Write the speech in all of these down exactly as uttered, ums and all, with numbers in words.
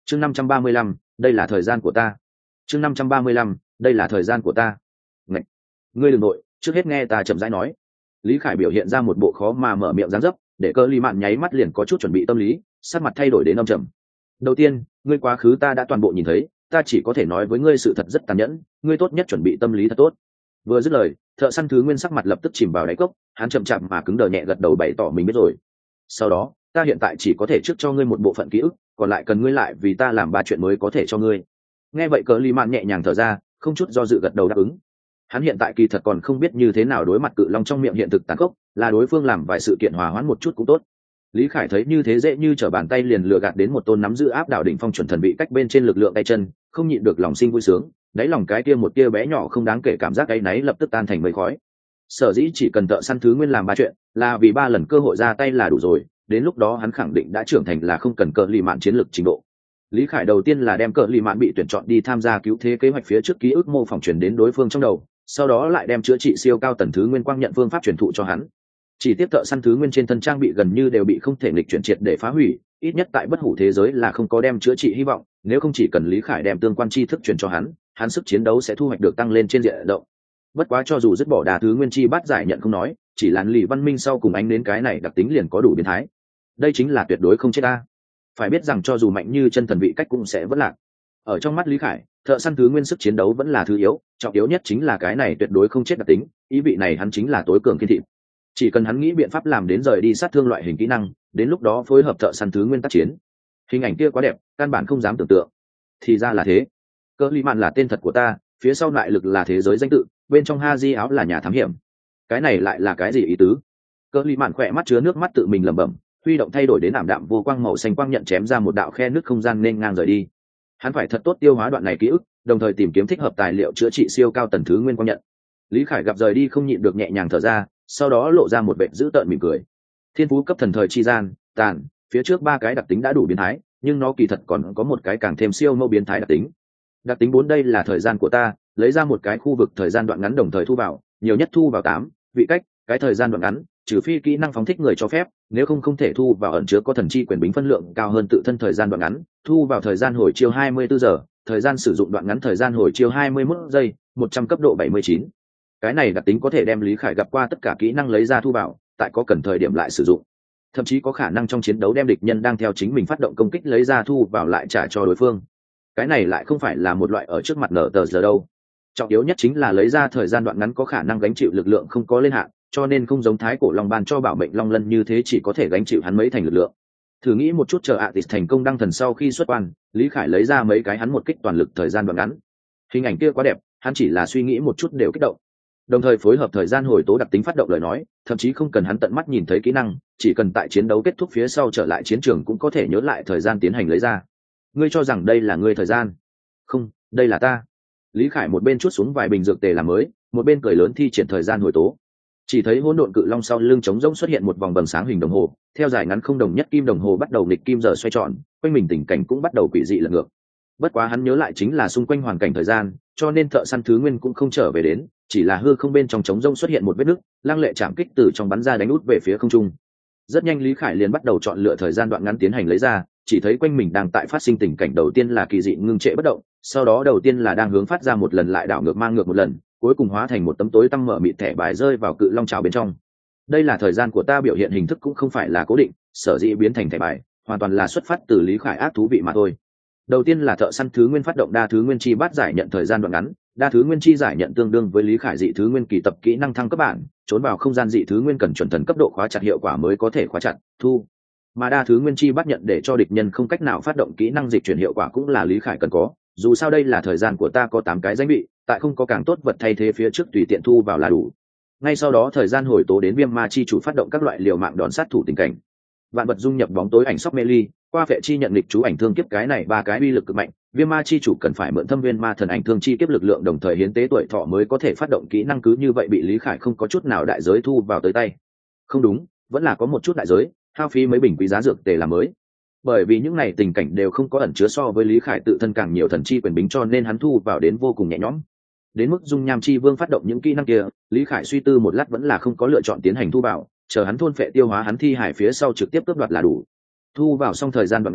chương năm trăm ba mươi lăm, đây là thời gian của ta. chương năm trăm ba mươi lăm, đây là thời gian của ta. Ngậy! Ngươi đừng nội, trước hết nghe ta chậm rãi nói. Lý Khải biểu hiện ra một bộ khó mà mở miệng dáng dấp, để Cơ Ly Mạn nháy mắt liền có chút chuẩn bị tâm lý, sắc mặt thay đổi đến âm trầm. Đầu tiên, ngươi quá khứ ta đã toàn bộ nhìn thấy, ta chỉ có thể nói với ngươi sự thật rất tàn nhẫn, ngươi tốt nhất chuẩn bị tâm lý thật tốt. Vừa dứt lời, thợ săn thứ nguyên sắc mặt lập tức chìm vào đáy cốc, hắn chậm chạp mà cứng đờ nhẹ gật đầu bày tỏ mình biết rồi. Sau đó, ta hiện tại chỉ có thể trước cho ngươi một bộ phận ký ức, còn lại cần ngươi lại vì ta làm ba chuyện mới có thể cho ngươi. Nghe vậy Cơ Ly Mạn nhẹ nhàng thở ra, không chút do dự gật đầu đáp ứng. Hắn hiện tại kỳ thật còn không biết như thế nào đối mặt cự long trong miệng hiện thực tàn khốc, là đối phương làm vài sự kiện hòa hoãn một chút cũng tốt. Lý Khải thấy như thế dễ như trở bàn tay liền lừa gạt đến một tôn nắm giữ áp đảo đỉnh phong chuẩn thần vị cách bên trên lực lượng tay chân, không nhịn được lòng sinh vui sướng, đáy lòng cái kia một tia bé nhỏ không đáng kể cảm giác áy náy lập tức tan thành mây khói. Sở dĩ chỉ cần thợ săn thứ nguyên làm ba chuyện, là vì ba lần cơ hội ra tay là đủ rồi, đến lúc đó hắn khẳng định đã trưởng thành là không cần Cơ Ly Mạn chiến lược trình độ. Lý Khải đầu tiên là đem Cơ Ly Mạn bị tuyển chọn đi tham gia cứu thế kế hoạch phía trước ký ức mô phỏng truyền đến đối phương trong đầu, sau đó lại đem chữa trị siêu cao tầng thứ nguyên quang nhận phương pháp truyền thụ cho hắn. Chỉ tiếp thợ săn thứ nguyên trên thân trang bị gần như đều bị không thể nghịch chuyển triệt để phá hủy, ít nhất tại bất hủ thế giới là không có đem chữa trị hy vọng, nếu không chỉ cần Lý Khải đem tương quan tri thức truyền cho hắn, hắn sức chiến đấu sẽ thu hoạch được tăng lên trên diện rộng. Bất quá cho dù dứt bỏ đà thứ nguyên chi bắt giải nhận không nói, chỉ là Lý Văn Minh sau cùng ánh đến cái này đặc tính liền có đủ biến thái. Đây chính là tuyệt đối không chết ta. Phải biết rằng cho dù mạnh như chân thần vị cách cũng sẽ vất lạc. Ở trong mắt Lý Khải, thợ săn thứ nguyên sức chiến đấu vẫn là thứ yếu, trọng yếu nhất chính là cái này tuyệt đối không chết đặc tính, ý vị này hắn chính là tối cường kiên thị. Chỉ cần hắn nghĩ biện pháp làm đến rời đi sát thương loại hình kỹ năng, đến lúc đó phối hợp thợ săn thứ nguyên tác chiến. Hình ảnh kia quá đẹp, căn bản không dám tưởng tượng. Thì ra là thế. Cơ Ly Mạn là tên thật của ta, phía sau lại lực là thế giới danh tự, bên trong ha di áo là nhà thám hiểm. Cái này lại là cái gì ý tứ? Cơ Ly Mạn khỏe mắt chứa nước mắt tự mình lẩm bẩm, huy động thay đổi đến ảm đạm vô quang màu xanh quang nhận chém ra một đạo khe nước không gian nên ngang rời đi. Hắn phải thật tốt tiêu hóa đoạn này ký ức, đồng thời tìm kiếm thích hợp tài liệu chữa trị siêu cao tầng thứ nguyên quang nhận. Lý Khải gặp rời đi không nhịn được nhẹ nhàng thở ra, sau đó lộ ra một vẻ dữ tợn mỉm cười. Thiên phú cấp thần thời chi gian, tàn, phía trước ba cái đặc tính đã đủ biến thái, nhưng nó kỳ thật còn có một cái càng thêm siêu mẫu biến thái đặc tính. Đặc tính bốn đây là thời gian của ta, lấy ra một cái khu vực thời gian đoạn ngắn đồng thời thu vào, nhiều nhất thu vào tám vị cách, cái thời gian đoạn ngắn, trừ phi kỹ năng phóng thích người cho phép, nếu không không thể thu vào ẩn chứa có thần chi quyền bính phân lượng cao hơn tự thân thời gian đoạn ngắn, thu vào thời gian hồi chiêu hai mươi bốn giờ, thời gian sử dụng đoạn ngắn thời gian hồi chiêu hai mươi mốt giây, một trăm cấp độ bảy mươi chín. Cái này đặc tính có thể đem Lý Khải gặp qua tất cả kỹ năng lấy ra thu vào, tại có cần thời điểm lại sử dụng. Thậm chí có khả năng trong chiến đấu đem địch nhân đang theo chính mình phát động công kích lấy ra thu vào lại trả cho đối phương. Cái này lại không phải là một loại ở trước mặt nở tờ giờ đâu. Trọng yếu nhất chính là lấy ra thời gian đoạn ngắn có khả năng gánh chịu lực lượng không có lên hạn, cho nên không giống thái cổ long ban cho bảo mệnh long lân như thế chỉ có thể gánh chịu hắn mấy thành lực lượng. Thử nghĩ một chút, chờ Atis thành công đăng thần sau khi xuất quan, Lý Khải lấy ra mấy cái hắn một kích toàn lực thời gian đoạn ngắn. Hình ảnh kia quá đẹp, hắn chỉ là suy nghĩ một chút đều kích động. Đồng thời phối hợp thời gian hồi tố đặc tính phát động lời nói, thậm chí không cần hắn tận mắt nhìn thấy kỹ năng, chỉ cần tại chiến đấu kết thúc phía sau trở lại chiến trường cũng có thể nhớ lại thời gian tiến hành lấy ra. Ngươi cho rằng đây là ngươi thời gian? Không, đây là ta. Lý Khải một bên chuốt xuống vài bình dược tề làm mới, một bên cười lớn thi triển thời gian hồi tố. Chỉ thấy hỗn độn cự long sau lưng trống rỗng xuất hiện một vòng bầng sáng hình đồng hồ, theo dài ngắn không đồng nhất kim đồng hồ bắt đầu nghịch kim giờ xoay tròn, quanh mình tình cảnh cũng bắt đầu quỷ dị lật ngược. Bất quá hắn nhớ lại chính là xung quanh hoàn cảnh thời gian, cho nên thợ săn thứ nguyên cũng không trở về đến, chỉ là hư không bên trong trống rỗng xuất hiện một vết nứt, lăng lệ chạm kích từ trong bắn ra đánh út về phía không trung. Rất nhanh Lý Khải liền bắt đầu chọn lựa thời gian đoạn ngắn tiến hành lấy ra, chỉ thấy quanh mình đang tại phát sinh tình cảnh đầu tiên là kỳ dị ngưng trệ bất động, sau đó đầu tiên là đang hướng phát ra một lần lại đảo ngược mang ngược một lần, cuối cùng hóa thành một tấm tối tăm mở mịt thẻ bài rơi vào cự long trào bên trong. Đây là thời gian của ta biểu hiện hình thức cũng không phải là cố định, sở dĩ biến thành thẻ bài, hoàn toàn là xuất phát từ Lý Khải ác thú vị mà thôi. Đầu tiên là thợ săn thứ nguyên phát động đa thứ nguyên chi bát giải nhận thời gian đoạn ngắn, đa thứ nguyên chi giải nhận tương đương với Lý Khải dị thứ nguyên kỳ tập kỹ năng thăng cấp bản, trốn vào không gian dị thứ nguyên cần chuẩn thần cấp độ khóa chặt hiệu quả mới có thể khóa chặt thu. Mà đa thứ nguyên chi bắt nhận để cho địch nhân không cách nào phát động kỹ năng dịch chuyển hiệu quả cũng là Lý Khải cần có, dù sao đây là thời gian của ta có tám cái danh vị, tại không có càng tốt vật thay thế phía trước tùy tiện thu vào là đủ. Ngay sau đó thời gian hồi tố đến viêm ma chi chủ phát động các loại liều mạng đòn sát thủ tình cảnh. Vạn vật dung nhập bóng tối ảnh sóc mê ly, qua vệ chi nhận lịch chú ảnh thương kiếp, cái này ba cái uy lực cực mạnh, viêm ma chi chủ cần phải mượn thâm viên ma thần ảnh thương chi kiếp lực lượng đồng thời hiến tế tuổi thọ mới có thể phát động kỹ năng, cứ như vậy bị Lý Khải không có chút nào đại giới thu vào tới tay. Không đúng, vẫn là có một chút đại giới, hao phí mấy bình quý giá dược tề làm mới. Bởi vì những này tình cảnh đều không có ẩn chứa so với Lý Khải tự thân càng nhiều thần chi quyền bính, cho nên hắn thu vào đến vô cùng nhẹ nhõm. Đến mức dung nham chi vương phát động những kỹ năng kia, Lý Khải suy tư một lát vẫn là không có lựa chọn tiến hành thu vào, chờ hắn thôn phệ tiêu hóa hắn thi hải phía sau trực tiếp cướp đoạt là đủ. Thu vào xong thời gian đoạn ngắn,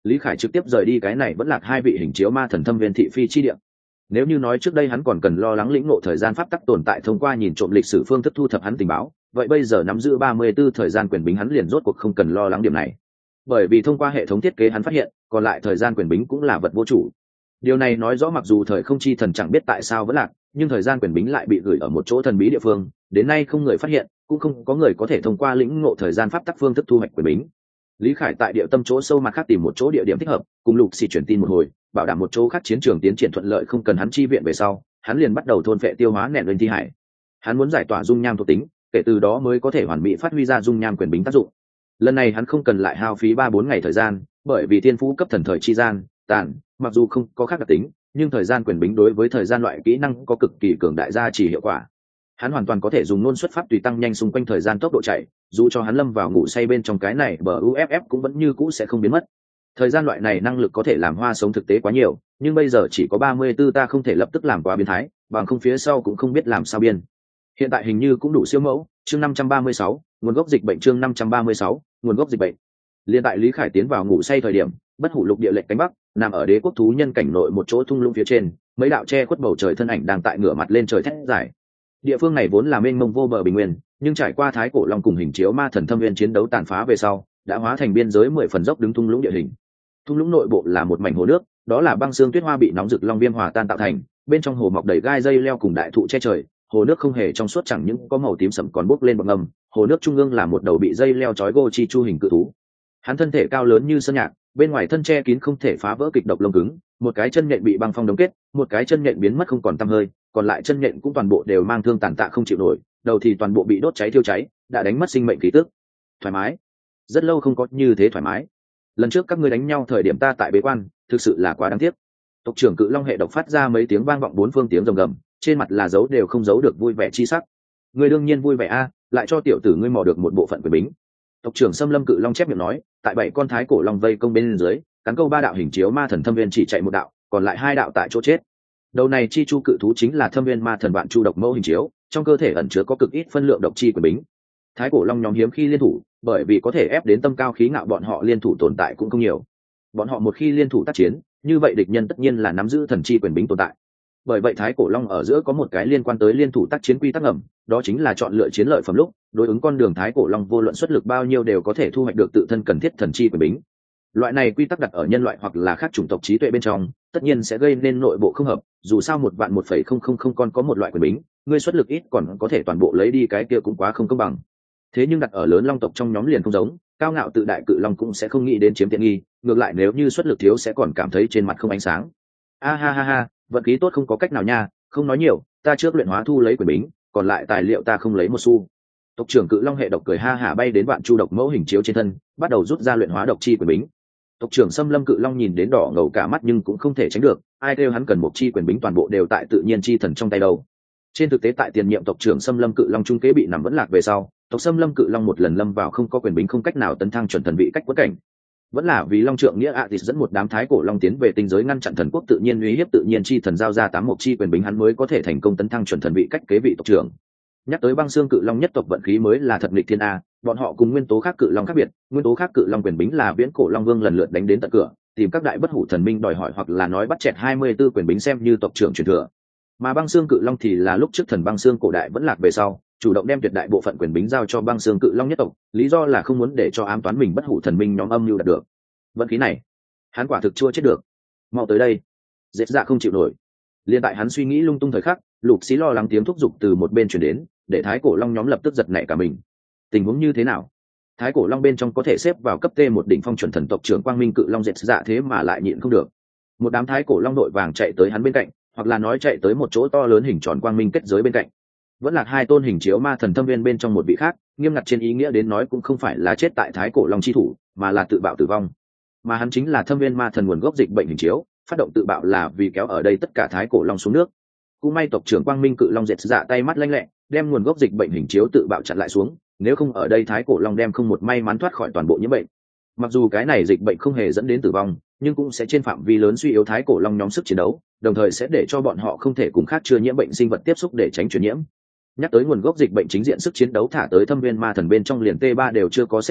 Lý Khải trực tiếp rời đi cái này vẫn lạc hai vị hình chiếu ma thần thâm viên thị phi chi địa. Nếu như nói trước đây hắn còn cần lo lắng lĩnh ngộ thời gian pháp tắc tồn tại thông qua nhìn trộm lịch sử phương thức thu thập hắn tình báo, vậy bây giờ nắm giữ ba mươi tư thời gian quyền bính hắn liền rốt cuộc không cần lo lắng điểm này. Bởi vì thông qua hệ thống thiết kế hắn phát hiện, còn lại thời gian quyền bính cũng là vật vô chủ. Điều này nói rõ mặc dù thời không chi thần chẳng biết tại sao vẫn lạc, nhưng thời gian quyền bính lại bị gửi ở một chỗ thần bí địa phương, đến nay không người phát hiện, cũng không có người có thể thông qua lĩnh ngộ thời gian pháp tắc phương thức thu hoạch quyền bính. Lý Khải tại địa tâm chỗ sâu mặt khác tìm một chỗ địa điểm thích hợp, cùng Lục Xì chuyển tin một hồi, bảo đảm một chỗ khác chiến trường tiến triển thuận lợi không cần hắn chi viện về sau, hắn liền bắt đầu thôn phệ tiêu hóa nẹn lên thi hải. Hắn muốn giải tỏa dung nham thuộc tính, kể từ đó mới có thể hoàn mỹ phát huy ra dung nham quyền bính tác dụng. Lần này hắn không cần lại hao phí ba bốn ngày thời gian, bởi vì thiên phú cấp thần thời chi gian, tàn, mặc dù không có khác đặc tính, nhưng thời gian quyền bính đối với thời gian loại kỹ năng có cực kỳ cường đại gia trì hiệu quả. Hắn hoàn toàn có thể dùng nôn xuất pháp tùy tăng nhanh xung quanh thời gian tốc độ chạy, dù cho hắn lâm vào ngủ say bên trong cái này bờ u ép ép cũng vẫn như cũ sẽ không biến mất. Thời gian loại này năng lực có thể làm hoa sống thực tế quá nhiều, nhưng bây giờ chỉ có ba mươi tư ta không thể lập tức làm quá biến thái, bằng không phía sau cũng không biết làm sao biên. Hiện tại hình như cũng đủ siêu mẫu, chương năm trăm ba mươi sáu, nguồn gốc dịch bệnh chương năm trăm ba mươi sáu, nguồn gốc dịch bệnh. Liên tại Lý Khải tiến vào ngủ say thời điểm, bất hủ lục địa lệch cánh bắc, nằm ở đế quốc thú nhân cảnh nội một chỗ thung lũng phía trên, mấy đạo che khuất bầu trời thân ảnh đang tại ngửa mặt lên trời thét giải. Địa phương này vốn là mênh mông vô bờ bình nguyên, nhưng trải qua thái cổ long cùng hình chiếu ma thần thâm viên chiến đấu tàn phá về sau, đã hóa thành biên giới mười phần dốc đứng thung lũng địa hình. Thung lũng nội bộ là một mảnh hồ nước, đó là băng xương tuyết hoa bị nóng rực long viêm hòa tan tạo thành, bên trong hồ mọc đầy gai dây leo cùng đại thụ che trời, hồ nước không hề trong suốt chẳng những có màu tím sẫm còn bốc lên bọt ngầm, hồ nước trung ương là một đầu bị dây leo trói gô chi chu hình cự thú. Hắn thân thể cao lớn như sơn nhạc, bên ngoài thân che kín không thể phá vỡ kịch độc lông cứng, một cái chân nhện bị băng phong đóng kết, một cái chân nhện biến mất không còn tăm hơi, còn lại chân nhện cũng toàn bộ đều mang thương tàn tạ không chịu nổi, đầu thì toàn bộ bị đốt cháy thiêu cháy, đã đánh mất sinh mệnh khí tức. Thoải mái, rất lâu không có như thế thoải mái. Lần trước các ngươi đánh nhau thời điểm ta tại bế quan, thực sự là quá đáng tiếc. Tộc trưởng Cự Long hệ độc phát ra mấy tiếng vang vọng bốn phương tiếng rồng gầm, trên mặt là dấu đều không giấu được vui vẻ chi sắc. Ngươi đương nhiên vui vẻ a, lại cho tiểu tử ngươi mò được một bộ phận quyền bính. Tộc trưởng Xâm Lâm Cự Long chép miệng nói, tại bảy con thái cổ long vây công bên dưới, cắn câu ba đạo hình chiếu ma thần thâm viên chỉ chạy một đạo, còn lại hai đạo tại chỗ chết. Đầu này chi chu cự thú chính là thâm viên ma thần vạn chu độc mẫu hình chiếu, trong cơ thể ẩn chứa có cực ít phân lượng độc chi quyền bính. Thái cổ long nhóm hiếm khi liên thủ, bởi vì có thể ép đến tâm cao khí ngạo bọn họ liên thủ tồn tại cũng không nhiều. Bọn họ một khi liên thủ tác chiến, như vậy địch nhân tất nhiên là nắm giữ thần chi quyền bính tồn tại. Bởi vậy thái cổ long ở giữa có một cái liên quan tới liên thủ tác chiến quy tắc ngầm, đó chính là chọn lựa chiến lợi phẩm lúc, đối ứng con đường thái cổ long vô luận xuất lực bao nhiêu đều có thể thu hoạch được tự thân cần thiết thần chi quyền bính. Loại này quy tắc đặt ở nhân loại hoặc là khác chủng tộc trí tuệ bên trong, tất nhiên sẽ gây nên nội bộ không hợp, dù sao một vạn một phẩy không không không con có một loại quyền bính, ngươi xuất lực ít còn có thể toàn bộ lấy đi, cái kia cũng quá không công bằng. Thế nhưng đặt ở lớn long tộc trong nhóm liền không giống, cao ngạo tự đại cự long cũng sẽ không nghĩ đến chiếm tiện nghi, ngược lại nếu như xuất lực thiếu sẽ còn cảm thấy trên mặt không ánh sáng. A ha ha ha, vận khí tốt không có cách nào nha, không nói nhiều, ta trước luyện hóa thu lấy quyền bính, còn lại tài liệu ta không lấy một xu. Tộc trưởng Cự Long hệ độc cười ha hả bay đến vạn chu độc mẫu hình chiếu trên thân, bắt đầu rút ra luyện hóa độc chi quyền bính. Tộc trưởng Xâm Lâm Cự Long nhìn đến đỏ ngầu cả mắt nhưng cũng không thể tránh được, ai kêu hắn cần một chi quyền bính toàn bộ đều tại tự nhiên chi thần trong tay đâu. Trên thực tế tại tiền nhiệm tộc trưởng Xâm Lâm Cự Long trung kế bị nằm vẫn lạc về sau, tộc Xâm Lâm Cự Long một lần lâm vào không có quyền bính không cách nào tấn thăng chuẩn thần vị cách quất cảnh. Vẫn là vì Long Trượng Nghĩa Atis dẫn một đám thái cổ long tiến về tinh giới ngăn chặn thần quốc tự nhiên uy hiếp tự nhiên chi thần giao ra tám mộc chi quyền bính hắn mới có thể thành công tấn thăng chuẩn thần vị cách kế vị tộc trưởng. Nhắc tới băng xương cự long nhất tộc vận khí mới là thật nghịch thiên a, bọn họ cùng nguyên tố khác cự long khác biệt, nguyên tố khác cự long quyền bính là viễn cổ long vương lần lượt đánh đến tận cửa, tìm các đại bất hủ thần minh đòi hỏi hoặc là nói bắt chẹt hai mươi 24 quyền bính xem như tộc trưởng truyền thừa. Mà băng xương cự long thì là lúc trước thần băng xương cổ đại vẫn lạc về sau, chủ động đem tuyệt đại bộ phận quyền bính giao cho băng xương cự long nhất tộc, lý do là không muốn để cho ám toán mình bất hủ thần minh nhóm âm mưu đạt được. Vận khí này, hắn quả thực chua chết được. Mau tới đây. Dệt Dạ không chịu nổi. Liên tại hắn suy nghĩ lung tung thời khắc, Lục Xí lo lắng tiếng thúc giục từ một bên truyền đến, để thái cổ long nhóm lập tức giật nảy cả mình. Tình huống như thế nào? Thái cổ long bên trong có thể xếp vào cấp T một đỉnh phong chuẩn thần tộc trưởng Quang Minh cự long Dệt Dạ thế mà lại nhịn không được. Một đám thái cổ long đội vàng chạy tới hắn bên cạnh, hoặc là nói chạy tới một chỗ to lớn hình tròn quang minh kết giới bên cạnh. Vẫn là hai tôn hình chiếu ma thần thâm viên bên trong một vị khác, nghiêm ngặt trên ý nghĩa đến nói cũng không phải là chết tại thái cổ long chi thủ, mà là tự bạo tử vong. Mà hắn chính là thâm viên ma thần nguồn gốc dịch bệnh hình chiếu, phát động tự bạo là vì kéo ở đây tất cả thái cổ long xuống nước. Cũng may tộc trưởng Quang Minh cự long Dệt Dạ tay mắt lanh lẹ, đem nguồn gốc dịch bệnh hình chiếu tự bạo chặn lại xuống, nếu không ở đây thái cổ long đem không một may mắn thoát khỏi toàn bộ nhiễm bệnh. Mặc dù cái này dịch bệnh không hề dẫn đến tử vong, nhưng cũng sẽ trên phạm vi lớn suy yếu thái cổ long nhóm sức chiến đấu, đồng thời sẽ để cho bọn họ không thể cùng khác chưa nhiễm bệnh sinh vật tiếp xúc để tránh truyền nhiễm. Nhắc tới nguồn gốc dịch bệnh chính diện sức chiến đấu thả tới thâm viên ma thần bên trong liền T ba đều chưa có xếp hạng,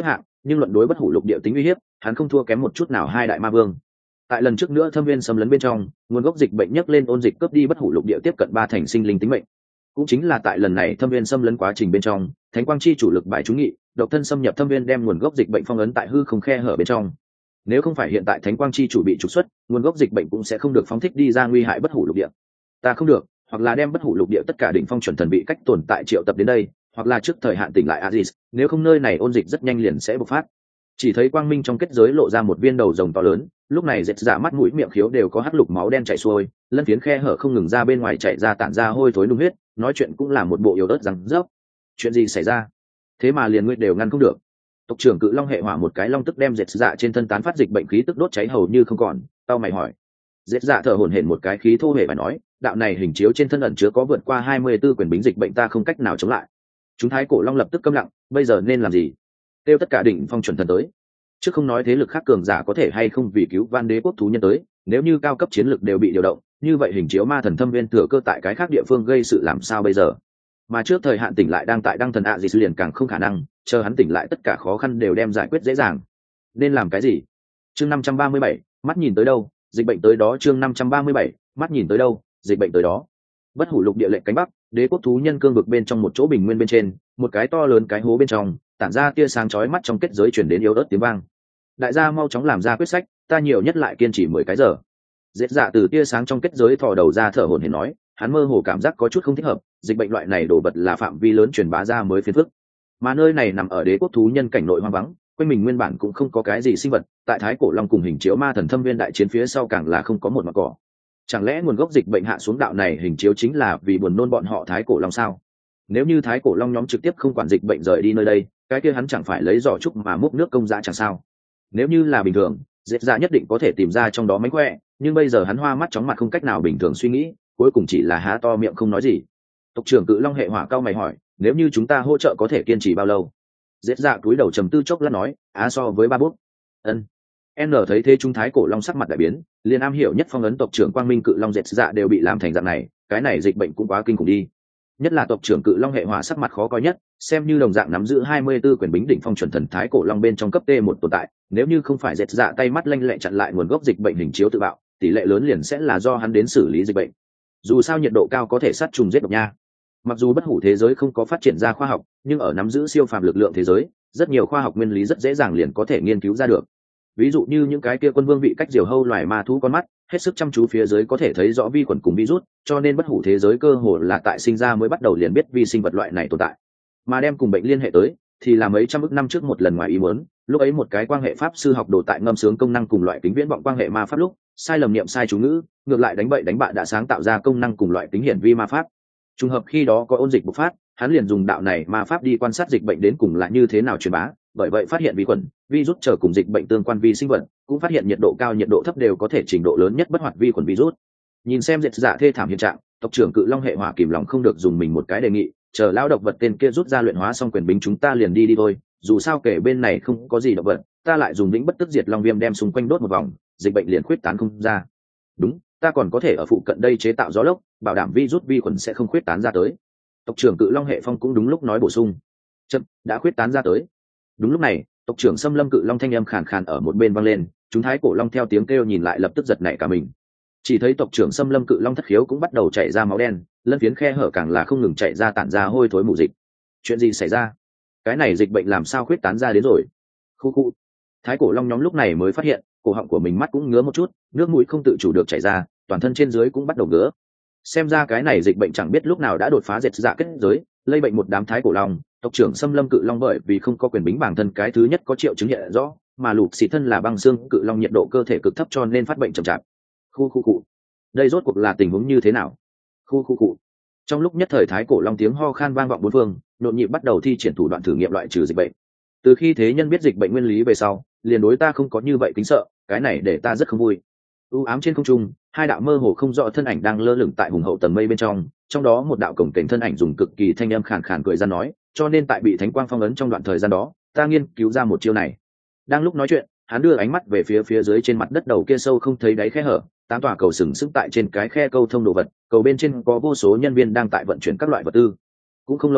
nhưng luận đối bất hủ lục địa tính uy hiếp hắn không thua kém một chút nào hai đại ma vương. Tại lần trước nữa thâm viên xâm lấn bên trong, nguồn gốc dịch bệnh nhấc lên ôn dịch cướp đi bất hủ lục địa tiếp cận ba thành sinh linh tính mệnh. Cũng chính là tại lần này thâm viên xâm lấn quá trình bên trong, thánh quang chi chủ lực bài trúng nghị, độc thân xâm nhập thâm viên đem nguồn gốc dịch bệnh phong ấn tại hư không khe hở bên trong. Nếu không phải hiện tại thánh quang chi chủ bị trục xuất, nguồn gốc dịch bệnh cũng sẽ không được phóng thích đi ra nguy hại bất hủ lục địa. Ta không được, hoặc là đem bất hủ lục địa tất cả đỉnh phong chuẩn thần bị cách tồn tại triệu tập đến đây, hoặc là trước thời hạn tỉnh lại Aziz, nếu không nơi này ôn dịch rất nhanh liền sẽ bộc phát. Chỉ thấy quang minh trong kết giới lộ ra một viên đầu rồng to lớn, lúc này dệt dạ mắt mũi miệng khiếu đều có hắc lục máu đen chảy xuôi, lân phiến khe hở không ngừng ra bên ngoài chạy ra tản ra hôi thối nung huyết, nói chuyện cũng là một bộ yếu ớt rằng rớp. Chuyện gì xảy ra? Thế mà liền ngươi đều ngăn không được. Tộc trưởng cự long hệ hỏa một cái long tức đem dệt dạ trên thân tán phát dịch bệnh khí tức đốt cháy hầu như không còn. Tao mày hỏi. Dệt dạ thở hổn hển một cái khí thô hề phải nói, đạo này hình chiếu trên thân ẩn chứa có vượt qua hai mươi tư quyền bính dịch bệnh ta không cách nào chống lại. Chúng thái cổ long lập tức câm lặng, bây giờ nên làm gì? Tiêu tất cả đỉnh phong chuẩn thần tới. Chứ không nói thế lực khác cường giả có thể hay không vì cứu van đế quốc thú nhân tới, nếu như cao cấp chiến lực đều bị điều động, như vậy hình chiếu ma thần thâm viên thừa cơ tại cái khác địa phương gây sự làm sao bây giờ? Mà trước thời hạn tỉnh lại đang tại đăng thần ạ gì liền càng không khả năng, chờ hắn tỉnh lại tất cả khó khăn đều đem giải quyết dễ dàng. Nên làm cái gì? Chương năm trăm ba mươi bảy, mắt nhìn tới đâu, dịch bệnh tới đó. Chương năm trăm ba mươi bảy, mắt nhìn tới đâu, dịch bệnh tới đó. Bất hủ lục địa lệnh cánh bắc, đế quốc thú nhân cương vực bên trong một chỗ bình nguyên bên trên, một cái to lớn cái hố bên trong, tản ra tia sáng chói mắt trong kết giới truyền đến yếu ớt tiếng vang. Đại gia mau chóng làm ra quyết sách, ta nhiều nhất lại kiên trì mười cái giờ. Dệt dạ từ tia sáng trong kết giới thò đầu ra thở hổn hển nói, hắn mơ hồ cảm giác có chút không thích hợp, dịch bệnh loại này đổ vật là phạm vi lớn truyền bá ra mới phiền phức. Mà nơi này nằm ở đế quốc thú nhân cảnh nội hoang vắng, quanh mình nguyên bản cũng không có cái gì sinh vật, tại thái cổ long cùng hình chiếu ma thần thâm viên đại chiến phía sau càng là không có một mảng cỏ. Chẳng lẽ nguồn gốc dịch bệnh hạ xuống đạo này hình chiếu chính là vì buồn nôn bọn họ thái cổ long sao? Nếu như thái cổ long nhóm trực tiếp không quản dịch bệnh rời đi nơi đây, cái kia hắn chẳng phải lấy giỏ trúc mà múc nước công dã chẳng sao? Nếu như là bình thường, dệt dạ nhất định có thể tìm ra trong đó mánh khỏe, nhưng bây giờ hắn hoa mắt chóng mặt không cách nào bình thường suy nghĩ, cuối cùng chỉ là há to miệng không nói gì. Tộc trưởng cự long hệ hỏa cao mày hỏi, nếu như chúng ta hỗ trợ có thể kiên trì bao lâu? Dệt dạ cúi đầu trầm tư chốc lát nói, á so với ba bút. Ân. N thấy thế trung thái cổ long sắc mặt đại biến, liền am hiểu nhất phong ấn tộc trưởng quang minh cự long dệt dạ đều bị làm thành dạng này, cái này dịch bệnh cũng quá kinh khủng đi. Nhất là tộc trưởng cự long hệ hỏa sắc mặt khó coi nhất, xem như đồng dạng nắm giữ hai mươi tư quyền bính đỉnh phong chuẩn thần thái cổ long bên trong cấp T một tồn tại, nếu như không phải dệt dạ tay mắt lanh lẹ chặn lại nguồn gốc dịch bệnh hình chiếu tự bạo, tỷ lệ lớn liền sẽ là do hắn đến xử lý dịch bệnh. Dù sao nhiệt độ cao có thể sát trùng giết độc nha. Mặc dù bất hủ thế giới không có phát triển ra khoa học, nhưng ở nắm giữ siêu phàm lực lượng thế giới, rất nhiều khoa học nguyên lý rất dễ dàng liền có thể nghiên cứu ra được. Ví dụ như những cái kia quân vương vị cách diều hâu loài ma thú con mắt, hết sức chăm chú phía dưới có thể thấy rõ vi khuẩn cùng virus, cho nên bất hủ thế giới cơ hồ là tại sinh ra mới bắt đầu liền biết vi sinh vật loại này tồn tại. Mà đem cùng bệnh liên hệ tới, thì là mấy trăm ức năm trước một lần ngoài ý muốn, lúc ấy một cái quan hệ pháp sư học đồ tại ngâm sướng công năng cùng loại kính viễn vọng quan hệ ma pháp lúc, sai lầm niệm sai chú ngữ, ngược lại đánh bậy đánh bạ đã sáng tạo ra công năng cùng loại kính hiển vi ma pháp. Trùng hợp khi đó có ôn dịch bộc phát, hắn liền dùng đạo này ma pháp đi quan sát dịch bệnh đến cùng là như thế nào truyền bá, bởi vậy phát hiện vi khuẩn, virus chờ cùng dịch bệnh tương quan vi sinh vật, cũng phát hiện nhiệt độ cao nhiệt độ thấp đều có thể trình độ lớn nhất bất hoạt vi khuẩn virus. Nhìn xem dệt dạ thê thảm hiện trạng, tộc trưởng cự long hệ hỏa kìm lòng không được dùng mình một cái đề nghị, chờ lao độc vật tên kia rút ra luyện hóa xong quyền bính chúng ta liền đi đi thôi, dù sao kể bên này không có gì độc vật, ta lại dùng lĩnh bất tức diệt long viêm đem xung quanh đốt một vòng, dịch bệnh liền khuyết tán không ra. Đúng, ta còn có thể ở phụ cận đây chế tạo gió lốc, bảo đảm virus vi khuẩn sẽ không khuyết tán ra tới. Tộc trưởng cự long hệ phong cũng đúng lúc nói bổ sung. Chậm, đã khuyết tán ra tới. Đúng lúc này, tộc trưởng xâm lâm cự long thanh âm khàn khàn ở một bên vang lên, chúng thái cổ long theo tiếng kêu nhìn lại lập tức giật nảy cả mình. Chỉ thấy tộc trưởng xâm lâm cự long thất khiếu cũng bắt đầu chảy ra máu đen, lân phiến khe hở càng là không ngừng chảy ra tản ra hôi thối mù dịch. Chuyện gì xảy ra? Cái này dịch bệnh làm sao khuyết tán ra đến rồi? Khu khu. Thái cổ long nhóm lúc này mới phát hiện, cổ họng của mình mắt cũng ngứa một chút, nước mũi không tự chủ được chảy ra, toàn thân trên dưới cũng bắt đầu ngứa. Xem ra cái này dịch bệnh chẳng biết lúc nào đã đột phá dệt dạ kết giới, lây bệnh một đám thái cổ long. Tộc trưởng xâm lâm cự long bởi vì không có quyền bính bản thân cái thứ nhất có triệu chứng hiện rõ, mà lục xì thân là băng xương cự long nhiệt độ cơ thể cực thấp cho nên phát bệnh chậm chạp. Khu khu cụ. Đây rốt cuộc là tình huống như thế nào? Khu khu cụ. Trong lúc nhất thời thái cổ long tiếng ho khan vang vọng bốn phương, nhộn nhịp bắt đầu thi triển thủ đoạn thử nghiệm loại trừ dịch bệnh. Từ khi thế nhân biết dịch bệnh nguyên lý về sau, liền đối ta không có như vậy kính sợ, cái này để ta rất không vui. U ám trên không trung, hai đạo mơ hồ không rõ thân ảnh đang lơ lửng tại hùng hậu tầng mây bên trong, trong đó một đạo cổng cảnh thân ảnh dùng cực kỳ thanh âm khàn khàn cười ra nói, cho nên tại bị thánh quang phong ấn trong đoạn thời gian đó, ta nghiên cứu ra một chiêu này. Đang lúc nói chuyện, hắn đưa ánh mắt về phía phía dưới trên mặt đất đầu kia sâu không thấy đáy khe hở, tám tòa cầu sừng sững tại trên cái khe câu thông đồ vật, cầu bên trên có vô số nhân viên đang tại vận chuyển các loại vật tư. Cũng không lâu lắm,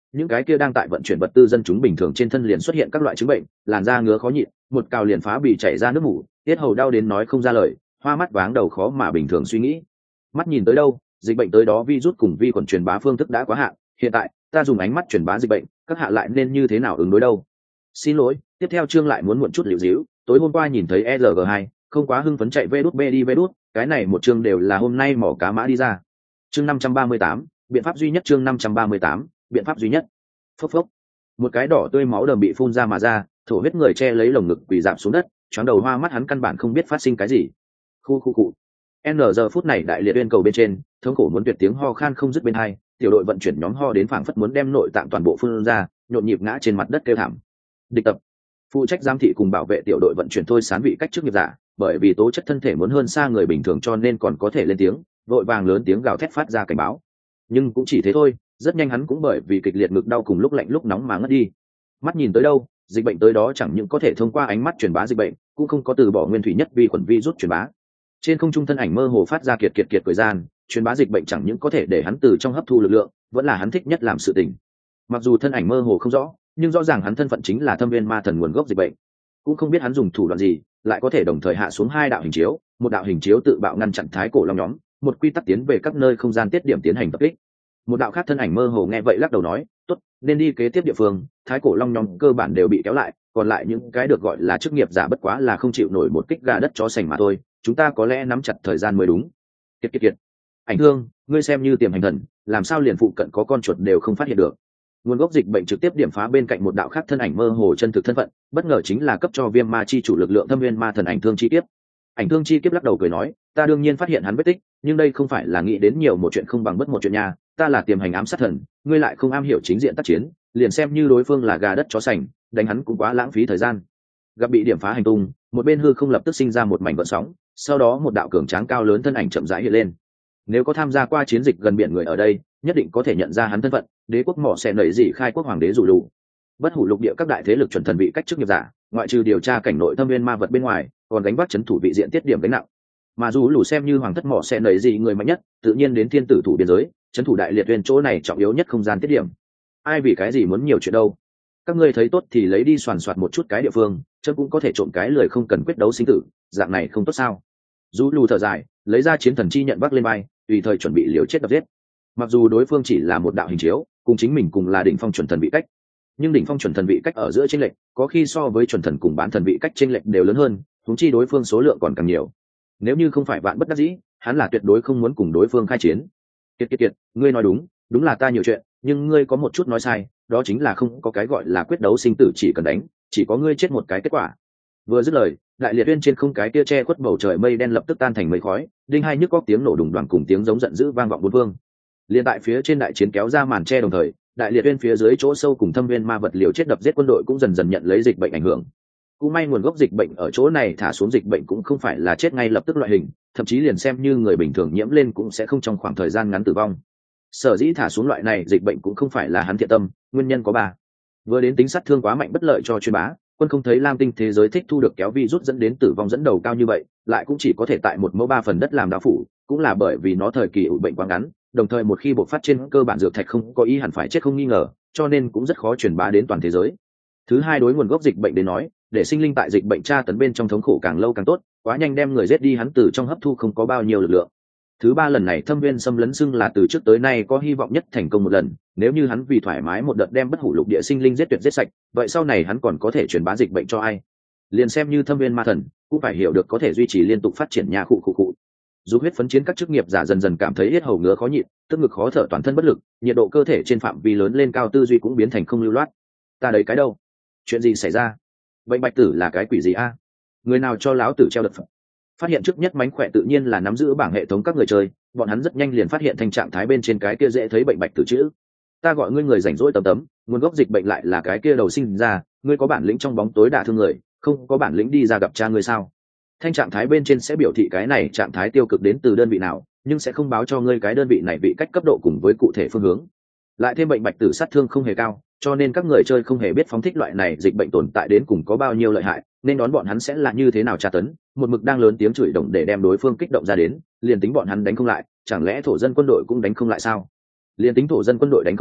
những cái kia đang tại vận chuyển vật tư dân chúng bình thường trên thân liền xuất hiện các loại chứng bệnh, làn da ngứa khó nhịn, một cào liền phá bị chảy ra nước mủ, tiết hầu đau đến nói không ra lời, hoa mắt váng đầu khó mà bình thường suy nghĩ. Mắt nhìn tới đâu, dịch bệnh tới đó, virus cùng vi khuẩn truyền bá phương thức đã quá hạn, hiện tại ta dùng ánh mắt truyền bá dịch bệnh, các hạ lại nên như thế nào ứng đối đâu? Xin lỗi, tiếp theo chương lại muốn muộn chút liệu díu, tối hôm qua nhìn thấy e rờ giê hai, không quá hưng phấn chạy vê đút bê đi vê đút, cái này một chương đều là hôm nay mỏ cá mã đi ra. Chương năm trăm ba mươi tám, biện pháp duy nhất, chương năm trăm ba mươi tám, biện pháp duy nhất. Phốc phốc. Một cái đỏ tươi máu đờm bị phun ra mà ra, thổ huyết người che lấy lồng ngực quỳ rạp xuống đất, choáng đầu hoa mắt, hắn căn bản không biết phát sinh cái gì. Khu khu cụ. N giờ phút này đại liệt uyên cầu bên trên, thống khổ muốn tuyệt tiếng ho khan không dứt bên hai, tiểu đội vận chuyển nhóm ho đến phảng phất muốn đem nội tạng toàn bộ phun ra, nhộn nhịp ngã trên mặt đất kêu thảm. Địch tập, phụ trách giám thị cùng bảo vệ tiểu đội vận chuyển thôi sán vị cách trước nghiệp giả, bởi vì tố chất thân thể muốn hơn xa người bình thường cho nên còn có thể lên tiếng, vội vàng lớn tiếng gào thét phát ra cảnh báo. Nhưng cũng chỉ thế thôi, rất nhanh hắn cũng bởi vì kịch liệt ngực đau cùng lúc lạnh lúc nóng mà ngất đi. Mắt nhìn tới đâu, dịch bệnh tới đó, chẳng những có thể thông qua ánh mắt truyền bá dịch bệnh, cũng không có từ bỏ nguyên thủy nhất vi khuẩn virus truyền bá. Trên không trung thân ảnh mơ hồ phát ra kiệt kiệt kiệt cười gian, truyền bá dịch bệnh chẳng những có thể để hắn từ trong hấp thu lực lượng, vẫn là hắn thích nhất làm sự tình. Mặc dù thân ảnh mơ hồ không rõ, nhưng rõ ràng hắn thân phận chính là thâm viên ma thần nguồn gốc dịch bệnh. Cũng không biết hắn dùng thủ đoạn gì, lại có thể đồng thời hạ xuống hai đạo hình chiếu, một đạo hình chiếu tự bạo ngăn chặn thái cổ long nhóm, một quy tắc tiến về các nơi không gian tiết điểm tiến hành tập kích. Một đạo khác thân ảnh mơ hồ nghe vậy lắc đầu nói, tốt, nên đi kế tiếp địa phương, thái cổ long nhóm cơ bản đều bị kéo lại, còn lại những cái được gọi là chức nghiệp giả bất quá là không chịu nổi một kích gà đất chó sành mà thôi, chúng ta có lẽ nắm chặt thời gian mới đúng. Kiệt kiệt kiệt. Ảnh Hương, ngươi xem như tiềm hành thần, làm sao liền phụ cận có con chuột đều không phát hiện được? Nguồn gốc dịch bệnh trực tiếp điểm phá bên cạnh một đạo khác thân ảnh mơ hồ chân thực thân phận, bất ngờ chính là cấp cho viêm ma chi chủ lực lượng thâm viên ma thần Ảnh Thương chi kiếp. Ảnh Thương chi kiếp lắc đầu cười nói, ta đương nhiên phát hiện hắn vết tích, nhưng đây không phải là nghĩ đến nhiều một chuyện không bằng bất một chuyện nha, ta là tiềm hành ám sát thần, ngươi lại không am hiểu chính diện tác chiến, liền xem như đối phương là gà đất chó sành, đánh hắn cũng quá lãng phí thời gian. Gặp bị điểm phá hành tung, một bên hư không lập tức sinh ra một mảnh gợn sóng, sau đó một đạo cường tráng cao lớn thân ảnh chậm rãi hiện lên. Nếu có tham gia qua chiến dịch gần biển người ở đây, nhất định có thể nhận ra hắn thân phận, đế quốc mỏ xẻ nảy dị khai quốc hoàng đế Dụ Lù. Bất hủ lục địa các đại thế lực chuẩn thần vị cách chức nghiệp giả, ngoại trừ điều tra cảnh nội thâm viên ma vật bên ngoài, còn gánh vác chấn thủ vị diện tiết điểm gánh nặng. Mà Dụ Lù xem như hoàng thất mỏ xẻ nảy dị người mạnh nhất, tự nhiên đến thiên tử thủ biên giới, chấn thủ đại liệt uyên chỗ này trọng yếu nhất không gian tiết điểm. Ai vì cái gì muốn nhiều chuyện đâu? Các ngươi thấy tốt thì lấy đi soàn soạt một chút cái địa phương, chấm cũng có thể trộm cái lười không cần quyết đấu sinh tử, dạng này không tốt sao? Dụ Lù thở dài, lấy ra chiến thần chi nhận bắc lên bay, tùy thời chuẩn bị liều chết đập giết. Mặc dù đối phương chỉ là một đạo hình chiếu, cùng chính mình cùng là đỉnh phong chuẩn thần vị cách, nhưng đỉnh phong chuẩn thần vị cách ở giữa chênh lệch, có khi so với chuẩn thần cùng bán thần vị cách chênh lệch đều lớn hơn, huống chi đối phương số lượng còn càng nhiều. Nếu như không phải vạn bất đắc dĩ, hắn là tuyệt đối không muốn cùng đối phương khai chiến. Kiệt kiệt kiệt, ngươi nói đúng, đúng là ta nhiều chuyện, nhưng ngươi có một chút nói sai, đó chính là không có cái gọi là quyết đấu sinh tử chỉ cần đánh, chỉ có ngươi chết một cái kết quả. Vừa dứt lời, đại liệt uyên trên không cái kia che khuất bầu trời mây đen lập tức tan thành mây khói, đinh hai nhức góc tiếng nổ đùng đoàng cùng tiếng giống giận dữ vang vọng bốn phương. Liên tại phía trên đại chiến kéo ra màn che đồng thời, đại liệt uyên phía dưới chỗ sâu cùng thâm viên ma vật liều chết đập giết quân đội cũng dần dần nhận lấy dịch bệnh ảnh hưởng. Cũng may nguồn gốc dịch bệnh ở chỗ này thả xuống dịch bệnh cũng không phải là chết ngay lập tức loại hình, thậm chí liền xem như người bình thường nhiễm lên cũng sẽ không trong khoảng thời gian ngắn tử vong. Sở dĩ thả xuống loại này dịch bệnh cũng không phải là hắn thiện tâm, nguyên nhân có ba. Vừa đến tính sát thương quá mạnh bất lợi cho truyền bá, quân không thấy lam tinh thế giới thích thu được kéo virus dẫn đến tử vong dẫn đầu cao như vậy, lại cũng chỉ có thể tại một mẫu ba phần đất làm đạo phủ, cũng là bởi vì nó thời kỳ ủ bệnh quá ngắn, đồng thời một khi bộc phát trên cơ bản dược thạch không có ý hẳn phải chết không nghi ngờ, cho nên cũng rất khó truyền bá đến toàn thế giới. Thứ hai, đối nguồn gốc dịch bệnh đến nói, để sinh linh tại dịch bệnh tra tấn bên trong thống khổ càng lâu càng tốt, quá nhanh đem người giết đi hắn từ trong hấp thu không có bao nhiêu lực lượng. Thứ ba, lần này thâm viên xâm lấn xưng là từ trước tới nay có hy vọng nhất thành công một lần, nếu như hắn vì thoải mái một đợt đem bất hủ lục địa sinh linh giết tuyệt giết sạch, vậy sau này hắn còn có thể truyền bá dịch bệnh cho ai? Liền xem như thâm viên ma thần, cũng phải hiểu được có thể duy trì liên tục phát triển nhà khụ khụ khụ. Dù huyết phấn chiến các chức nghiệp giả dần dần cảm thấy yết hầu ngứa khó nhịn, tức ngực khó thở, toàn thân bất lực, nhiệt độ cơ thể trên phạm vi lớn lên cao, tư duy cũng biến thành không lưu loát. Ta đấy cái đâu? Chuyện gì xảy ra? Bệnh bạch tử là cái quỷ gì a? Người nào cho láo tử treo đập? Phát hiện trước nhất mánh khỏe tự nhiên là nắm giữ bảng hệ thống các người chơi, bọn hắn rất nhanh liền phát hiện thành trạng thái bên trên cái kia dễ thấy bệnh bạch tử chữ. Ta gọi ngươi người rảnh rỗi tấm tấm, nguồn gốc dịch bệnh lại là cái kia đầu sinh ra, ngươi có bản lĩnh trong bóng tối đả thương người, không có bản lĩnh đi ra gặp cha ngươi sao? Thanh trạng thái bên trên sẽ biểu thị cái này trạng thái tiêu cực đến từ đơn vị nào, nhưng sẽ không báo cho ngươi cái đơn vị này bị cách cấp độ cùng với cụ thể phương hướng. Lại thêm bệnh bạch tử sát thương không hề cao, cho nên các người chơi không hề biết phóng thích loại này dịch bệnh tồn tại đến cùng có bao nhiêu lợi hại, nên đón bọn hắn sẽ là như thế nào tra tấn, một mực đang lớn tiếng chửi động để đem đối phương kích động ra đến, liền tính bọn hắn đánh không lại, chẳng lẽ thổ dân quân đội cũng đánh không lại sao? Liền tính thổ dân quân đội đánh không lại,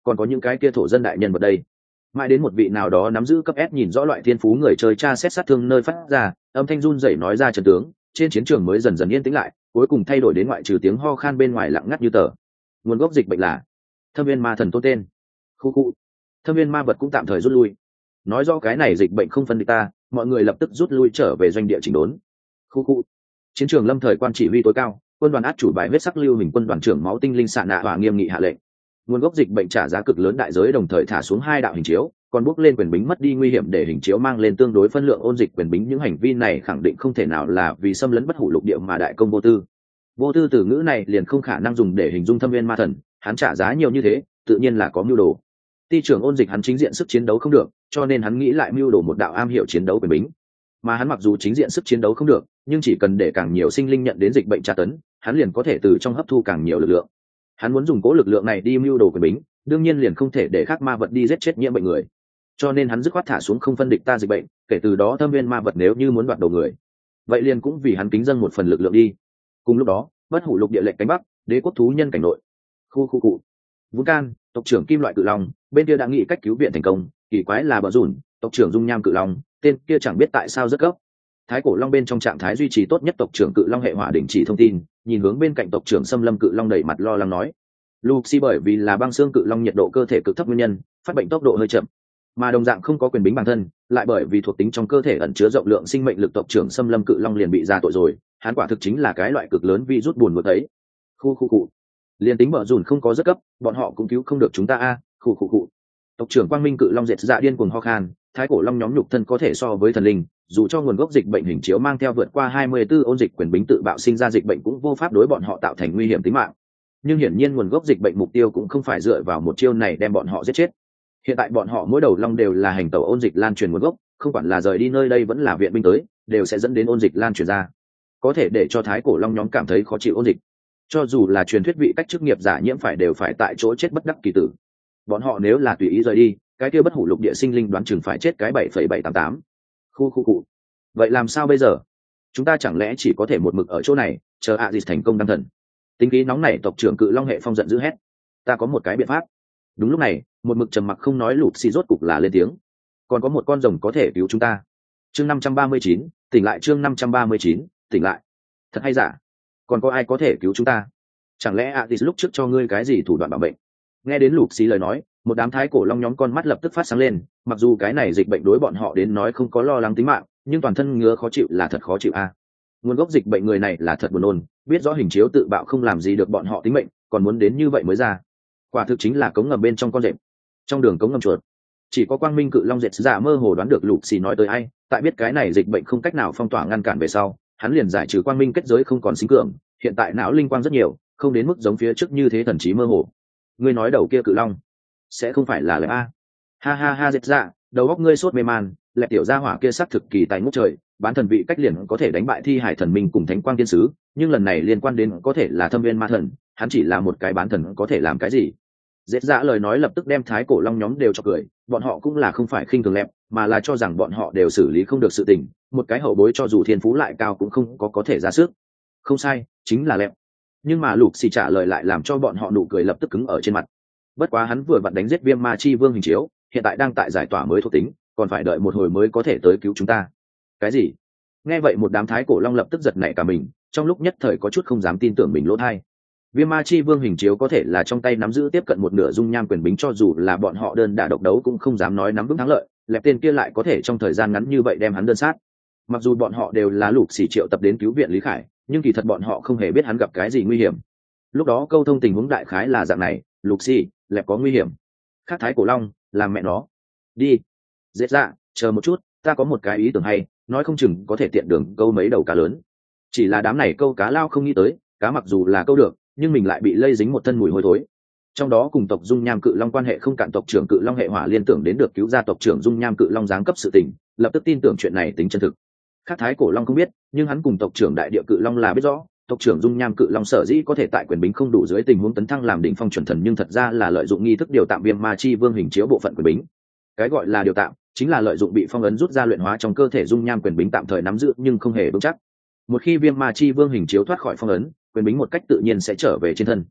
còn có những cái kia thổ dân đại nhân vật đây. Mãi đến một vị nào đó nắm giữ cấp S nhìn rõ loại thiên phú người chơi tra xét sát thương nơi phát ra, âm thanh run rẩy nói ra trận tướng, trên chiến trường mới dần dần yên tĩnh lại, cuối cùng thay đổi đến ngoại trừ tiếng ho khan bên ngoài lặng ngắt như tờ. Nguồn gốc dịch bệnh là Thâm Viên Ma Thần tôn tên. Khu khu. Thâm Viên Ma vật cũng tạm thời rút lui. Nói rõ cái này dịch bệnh không phân địch ta, mọi người lập tức rút lui trở về doanh địa chỉnh đốn. Khu khu. Chiến trường lâm thời quan chỉ huy tối cao, quân đoàn át chủ bài huyết sắc lưu hình quân đoàn trưởng máu tinh linh xạ nạ và nghiêm nghị hạ lệnh. Nguồn gốc dịch bệnh trả giá cực lớn đại giới, đồng thời thả xuống hai đạo hình chiếu, còn bước lên quyền bính mất đi nguy hiểm để hình chiếu mang lên tương đối phân lượng ôn dịch quyền bính. Những hành vi này khẳng định không thể nào là vì xâm lấn bất hủ lục địa mà đại công vô tư. Vô tư từ ngữ này liền không khả năng dùng để hình dung Thâm Viên Ma Thần, hắn trả giá nhiều như thế, tự nhiên là có mưu đồ. Ty trưởng ôn dịch hắn chính diện sức chiến đấu không được, cho nên hắn nghĩ lại mưu đồ một đạo am hiểu chiến đấu quyền bính. Mà hắn mặc dù chính diện sức chiến đấu không được, nhưng chỉ cần để càng nhiều sinh linh nhận đến dịch bệnh tra tấn, hắn liền có thể từ trong hấp thu càng nhiều lực lượng. Hắn muốn dùng cố lực lượng này đi mưu đồ quyền bính, đương nhiên liền không thể để khác ma vật đi giết chết nhiễm bệnh người. Cho nên hắn dứt khoát thả xuống không phân địch ta dịch bệnh, kể từ đó Thâm Viên ma vật nếu như muốn đoạt đầu người, vậy liền cũng vì hắn kính dâng một phần lực lượng đi. Cùng lúc đó, bất hủ lục địa lệnh cánh bắc, đế quốc thú nhân cảnh nội. Khu khu cụ. Vulcan, tộc trưởng kim loại cự long, bên kia đã nghĩ cách cứu viện thành công, kỳ quái là bờ rủn, tộc trưởng dung nham cự long, tên kia chẳng biết tại sao rất gấp. Thái cổ long bên trong trạng thái duy trì tốt nhất tộc trưởng cự long hệ hỏa đình chỉ thông tin, nhìn hướng bên cạnh tộc trưởng xâm lâm cự long đầy mặt lo lắng nói: Luxi bởi vì là băng xương cự long nhiệt độ cơ thể cực thấp nguyên nhân, phát bệnh tốc độ hơi chậm, mà đồng dạng không có quyền bính bản thân, lại bởi vì thuộc tính trong cơ thể ẩn chứa rộng lượng sinh mệnh lực, tộc trưởng xâm lâm cự long liền bị ra tội rồi. Hắn quả thực chính là cái loại cực lớn vi rút buồn vừa thấy. Khu khu cụ. Liên tính bờ rủn không có rất cấp, bọn họ cũng cứu không được chúng ta a. À. Khu khu cụ. Tộc trưởng quang minh cự long dệt dạ điên cuồng ho khan, thái cổ long nhóm nhục thân có thể so với thần linh, dù cho nguồn gốc dịch bệnh hình chiếu mang theo vượt qua hai mươi tư ôn dịch quyền bính tự bạo sinh ra dịch bệnh cũng vô pháp đối bọn họ tạo thành nguy hiểm tính mạng. Nhưng hiển nhiên nguồn gốc dịch bệnh mục tiêu cũng không phải dựa vào một chiêu này đem bọn họ giết chết. Hiện tại bọn họ mỗi đầu long đều là hành tẩu ôn dịch lan truyền nguồn gốc, không quản là rời đi nơi đây vẫn là viện binh tới, đều sẽ dẫn đến ôn dịch lan truyền ra, có thể để cho thái cổ long nhóm cảm thấy khó chịu ôn dịch. Cho dù là truyền thuyết vị cách chức nghiệp giả nhiễm phải đều phải tại chỗ chết bất đắc kỳ tử. Bọn họ nếu là tùy ý rời đi, cái kia bất hủ lục địa sinh linh đoán chừng phải chết cái bảy phẩy bảy tám tám. Khu khu cụ. Vậy làm sao bây giờ? Chúng ta chẳng lẽ chỉ có thể một mực ở chỗ này, chờ ạ à thành công đăng thần? Tính khí nóng này tộc trưởng cự long hệ phong giận dữ hét: ta có một cái biện pháp. Đúng lúc này, một mực trầm mặc không nói lụt xì rốt cục là lên tiếng: còn có một con rồng có thể cứu chúng ta. Chương năm trăm ba mươi chín, tỉnh lại. Chương năm trăm ba mươi chín, tỉnh lại. Thật hay giả? Còn có ai có thể cứu chúng ta? Chẳng lẽ Atis lúc trước cho ngươi cái gì thủ đoạn bảo bệnh? Nghe đến lục xì lời nói, một đám thái cổ long nhóm con mắt lập tức phát sáng lên. Mặc dù cái này dịch bệnh đối bọn họ đến nói không có lo lắng tính mạng, nhưng toàn thân ngứa khó chịu là thật khó chịu a. À. Nguồn gốc dịch bệnh người này là thật buồn nôn, biết rõ hình chiếu tự bạo không làm gì được bọn họ tính mệnh, còn muốn đến như vậy mới ra. Quả thực chính là cống ngầm bên trong con rệp, trong đường cống ngầm chuột. Chỉ có quang minh cự long dệt giả mơ hồ đoán được lục xì nói tới ai, tại biết cái này dịch bệnh không cách nào phong tỏa ngăn cản về sau, hắn liền giải trừ quang minh kết giới không còn sinh cường, hiện tại não linh quang rất nhiều, không đến mức giống phía trước như thế thần trí mơ hồ. Ngươi nói đầu kia cự long sẽ không phải là lẹp a? Ha ha ha dệt dạ, đầu óc ngươi sốt mê man, lẹp tiểu gia hỏa kia sắc thực kỳ tài ngút trời, bán thần vị cách liền có thể đánh bại thi hải thần minh cùng thánh quang thiên sứ, nhưng lần này liên quan đến có thể là Thâm Viên ma thần, hắn chỉ là một cái bán thần có thể làm cái gì? Dệt dạ lời nói lập tức đem thái cổ long nhóm đều cho cười, bọn họ cũng là không phải khinh thường lẹp, mà là cho rằng bọn họ đều xử lý không được sự tình, một cái hậu bối cho dù thiên phú lại cao cũng không có có thể ra sức. Không sai, chính là lẹp. Nhưng mà lục xì trả lời lại làm cho bọn họ nụ cười lập tức cứng ở trên mặt. Bất quá hắn vừa vặn đánh giết viêm ma chi vương hình chiếu, hiện tại đang tại giải tỏa mới thuộc tính, còn phải đợi một hồi mới có thể tới cứu chúng ta. Cái gì? Nghe vậy một đám thái cổ long lập tức giật nảy cả mình, trong lúc nhất thời có chút không dám tin tưởng mình lỗ tai. Viêm ma chi vương hình chiếu có thể là trong tay nắm giữ tiếp cận một nửa dung nham quyền bính, cho dù là bọn họ đơn đả độc đấu cũng không dám nói nắm vững thắng lợi, lẹp tên kia lại có thể trong thời gian ngắn như vậy đem hắn đơn sát. Mặc dù bọn họ đều là lục xỉ triệu tập đến cứu viện Lý Khải, nhưng kỳ thật bọn họ không hề biết hắn gặp cái gì nguy hiểm. Lúc đó câu thông tình huống đại khái là dạng này: lục xỉ, lẹp có nguy hiểm. Khác thái cổ long, làm mẹ nó. Đi. Dễ dạ, chờ một chút, ta có một cái ý tưởng hay, nói không chừng có thể tiện đường câu mấy đầu cá lớn. Chỉ là đám này câu cá lao không nghĩ tới, cá mặc dù là câu được, nhưng mình lại bị lây dính một thân mùi hôi thối. Trong đó cùng tộc dung nham cự long quan hệ không cạn tộc trưởng cự long hệ hỏa liên tưởng đến được cứu ra tộc trưởng dung nham cự long giáng cấp sự tình, lập tức tin tưởng chuyện này tính chân thực. Khác thái cổ long không biết, nhưng hắn cùng tộc trưởng đại địa cự long là biết rõ, tộc trưởng dung nham cự long sở dĩ có thể tại quyền bính không đủ dưới tình huống tấn thăng làm đỉnh phong chuẩn thần, nhưng thật ra là lợi dụng nghi thức điều tạm viêm ma chi vương hình chiếu bộ phận quyền bính. Cái gọi là điều tạm chính là lợi dụng bị phong ấn rút ra luyện hóa trong cơ thể dung nham quyền bính tạm thời nắm giữ nhưng không hề vững chắc. Một khi viêm ma chi vương hình chiếu thoát khỏi phong ấn, quyền bính một cách tự nhiên sẽ trở về trên thân.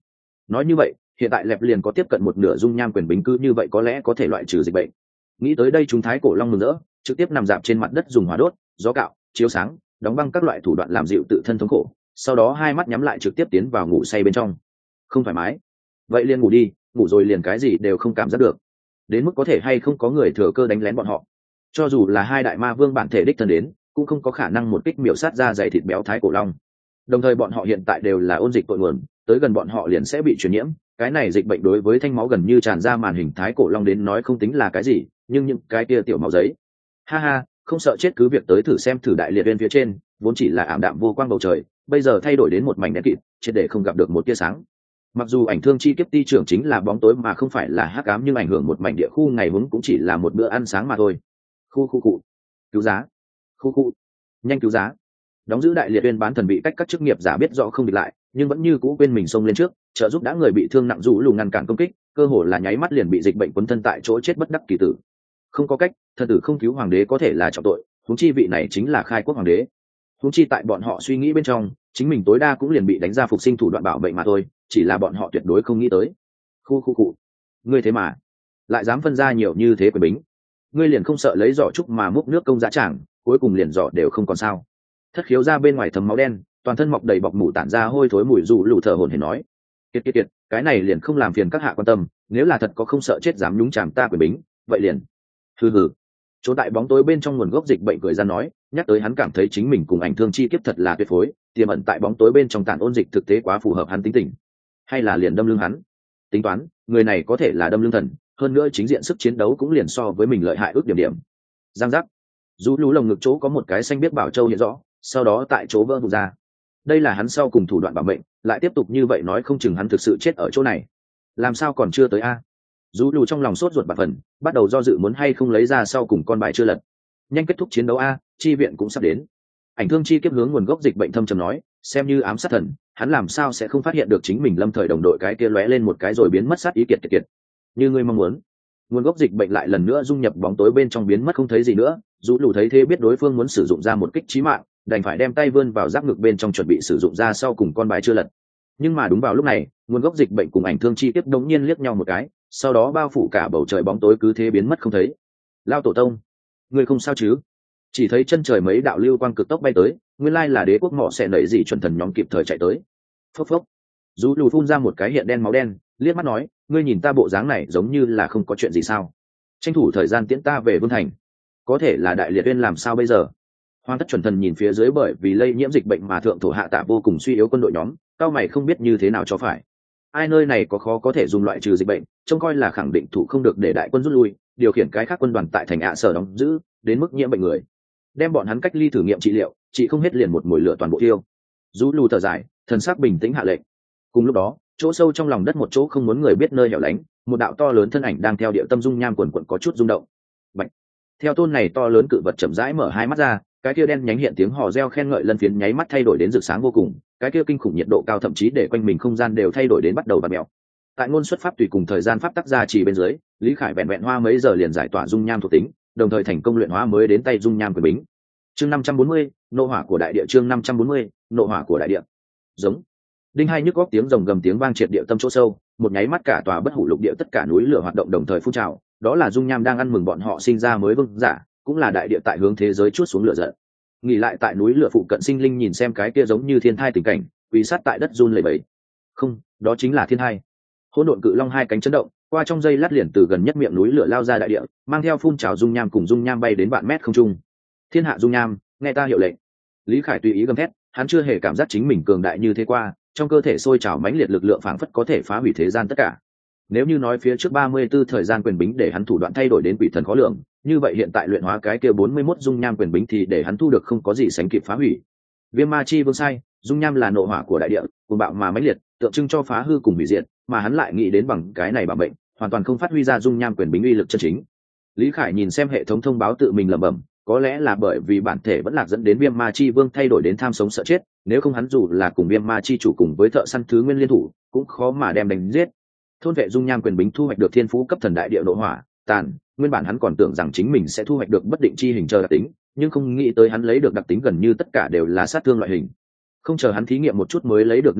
nói như vậy hiện tại lẹp liền có tiếp cận một nửa dung nham quyền bính, cứ như vậy có lẽ có thể loại trừ dịch bệnh. Nghĩ tới đây chúng thái cổ long mừng rỡ, trực tiếp nằm dạp trên mặt đất dùng hỏa đốt, gió cạo, chiếu sáng, đóng băng các loại thủ đoạn làm dịu tự thân thống khổ, sau đó hai mắt nhắm lại trực tiếp tiến vào ngủ say bên trong. Không thoải mái, vậy liền ngủ đi, ngủ rồi liền cái gì đều không cảm giác được. Đến mức có thể hay không có người thừa cơ đánh lén bọn họ, cho dù là hai đại ma vương bản thể đích thân đến cũng không có khả năng một kích miểu sát ra dày thịt béo thái cổ long. Đồng thời bọn họ hiện tại đều là ôn dịch tội nguồn, tới gần bọn họ liền sẽ bị truyền nhiễm. Cái này dịch bệnh đối với thanh máu gần như tràn ra màn hình thái cổ long đến nói không tính là cái gì, nhưng những cái kia tiểu máu giấy, ha ha, không sợ chết cứ việc tới thử xem thử. Đại liệt bên phía trên vốn chỉ là ảm đạm vô quang bầu trời, bây giờ thay đổi đến một mảnh đen kịt, triệt để không gặp được một tia sáng. Mặc dù ảnh thương chi kiếp ti trưởng chính là bóng tối mà không phải là hắc ám, nhưng ảnh hưởng một mảnh địa khu ngày hướng cũng chỉ là một bữa ăn sáng mà thôi. Khu khu cụ, cứu giá, khu khu, nhanh cứu giá. Đóng giữ đại liệt uyên bán thần bị cách các chức nghiệp giả biết rõ không địch lại, nhưng vẫn như cũ quên mình xông lên trước trợ giúp đã người bị thương nặng rũ lù ngăn cản công kích, cơ hồ là nháy mắt liền bị dịch bệnh cuốn thân tại chỗ chết bất đắc kỳ tử. Không có cách, thần tử không cứu hoàng đế có thể là trọng tội, huống chi vị này chính là khai quốc hoàng đế. Huống chi tại bọn họ suy nghĩ bên trong, chính mình tối đa cũng liền bị đánh ra phục sinh thủ đoạn bảo mệnh mà thôi, chỉ là bọn họ tuyệt đối không nghĩ tới. Khu khu cụ, ngươi thế mà lại dám phân ra nhiều như thế quyền bính, ngươi liền không sợ lấy giỏ trúc mà múc nước công giá trảng, cuối cùng liền giỏ đều không còn sao? Thất khiếu ra bên ngoài thấm máu đen, toàn thân mọc đầy bọc mủ tản ra hôi thối mùi rủ lù thở hổn hển nói: kiệt kiệt kiệt, cái này liền không làm phiền các hạ quan tâm, nếu là thật có không sợ chết dám nhúng chàm ta quyền bính, vậy liền hừ hừ. Chỗ tại bóng tối bên trong nguồn gốc dịch bệnh cười ra nói, nhắc tới hắn cảm thấy chính mình cùng ảnh thương chi kiếp thật là tuyệt phối, tiềm ẩn tại bóng tối bên trong tàn ôn dịch thực tế quá phù hợp hắn tính tình. Hay là liền đâm lưng hắn, tính toán người này có thể là đâm lưng thần, hơn nữa chính diện sức chiến đấu cũng liền so với mình lợi hại ước điểm điểm. Giang giác, rú lú lồng ngực chỗ có một cái xanh biết bảo châu hiện rõ, sau đó tại chỗ vỡ vụn ra. Đây là hắn sau cùng thủ đoạn bảo mệnh, lại tiếp tục như vậy nói không chừng hắn thực sự chết ở chỗ này. Làm sao còn chưa tới a? Rú lù trong lòng sốt ruột bạt phần, bắt đầu do dự muốn hay không lấy ra sau cùng con bài chưa lật. Nhanh kết thúc chiến đấu a, chi viện cũng sắp đến. Ảnh thương chi kiếp hướng nguồn gốc dịch bệnh thâm trầm nói, xem như ám sát thần, hắn làm sao sẽ không phát hiện được chính mình lâm thời đồng đội cái kia lóe lên một cái rồi biến mất sát ý kiệt kiệt kiệt. Như ngươi mong muốn. Nguồn gốc dịch bệnh lại lần nữa dung nhập bóng tối bên trong biến mất không thấy gì nữa. Rú lù thấy thế biết đối phương muốn sử dụng ra một kích chí mạng, đành phải đem tay vươn vào giáp ngực bên trong chuẩn bị sử dụng ra sau cùng con bài chưa lật. Nhưng mà đúng vào lúc này, nguồn gốc dịch bệnh cùng ảnh thương chi tiếp đống nhiên liếc nhau một cái, sau đó bao phủ cả bầu trời bóng tối cứ thế biến mất không thấy. Lao tổ tông, ngươi không sao chứ? Chỉ thấy chân trời mấy đạo lưu quang cực tốc bay tới, nguyên lai là đế quốc mọ xẻ nảy gì chuẩn thần nhóm kịp thời chạy tới. Phốc phốc, Rú lù phun ra một cái hiện đen máu đen, liếc mắt nói, ngươi nhìn ta bộ dáng này giống như là không có chuyện gì sao? Tranh thủ thời gian tiễn ta về vương thành. Có thể là đại liệt uyên làm sao bây giờ? Hoàng thất chuẩn thần nhìn phía dưới bởi vì lây nhiễm dịch bệnh mà thượng thổ hạ tạ vô cùng suy yếu quân đội nhóm, cao mày không biết như thế nào cho phải. Ai nơi này có khó có thể dùng loại trừ dịch bệnh, trông coi là khẳng định thủ không được để đại quân rút lui, điều khiển cái khác quân đoàn tại thành ạ sở đóng giữ, đến mức nhiễm bệnh người, đem bọn hắn cách ly thử nghiệm trị liệu, chỉ không hết liền một mùi lửa toàn bộ tiêu. Rú lù thở dài, thần sắc bình tĩnh hạ lệnh. Cùng lúc đó, chỗ sâu trong lòng đất một chỗ không muốn người biết nơi hẻo lánh, một đạo to lớn thân ảnh đang theo địa tâm dung nham quần quần có chút rung động. Bạch. Theo tôn này to lớn cự vật chậm rãi mở hai mắt ra, cái kia đen nhánh hiện tiếng hò reo khen ngợi lân phiến nháy mắt thay đổi đến rực sáng vô cùng, cái kia kinh khủng nhiệt độ cao thậm chí để quanh mình không gian đều thay đổi đến bắt đầu vặn mèo. Tại ngôn xuất pháp tùy cùng thời gian pháp tác ra chỉ bên dưới, Lý Khải vẹn vẹn hoa mấy giờ liền giải tỏa dung nham thuộc tính, đồng thời thành công luyện hóa mới đến tay dung nham quyền bính. Chương năm trăm bốn mươi, nộ hỏa của đại địa. Chương năm trăm bốn mươi, nộ hỏa của đại địa. Giống. Đinh hai nhức góc tiếng rồng gầm tiếng vang triệt địa tâm chỗ sâu, một nháy mắt cả tòa bất hủ lục địa tất cả núi lửa hoạt động đồng thời phun trào, đó là dung nham đang ăn mừng bọn họ sinh ra mới vương giả, cũng là đại địa tại hướng thế giới chuốt xuống lửa giận. Nghỉ lại tại núi lửa phụ cận sinh linh nhìn xem cái kia giống như thiên thai tình cảnh, quỳ sát tại đất run lẩy bẩy. Không, đó chính là thiên thai. Hỗn độn cự long hai cánh chấn động, qua trong dây lát liền từ gần nhất miệng núi lửa lao ra đại địa, mang theo phun trào dung nham cùng dung nham bay đến vạn mét không trung. Thiên hạ dung nham, nghe ta hiệu lệnh. Lý Khải tùy ý gầm thét, hắn chưa hề cảm giác chính mình cường đại như thế qua, trong cơ thể sôi trào mãnh liệt lực lượng phảng phất có thể phá hủy thế gian tất cả. Nếu như nói phía trước ba mươi tư thời gian quyền bính để hắn thủ đoạn thay đổi đến quỷ thần khó lường, như vậy hiện tại luyện hóa cái kia bốn mươi mốt dung nham quyền bính thì để hắn thu được không có gì sánh kịp phá hủy. Viêm ma chi vương sai, dung nham là nộ hỏa của đại địa, cuồng bạo mà mãnh liệt, tượng trưng cho phá hư cùng hủy diệt, mà hắn lại nghĩ đến bằng cái này bảo mệnh, hoàn toàn không phát huy ra dung nham quyền bính uy lực chân chính. Lý Khải nhìn xem hệ thống thông báo tự mình lẩm bẩm, có lẽ là bởi vì bản thể vẫn lạc dẫn đến viêm ma chi vương thay đổi đến tham sống sợ chết, nếu không hắn dù là cùng viêm ma chi chủ cùng với thợ săn thứ nguyên liên thủ, cũng khó mà đem đánh giết. Thôn vệ dung nham quyền bính thu hoạch được thiên phú cấp thần đại địa nộ hỏa tàn, nguyên bản hắn còn tưởng rằng chính mình sẽ thu hoạch được bất định chi hình chờ đặc tính, nhưng không nghĩ tới hắn lấy được đặc tính gần như tất cả đều là sát thương loại hình. Không chờ hắn thí nghiệm một chút mới lấy được năng lực,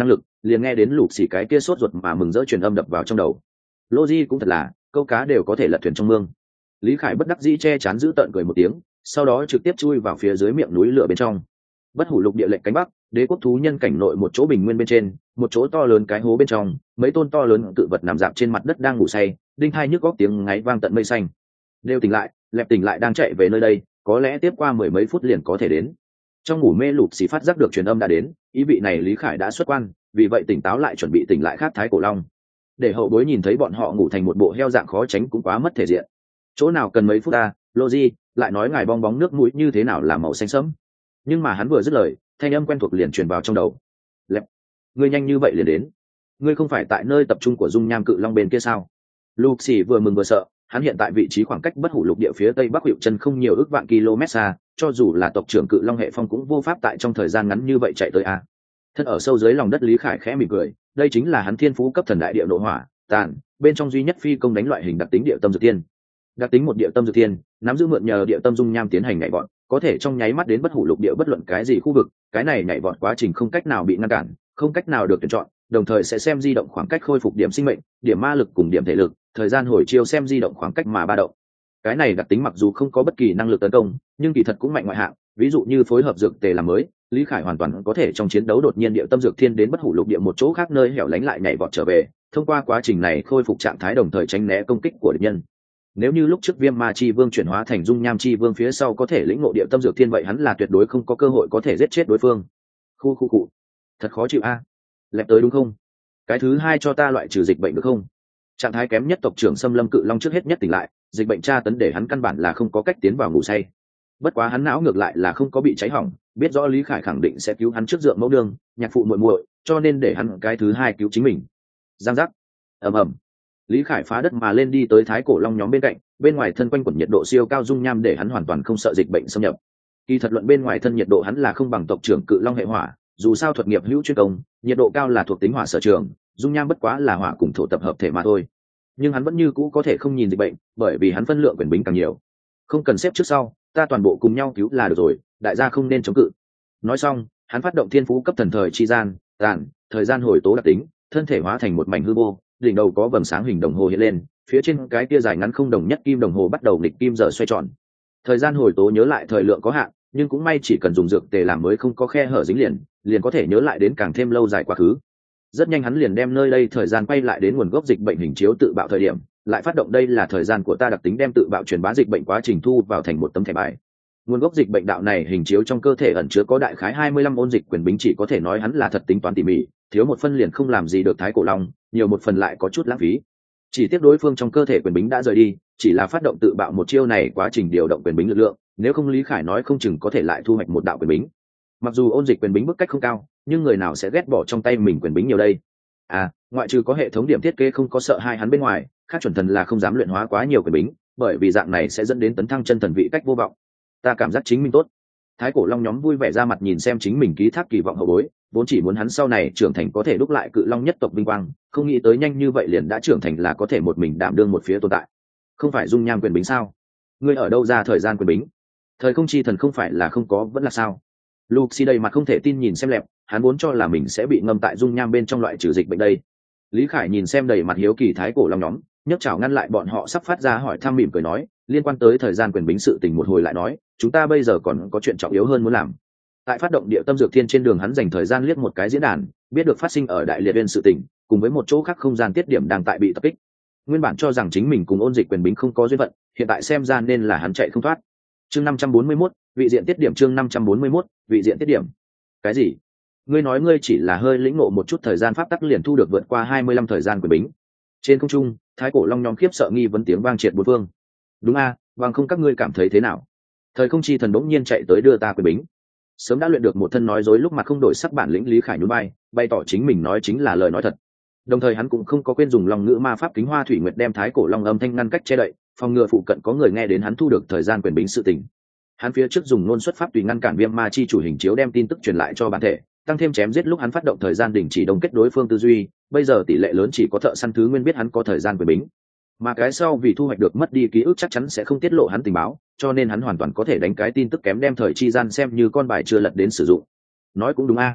liền nghe đến lục xỉ cái kia sốt ruột mà mừng rỡ truyền âm đập vào trong đầu. Logi cũng thật là, câu cá đều có thể lật thuyền trong mương. Lý Khải bất đắc dĩ che chắn giữ tợn cười một tiếng, sau đó trực tiếp chui vào phía dưới miệng núi lửa bên trong. Bất hủ lục địa lệnh cánh bắc, đế quốc thú nhân cảnh nội một chỗ bình nguyên bên trên, một chỗ to lớn cái hố bên trong, mấy tôn to lớn tự vật nằm dạp trên mặt đất đang ngủ say, đinh hai nhức góc tiếng ngáy vang tận mây xanh. Đều tỉnh lại, lẹp tỉnh lại đang chạy về nơi đây, có lẽ tiếp qua mười mấy phút liền có thể đến. Trong ngủ mê lục xì phát giác được truyền âm đã đến, ý vị này Lý Khải đã xuất quan, vì vậy tỉnh táo lại chuẩn bị tỉnh lại khác Thái Cổ Long. Để hậu bối nhìn thấy bọn họ ngủ thành một bộ heo dạng khó tránh cũng quá mất thể diện. Chỗ nào cần mấy phút ta, Logi, lại nói ngài bong bóng nước mũi như thế nào là màu xanh sẫm. Nhưng mà hắn vừa dứt lời, thanh âm quen thuộc liền truyền vào trong đầu. Lẹp, ngươi nhanh như vậy liền đến. Ngươi không phải tại nơi tập trung của dung nham cự long bên kia sao? Luxi vừa mừng vừa sợ, hắn hiện tại vị trí khoảng cách bất hủ lục địa phía tây bắc hữu chân không nhiều ước vạn km xa, cho dù là tộc trưởng cự long hệ phong cũng vô pháp tại trong thời gian ngắn như vậy chạy tới a. Thân ở sâu dưới lòng đất Lý Khải khẽ mỉm cười, đây chính là hắn thiên phú cấp thần đại địa nộ hỏa tàn bên trong duy nhất phi công đánh loại hình đặc tính địa tâm dược tiên. Đặc tính một địa tâm dược tiên, nắm giữ mượn nhờ địa tâm dung nham tiến hành nhảy vọt, có thể trong nháy mắt đến bất hủ lục địa bất luận cái gì khu vực, cái này nhảy vọt quá trình không cách nào bị ngăn cản, không cách nào được tuyển chọn, đồng thời sẽ xem di động khoảng cách khôi phục điểm sinh mệnh, điểm ma lực cùng điểm thể lực, thời gian hồi chiêu xem di động khoảng cách mà ba động. Cái này đặc tính mặc dù không có bất kỳ năng lực tấn công, nhưng kỳ thật cũng mạnh ngoại hạng, ví dụ như phối hợp dược tề làm mới, Lý Khải hoàn toàn có thể trong chiến đấu đột nhiên địa tâm dược thiên đến bất hủ lục địa một chỗ khác nơi hẻo lánh lại nhảy vọt trở về, thông qua quá trình này khôi phục trạng thái đồng thời tránh né công kích của địch nhân. Nếu như lúc trước Viêm Ma Chi Vương chuyển hóa thành Dung Nham Chi Vương phía sau có thể lĩnh ngộ địa tâm dược thiên, vậy hắn là tuyệt đối không có cơ hội có thể giết chết đối phương. Khu khu cụ, thật khó chịu a. À? Lẹp tới đúng không? Cái thứ hai cho ta loại trừ dịch bệnh được không? Trạng thái kém nhất tộc trưởng Xâm Lâm Cự Long trước hết nhất tỉnh lại, dịch bệnh tra tấn để hắn căn bản là không có cách tiến vào ngủ say. Bất quá hắn não ngược lại là không có bị cháy hỏng, biết rõ Lý Khải khẳng định sẽ cứu hắn trước dượng mẫu đương, nhạc phụ muội muội, cho nên để hắn cái thứ hai cứu chính mình. Giang giác, ầm ầm. Lý Khải phá đất mà lên đi tới Thái Cổ Long nhóm bên cạnh, bên ngoài thân quanh quẩn nhiệt độ siêu cao dung nham để hắn hoàn toàn không sợ dịch bệnh xâm nhập. Kỳ thật luận bên ngoài thân nhiệt độ hắn là không bằng tộc trưởng Cự Long hệ hỏa, dù sao thuật nghiệp hữu chuyên công, nhiệt độ cao là thuộc tính hỏa sở trường, dung nham bất quá là hỏa cùng thổ tập hợp thể mà thôi. Nhưng hắn vẫn như cũ có thể không nhìn dịch bệnh, bởi vì hắn phân lượng quyền bính càng nhiều. Không cần xếp trước sau, ta toàn bộ cùng nhau cứu là được rồi, đại gia không nên chống cự. Nói xong, hắn phát động thiên phú cấp thần thời chi gian, tàn, thời gian hồi tố đặc tính, thân thể hóa thành một mảnh hư vô, đỉnh đầu có vầng sáng hình đồng hồ hiện lên, phía trên cái kia dài ngắn không đồng nhất kim đồng hồ bắt đầu nghịch kim giờ xoay tròn. Thời gian hồi tố nhớ lại thời lượng có hạn, nhưng cũng may chỉ cần dùng dược tề làm mới không có khe hở dính liền, liền có thể nhớ lại đến càng thêm lâu dài quá khứ. Rất nhanh hắn liền đem nơi đây thời gian quay lại đến nguồn gốc dịch bệnh hình chiếu tự bạo thời điểm, lại phát động đây là thời gian của ta đặc tính đem tự bạo truyền bá dịch bệnh quá trình thu vào thành một tấm thẻ bài. Nguồn gốc dịch bệnh đạo này hình chiếu trong cơ thể ẩn chứa có đại khái hai mươi lăm ôn dịch quyền bính, chỉ có thể nói hắn là thật tính toán tỉ mỉ, thiếu một phân liền không làm gì được Thái Cổ Long, nhiều một phần lại có chút lãng phí. Chỉ tiếc đối phương trong cơ thể quyền bính đã rời đi, chỉ là phát động tự bạo một chiêu này quá trình điều động quyền bính lực lượng, nếu không Lý Khải nói không chừng có thể lại thu hoạch một đạo quyền bính. Mặc dù ôn dịch quyền bính bức cách không cao, nhưng người nào sẽ ghét bỏ trong tay mình quyền bính nhiều đây? À, ngoại trừ có hệ thống điểm thiết kế không có sợ hai hắn bên ngoài, khác chuẩn thần là không dám luyện hóa quá nhiều quyền bính, bởi vì dạng này sẽ dẫn đến tấn thăng chân thần vị cách vô vọng. Ta cảm giác chính mình tốt. Thái Cổ Long nhóm vui vẻ ra mặt nhìn xem chính mình ký thác kỳ vọng hậu bối, vốn chỉ muốn hắn sau này trưởng thành có thể đúc lại Cự Long nhất tộc vinh quang, không nghĩ tới nhanh như vậy liền đã trưởng thành là có thể một mình đảm đương một phía tồn tại. Không phải dung nham quyền bính sao? Ngươi ở đâu ra thời gian quyền bính? Thời không chi thần không phải là không có vẫn là sao? Luxi đầy mặt không thể tin nhìn xem lẹp, hắn vốn cho là mình sẽ bị ngâm tại dung nham bên trong loại trừ dịch bệnh đây. Lý Khải nhìn xem đầy mặt hiếu kỳ Thái Cổ Long nhóm, nhấc chảo ngăn lại bọn họ sắp phát ra hỏi thăm, mỉm cười nói, liên quan tới thời gian quyền bính sự tình một hồi lại nói, chúng ta bây giờ còn có chuyện trọng yếu hơn muốn làm. Tại phát động địa tâm dược thiên trên đường, hắn dành thời gian liếc một cái diễn đàn, biết được phát sinh ở Đại Liệt Viên sự tình, cùng với một chỗ khác không gian tiết điểm đang tại bị tập kích. Nguyên bản cho rằng chính mình cùng ôn dịch quyền bính không có duyên phận, hiện tại xem ra nên là hắn chạy không thoát. Chương năm trăm bốn mươi mốt, vị diện tiết điểm. Chương năm trăm bốn mươi mốt, vị diện tiết điểm. Cái gì? Ngươi nói ngươi chỉ là hơi lĩnh ngộ một chút thời gian pháp tắc liền thu được vượt qua hai mươi lăm thời gian quyền bính? Trên không trung, Thái Cổ Long nhóm khiếp sợ nghi vấn tiếng vang triệt bốn phương. Đúng a, vâng, không các ngươi cảm thấy thế nào? Thời không chi thần bỗng nhiên chạy tới đưa ta quyền bính. Sớm đã luyện được một thân nói dối lúc mặt không đổi sắc bản lĩnh Lý Khải nhún vai, bày tỏ chính mình nói chính là lời nói thật. Đồng thời hắn cũng không có quên dùng lòng ngữ ma pháp kính hoa thủy nguyệt đem Thái Cổ Long âm thanh ngăn cách che đậy, phòng ngừa phụ cận có người nghe đến hắn thu được thời gian quyền bính sự tình. Hắn phía trước dùng ngôn xuất pháp tùy ngăn cản Viêm Ma chi chủ hình chiếu đem tin tức truyền lại cho bản thể, tăng thêm chém giết lúc hắn phát động thời gian đình chỉ đồng kết đối phương tư duy, bây giờ tỷ lệ lớn chỉ có thợ săn thứ nguyên biết hắn có thời gian quyền bính. Mà cái sau vì thu hoạch được mất đi ký ức chắc chắn sẽ không tiết lộ hắn tình báo, cho nên hắn hoàn toàn có thể đánh cái tin tức kém đem thời chi gian xem như con bài chưa lật đến sử dụng. Nói cũng đúng a.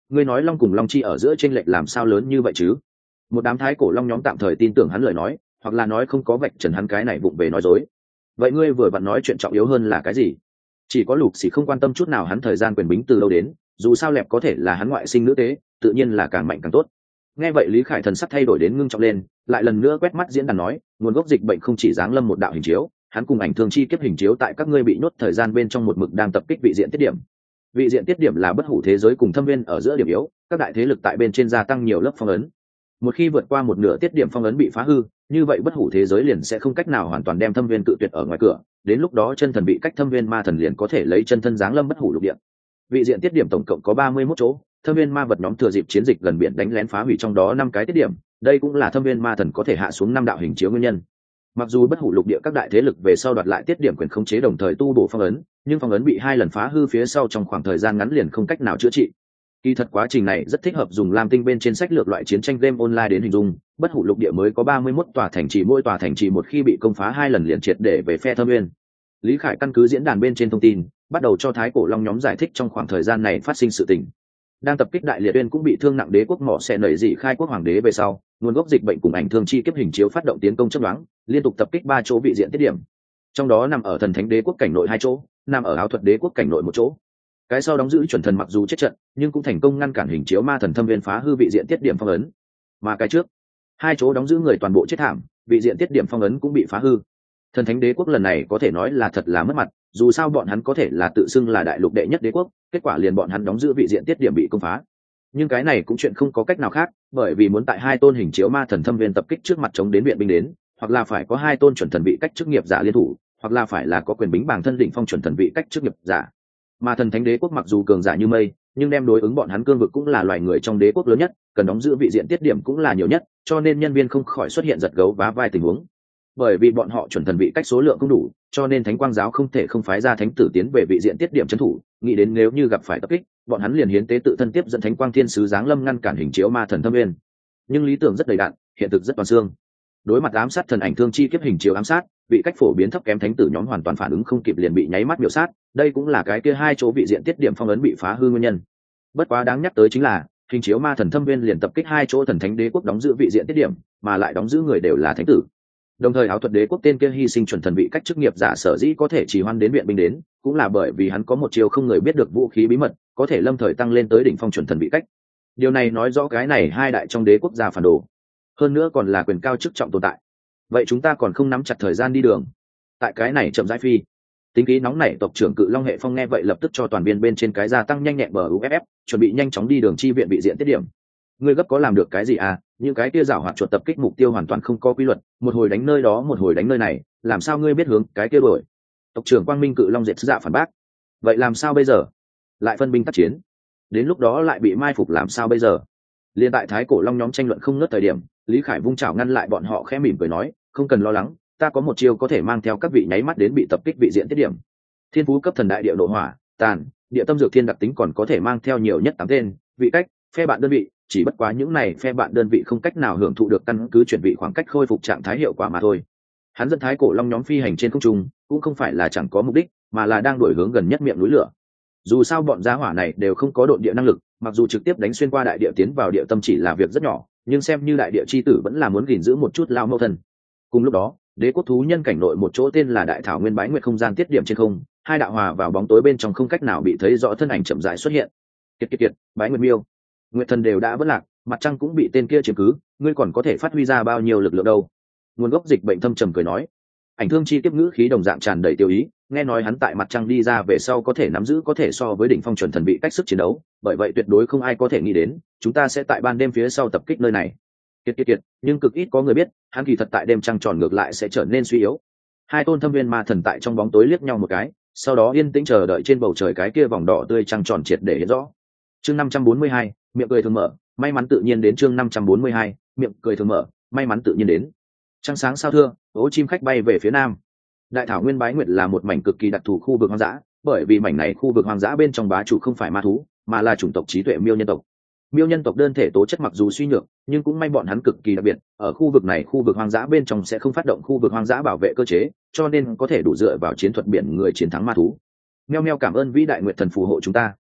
ngươi nói long cùng long chi ở giữa tranh lệch làm sao lớn như vậy chứ? Một đám thái cổ long nhóm tạm thời tin tưởng hắn lời nói, hoặc là nói không có vạch trần hắn cái này vụng về nói dối. Vậy ngươi vừa vặn nói chuyện trọng yếu hơn là cái gì? Chỉ có Lục Xỉ không quan tâm chút nào hắn thời gian quyền bính từ đâu đến, dù sao lẹp có thể là hắn ngoại sinh nữ tế, tự nhiên là càng mạnh càng tốt. Nghe vậy Lý Khải thần sắc thay đổi đến ngưng trọng lên, lại lần nữa quét mắt diễn đàn nói, nguồn gốc dịch bệnh không chỉ giáng lâm một đạo hình chiếu, hắn cùng ảnh thương chi kiếp hình chiếu tại các ngươi bị nhốt thời gian bên trong một mực đang tập kích vị diện tiết điểm. Vị diện tiết điểm là bất hủ thế giới cùng thâm viên ở giữa điểm yếu, các đại thế lực tại bên trên gia tăng nhiều lớp phong ấn. Một khi vượt qua một nửa tiết điểm phong ấn bị phá hư, như vậy bất hủ thế giới liền sẽ không cách nào hoàn toàn đem thâm viên cự tuyệt ở ngoài cửa, đến lúc đó chân thần bị cách thâm viên ma thần liền có thể lấy chân thân giáng lâm bất hủ lục địa. Vị diện tiết điểm tổng cộng có ba mươi mốt chỗ, thâm viên ma vật nhóm thừa dịp chiến dịch gần biển đánh lén phá hủy trong đó năm cái tiết điểm, đây cũng là thâm viên ma thần có thể hạ xuống năm đạo hình chiếu nguyên nhân. Mặc dù bất hủ lục địa các đại thế lực về sau đoạt lại tiết điểm quyền khống chế đồng thời tu bổ phong ấn, nhưng phong ấn bị hai lần phá hư phía sau trong khoảng thời gian ngắn liền không cách nào chữa trị. Kỳ thật quá trình này rất thích hợp dùng lam tinh bên trên sách lược loại chiến tranh game online đến hình dung, bất hủ lục địa mới có ba mươi mốt tòa thành trì, mỗi tòa thành trì một khi bị công phá hai lần liền triệt để về phe thâm viên. Lý Khải căn cứ diễn đàn bên trên thông tin, bắt đầu cho thái cổ long nhóm giải thích trong khoảng thời gian này phát sinh sự tình. Đang tập kích đại liệt uyên cũng bị thương nặng đế quốc mỏ xe nảy dị khai quốc hoàng đế về sau, nguồn gốc dịch bệnh cùng ảnh thương chi kiếp hình chiếu phát động tiến công chấp đoán, liên tục tập kích ba chỗ vị diện tiết điểm. Trong đó nằm ở thần thánh đế quốc cảnh nội hai chỗ, nằm ở áo thuật đế quốc cảnh nội một chỗ. Cái sau đóng giữ chuẩn thần mặc dù chết trận, nhưng cũng thành công ngăn cản hình chiếu ma thần thâm viên phá hư vị diện tiết điểm phong ấn. Mà cái trước, hai chỗ đóng giữ người toàn bộ chết thảm, vị diện tiết điểm phong ấn cũng bị phá hư. Thần thánh đế quốc lần này có thể nói là thật là mất mặt, dù sao bọn hắn có thể là tự xưng là đại lục đệ nhất đế quốc, kết quả liền bọn hắn đóng giữ vị diện tiết điểm bị công phá. Nhưng cái này cũng chuyện không có cách nào khác, bởi vì muốn tại hai tôn hình chiếu ma thần thâm viên tập kích trước mặt chống đến viện binh đến, hoặc là phải có hai tôn chuẩn thần vị cách chức nghiệp giả liên thủ, hoặc là phải là có quyền bính bảng thân định phong chuẩn thần vị cách chức nghiệp giả. Mà thần thánh đế quốc mặc dù cường giả như mây, nhưng đem đối ứng bọn hắn cương vực cũng là loài người trong đế quốc lớn nhất, cần đóng giữ vị diện tiết điểm cũng là nhiều nhất, cho nên nhân viên không khỏi xuất hiện giật gấu vá vai tình huống. Bởi vì bọn họ chuẩn thần vị cách số lượng không đủ, cho nên thánh quang giáo không thể không phái ra thánh tử tiến về vị diện tiết điểm trấn thủ, nghĩ đến nếu như gặp phải tập kích, bọn hắn liền hiến tế tự thân tiếp dẫn thánh quang thiên sứ giáng lâm ngăn cản hình chiếu ma thần thâm viên. Nhưng lý tưởng rất đầy đặn, hiện thực rất toàn xương. Đối mặt ám sát thần ảnh thương chi kiếp hình chiếu ám sát, vị cách phổ biến thấp kém thánh tử nhóm hoàn toàn phản ứng không kịp liền bị nháy mắt miểu sát, đây cũng là cái kia hai chỗ vị diện tiết điểm phong ấn bị phá hư nguyên nhân. Bất quá đáng nhắc tới chính là hình chiếu ma thần thâm viên liền tập kích hai chỗ thần thánh đế quốc đóng giữ vị diện tiết điểm, mà lại đóng giữ người đều là thánh tử. Đồng thời áo thuật đế quốc tên kia hy sinh chuẩn thần vị cách chức nghiệp giả sở dĩ có thể trì hoãn đến viện binh đến, cũng là bởi vì hắn có một chiêu không người biết được vũ khí bí mật, có thể lâm thời tăng lên tới đỉnh phong chuẩn thần vị cách. Điều này nói rõ cái này hai đại trong đế quốc gia phản đồ, hơn nữa còn là quyền cao chức trọng tồn tại. Vậy chúng ta còn không nắm chặt thời gian đi đường. Tại cái này chậm rãi phi. Tính khí nóng nảy tộc trưởng Cự Long Hệ Phong nghe vậy lập tức cho toàn viên bên trên cái gia tăng nhanh nhẹn bờ u ép ép, chuẩn bị nhanh chóng đi đường chi viện bị diện tiết điểm. Ngươi gấp có làm được cái gì à? Những cái kia giảo hoạt chuột tập kích mục tiêu hoàn toàn không có quy luật, một hồi đánh nơi đó một hồi đánh nơi này, làm sao ngươi biết hướng cái kia đổi? Tộc trưởng Quang Minh Cự Long Diệt dạ phản bác. Vậy làm sao bây giờ? Lại phân binh tác chiến, đến lúc đó lại bị mai phục làm sao bây giờ? Liên tại thái cổ long nhóm tranh luận không ngớt thời điểm, Lý Khải vung chảo ngăn lại bọn họ, khẽ mỉm cười nói, không cần lo lắng, ta có một chiêu có thể mang theo các vị nháy mắt đến bị tập kích vị diện tiết điểm. Thiên phú cấp thần đại địa nộ hỏa, tàn, địa tâm dược thiên đặc tính còn có thể mang theo nhiều nhất tám tên, vị cách, phe bạn đơn vị, chỉ bất quá những này phe bạn đơn vị không cách nào hưởng thụ được căn cứ chuyển vị khoảng cách khôi phục trạng thái hiệu quả mà thôi. Hắn dẫn thái cổ long nhóm phi hành trên không trung, cũng không phải là chẳng có mục đích, mà là đang đuổi hướng gần nhất miệng núi lửa. Dù sao bọn giá hỏa này đều không có độn địa năng lực, mặc dù trực tiếp đánh xuyên qua đại địa tiến vào địa tâm chỉ là việc rất nhỏ, nhưng xem như đại địa chi tử vẫn là muốn gìn giữ một chút lao mâu thân. Cùng lúc đó, đế quốc thú nhân cảnh nội một chỗ tên là đại thảo nguyên bái nguyệt không gian tiết điểm trên không, hai đạo hòa vào bóng tối bên trong không cách nào bị thấy rõ thân ảnh chậm rãi xuất hiện. Kiệt kiệt kiệt, bái nguyệt miêu, nguyệt thần đều đã vỡ lạc, mặt trăng cũng bị tên kia chiếm cứ, ngươi còn có thể phát huy ra bao nhiêu lực lượng đâu? Nguồn gốc dịch bệnh thâm trầm cười nói. Ảnh thương chi tiếp ngữ khí đồng dạng tràn đầy tiêu ý, nghe nói hắn tại mặt trăng đi ra về sau có thể nắm giữ có thể so với đỉnh phong chuẩn thần bị cách sức chiến đấu, bởi vậy tuyệt đối không ai có thể nghĩ đến chúng ta sẽ tại ban đêm phía sau tập kích nơi này. Kiệt kiệt kiệt, nhưng cực ít có người biết, hắn kỳ thật tại đêm trăng tròn ngược lại sẽ trở nên suy yếu. Hai tôn thâm viên ma thần tại trong bóng tối liếc nhau một cái, sau đó yên tĩnh chờ đợi trên bầu trời cái kia vòng đỏ tươi trăng tròn triệt để hiện rõ. Chương năm trăm bốn mươi hai, miệng cười thường mở, may mắn tự nhiên đến. Chương năm trăm bốn mươi hai, miệng cười thường mở, may mắn tự nhiên đến. Trăng sáng sao thưa, ố chim khách bay về phía nam. Đại thảo nguyên bái nguyệt là một mảnh cực kỳ đặc thù khu vực hoang dã, bởi vì mảnh này khu vực hoang dã bên trong bá chủ không phải ma thú, mà là chủng tộc trí tuệ miêu nhân tộc. Miêu nhân tộc đơn thể tố chất mặc dù suy nhược, nhưng cũng may bọn hắn cực kỳ đặc biệt, ở khu vực này khu vực hoang dã bên trong sẽ không phát động khu vực hoang dã bảo vệ cơ chế, cho nên có thể đủ dựa vào chiến thuật biển người chiến thắng ma thú. Meo meo cảm ơn vĩ đại nguyệt thần phù hộ chúng ta.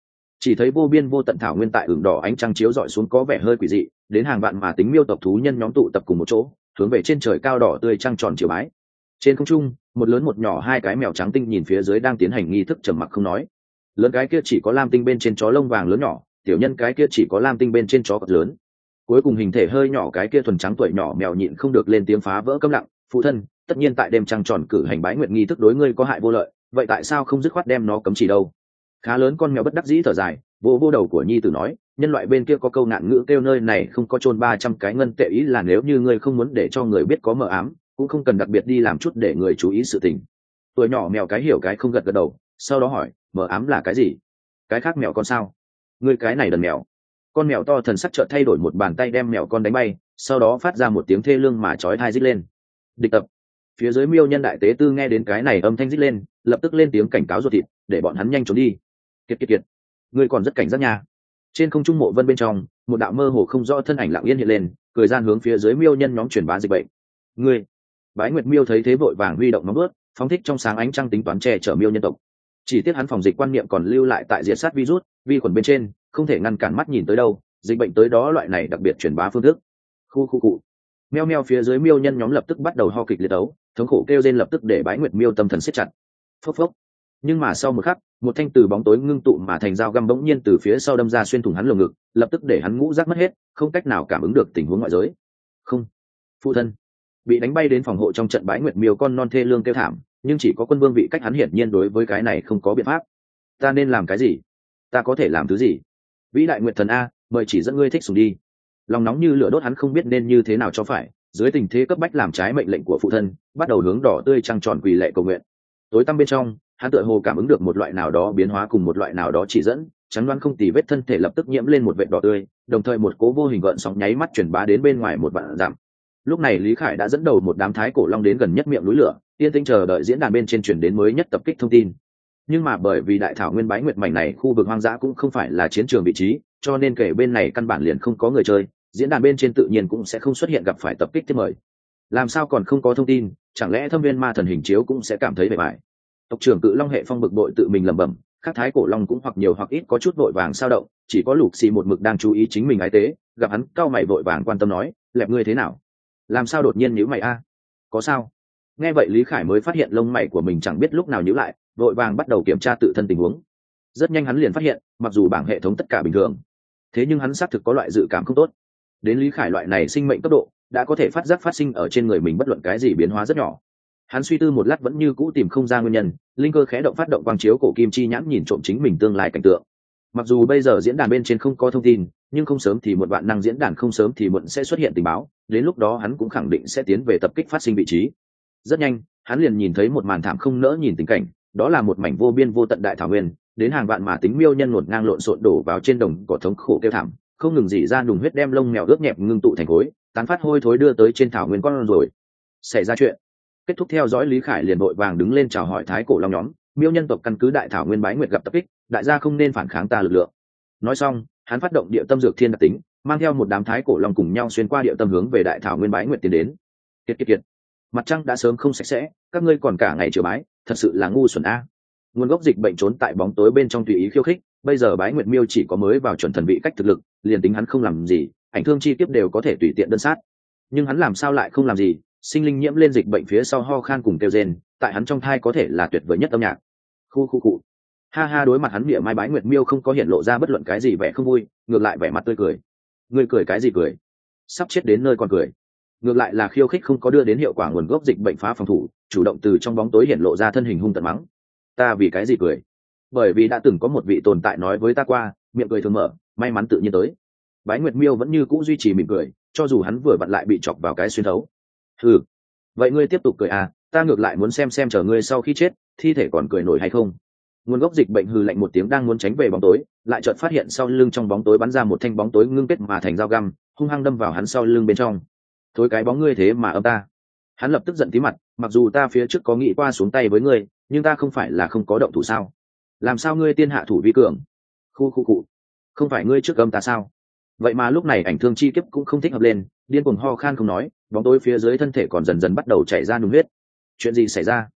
Chỉ thấy vô biên vô tận thảo nguyên tại ửng đỏ ánh trăng chiếu rọi xuống có vẻ hơi quỷ dị, đến hàng vạn mà tính miêu tộc thú nhân nhóm tụ tập cùng một chỗ, hướng về trên trời cao đỏ tươi trăng tròn chiều bái. Trên không trung, một lớn một nhỏ hai cái mèo trắng tinh nhìn phía dưới đang tiến hành nghi thức trầm mặc không nói. Lớn cái kia chỉ có lam tinh bên trên chó lông vàng lớn nhỏ, tiểu nhân cái kia chỉ có lam tinh bên trên chó cọt lớn. Cuối cùng hình thể hơi nhỏ cái kia thuần trắng tuổi nhỏ mèo nhịn không được lên tiếng phá vỡ câm lặng, phụ thân, tất nhiên tại đêm trăng tròn cử hành bái nguyện nghi thức đối ngươi có hại vô lợi, vậy tại sao không dứt khoát đem nó cấm chỉ đâu? Khá lớn con mèo bất đắc dĩ thở dài, vô vô đầu của nhi tử nói, nhân loại bên kia có câu nạn ngữ kêu nơi này không có chôn ba trăm cái ngân tệ, ý là nếu như ngươi không muốn để cho người biết có mờ ám, cũng không cần đặc biệt đi làm chút để người chú ý sự tình. Tuổi nhỏ mèo cái hiểu cái không gật gật đầu, sau đó hỏi, mờ ám là cái gì? Cái khác mèo con sao? Ngươi cái này đần mèo. Con mèo to thần sắc chợt thay đổi, một bàn tay đem mèo con đánh bay, sau đó phát ra một tiếng thê lương mà chói tai rít lên. Địch tập. Phía dưới miêu nhân đại tế tư nghe đến cái này âm thanh rít lên, lập tức lên tiếng cảnh cáo ruột thịt, để bọn hắn nhanh trốn đi. Kiệt kiệt kiệt, ngươi còn rất cảnh giác nha. Trên không trung mộ vân bên trong, một đạo mơ hồ không rõ thân ảnh lặng yên hiện lên, cười gian hướng phía dưới miêu nhân nhóm truyền bá dịch bệnh. Ngươi. Bái Nguyệt Miêu thấy thế vội vàng huy động nóng bớt, phóng thích trong sáng ánh trăng tính toán che chở miêu nhân tộc. Chỉ tiếc hắn phòng dịch quan niệm còn lưu lại tại diệt sát virus, vi khuẩn bên trên, không thể ngăn cản mắt nhìn tới đâu, dịch bệnh tới đó loại này đặc biệt truyền bá phương thức. Khu khu cụ. Meo meo phía dưới miêu nhân nhóm lập tức bắt đầu ho kịch liệt đấu, thống khổ kêu rên lập tức để Bái Nguyệt Miêu tâm thần siết chặt. Phốc phốc. Nhưng mà sau một khắc, một thanh từ bóng tối ngưng tụ mà thành dao găm bỗng nhiên từ phía sau đâm ra xuyên thủng hắn lồng ngực, lập tức để hắn ngũ giác mất hết, không cách nào cảm ứng được tình huống ngoại giới. Không. Phụ thân. Bị đánh bay đến phòng hộ trong trận Bái Nguyệt Miêu con non thê lương kêu thảm, nhưng chỉ có quân vương vị cách hắn hiển nhiên đối với cái này không có biện pháp. Ta nên làm cái gì? Ta có thể làm thứ gì? Vĩ đại Nguyệt thần a, mời chỉ dẫn ngươi thích sùng đi. Lòng nóng như lửa đốt, hắn không biết nên như thế nào cho phải, dưới tình thế cấp bách làm trái mệnh lệnh của phụ thân, bắt đầu hướng đỏ tươi trăng tròn quỳ lệ cầu nguyện. Tối tăm bên trong, hắn tựa hồ cảm ứng được một loại nào đó biến hóa cùng một loại nào đó chỉ dẫn, trắng đoán không tì vết thân thể lập tức nhiễm lên một vệt đỏ tươi, đồng thời một cố vô hình gợn sóng nháy mắt truyền bá đến bên ngoài một vạn dặm. Lúc này Lý Khải đã dẫn đầu một đám thái cổ long đến gần nhất miệng núi lửa, yên tĩnh chờ đợi diễn đàn bên trên truyền đến mới nhất tập kích thông tin. Nhưng mà bởi vì đại thảo nguyên Bái Nguyệt mảnh này khu vực hoang dã cũng không phải là chiến trường vị trí, cho nên kể bên này căn bản liền không có người chơi, diễn đàn bên trên tự nhiên cũng sẽ không xuất hiện gặp phải tập kích tiếp mời. Làm sao còn không có thông tin, chẳng lẽ Thâm Viên Ma Thần hình chiếu cũng sẽ cảm thấy bề bại? Tộc trưởng Cự Long hệ phong bực bội tự mình lẩm bẩm, các thái cổ long cũng hoặc nhiều hoặc ít có chút vội vàng sao động, chỉ có Lục Xì một mực đang chú ý chính mình ái tế, gặp hắn cau mày vội vàng quan tâm nói, lẹp ngươi thế nào? Làm sao đột nhiên nhíu mày a? Có sao? Nghe vậy Lý Khải mới phát hiện lông mày của mình chẳng biết lúc nào nhíu lại, vội vàng bắt đầu kiểm tra tự thân tình huống. Rất nhanh hắn liền phát hiện, mặc dù bảng hệ thống tất cả bình thường, thế nhưng hắn xác thực có loại dự cảm không tốt. Đến Lý Khải loại này sinh mệnh cấp độ, đã có thể phát giác phát sinh ở trên người mình bất luận cái gì biến hóa rất nhỏ. Hắn suy tư một lát vẫn như cũ tìm không ra nguyên nhân, linh cơ khẽ động phát động quang chiếu cổ kim chi nhãn nhìn trộm chính mình tương lai cảnh tượng. Mặc dù bây giờ diễn đàn bên trên không có thông tin, nhưng không sớm thì muộn vạn năng diễn đàn không sớm thì muộn sẽ xuất hiện tình báo, đến lúc đó hắn cũng khẳng định sẽ tiến về tập kích phát sinh vị trí. Rất nhanh, hắn liền nhìn thấy một màn thảm không nỡ nhìn tình cảnh, đó là một mảnh vô biên vô tận đại thảo nguyên, đến hàng vạn mà tính miêu nhân ngổn ngang lộn xộn đổ vào trên đồng cỏ thống khổ kêu thảm, không ngừng rỉ ra nùng huyết đem lông mèo ướt nhẹp ngưng tụ thành khối, tán phát hôi thối đưa tới trên thảo nguyên con rồi. Xảy ra chuyện. Kết thúc theo dõi Lý Khải liền vội vàng đứng lên chào hỏi thái cổ long nhóm, miêu nhân tộc căn cứ đại thảo nguyên Bái Nguyệt gặp tập kích, đại gia không nên phản kháng ta lực lượng. Nói xong, hắn phát động địa tâm dược thiên đặc tính, mang theo một đám thái cổ long cùng nhau xuyên qua địa tâm hướng về đại thảo nguyên Bái Nguyệt tiến đến. Kiệt kiệt kiệt. Mặt trăng đã sớm không sạch sẽ, các ngươi còn cả ngày chiều bái, thật sự là ngu xuẩn a. Nguồn gốc dịch bệnh trốn tại bóng tối bên trong tùy ý khiêu khích, bây giờ Bái Nguyệt Miêu chỉ có mới vào chuẩn thần vị cách thực lực, liền tính hắn không làm gì, ảnh thương chi kiếp đều có thể tùy tiện đơn sát. Nhưng hắn làm sao lại không làm gì, sinh linh nhiễm lên dịch bệnh phía sau ho khan cùng kêu rên, tại hắn trong thai có thể là tuyệt vời nhất âm nhạc. Khu khu cụ. Ha ha, đối mặt hắn mỉa mai Bái Nguyệt Miêu không có hiện lộ ra bất luận cái gì vẻ không vui, ngược lại vẻ mặt tươi cười. Ngươi cười cái gì cười? Sắp chết đến nơi còn cười. Ngược lại là khiêu khích không có đưa đến hiệu quả, nguồn gốc dịch bệnh phá phòng thủ, chủ động từ trong bóng tối hiện lộ ra thân hình hung tợn mắng. Ta vì cái gì cười? Bởi vì đã từng có một vị tồn tại nói với ta qua, miệng cười thường mở, may mắn tự nhiên tới. Bái Nguyệt Miêu vẫn như cũ duy trì mỉm cười, cho dù hắn vừa vặn lại bị chọc vào cái xuyên thấu. Ừ, vậy ngươi tiếp tục cười à, ta ngược lại muốn xem xem chờ ngươi sau khi chết, thi thể còn cười nổi hay không. Nguồn gốc dịch bệnh hừ lạnh một tiếng đang muốn tránh về bóng tối, lại chợt phát hiện sau lưng trong bóng tối bắn ra một thanh bóng tối ngưng kết mà thành dao găm, hung hăng đâm vào hắn sau lưng bên trong. Thối cái bóng ngươi thế mà âm ta. Hắn lập tức giận tí mặt, mặc dù ta phía trước có nghĩ qua xuống tay với ngươi, nhưng ta không phải là không có động thủ sao? Làm sao ngươi tiên hạ thủ vi cường? Khu khu cụ, không phải ngươi trước âm ta sao? Vậy mà lúc này ảnh thương chi kiếp cũng không thích hợp lên, điên cuồng ho khan không nói, bóng tối phía dưới thân thể còn dần dần bắt đầu chảy ra nung huyết. Chuyện gì xảy ra?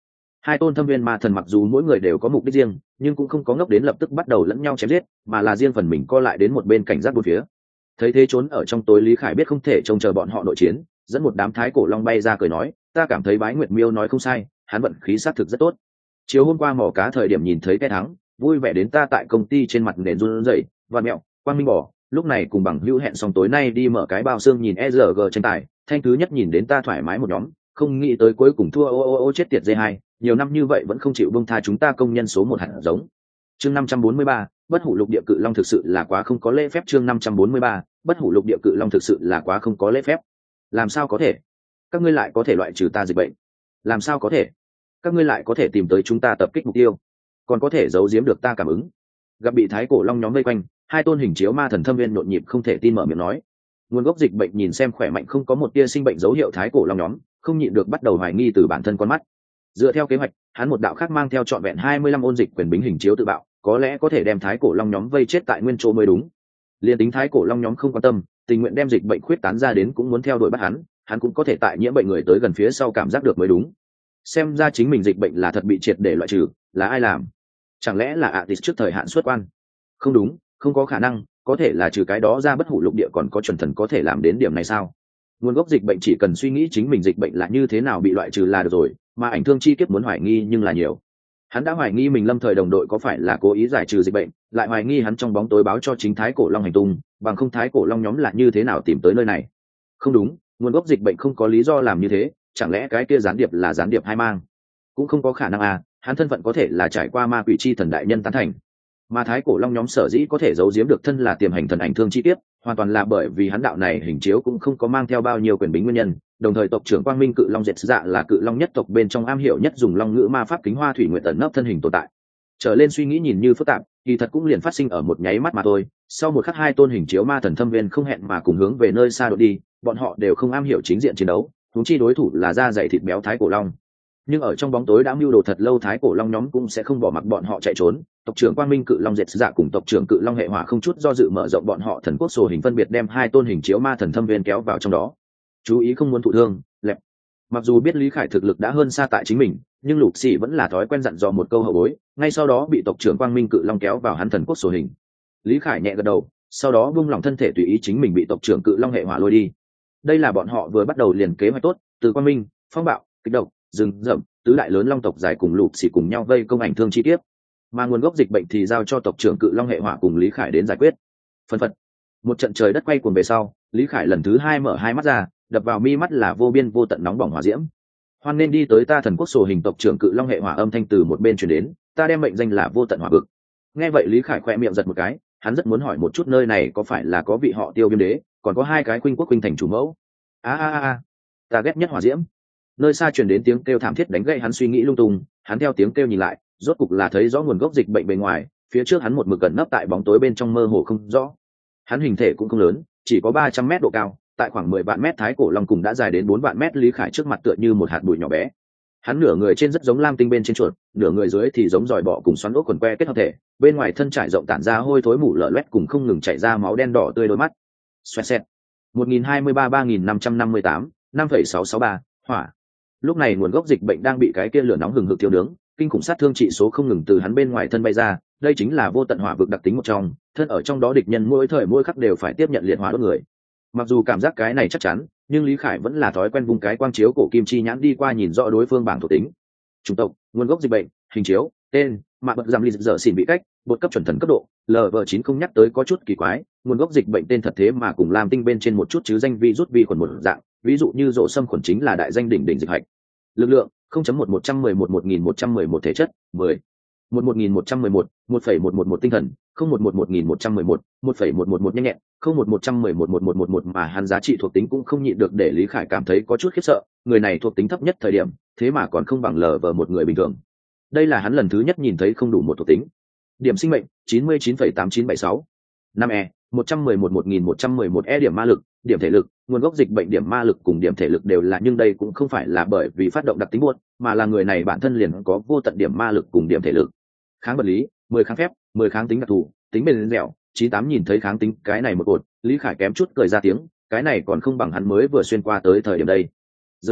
Hai tôn thâm viên ma thần mặc dù mỗi người đều có mục đích riêng, nhưng cũng không có ngốc đến lập tức bắt đầu lẫn nhau chém giết, mà là riêng phần mình co lại đến một bên cảnh giác bốn phía. Thấy thế trốn ở trong tối Lý Khải biết không thể trông chờ bọn họ nội chiến, dẫn một đám thái cổ long bay ra cười nói, ta cảm thấy Bái Nguyệt Miêu nói không sai, hắn vận khí sát thực rất tốt. Chiều hôm qua mỏ cá thời điểm nhìn thấy cái thắng, vui vẻ đến ta tại công ty trên mặt nền run rẩy, và mẹo, Quang Minh bỏ, lúc này cùng bằng hữu hẹn xong tối nay đi mở cái bao xương nhìn e rờ giê tranh tài, thanh thứ nhất nhìn đến ta thoải mái một nhóm, không nghĩ tới cuối cùng thua ô ô ô chết tiệt dê hai, nhiều năm như vậy vẫn không chịu buông tha chúng ta công nhân số một hạt giống. Chương năm trăm bốn mươi ba, bất hủ lục địa cự long thực sự là quá không có lễ phép. Chương năm trăm bốn mươi ba, bất hủ lục địa cự long thực sự là quá không có lễ phép. Làm sao có thể? Các ngươi lại có thể loại trừ ta dịch bệnh? Làm sao có thể? Các ngươi lại có thể tìm tới chúng ta tập kích mục tiêu, còn có thể giấu giếm được ta cảm ứng? Gặp bị thái cổ long nhóm vây quanh, hai tôn hình chiếu ma thần thâm viên nhộn nhịp không thể tin mở miệng nói. Nguồn gốc dịch bệnh nhìn xem khỏe mạnh không có một tia sinh bệnh dấu hiệu thái cổ long nhóm, không nhịn được bắt đầu hoài nghi từ bản thân con mắt. Dựa theo kế hoạch, hắn một đạo khác mang theo trọn vẹn hai mươi lăm ôn dịch quyền bính hình chiếu tự bạo, có lẽ có thể đem thái cổ long nhóm vây chết tại nguyên chỗ mới đúng. Liên tính thái cổ long nhóm không quan tâm, tình nguyện đem dịch bệnh khuyết tán ra đến cũng muốn theo đuổi bắt hắn, hắn cũng có thể tại nhiễm bệnh người tới gần phía sau cảm giác được mới đúng. Xem ra chính mình dịch bệnh là thật bị triệt để loại trừ, là ai làm? Chẳng lẽ là Atis trước thời hạn xuất quan? Không đúng, không có khả năng, có thể là trừ cái đó ra bất hủ lục địa còn có chuẩn thần có thể làm đến điểm này sao? Nguồn gốc dịch bệnh chỉ cần suy nghĩ chính mình dịch bệnh là như thế nào bị loại trừ là được rồi, mà ảnh thương chi kiếp muốn hoài nghi nhưng là nhiều. Hắn đã hoài nghi mình lâm thời đồng đội có phải là cố ý giải trừ dịch bệnh, lại hoài nghi hắn trong bóng tối báo cho chính thái cổ long hành tung, bằng không thái cổ long nhóm là như thế nào tìm tới nơi này. Không đúng, nguồn gốc dịch bệnh không có lý do làm như thế, chẳng lẽ cái kia gián điệp là gián điệp hai mang? Cũng không có khả năng à, hắn thân phận có thể là trải qua ma quỷ chi thần đại nhân tán thành, mà thái cổ long nhóm sở dĩ có thể giấu giếm được thân là tiềm hành thần ảnh thương chi tiết, hoàn toàn là bởi vì hắn đạo này hình chiếu cũng không có mang theo bao nhiêu quyền bính nguyên nhân. Đồng thời tộc trưởng Quang Minh cự long diệt dạ là cự long nhất tộc bên trong am hiểu nhất dùng long ngữ ma pháp kính hoa thủy nguyện ẩn nấp thân hình tồn tại. Trở lên suy nghĩ nhìn như phức tạp, kỳ thật cũng liền phát sinh ở một nháy mắt mà thôi. Sau một khắc hai tôn hình chiếu ma thần thâm viên không hẹn mà cùng hướng về nơi xa đội đi, bọn họ đều không am hiểu chính diện chiến đấu, huống chi đối thủ là da dày thịt béo thái cổ long. Nhưng ở trong bóng tối đã mưu đồ thật lâu thái cổ long nhóm cũng sẽ không bỏ mặc bọn họ chạy trốn. Tộc trưởng Quang Minh cự long diệt dạ cùng tộc trưởng cự long hệ hỏa không chút do dự mở rộng bọn họ thần quốc sổ hình phân biệt đem hai tôn hình chiếu ma thần thâm viên kéo vào trong đó. Chú ý không muốn thụ thương, lẹp. Mặc dù biết Lý Khải thực lực đã hơn xa tại chính mình, nhưng Lục Sĩ vẫn là thói quen dặn dò một câu hậu bối, ngay sau đó bị tộc trưởng Quang Minh cự long kéo vào hắn thần quốc sổ hình. Lý Khải nhẹ gật đầu, sau đó buông lỏng thân thể tùy ý chính mình bị tộc trưởng cự long hệ hỏa lôi đi. Đây là bọn họ vừa bắt đầu liền kế hoạch tốt, từ Quang Minh, phong bạo, kích động, rừng rậm, tứ đại lớn long tộc dài cùng Lục Sĩ cùng nhau vây công ảnh thương chi tiết, mà nguồn gốc dịch bệnh thì giao cho tộc trưởng cự long hệ hỏa cùng Lý Khải đến giải quyết. Phân phật, một trận trời đất quay cuồng về sau, Lý Khải lần thứ hai mở hai mắt ra, đập vào mi mắt là vô biên vô tận nóng bỏng hỏa diễm. Hoan nên đi tới ta thần quốc sổ hình tộc trưởng cự long hệ hỏa âm thanh từ một bên truyền đến, ta đem mệnh danh là vô tận hỏa vực. Nghe vậy Lý Khải khoe miệng giật một cái, hắn rất muốn hỏi một chút nơi này có phải là có vị họ Tiêu Viêm đế, còn có hai cái khuynh quốc khuynh thành chủ mẫu. A a a, ta ghét nhất hỏa diễm. Nơi xa truyền đến tiếng kêu thảm thiết đánh gậy hắn suy nghĩ lung tung, hắn theo tiếng kêu nhìn lại, rốt cục là thấy rõ nguồn gốc dịch bệnh bên ngoài, phía trước hắn một mực gần nấp tại bóng tối bên trong mơ hồ không rõ. Hắn hình thể cũng không lớn, chỉ có ba trăm mét độ cao, tại khoảng mười vạn mét thái cổ long cùng đã dài đến bốn vạn mét Lý Khải trước mặt tựa như một hạt bụi nhỏ bé. Hắn nửa người trên rất giống lam tinh bên trên chuột, nửa người dưới thì giống giòi bọ cùng xoắn ốc quần que kết hợp thể, bên ngoài thân trải rộng tản ra hôi thối mủ lở loét cùng không ngừng chảy ra máu đen đỏ tươi đôi mắt. Xoẹt xẹt. một nghìn hai mươi ba ba nghìn năm trăm năm mươi tám, năm phẩy sáu sáu ba, hỏa. Lúc này nguồn gốc dịch bệnh đang bị cái kia lửa nóng hừng hực thiêu nướng, kinh khủng sát thương trị số không ngừng từ hắn bên ngoài thân bay ra, đây chính là vô tận hỏa vực đặc tính một trong, thân ở trong đó địch nhân mỗi thời mỗi khắc đều phải tiếp nhận liệt hỏa đốt người. Mặc dù cảm giác cái này chắc chắn, nhưng Lý Khải vẫn là thói quen vung cái quang chiếu cổ kim chi nhãn đi qua nhìn rõ đối phương bảng thuộc tính. Chủng tộc, nguồn gốc dịch bệnh, hình chiếu, tên, mạ bật giảm ly dở xỉn bị cách, bột cấp chuẩn thần cấp độ, L V chín không nhắc tới có chút kỳ quái, nguồn gốc dịch bệnh tên thật thế mà cùng làm tinh bên trên một chút chứ danh vi rút vi khuẩn một dạng, ví dụ như rộ xâm khuẩn chính là đại danh đỉnh đỉnh dịch hạch. Lực lượng không chấm một một trăm mười một một nghìn một trăm mười một thể chất mười một một nghìn một trăm mười một một phẩy một một một tinh thần không một một một nghìn một trăm mười một một phẩy một một một nhanh nhẹn không một một trăm mười một một một một một mà hắn giá trị thuộc tính cũng không nhịn được để Lý Khải cảm thấy có chút khiếp sợ, người này thuộc tính thấp nhất thời điểm thế mà còn không bằng lờ vờ một người bình thường. Đây là hắn lần thứ nhất nhìn thấy không đủ một thuộc tính. Điểm sinh mệnh chín mươi chín phẩy tám chín bảy sáu. Năm e một trăm mười một một nghìn một trăm mười một e điểm ma lực, điểm thể lực, nguồn gốc dịch bệnh điểm ma lực cùng điểm thể lực đều là, nhưng đây cũng không phải là bởi vì phát động đặc tính buốt, mà là người này bản thân liền có vô tận điểm ma lực cùng điểm thể lực. Kháng vật lý mười kháng phép, mười kháng tính đặc thù, tính bền dẻo chín tám. Nhìn thấy kháng tính cái này một cột, Lý Khải kém chút cười ra tiếng, cái này còn không bằng hắn mới vừa xuyên qua tới thời điểm đây. Giới thiệu,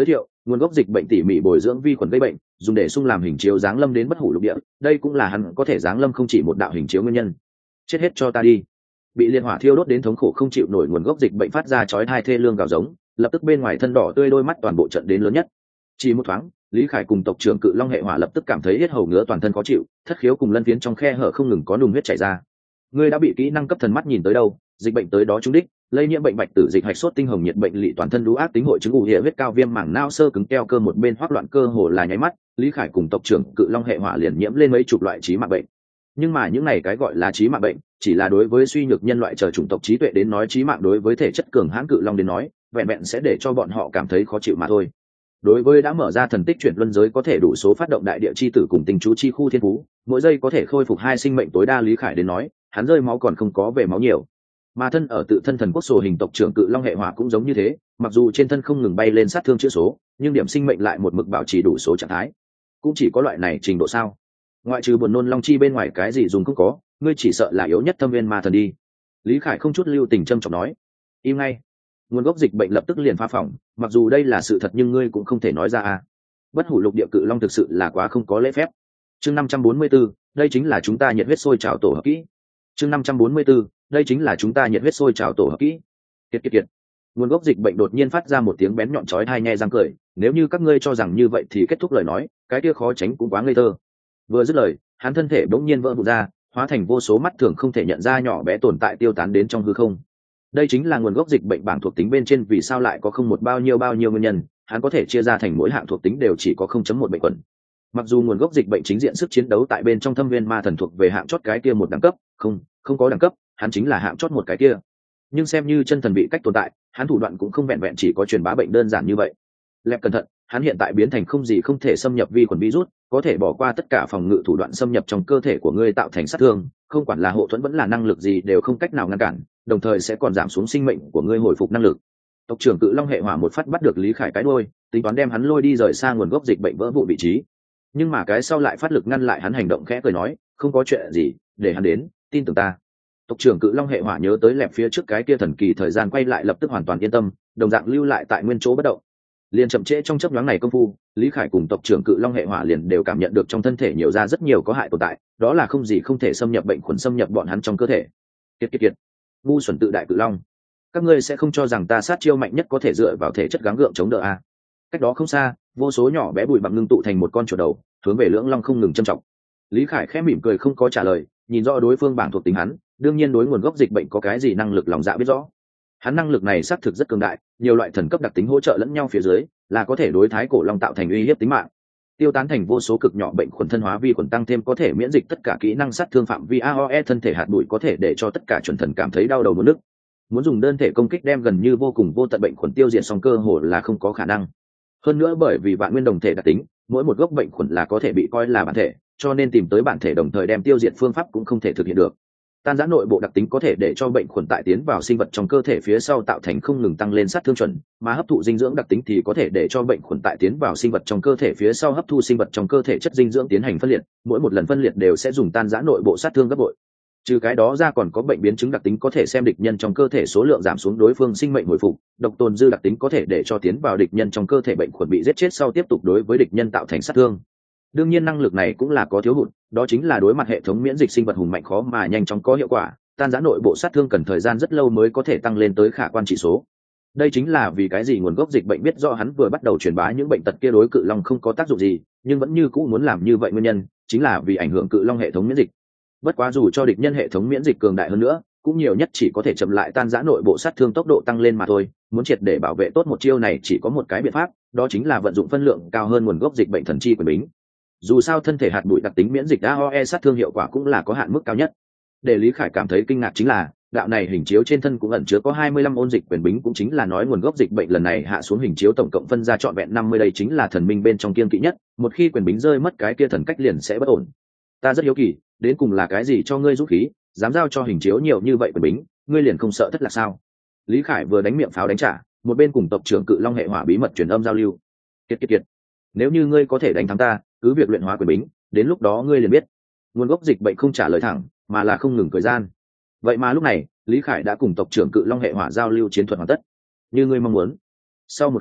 Nguồn gốc dịch bệnh tỉ mỉ bồi dưỡng vi khuẩn gây bệnh, dùng để xung làm hình chiếu giáng lâm đến bất hủ lục địa, đây cũng là hắn có thể giáng lâm không chỉ một đạo hình chiếu nguyên nhân. Chết hết cho ta đi. Bị liên hỏa thiêu đốt đến thống khổ không chịu nổi nguồn gốc dịch bệnh phát ra chói tai thê lương gào giống, lập tức bên ngoài thân đỏ tươi đôi mắt toàn bộ trận đến lớn nhất. Chỉ một thoáng, Lý Khải cùng tộc trưởng Cự Long hệ hỏa lập tức cảm thấy hết hầu ngứa toàn thân khó chịu, thất khiếu cùng lân phiến trong khe hở không ngừng có nùng huyết chảy ra. Ngươi đã bị kỹ năng cấp thần mắt nhìn tới đâu, dịch bệnh tới đó trúng đích, lây nhiễm bệnh bạch tử dịch hạch sốt tinh hồng nhiệt bệnh lị toàn thân lũ ác tính hội chứng ủ hệ huyết cao viêm mảng não sơ cứng keo cơ một bên hoắc loạn cơ hồ là nháy mắt, Lý Khải cùng tộc trưởng Cự Long hệ hỏa liền nhiễm lên mấy chục loại trí mạng bệnh. Nhưng mà những này cái gọi là trí mạng bệnh, chỉ là đối với suy nhược nhân loại chờ chủng tộc trí tuệ đến nói, trí mạng đối với thể chất cường hãn Cự Long đến nói, vẹn vẹn sẽ để cho bọn họ cảm thấy khó chịu mà thôi. Đối với đã mở ra thần tích chuyển luân giới có thể đủ số phát động đại địa chi tử cùng tình chú chi khu thiên phú, mỗi giây có thể khôi phục hai sinh mệnh tối đa Lý Khải đến nói, hắn rơi máu còn không có về máu nhiều. Mà thân ở tự thân thần quốc sổ hình tộc trưởng Cự Long hệ hỏa cũng giống như thế, mặc dù trên thân không ngừng bay lên sát thương chữ số, nhưng điểm sinh mệnh lại một mực bảo trì đủ số trạng thái. Cũng chỉ có loại này trình độ sao? Ngoại trừ buồn nôn long chi bên ngoài cái gì dùng cũng có, ngươi chỉ sợ là yếu nhất thâm viên ma thần đi. Lý Khải không chút lưu tình trâm trọng nói. Im ngay. Nguồn gốc dịch bệnh lập tức liền phá phỏng, mặc dù đây là sự thật nhưng ngươi cũng không thể nói ra à. Bất hủ lục địa Cự Long thực sự là quá không có lễ phép. Chương năm trăm bốn mươi 4, đây chính là chúng ta nhiệt huyết sôi trào tổ hợp kỹ. Chương năm trăm bốn mươi 4, đây chính là chúng ta nhiệt huyết sôi trào tổ hợp kỹ. Kiệt kiệt kiệt. Nguồn gốc dịch bệnh đột nhiên phát ra một tiếng bén nhọn chói tai nhe răng cười, nếu như các ngươi cho rằng như vậy thì kết thúc lời nói, cái kia khó tránh cũng quá ngây thơ. Vừa dứt lời, hắn thân thể bỗng nhiên vỡ vụn ra, hóa thành vô số mắt thường không thể nhận ra nhỏ bé tồn tại tiêu tán đến trong hư không. Đây chính là nguồn gốc dịch bệnh bảng thuộc tính bên trên vì sao lại có không một bao nhiêu bao nhiêu nguyên nhân, hắn có thể chia ra thành mỗi hạng thuộc tính đều chỉ có không chấm một bệnh quần. Mặc dù nguồn gốc dịch bệnh chính diện sức chiến đấu tại bên trong thâm viên ma thần thuộc về hạng chót cái kia một đẳng cấp, không, không có đẳng cấp, hắn chính là hạng chót một cái kia. Nhưng xem như chân thần bị cách tồn tại, hắn thủ đoạn cũng không vẹn vẹn chỉ có truyền bá bệnh đơn giản như vậy. Lẹp cẩn thận, hắn hiện tại biến thành không gì không thể xâm nhập vi khuẩn virus, có thể bỏ qua tất cả phòng ngự thủ đoạn xâm nhập trong cơ thể của ngươi tạo thành sát thương, không quản là hộ thuẫn vẫn là năng lực gì đều không cách nào ngăn cản, đồng thời sẽ còn giảm xuống sinh mệnh của ngươi hồi phục năng lực. Tộc trưởng Cự Long hệ hỏa một phát bắt được Lý Khải cái đuôi, tính toán đem hắn lôi đi rời xa nguồn gốc dịch bệnh vỡ vụ vị trí. Nhưng mà cái sau lại phát lực ngăn lại hắn hành động, khẽ cười nói, không có chuyện gì, để hắn đến, tin tưởng ta. Tộc trưởng Cự Long hệ hỏa nhớ tới lẹp phía trước cái kia thần kỳ thời gian quay lại, lập tức hoàn toàn yên tâm, đồng dạng lưu lại tại nguyên chỗ bất động. Liền chậm trễ trong chớp nhoáng này công phu, Lý Khải cùng tộc trưởng Cự Long hệ hỏa liền đều cảm nhận được trong thân thể nhiều ra rất nhiều có hại tồn tại, đó là không gì không thể xâm nhập bệnh khuẩn xâm nhập bọn hắn trong cơ thể. Kiệt kiệt kiệt, ngu xuẩn tự đại Cự Long, các ngươi sẽ không cho rằng ta sát chiêu mạnh nhất có thể dựa vào thể chất gắng gượng chống đỡ à? Cách đó không xa, vô số nhỏ bé bụi bặm ngưng tụ thành một con chuột đầu, hướng về Lưỡng Long không ngừng châm trọng. Lý Khải khẽ mỉm cười không có trả lời, nhìn rõ đối phương bảng thuộc tính hắn, đương nhiên đối nguồn gốc dịch bệnh có cái gì năng lực lòng dạ biết rõ. Hắn năng lực này xác thực rất cường đại, nhiều loại thần cấp đặc tính hỗ trợ lẫn nhau phía dưới, là có thể đối thái cổ long tạo thành uy hiếp tính mạng. Tiêu tán thành vô số cực nhỏ bệnh khuẩn thân hóa vi khuẩn tăng thêm có thể miễn dịch tất cả kỹ năng sát thương phạm vi a o e thân thể hạt bụi có thể để cho tất cả chuẩn thần cảm thấy đau đầu muốn nức. Muốn dùng đơn thể công kích đem gần như vô cùng vô tận bệnh khuẩn tiêu diệt xong cơ hồ là không có khả năng. Hơn nữa bởi vì vạn nguyên đồng thể đặc tính, mỗi một gốc bệnh khuẩn là có thể bị coi là bản thể, cho nên tìm tới bản thể đồng thời đem tiêu diệt phương pháp cũng không thể thực hiện được. Tan giã nội bộ đặc tính có thể để cho bệnh khuẩn tại tiến vào sinh vật trong cơ thể phía sau tạo thành không ngừng tăng lên sát thương chuẩn, mà hấp thụ dinh dưỡng đặc tính thì có thể để cho bệnh khuẩn tại tiến vào sinh vật trong cơ thể phía sau hấp thu sinh vật trong cơ thể chất dinh dưỡng tiến hành phân liệt, mỗi một lần phân liệt đều sẽ dùng tan giã nội bộ sát thương gấp bội. Trừ cái đó ra còn có bệnh biến chứng đặc tính có thể xem địch nhân trong cơ thể số lượng giảm xuống đối phương sinh mệnh hồi phục, độc tồn dư đặc tính có thể để cho tiến vào địch nhân trong cơ thể bệnh khuẩn bị giết chết sau tiếp tục đối với địch nhân tạo thành sát thương. Đương nhiên năng lực này cũng là có thiếu hụt, đó chính là đối mặt hệ thống miễn dịch sinh vật hùng mạnh khó mà nhanh chóng có hiệu quả, tan giã nội bộ sát thương cần thời gian rất lâu mới có thể tăng lên tới khả quan chỉ số. Đây chính là vì cái gì nguồn gốc dịch bệnh biết rõ hắn vừa bắt đầu truyền bá những bệnh tật kia đối Cự Long không có tác dụng gì, nhưng vẫn như cũ muốn làm như vậy, nguyên nhân chính là vì ảnh hưởng Cự Long hệ thống miễn dịch. Bất quá dù cho địch nhân hệ thống miễn dịch cường đại hơn nữa, cũng nhiều nhất chỉ có thể chậm lại tan giã nội bộ sát thương tốc độ tăng lên mà thôi. Muốn triệt để bảo vệ tốt một chiêu này chỉ có một cái biện pháp, đó chính là vận dụng phân lượng cao hơn nguồn gốc dịch bệnh thần chi quyền bính. Dù sao thân thể hạt bụi đặc tính miễn dịch a o e sát thương hiệu quả cũng là có hạn mức cao nhất. Để Lý Khải cảm thấy kinh ngạc chính là, đạo này hình chiếu trên thân cũng ẩn chứa có hai mươi lăm ôn dịch quyền bính, cũng chính là nói nguồn gốc dịch bệnh lần này hạ xuống hình chiếu tổng cộng phân ra trọn vẹn năm mươi, đây chính là thần minh bên trong kiêng kỵ nhất, một khi quyền bính rơi mất cái kia thần cách liền sẽ bất ổn. Ta rất hiếu kỳ, đến cùng là cái gì cho ngươi dũng khí, dám giao cho hình chiếu nhiều như vậy quyền bính, ngươi liền không sợ thất lạc sao? Lý Khải vừa đánh miệng pháo đánh trả, một bên cùng tộc trưởng Cự Long hệ hỏa bí mật truyền âm giao lưu. Kiệt kiệt kiệt, nếu như ngươi có thể đánh thắng ta, cứ việc luyện hóa quyền bính, đến lúc đó ngươi liền biết. Nguồn gốc dịch bệnh không trả lời thẳng, mà là không ngừng cười gian. Vậy mà lúc này, Lý Khải đã cùng tộc trưởng Cự Long hệ hỏa giao lưu chiến thuật hoàn tất. Như ngươi mong muốn. Sau một khắc,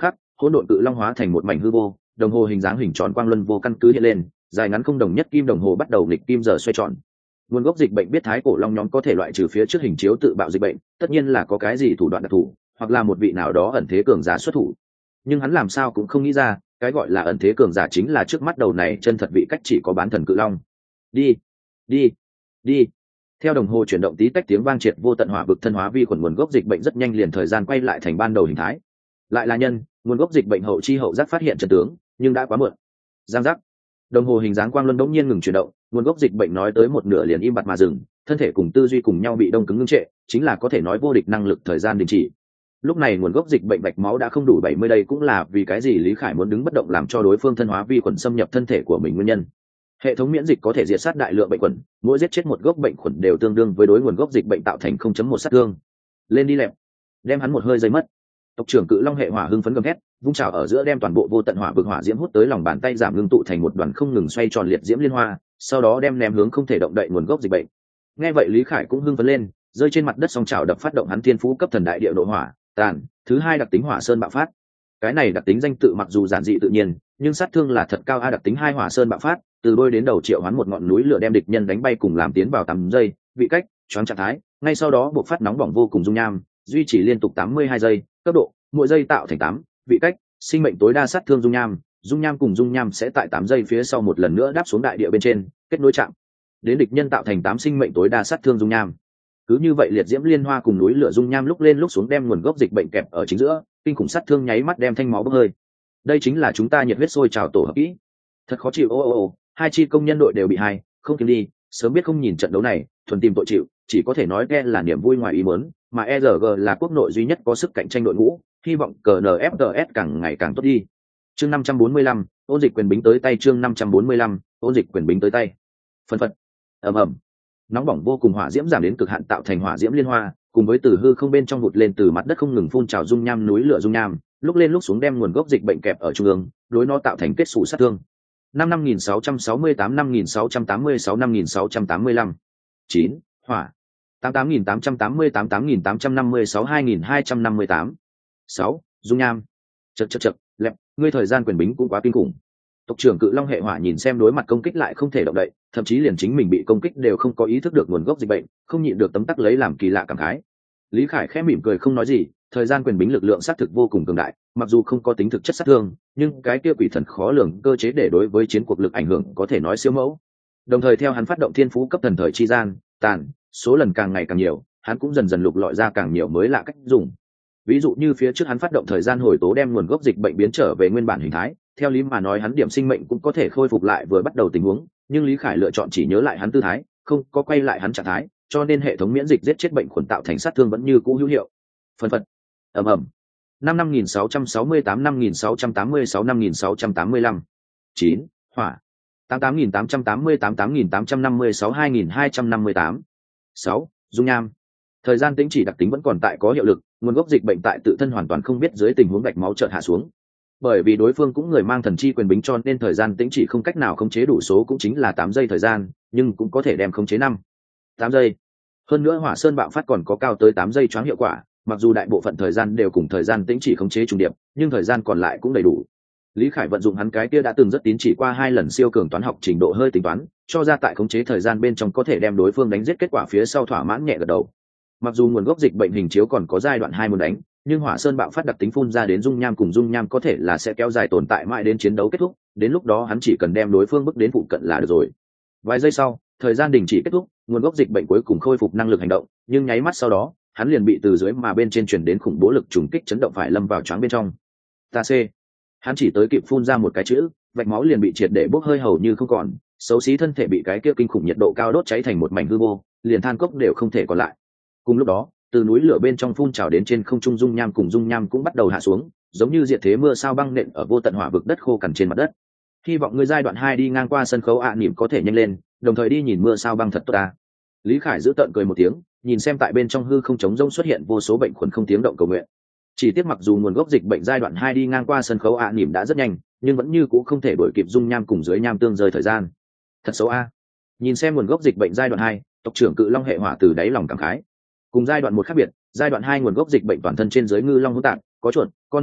hỗn độn cự long hóa thành một mảnh hư vô, đồng hồ hình dáng hình tròn quang luân vô căn cứ hiện lên, dài ngắn không đồng nhất kim đồng hồ bắt đầu nghịch kim giờ xoay tròn. Nguồn gốc dịch bệnh biết thái cổ long nhóm có thể loại trừ phía trước hình chiếu tự bạo dịch bệnh, tất nhiên là có cái gì thủ đoạn đặc thù, hoặc là một vị nào đó ẩn thế cường giả xuất thủ. Nhưng hắn làm sao cũng không nghĩ ra, cái gọi là ẩn thế cường giả chính là trước mắt đầu này chân thật vị cách chỉ có bán thần cự long. Đi, đi, đi. Theo đồng hồ chuyển động tí tách tiếng vang triệt vô tận hỏa vực thân hóa vi khuẩn nguồn gốc dịch bệnh rất nhanh liền thời gian quay lại thành ban đầu hình thái. Lại là nhân, nguồn gốc dịch bệnh hậu chi hậu giác phát hiện trận tướng, nhưng đã quá muộn. Giang giác. Đồng hồ hình dáng quang luân đống nhiên ngừng chuyển động, nguồn gốc dịch bệnh nói tới một nửa liền im bặt mà dừng, thân thể cùng tư duy cùng nhau bị đông cứng ngưng trệ, chính là có thể nói vô địch năng lực thời gian đình chỉ. Lúc này nguồn gốc dịch bệnh bạch máu đã không đủ bảy mươi, đây cũng là vì cái gì Lý Khải muốn đứng bất động làm cho đối phương thân hóa vi khuẩn xâm nhập thân thể của mình nguyên nhân. Hệ thống miễn dịch có thể diệt sát đại lượng bệnh khuẩn, mỗi giết chết một gốc bệnh khuẩn đều tương đương với đối nguồn gốc dịch bệnh tạo thành không chấm một sát thương. Lên đi lẹp, đem hắn một hơi giây mất. Tộc trưởng cự long hệ hỏa hưng phấn gầm thét, vung trào ở giữa đem toàn bộ vô tận hỏa vực hỏa diễm hút tới lòng bàn tay, giảm ngưng tụ thành một đoàn không ngừng xoay tròn liệt diễm liên hoa, sau đó đem ném hướng không thể động đậy nguồn gốc dịch bệnh. Nghe vậy Lý Khải cũng hưng phấn lên, rơi trên mặt đất song trào đập phát động hắn thiên phú cấp thần đại địa độ hỏa tàn thứ hai đặc tính hỏa sơn bạo phát. Cái này đặc tính danh tự mặc dù giản dị tự nhiên, nhưng sát thương là thật cao. A đặc tính hai hỏa sơn bạo phát, từ đôi đến đầu triệu hoán một ngọn núi lửa đem địch nhân đánh bay cùng làm tiến vào tám giây, vị cách choáng trạng thái, ngay sau đó buộc phát nóng bỏng vô cùng dung nham, duy trì liên tục tám mươi hai giây, cấp độ mỗi giây tạo thành tám vị cách, sinh mệnh tối đa sát thương dung nham, dung nham cùng dung nham sẽ tại tám giây phía sau một lần nữa đáp xuống đại địa bên trên, kết nối chạm đến địch nhân tạo thành tám sinh mệnh tối đa sát thương dung nham. Cứ như vậy liệt diễm liên hoa cùng núi lửa dung nham lúc lên lúc xuống đem nguồn gốc dịch bệnh kẹp ở chính giữa, kinh khủng sát thương nháy mắt đem thanh máu bốc hơi. Đây chính là chúng ta nhiệt huyết sôi trào tổ hợp kỹ. Thật khó chịu. Ô ô ô, hai chi công nhân đội đều bị hai, không kiếm đi, sớm biết không nhìn trận đấu này, thuần tìm tội chịu, chỉ có thể nói ke là niềm vui ngoài ý muốn, mà e rờ giê là quốc nội duy nhất có sức cạnh tranh đội ngũ, hy vọng cờ en ép tê ét càng ngày càng tốt đi. Chương năm trăm bốn mươi lăm, ôn dịch quyền bính tới tay. Chương năm trăm bốn mươi lăm, ôn dịch quyền bính tới tay. Phân phật. Ầm ầm. Nóng bỏng vô cùng hỏa diễm giảm đến cực hạn tạo thành hỏa diễm liên hoa, cùng với từ hư không bên trong vụt lên từ mặt đất không ngừng phun trào dung nham núi lửa dung nham, lúc lên lúc xuống đem nguồn gốc dịch bệnh kẹp ở trung ương, đối nó tạo thành kết xù sát thương. Năm năm nghìn sáu trăm sáu mươi tám, năm nghìn sáu trăm tám mươi sáu, năm nghìn sáu trăm tám mươi lăm. chín. Hỏa. tám tám nghìn tám trăm tám mươi tám, tám nghìn tám trăm năm mươi sáu, hai nghìn hai trăm năm mươi tám. sáu. Dung nham. Chậc chậc chậc, lẹp, ngươi thời gian quyền bính cũng quá kinh khủng. Tộc trưởng cự long hệ hỏa nhìn xem đối mặt công kích lại không thể động đậy, thậm chí liền chính mình bị công kích đều không có ý thức được nguồn gốc dịch bệnh, không nhịn được tấm tắc lấy làm kỳ lạ cảm khái. Lý Khải khẽ mỉm cười không nói gì, thời gian quyền bính lực lượng sát thực vô cùng cường đại, mặc dù không có tính thực chất sát thương, nhưng cái kia quỷ thần khó lường cơ chế để đối với chiến cuộc lực ảnh hưởng có thể nói siêu mẫu. Đồng thời theo hắn phát động thiên phú cấp thần thời chi gian tàn, số lần càng ngày càng nhiều, hắn cũng dần dần lục lọi ra càng nhiều mới lạ cách dùng. Ví dụ như phía trước hắn phát động thời gian hồi tố đem nguồn gốc dịch bệnh biến trở về nguyên bản hình thái, theo lý mà nói hắn điểm sinh mệnh cũng có thể khôi phục lại vừa bắt đầu tình huống, nhưng Lý Khải lựa chọn chỉ nhớ lại hắn tư thái, không có quay lại hắn trạng thái, cho nên hệ thống miễn dịch giết chết bệnh khuẩn tạo thành sát thương vẫn như cũ hữu hiệu. Phần phật. Ầm ầm. Năm năm nghìn sáu trăm sáu mươi tám, năm nghìn sáu trăm tám mươi sáu, năm nghìn sáu trăm tám mươi lăm. chín. Hỏa. tám tám nghìn tám trăm tám mươi tám, tám nghìn tám trăm năm mươi sáu, hai nghìn hai trăm năm mươi tám. sáu. Dung nham. Thời gian tĩnh chỉ đặc tính vẫn còn tại có hiệu lực, nguồn gốc dịch bệnh tại tự thân hoàn toàn không biết dưới tình huống bạch máu chợt hạ xuống. Bởi vì đối phương cũng người mang thần chi quyền bính cho nên thời gian tĩnh chỉ không cách nào khống chế đủ số cũng chính là tám giây thời gian, nhưng cũng có thể đem khống chế năm, tám giây. Hơn nữa hỏa sơn bạo phát còn có cao tới tám giây choáng hiệu quả, mặc dù đại bộ phận thời gian đều cùng thời gian tĩnh chỉ khống chế trùng điệp, nhưng thời gian còn lại cũng đầy đủ. Lý Khải vận dụng hắn cái kia đã từng rất tín chỉ qua hai lần siêu cường toán học trình độ hơi tính toán, cho ra tại khống chế thời gian bên trong có thể đem đối phương đánh giết kết quả phía sau thỏa mãn nhẹ gật đầu. Mặc dù nguồn gốc dịch bệnh hình chiếu còn có giai đoạn hai muốn đánh, nhưng hỏa sơn bạo phát đặc tính phun ra đến dung nham cùng dung nham có thể là sẽ kéo dài tồn tại mãi đến chiến đấu kết thúc, đến lúc đó hắn chỉ cần đem đối phương bước đến phụ cận là được rồi. Vài giây sau, thời gian đình chỉ kết thúc, nguồn gốc dịch bệnh cuối cùng khôi phục năng lực hành động, nhưng nháy mắt sau đó, hắn liền bị từ dưới mà bên trên truyền đến khủng bố lực trùng kích chấn động phải lâm vào choáng bên trong. Ta C. Hắn chỉ tới kịp phun ra một cái chữ, vạch máu liền bị triệt để bốc hơi hầu như không còn, xấu xí thân thể bị cái kia kinh khủng nhiệt độ cao đốt cháy thành một mảnh hư vô, liền than cốc đều không thể còn lại. Cùng lúc đó, từ núi lửa bên trong phun trào đến trên không trung dung nham cùng dung nham cũng bắt đầu hạ xuống, giống như diệt thế mưa sao băng nện ở vô tận hỏa vực đất khô cằn trên mặt đất. Hy vọng người giai đoạn hai đi ngang qua sân khấu ạ à, niệm có thể nhanh lên, đồng thời đi nhìn mưa sao băng thật tốt ta. Lý Khải giữ tợn cười một tiếng, nhìn xem tại bên trong hư không trống rỗng xuất hiện vô số bệnh khuẩn không tiếng động cầu nguyện. Chỉ tiếc mặc dù nguồn gốc dịch bệnh giai đoạn hai đi ngang qua sân khấu ạ à, niệm đã rất nhanh, nhưng vẫn như cũ không thể đuổi kịp dung nham cùng dưới nham tương rơi thời gian. Thật xấu a. Nhìn xem nguồn gốc dịch bệnh giai đoạn hai, tộc trưởng cự long hệ hỏa từ đáy lòng cảm khái. Cùng giai đoạn một khác biệt, giai đoạn hai nguồn gốc dịch bệnh toàn thân trên dưới ngư long hỗn tạp, có chuột, con muỗi,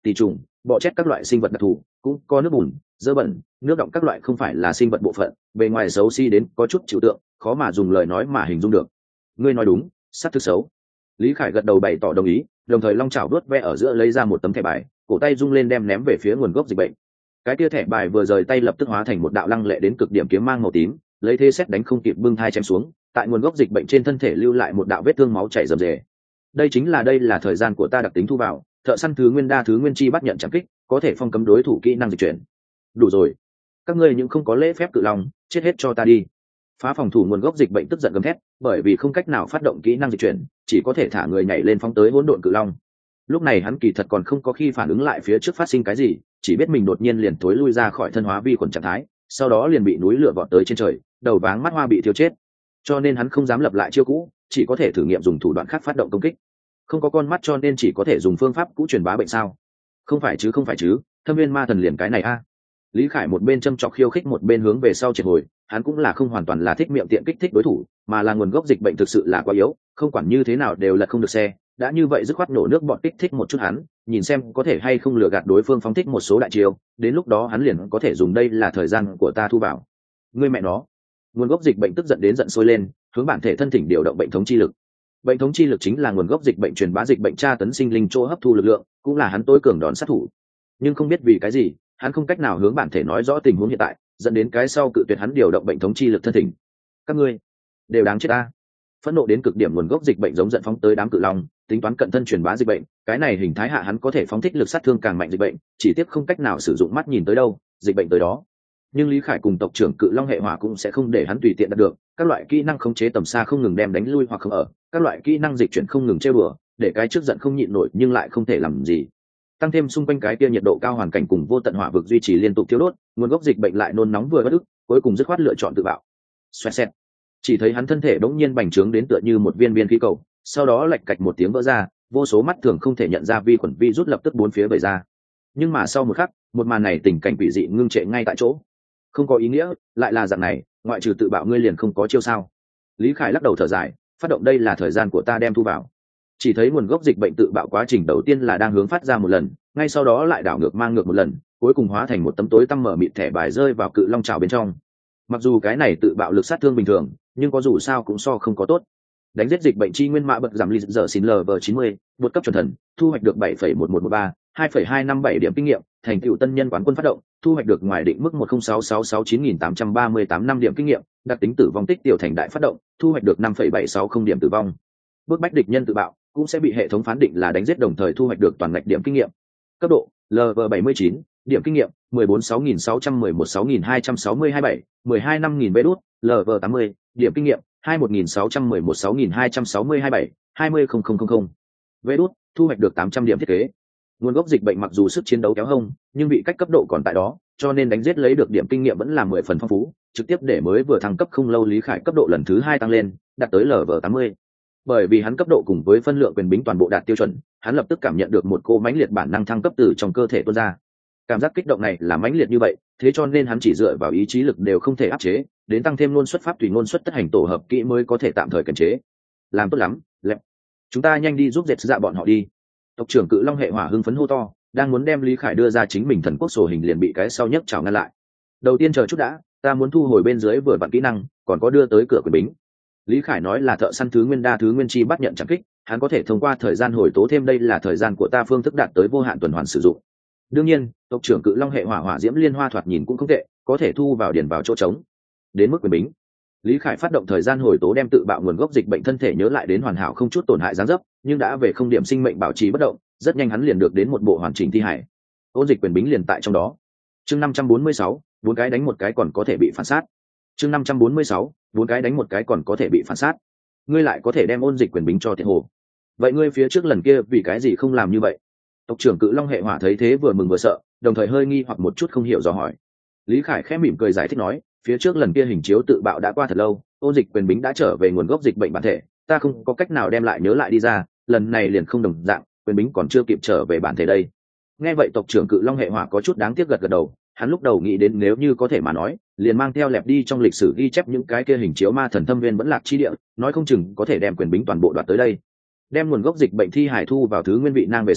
tỳ trùng, bọ chét các loại sinh vật đặc thù, cũng có nước bùn, dơ bẩn, nước động các loại không phải là sinh vật bộ phận, bề ngoài xấu xí đến có chút chịu tượng, khó mà dùng lời nói mà hình dung được. Ngươi nói đúng, sắc thực xấu. Lý Khải gật đầu bày tỏ đồng ý, đồng thời long chảo đuốt ve ở giữa lấy ra một tấm thẻ bài, cổ tay rung lên đem ném về phía nguồn gốc dịch bệnh. Cái kia thẻ bài vừa rời tay lập tức hóa thành một đạo lăng lệ đến cực điểm kiếm mang màu tím, lấy thế xét đánh không kịp bưng thai chém xuống, tại nguồn gốc dịch bệnh trên thân thể lưu lại một đạo vết thương máu chảy rầm rề. Đây chính là đây là thời gian của ta đặc tính thu vào, thợ săn thứ nguyên đa thứ nguyên chi bắt nhận chẳng kích, có thể phong cấm đối thủ kỹ năng dịch chuyển. Đủ rồi, các ngươi những không có lễ phép cự long, chết hết cho ta đi. Phá phòng thủ nguồn gốc dịch bệnh tức giận gầm thét, bởi vì không cách nào phát động kỹ năng dịch chuyển, chỉ có thể thả người nhảy lên phóng tới hỗn độn cự long. Lúc này hắn kỳ thật còn không có khi phản ứng lại phía trước phát sinh cái gì, chỉ biết mình đột nhiên liền tối lui ra khỏi thân hóa vi khuẩn trạng thái, sau đó liền bị núi lửa vọt tới trên trời, đầu váng mắt hoa bị thiêu chết. Cho nên hắn không dám lập lại chiêu cũ, chỉ có thể thử nghiệm dùng thủ đoạn khác phát động công kích. Không có con mắt cho nên chỉ có thể dùng phương pháp cũ truyền bá bệnh sao? Không phải chứ, không phải chứ, Thâm Viên Ma Thần liền cái này a. Lý Khải một bên châm chọc khiêu khích một bên hướng về sau triệt hồi, hắn cũng là không hoàn toàn là thích miệng tiện kích thích đối thủ, mà là nguồn gốc dịch bệnh thực sự là quá yếu, không quản như thế nào đều là không được xe, đã như vậy dứt khoát nổ nước bọn kích thích một chút hắn, nhìn xem có thể hay không lừa gạt đối phương phóng thích một số đại chiêu, đến lúc đó hắn liền có thể dùng đây là thời gian của ta thu vào. Ngươi mẹ nó. Nguồn gốc dịch bệnh tức giận đến giận sôi lên, hướng bản thể thân thỉnh điều động bệnh thống chi lực. Bệnh thống chi lực chính là nguồn gốc dịch bệnh truyền bá dịch bệnh tra tấn sinh linh chỗ hấp thu lực lượng, cũng là hắn tối cường đòn sát thủ. Nhưng không biết vì cái gì, hắn không cách nào hướng bản thể nói rõ tình huống hiện tại, dẫn đến cái sau cự tuyệt hắn điều động bệnh thống chi lực thân thỉnh. Các ngươi đều đáng chết ta. Phẫn nộ đến cực điểm nguồn gốc dịch bệnh giống giận phóng tới đám cự long, tính toán cận thân truyền bá dịch bệnh, cái này hình thái hạ hắn có thể phóng thích lực sát thương càng mạnh dịch bệnh, chỉ tiếc không cách nào sử dụng mắt nhìn tới đâu, dịch bệnh tới đó. Nhưng Lý Khải cùng tộc trưởng cự long hệ hỏa cũng sẽ không để hắn tùy tiện đạt được, các loại kỹ năng khống chế tầm xa không ngừng đem đánh lui hoặc không ở, các loại kỹ năng dịch chuyển không ngừng trêu đùa, để cái trước giận không nhịn nổi nhưng lại không thể làm gì. Tăng thêm xung quanh cái kia nhiệt độ cao hoàn cảnh cùng vô tận hỏa vực duy trì liên tục thiêu đốt, nguồn gốc dịch bệnh lại nôn nóng vừa bất ức, cuối cùng dứt khoát lựa chọn tự bạo. Xoẹt xẹt. Chỉ thấy hắn thân thể đống nhiên bành trướng đến tựa như một viên viên khí cầu, sau đó lạch cạch một tiếng vỡ ra, vô số mắt thường không thể nhận ra vi khuẩn vi rút lập tức bốn phía vẩy ra. Nhưng mà sau một khắc, một màn này tình cảnh quỷ dị ngưng trệ ngay tại chỗ. Không có ý nghĩa, lại là dạng này, ngoại trừ tự bạo ngươi liền không có chiêu sao? Lý Khải lắc đầu thở dài, phát động đây là thời gian của ta đem thu vào. Chỉ thấy nguồn gốc dịch bệnh tự bạo quá trình đầu tiên là đang hướng phát ra một lần, ngay sau đó lại đảo ngược mang ngược một lần, cuối cùng hóa thành một tấm tối tăm mở mịt thẻ bài rơi vào cự long trào bên trong. Mặc dù cái này tự bạo lực sát thương bình thường, nhưng có dù sao cũng so không có tốt. Đánh giết dịch bệnh chi nguyên mã bật giảm lì giờ xin lv chín mươi, vượt cấp chuẩn thần, thu hoạch được bảy phẩy một một một ba, hai phẩy hai năm bảy điểm kinh nghiệm, thành tựu tân nhân quán quân phát động, thu hoạch được ngoài định mức một không sáu sáu sáu chín nghìn tám trăm ba mươi tám năm điểm kinh nghiệm, đặc tính tử vong tích tiểu thành đại phát động, thu hoạch được năm phẩy bảy sáu không điểm tử vong. Bước bách địch nhân tự bạo cũng sẽ bị hệ thống phán định là đánh giết đồng thời thu hoạch được toàn ngạch điểm kinh nghiệm. Cấp độ lv bảy mươi chín, điểm kinh nghiệm mười bốn sáu nghìn sáu trăm mười một sáu nghìn hai trăm sáu mươi hai bảy, mười hai năm nghìn vé đút, lv tám mươi, điểm kinh nghiệm hai mươi một nghìn sáu trăm mười một sáu nghìn hai trăm sáu mươi hai bảy, hai mươi không không không không. Vé đút, thu hoạch được tám trăm điểm thiết kế. Nguồn gốc dịch bệnh mặc dù sức chiến đấu kéo hông, nhưng vị cách cấp độ còn tại đó, cho nên đánh giết lấy được điểm kinh nghiệm vẫn là mười phần phong phú, trực tiếp để mới vừa thăng cấp không lâu Lý Khải cấp độ lần thứ hai tăng lên, đạt tới lv tám mươi. Bởi vì hắn cấp độ cùng với phân lượng quyền bính toàn bộ đạt tiêu chuẩn, hắn lập tức cảm nhận được một cô mãnh liệt bản năng thăng cấp từ trong cơ thể tuôn ra. Cảm giác kích động này là mãnh liệt như vậy, thế cho nên hắn chỉ dựa vào ý chí lực đều không thể áp chế, đến tăng thêm luôn xuất pháp tùy ngôn xuất tất hành tổ hợp kỹ mới có thể tạm thời kiềm chế. Làm tốt lắm, lẹ. Chúng ta nhanh đi giúp dệt dạ bọn họ đi. Tộc trưởng cự long hệ hỏa hưng phấn hô to, đang muốn đem Lý Khải đưa ra chính mình thần quốc sổ hình liền bị cái sau nhấc chảo ngăn lại. Đầu tiên chờ chút đã, ta muốn thu hồi bên dưới vừa vặn kỹ năng, còn có đưa tới cửa quyền bính. Lý Khải nói là thợ săn thứ nguyên đa thứ nguyên chi bắt nhận chẳng kích, hắn có thể thông qua thời gian hồi tố thêm đây là thời gian của ta phương thức đạt tới vô hạn tuần hoàn sử dụng. Đương nhiên, tộc trưởng cự long hệ hỏa hỏa diễm liên hoa thoạt nhìn cũng không tệ, có thể thu vào điển vào chỗ trống. Đến mức quyền bính, Lý Khải phát động thời gian hồi tố đem tự bạo nguồn gốc dịch bệnh thân thể nhớ lại đến hoàn hảo không chút tổn hại dáng dấp, nhưng đã về không điểm sinh mệnh bảo trì bất động, rất nhanh hắn liền được đến một bộ hoàn chỉnh thi hải. Ôn dịch quyền bính liền tại trong đó. Chương năm trăm bốn mươi sáu, bốn cái đánh một cái còn có thể bị phản sát. Chương năm trăm bốn mươi sáu, bốn cái đánh một cái còn có thể bị phản sát. Ngươi lại có thể đem ôn dịch quyền bính cho thiệt hồ. Vậy ngươi phía trước lần kia vì cái gì không làm như vậy? Tộc trưởng cự long hệ hỏa thấy thế vừa mừng vừa sợ, đồng thời hơi nghi hoặc một chút không hiểu dò hỏi. Lý Khải khẽ mỉm cười giải thích nói, phía trước lần kia hình chiếu tự bạo đã qua thật lâu, ôn dịch quyền bính đã trở về nguồn gốc dịch bệnh bản thể, ta không có cách nào đem lại nhớ lại đi ra, lần này liền không đồng dạng, quyền bính còn chưa kịp trở về bản thể đây. Nghe vậy tộc trưởng cự long hệ hỏa có chút đáng tiếc gật gật đầu, hắn lúc đầu nghĩ đến nếu như có thể mà nói, liền mang theo lẹp đi trong lịch sử ghi chép những cái kia hình chiếu ma thần thâm viên vẫn lạc chi địa, nói không chừng có thể đem quyền bính toàn bộ đoạt tới đây. Đem nguồn gốc dịch bệnh thi hải thu vào thứ nguyên vị nang về sau,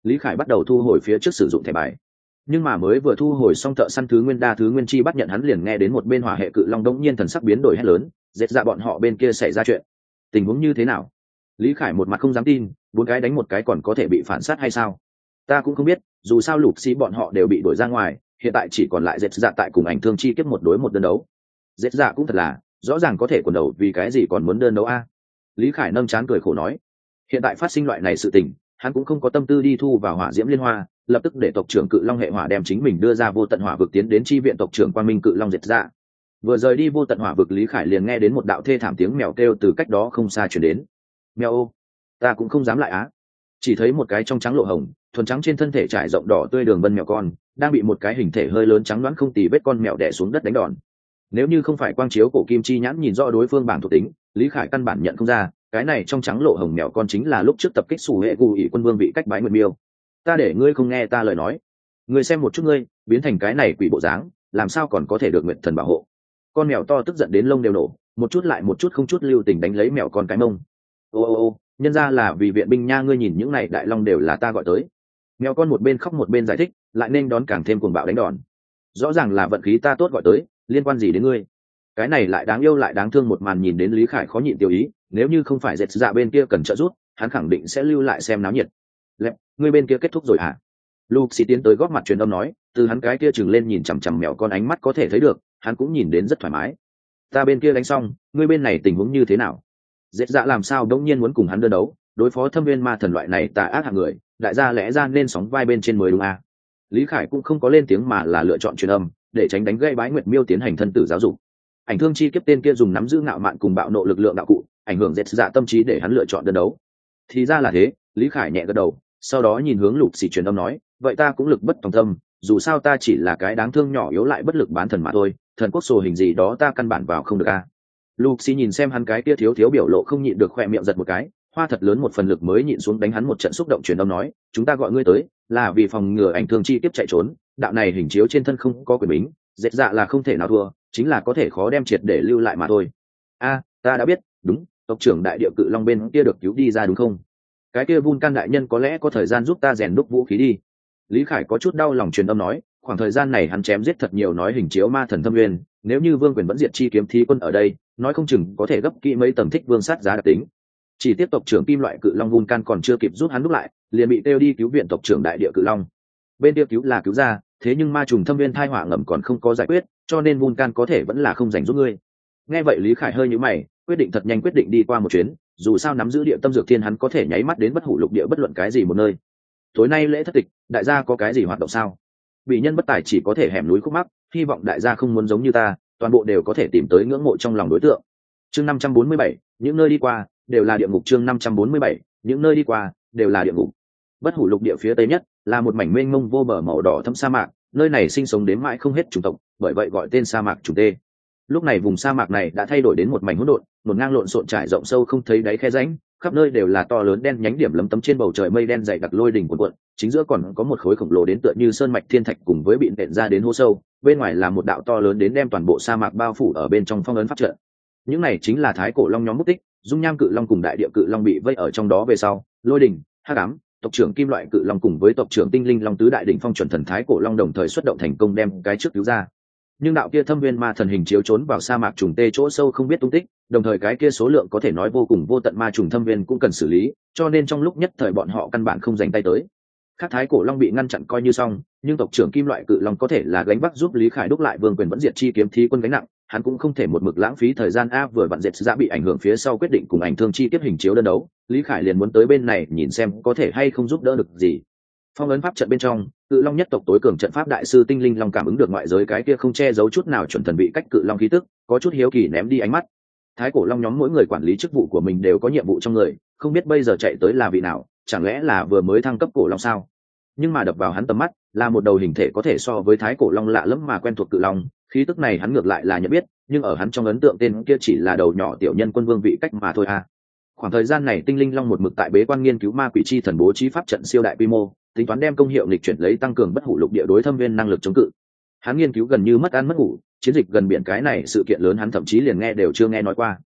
Lý Khải bắt đầu thu hồi phía trước sử dụng thẻ bài, nhưng mà mới vừa thu hồi xong thợ săn thứ nguyên đa thứ nguyên chi bắt nhận, hắn liền nghe đến một bên hỏa hệ cự long đống nhiên thần sắc biến đổi hét lớn, dệt dạ bọn họ bên kia xảy ra chuyện. Tình huống như thế nào? Lý Khải một mặt không dám tin, bốn cái đánh một cái còn có thể bị phản sát hay sao? Ta cũng không biết, dù sao lục xí bọn họ đều bị đuổi ra ngoài, hiện tại chỉ còn lại dệt dạ tại cùng ảnh thương chi kiếp một đối một đơn đấu. Dệt dạ cũng thật là, rõ ràng có thể quần đầu, vì cái gì còn muốn đơn đấu a? Lý Khải nâng trán cười khổ nói, hiện tại phát sinh loại này sự tình, hắn cũng không có tâm tư đi thu vào hỏa diễm liên hoa, lập tức để tộc trưởng cự long hệ hỏa đem chính mình đưa ra vô tận hỏa vực tiến đến chi viện tộc trưởng quang minh cự long dệt dạ. Vừa rời đi vô tận hỏa vực, Lý Khải liền nghe đến một đạo thê thảm tiếng mèo kêu từ cách đó không xa chuyển đến. Mèo ô, ta cũng không dám lại á. Chỉ thấy một cái trong trắng lộ hồng, thuần trắng trên thân thể trải rộng đỏ tươi đường vân mèo con đang bị một cái hình thể hơi lớn trắng đoán không tì vết con mèo đè xuống đất đánh đòn. Nếu như không phải quang chiếu cổ kim chi nhãn nhìn rõ đối phương bảng thuộc tính, Lý Khải căn bản nhận không ra cái này trong trắng lộ hồng mèo con chính là lúc trước tập kích sủ hệ gù ỉ quân vương bị cách bái nguyệt miêu. Ta để ngươi không nghe ta lời nói, ngươi xem một chút ngươi biến thành cái này quỷ bộ dáng, làm sao còn có thể được nguyệt thần bảo hộ? Con mèo to tức giận đến lông đều nổ, một chút lại một chút không chút lưu tình đánh lấy mèo con cái mông. Ô ô ô, nhân ra là vì viện binh nha, ngươi nhìn những này đại long đều là ta gọi tới. Mèo con một bên khóc một bên giải thích, lại nên đón càng thêm cuồng bạo đánh đòn. Rõ ràng là vận khí ta tốt gọi tới, liên quan gì đến ngươi? Cái này lại đáng yêu lại đáng thương một màn nhìn đến Lý Khải khó nhịn tiêu ý, nếu như không phải dệt dạ bên kia cần trợ giúp, hắn khẳng định sẽ lưu lại xem náo nhiệt. Lẹp, ngươi bên kia kết thúc rồi hả? Luxi tiến tới góp mặt truyền âm nói, từ hắn cái kia chừng lên nhìn chằm chằm mèo con ánh mắt có thể thấy được, hắn cũng nhìn đến rất thoải mái. Ta bên kia đánh xong, ngươi bên này tình huống như thế nào? Dệt dạ làm sao đống nhiên muốn cùng hắn đơn đấu, đối phó thâm viên ma thần loại này tà ác hạng người, đại gia lẽ ra nên sóng vai bên trên mới đúng à? Lý Khải cũng không có lên tiếng mà là lựa chọn truyền âm, để tránh đánh gây bái nguyệt miêu tiến hành thân tử giáo dục. Ảnh thương chi kiếp tên kia dùng nắm giữ ngạo mạn cùng bạo nộ lực lượng đạo cụ, ảnh hưởng dệt dạ tâm trí để hắn lựa chọn đơn đấu. Thì ra là thế, Lý Khải nhẹ gật đầu, sau đó nhìn hướng Lục Xỉ truyền âm nói, vậy ta cũng lực bất tòng tâm, dù sao ta chỉ là cái đáng thương nhỏ yếu lại bất lực bán thần mà thôi, thần quốc sổ hình gì đó ta căn bản vào không được a. À. Lục Xỉ nhìn xem hắn cái kia thiếu thiếu biểu lộ không nhịn được khỏe miệng giật một cái, hoa thật lớn một phần lực mới nhịn xuống đánh hắn một trận xúc động truyền âm nói, chúng ta gọi ngươi tới là vì phòng ngừa ảnh thương chi kiếp chạy trốn, đạo này hình chiếu trên thân không có quyền bính, dệt dạ là không thể nào thua, chính là có thể khó đem triệt để lưu lại mà thôi. A, ta đã biết, đúng, tộc trưởng đại địa cự long bên kia được cứu đi ra đúng không? Cái kia Vulcan đại nhân có lẽ có thời gian giúp ta rèn đúc vũ khí đi. Lý Khải có chút đau lòng truyền âm nói, khoảng thời gian này hắn chém giết thật nhiều nói hình chiếu ma thần thâm nguyên, nếu như Vương Quyền vẫn diệt chi kiếm thí quân ở đây, nói không chừng có thể gấp kỹ mấy tầm thích vương sát giá đặc tính. Chỉ tiếp tộc trưởng kim loại cự long Vulcan còn chưa kịp giúp hắn đúc lại, liền bị tiêu đi cứu viện tộc trưởng đại địa cự long. Bên kia cứu là cứu ra, thế nhưng ma trùng thâm nguyên thai hỏa ngầm còn không có giải quyết, cho nên Vulcan có thể vẫn là không dành giúp ngươi. Nghe vậy Lý Khải hơi nhíu mày, quyết định thật nhanh quyết định đi qua một chuyến, dù sao nắm giữ địa tâm dược thiên hắn có thể nháy mắt đến bất hủ lục địa bất luận cái gì một nơi. Tối nay lễ thất tịch, đại gia có cái gì hoạt động sao? Bị nhân bất tài chỉ có thể hẻm núi khúc mắc, hy vọng đại gia không muốn giống như ta, toàn bộ đều có thể tìm tới ngưỡng mộ trong lòng đối tượng. Chương năm trăm bốn mươi bảy, những nơi đi qua đều là địa ngục. Chương năm trăm bốn mươi bảy, những nơi đi qua đều là địa ngục. Bất hủ lục địa phía tây nhất là một mảnh mênh mông vô bờ màu đỏ thẫm sa mạc, nơi này sinh sống đến mãi không hết chủng tộc, bởi vậy gọi tên sa mạc trùng tê. Lúc này vùng sa mạc này đã thay đổi đến một mảnh hỗn độn, một ngang lộn xộn trải rộng sâu không thấy đáy khe rãnh, khắp nơi đều là to lớn đen nhánh điểm lấm tấm trên bầu trời mây đen dày đặc lôi đỉnh cuộn cuộn, chính giữa còn có một khối khổng lồ đến tựa như sơn mạch thiên thạch cùng với bị nện ra đến hố sâu, bên ngoài là một đạo to lớn đến đem toàn bộ sa mạc bao phủ ở bên trong phong ấn pháp trận. Những này chính là thái cổ long nhóm mất tích, dung nham cự long cùng đại địa cự long bị vây ở trong đó về sau, lôi đỉnh, hắc ám, tộc trưởng kim loại cự long cùng với tộc trưởng tinh linh long tứ đại đỉnh phong chuẩn thần thái cổ long đồng thời xuất động thành công đem cái trước cứu ra. Nhưng đạo kia thâm viên ma thần hình chiếu trốn vào sa mạc trùng tê chỗ sâu không biết tung tích, đồng thời cái kia số lượng có thể nói vô cùng vô tận ma trùng thâm viên cũng cần xử lý, cho nên trong lúc nhất thời bọn họ căn bản không dành tay tới. Khác thái cổ long bị ngăn chặn coi như xong, nhưng tộc trưởng kim loại cự long có thể là gánh vác giúp Lý Khải đúc lại Vương Quyền vẫn diệt chi kiếm thí quân gánh nặng, hắn cũng không thể một mực lãng phí thời gian a. Vừa vặn dệt ra bị ảnh hưởng phía sau quyết định cùng ảnh thương chi tiếp hình chiếu đơn đấu, Lý Khải liền muốn tới bên này nhìn xem có thể hay không giúp đỡ được gì. Phong ấn pháp trận bên trong, cự long nhất tộc tối cường trận pháp đại sư tinh linh long cảm ứng được ngoại giới cái kia không che giấu chút nào chuẩn thần bị cách cự long khí tức, có chút hiếu kỳ ném đi ánh mắt. Thái cổ long nhóm mỗi người quản lý chức vụ của mình đều có nhiệm vụ trong người, không biết bây giờ chạy tới là vị nào, chẳng lẽ là vừa mới thăng cấp cổ long sao? Nhưng mà đập vào hắn tầm mắt là một đầu hình thể có thể so với thái cổ long lạ lẫm mà quen thuộc cự long, khí tức này hắn ngược lại là nhận biết, nhưng ở hắn trong ấn tượng tên kia chỉ là đầu nhỏ tiểu nhân quân vương vị cách mà thôi à. Khoảng thời gian này tinh linh long một mực tại bế quan nghiên cứu ma quỷ chi thần bố trí pháp trận siêu đại quy mô, tính toán đem công hiệu lịch chuyển lấy tăng cường bất hủ lục địa đối thâm viên năng lực chống cự. Hắn nghiên cứu gần như mất ăn mất ngủ, chiến dịch gần biển cái này sự kiện lớn hắn thậm chí liền nghe đều chưa nghe nói qua.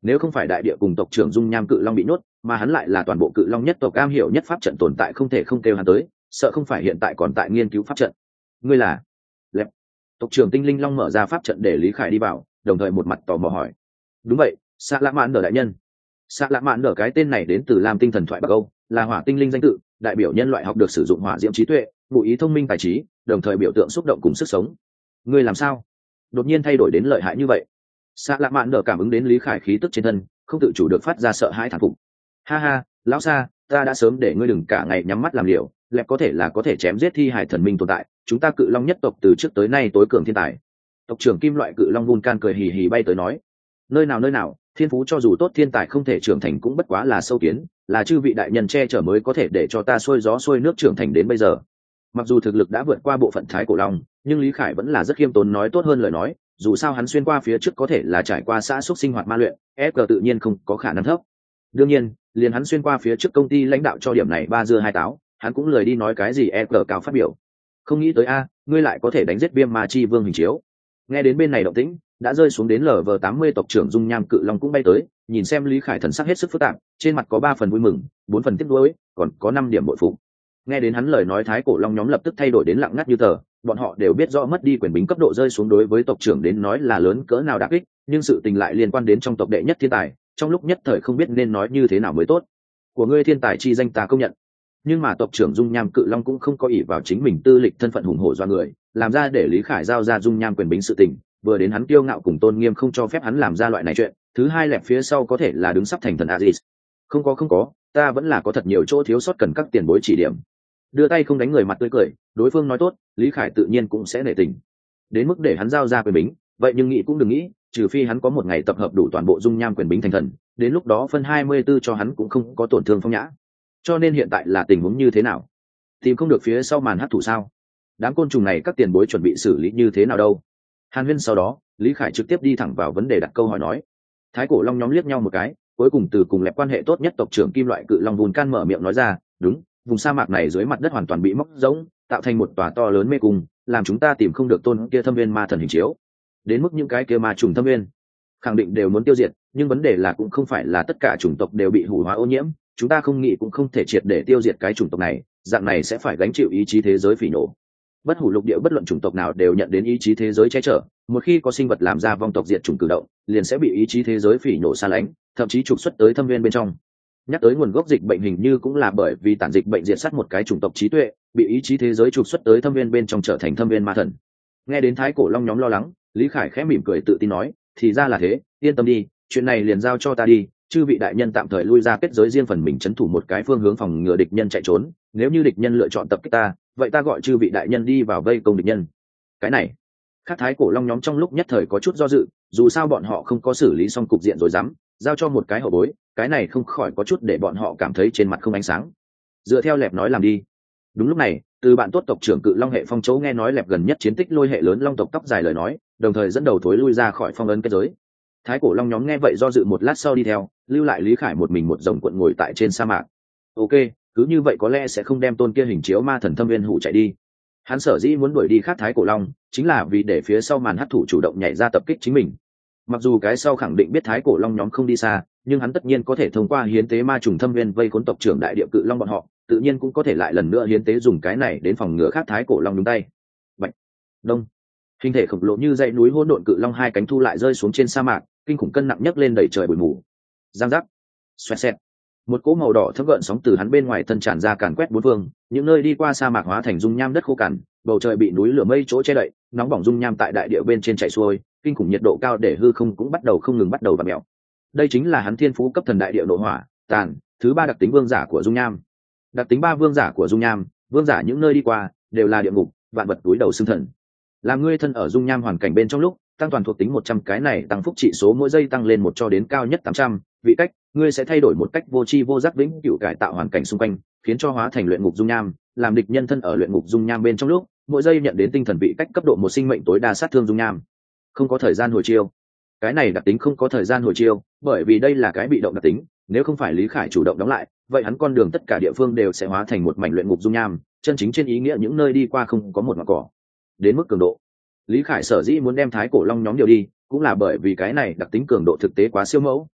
Nếu không phải đại địa cùng tộc trưởng dung nham cự long bị nhốt, mà hắn lại là toàn bộ cự long nhất tộc cam hiểu nhất pháp trận tồn tại, không thể không kêu hắn tới, sợ không phải hiện tại còn tại nghiên cứu pháp trận. Ngươi là Lẹp. Tộc trưởng tinh linh long mở ra pháp trận để Lý Khải đi vào, đồng thời một mặt tò mò hỏi. Đúng vậy, Sa Lã Mạn Nở đại nhân. Sa Lã Mạn Nở cái tên này đến từ Lam Tinh thần thoại Bắc Âu, là hỏa tinh linh danh tự, đại biểu nhân loại học được sử dụng hỏa diễm trí tuệ, ngụ ý thông minh tài trí, đồng thời biểu tượng xúc động cùng sức sống. Ngươi làm sao đột nhiên thay đổi đến lợi hại như vậy? Sa Lã Mạn Nở cảm ứng đến Lý Khải khí tức trên thân, không tự chủ được phát ra sợ hãi thán phục. Ha ha, lão Sa, ta đã sớm để ngươi đừng cả ngày nhắm mắt làm liều, Lẹp có thể là có thể chém giết thi hải thần minh tồn tại, chúng ta cự long nhất tộc từ trước tới nay tối cường thiên tài. Tộc trưởng kim loại cự long Vulcan cười hì hì bay tới nói. Nơi nào nơi nào, thiên phú cho dù tốt thiên tài không thể trưởng thành cũng bất quá là sâu kiến, là chư vị đại nhân che chở mới có thể để cho ta xuôi gió xuôi nước trưởng thành đến bây giờ. Mặc dù thực lực đã vượt qua bộ phận thái cổ long, nhưng Lý Khải vẫn là rất khiêm tốn nói tốt hơn lời nói, dù sao hắn xuyên qua phía trước có thể là trải qua xã xúc sinh hoạt ma luyện, ép giê tự nhiên không có khả năng thấp. Đương nhiên, liền hắn xuyên qua phía trước công ty lãnh đạo cho điểm này ba dưa hai táo, hắn cũng lười đi nói cái gì ép giê cao phát biểu. Không nghĩ tới a, ngươi lại có thể đánh giết viêm ma chi vương hình chiếu. Nghe đến bên này động tĩnh, đã rơi xuống đến lờ vờ tám mươi tộc trưởng dung nham cự long cũng bay tới, nhìn xem Lý Khải thần sắc hết sức phức tạp, trên mặt có ba phần vui mừng, bốn phần tiếc nuối, còn có năm điểm bội phục. Nghe đến hắn lời nói thái cổ long nhóm lập tức thay đổi đến lặng ngắt như tờ, bọn họ đều biết rõ mất đi quyền bính cấp độ rơi xuống đối với tộc trưởng đến nói là lớn cỡ nào đả kích, nhưng sự tình lại liên quan đến trong tộc đệ nhất thiên tài, trong lúc nhất thời không biết nên nói như thế nào mới tốt. Của ngươi thiên tài chi danh ta công nhận, nhưng mà tộc trưởng dung nham cự long cũng không có ỷ vào chính mình tư lịch thân phận hùng hổ do người, làm ra để Lý Khải giao ra dung nham quyền bính sự tình, vừa đến hắn kiêu ngạo cùng tôn nghiêm không cho phép hắn làm ra loại này chuyện, thứ hai lẹp phía sau có thể là đứng sắp thành thần Aziz. Không có không có, ta vẫn là có thật nhiều chỗ thiếu sót cần các tiền bối chỉ điểm. Đưa tay không đánh người mặt tươi cười, đối phương nói tốt, Lý Khải tự nhiên cũng sẽ nể tình. Đến mức để hắn giao ra quyền bính, vậy nhưng nghĩ cũng đừng nghĩ, trừ phi hắn có một ngày tập hợp đủ toàn bộ dung nham quyền bính thành thần, đến lúc đó phân hai mươi tư cho hắn cũng không có tổn thương phong nhã. Cho nên hiện tại là tình huống như thế nào? Tìm không được phía sau màn hắc thủ sao? Đám côn trùng này các tiền bối chuẩn bị xử lý như thế nào đâu? Hàn huyên sau đó, Lý Khải trực tiếp đi thẳng vào vấn đề đặt câu hỏi nói. Thái cổ long nhóm liếc nhau một cái, cuối cùng từ cùng lẹp quan hệ tốt nhất tộc trưởng kim loại cự long Vulcan mở miệng nói ra, đúng, vùng sa mạc này dưới mặt đất hoàn toàn bị móc rỗng, tạo thành một tòa to lớn mê cung, làm chúng ta tìm không được tôn kia thâm viên ma thần hình chiếu. Đến mức những cái kia ma trùng thâm viên, khẳng định đều muốn tiêu diệt, nhưng vấn đề là cũng không phải là tất cả chủng tộc đều bị hủ hóa ô nhiễm, chúng ta không nghĩ cũng không thể triệt để tiêu diệt cái chủng tộc này, dạng này sẽ phải gánh chịu ý chí thế giới phỉ nổ. Bất hủ lục địa bất luận chủng tộc nào đều nhận đến ý chí thế giới che chở, một khi có sinh vật làm ra vong tộc diệt chủng cử động, liền sẽ bị ý chí thế giới phỉ nổ xa lánh, thậm chí trục xuất tới thâm viên bên trong. Nhắc tới nguồn gốc dịch bệnh hình như cũng là bởi vì tản dịch bệnh diệt sát một cái chủng tộc trí tuệ, bị ý chí thế giới trục xuất tới thâm viên bên trong trở thành thâm viên ma thần. Nghe đến thái cổ long nhóm lo lắng, Lý Khải khẽ mỉm cười tự tin nói, thì ra là thế, yên tâm đi, chuyện này liền giao cho ta đi, chư vị đại nhân tạm thời lui ra kết giới riêng phần mình trấn thủ một cái phương hướng phòng ngừa địch nhân chạy trốn, nếu như địch nhân lựa chọn tập kích ta, vậy ta gọi chư vị đại nhân đi vào vây công địch nhân. Cái này, các thái cổ long nhóm trong lúc nhất thời có chút do dự, dù sao bọn họ không có xử lý xong cục diện rồi dám giao cho một cái hậu bối, cái này không khỏi có chút để bọn họ cảm thấy trên mặt không ánh sáng. Dựa theo lẹp nói làm đi. Đúng lúc này, từ bạn tốt tộc trưởng cự long hệ phong chấu nghe nói lẹp gần nhất chiến tích lôi hệ lớn long tộc tóc dài lời nói, đồng thời dẫn đầu thối lui ra khỏi phong ấn kết giới. Thái cổ long nhóm nghe vậy do dự một lát sau đi theo, lưu lại Lý Khải một mình một dòng cuộn ngồi tại trên sa mạc. Ok, cứ như vậy có lẽ sẽ không đem tôn kia hình chiếu ma thần thâm viên hủ chạy đi. Hắn sở dĩ muốn đuổi đi khác thái cổ long, chính là vì để phía sau màn hắc thủ chủ động nhảy ra tập kích chính mình. Mặc dù cái sau khẳng định biết thái cổ long nhóm không đi xa, nhưng hắn tất nhiên có thể thông qua hiến tế ma trùng thâm viên vây khốn tộc trưởng đại địa cự long bọn họ, tự nhiên cũng có thể lại lần nữa hiến tế dùng cái này đến phòng ngừa khác thái cổ long nhúng tay. Bạch, đông, hình thể khổng lồ như dãy núi hỗn độn cự long hai cánh thu lại rơi xuống trên sa mạc, kinh khủng cân nặng nhấc lên đẩy trời bụi mù. Giang giác, xoẹt xẹt, một cỗ màu đỏ thấm gợn sóng từ hắn bên ngoài thân tràn ra càn quét bốn phương, những nơi đi qua sa mạc hóa thành dung nham đất khô cằn, bầu trời bị núi lửa mây chỗ che đậy, nóng bỏng dung nham tại đại địa bên trên chảy xuôi, kinh khủng nhiệt độ cao để hư không cũng bắt đầu không ngừng bắt đầu vặn mèo. Đây chính là hắn thiên phú cấp thần đại địa nộ hỏa tàn thứ ba đặc tính vương giả của dung nham. Đặc tính ba vương giả của dung nham, vương giả những nơi đi qua đều là địa ngục, vạn vật túi đầu xương thần. Làm ngươi thân ở dung nham hoàn cảnh bên trong lúc, tăng toàn thuộc tính một trăm cái này tăng phúc trị số mỗi giây tăng lên một cho đến cao nhất tám trăm, vị cách, ngươi sẽ thay đổi một cách vô tri vô giác vĩnh cửu cải tạo hoàn cảnh xung quanh, khiến cho hóa thành luyện ngục dung nham, làm địch nhân thân ở luyện ngục dung nham bên trong lúc, mỗi giây nhận đến tinh thần vị cách cấp độ một sinh mệnh tối đa sát thương dung nham. Không có thời gian hồi chiêu. Cái này đặc tính không có thời gian hồi chiêu, bởi vì đây là cái bị động đặc tính, nếu không phải Lý Khải chủ động đóng lại, vậy hắn con đường tất cả địa phương đều sẽ hóa thành một mảnh luyện ngục dung nham, chân chính trên ý nghĩa những nơi đi qua không có một ngọn cỏ. Đến mức cường độ, Lý Khải sở dĩ muốn đem thái cổ long nhóm điều đi, cũng là bởi vì cái này đặc tính cường độ thực tế quá siêu mẫu,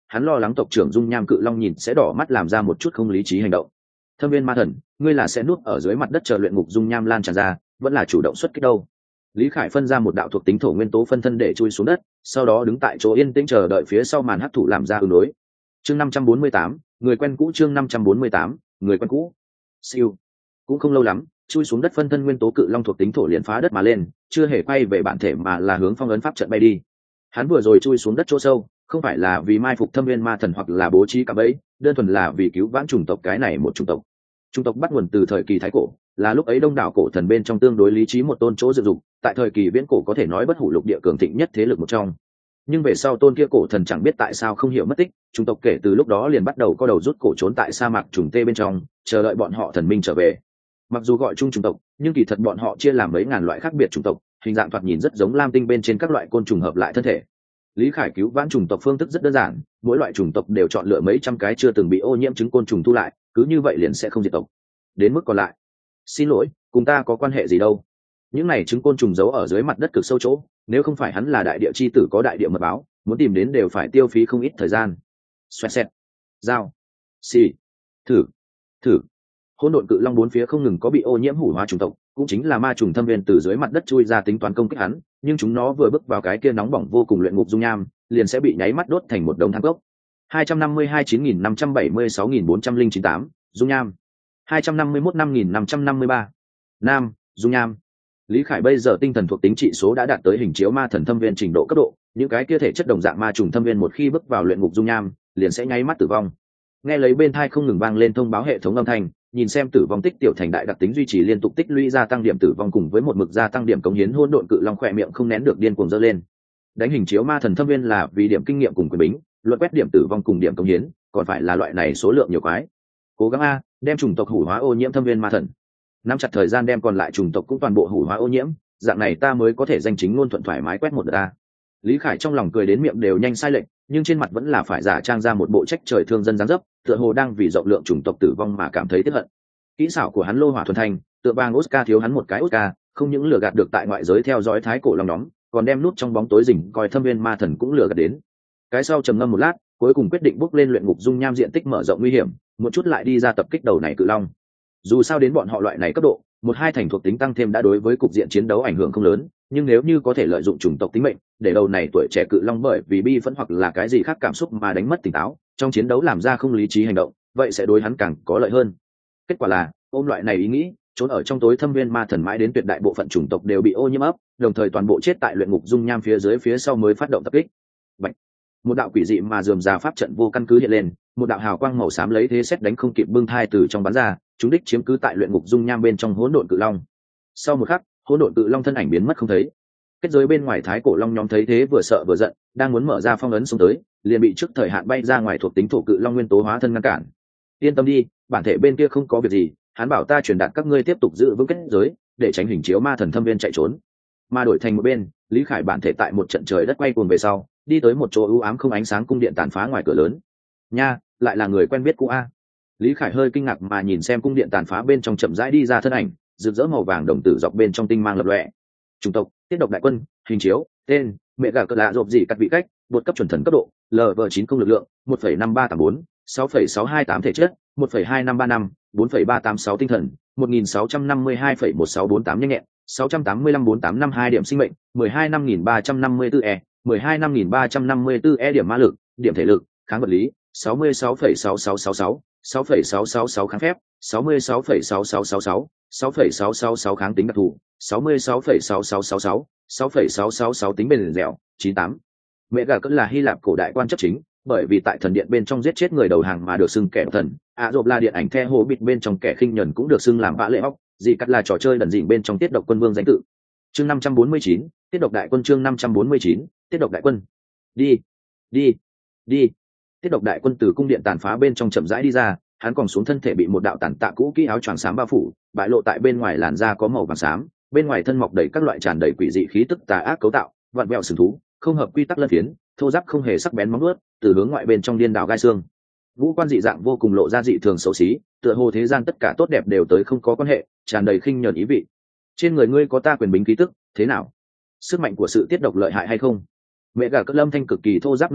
hắn lo lắng tộc trưởng dung nham cự long nhìn sẽ đỏ mắt làm ra một chút không lý trí hành động. Thâm viên ma thần, ngươi là sẽ nuốt ở dưới mặt đất chờ luyện ngục dung nham lan tràn ra, vẫn là chủ động xuất kích đâu? Lý Khải phân ra một đạo thuộc tính thổ nguyên tố phân thân để chui xuống đất, sau đó đứng tại chỗ yên tĩnh chờ đợi phía sau màn hắc thủ làm ra ứng đối. Chương năm trăm bốn mươi tám, người quen cũ. Chương năm trăm bốn mươi tám, người quen cũ. Siêu. Cũng không lâu lắm, chui xuống đất phân thân nguyên tố cự long thuộc tính thổ liền phá đất mà lên, chưa hề quay về bản thể mà là hướng phong ấn pháp trận bay đi. Hắn vừa rồi chui xuống đất chỗ sâu, không phải là vì mai phục thâm viên ma thần hoặc là bố trí cả bẫy, đơn thuần là vì cứu vãn chủng tộc cái này một chủng tộc. Chủng tộc bắt nguồn từ thời kỳ thái cổ, là lúc ấy đông đảo cổ thần bên trong tương đối lý trí một tôn chỗ dựng dục, tại thời kỳ viễn cổ có thể nói bất hủ lục địa cường thịnh nhất thế lực một trong. Nhưng về sau tôn kia cổ thần chẳng biết tại sao không hiểu mất tích, chủng tộc kể từ lúc đó liền bắt đầu co đầu rút cổ trốn tại sa mạc trùng tê bên trong, chờ đợi bọn họ thần minh trở về. Mặc dù gọi chung chủng tộc, nhưng kỳ thật bọn họ chia làm mấy ngàn loại khác biệt chủng tộc, hình dạng thoạt nhìn rất giống lam tinh bên trên các loại côn trùng hợp lại thân thể. Lý Khải cứu vãn chủng tộc phương thức rất đơn giản, mỗi loại chủng tộc đều chọn lựa mấy trăm cái chưa từng bị ô nhiễm trứng côn trùng thu lại, cứ như vậy liền sẽ không diệt tộc. Đến mức còn lại, xin lỗi, cùng ta có quan hệ gì đâu. Những này trứng côn trùng giấu ở dưới mặt đất cực sâu chỗ, nếu không phải hắn là đại địa chi tử có đại địa mật báo, muốn tìm đến đều phải tiêu phí không ít thời gian. Xoẹt xẹt, dao, xì, thử, thử. Hỗn độn cự long bốn phía không ngừng có bị ô nhiễm hủ hóa chủng tộc, cũng chính là ma trùng thâm viên từ dưới mặt đất chui ra tính toán công kích hắn, nhưng chúng nó vừa bước vào cái kia nóng bỏng vô cùng luyện ngục dung nham, liền sẽ bị nháy mắt đốt thành một đống than cốc. hai trăm năm mươi hai chín nghìn năm trăm bảy mươi sáu nghìn bốn trăm lẻ chín tám, dung nham. hai trăm năm mươi mốt năm nghìn năm trăm năm mươi ba. Nam, dung nham. Lý Khải bây giờ tinh thần thuộc tính trị số đã đạt tới hình chiếu ma thần thâm viên trình độ cấp độ, những cái kia thể chất đồng dạng ma trùng thâm viên một khi bước vào luyện ngục dung nham, liền sẽ nháy mắt tử vong. Nghe lấy bên tai không ngừng vang lên thông báo hệ thống âm thanh, nhìn xem tử vong tích tiểu thành đại đặc tính duy trì liên tục tích lũy gia tăng điểm tử vong cùng với một mực gia tăng điểm cống hiến hỗn độn cự long khỏe miệng không nén được điên cuồng dơ lên. Đánh hình chiếu ma thần thâm viên là vì điểm kinh nghiệm cùng quyền bính, luận quét điểm tử vong cùng điểm cống hiến, còn phải là loại này số lượng nhiều quái. Cố gắng a, đem chủng tộc hủ hóa ô nhiễm thâm viên ma thần. Nắm chặt thời gian đem còn lại chủng tộc cũng toàn bộ hủ hóa ô nhiễm, dạng này ta mới có thể danh chính ngôn thuận thoải mái quét một đợt ta. Lý Khải trong lòng cười đến miệng đều nhanh sai lệch, nhưng trên mặt vẫn là phải giả trang ra một bộ trách trời thương dân dáng dấp, tựa hồ đang vì rộng lượng chủng tộc tử vong mà cảm thấy tiếc hận. Kỹ xảo của hắn lô hỏa thuần thành, tựa bang Oscar thiếu hắn một cái Oscar, không những lừa gạt được tại ngoại giới theo dõi thái cổ lòng nóng, còn đem nút trong bóng tối rình coi thâm viên ma thần cũng lừa gạt đến. Cái sau trầm ngâm một lát, cuối cùng quyết định bước lên luyện ngục dung nham diện tích mở rộng nguy hiểm, một chút lại đi ra tập kích đầu này cự long. Dù sao đến bọn họ loại này cấp độ, một hai thành thuộc tính tăng thêm đã đối với cục diện chiến đấu ảnh hưởng không lớn, nhưng nếu như có thể lợi dụng chủng tộc tính mệnh, để đầu này tuổi trẻ cự long bởi vì bi phẫn hoặc là cái gì khác cảm xúc mà đánh mất tỉnh táo, trong chiến đấu làm ra không lý trí hành động, vậy sẽ đối hắn càng có lợi hơn. Kết quả là, ôm loại này ý nghĩ, trốn ở trong tối thâm viên ma thần mãi đến tuyệt đại bộ phận chủng tộc đều bị ô nhiễm ấp, đồng thời toàn bộ chết tại luyện ngục dung nham phía dưới phía sau mới phát động tập kích. Bạch. Một đạo quỷ dị mà rườm rà pháp trận vô căn cứ hiện lên, một đạo hào quang màu xám lấy thế xét đánh không kịp bưng thai từ trong bắn ra, chúng đích chiếm cứ tại luyện ngục dung nham bên trong hỗn độn cự long. Sau một khắc, hỗn độn cự long thân ảnh biến mất không thấy. Kết giới bên ngoài thái cổ long nhóm thấy thế vừa sợ vừa giận, đang muốn mở ra phong ấn xông tới, liền bị trước thời hạn bay ra ngoài thuộc tính thổ cự long nguyên tố hóa thân ngăn cản. Yên tâm đi, bản thể bên kia không có việc gì, hắn bảo ta truyền đạt các ngươi tiếp tục giữ vững kết giới, để tránh hình chiếu ma thần thâm viên chạy trốn. Mà đổi thành một bên, Lý Khải bản thể tại một trận trời đất quay cuồng về sau, đi tới một chỗ u ám không ánh sáng cung điện tàn phá ngoài cửa lớn. Nha, lại là người quen biết cũ a. Lý Khải hơi kinh ngạc mà nhìn xem cung điện tàn phá bên trong chậm rãi đi ra thân ảnh, rực rỡ màu vàng đồng tử dọc bên trong tinh mang lập lòe. Chủng tộc, tiết độc đại quân, hình chiếu, tên, mẹ gà cỡ lạ rộp gì cắt vị cách, bột cấp chuẩn thần cấp độ, lv chín không lực lượng, một phẩy năm ba tám bốn, sáu phẩy sáu hai tám thể chất, một phẩy hai năm ba năm, bốn phẩy ba tám sáu tinh thần, một nghìn sáu trăm năm mươi hai phẩy một sáu bốn tám nhanh nhẹn, sáu trăm tám mươi lăm bốn tám năm hai điểm sinh mệnh, mười hai năm nghìn ba trăm năm mươi tư e, mười hai năm nghìn ba trăm năm mươi tư e điểm ma lực, điểm thể lực, kháng vật lý, sáu mươi sáu phẩy sáu sáu sáu sáu, sáu phẩy sáu sáu sáu kháng phép, sáu mươi sáu phẩy sáu sáu sáu sáu, sáu phẩy sáu sáu sáu kháng tính đặc thù, sáu mươi sáu phẩy sáu sáu sáu sáu, sáu phẩy sáu sáu sáu tính bền dẻo, chín tám. Mẹ gà cỡ là Hy Lạp cổ đại quan chấp chính, bởi vì tại thần điện bên trong giết chết người đầu hàng mà được xưng kẻ thần. À rộp là điện ảnh The Hobbit bên trong kẻ khinh nhẫn cũng được xưng làm vã lệ óc, dị cắt là trò chơi đần dịnh bên trong tiết độc quân vương danh tự. Chương năm trăm bốn mươi chín, tiết độc đại quân. Chương năm trăm bốn mươi chín, tiết độc đại quân. Đi, đi, đi. Tiết độc đại quân từ cung điện tàn phá bên trong chậm rãi đi ra, hắn còn xuống thân thể bị một đạo tàn tạ cũ kỹ áo choàng xám bao phủ, bại lộ tại bên ngoài làn da có màu vàng xám, bên ngoài thân mọc đầy các loại tràn đầy quỷ dị khí tức tà ác cấu tạo, vặn vẹo sừng thú, không hợp quy tắc lân phiến, thô ráp không hề sắc bén móng vuốt, từ hướng ngoại bên trong điên đảo gai xương. Vũ quan dị dạng vô cùng lộ ra dị thường xấu xí, tựa hồ thế gian tất cả tốt đẹp đều tới không có quan hệ, tràn đầy khinh nhờn ý vị. Trên người ngươi có ta quyền bính ký tức, thế nào? Sức mạnh của sự tiết độc lợi hại hay không? Mẹ gà cất lâm thanh cực kỳ thô ráp nôn cầm,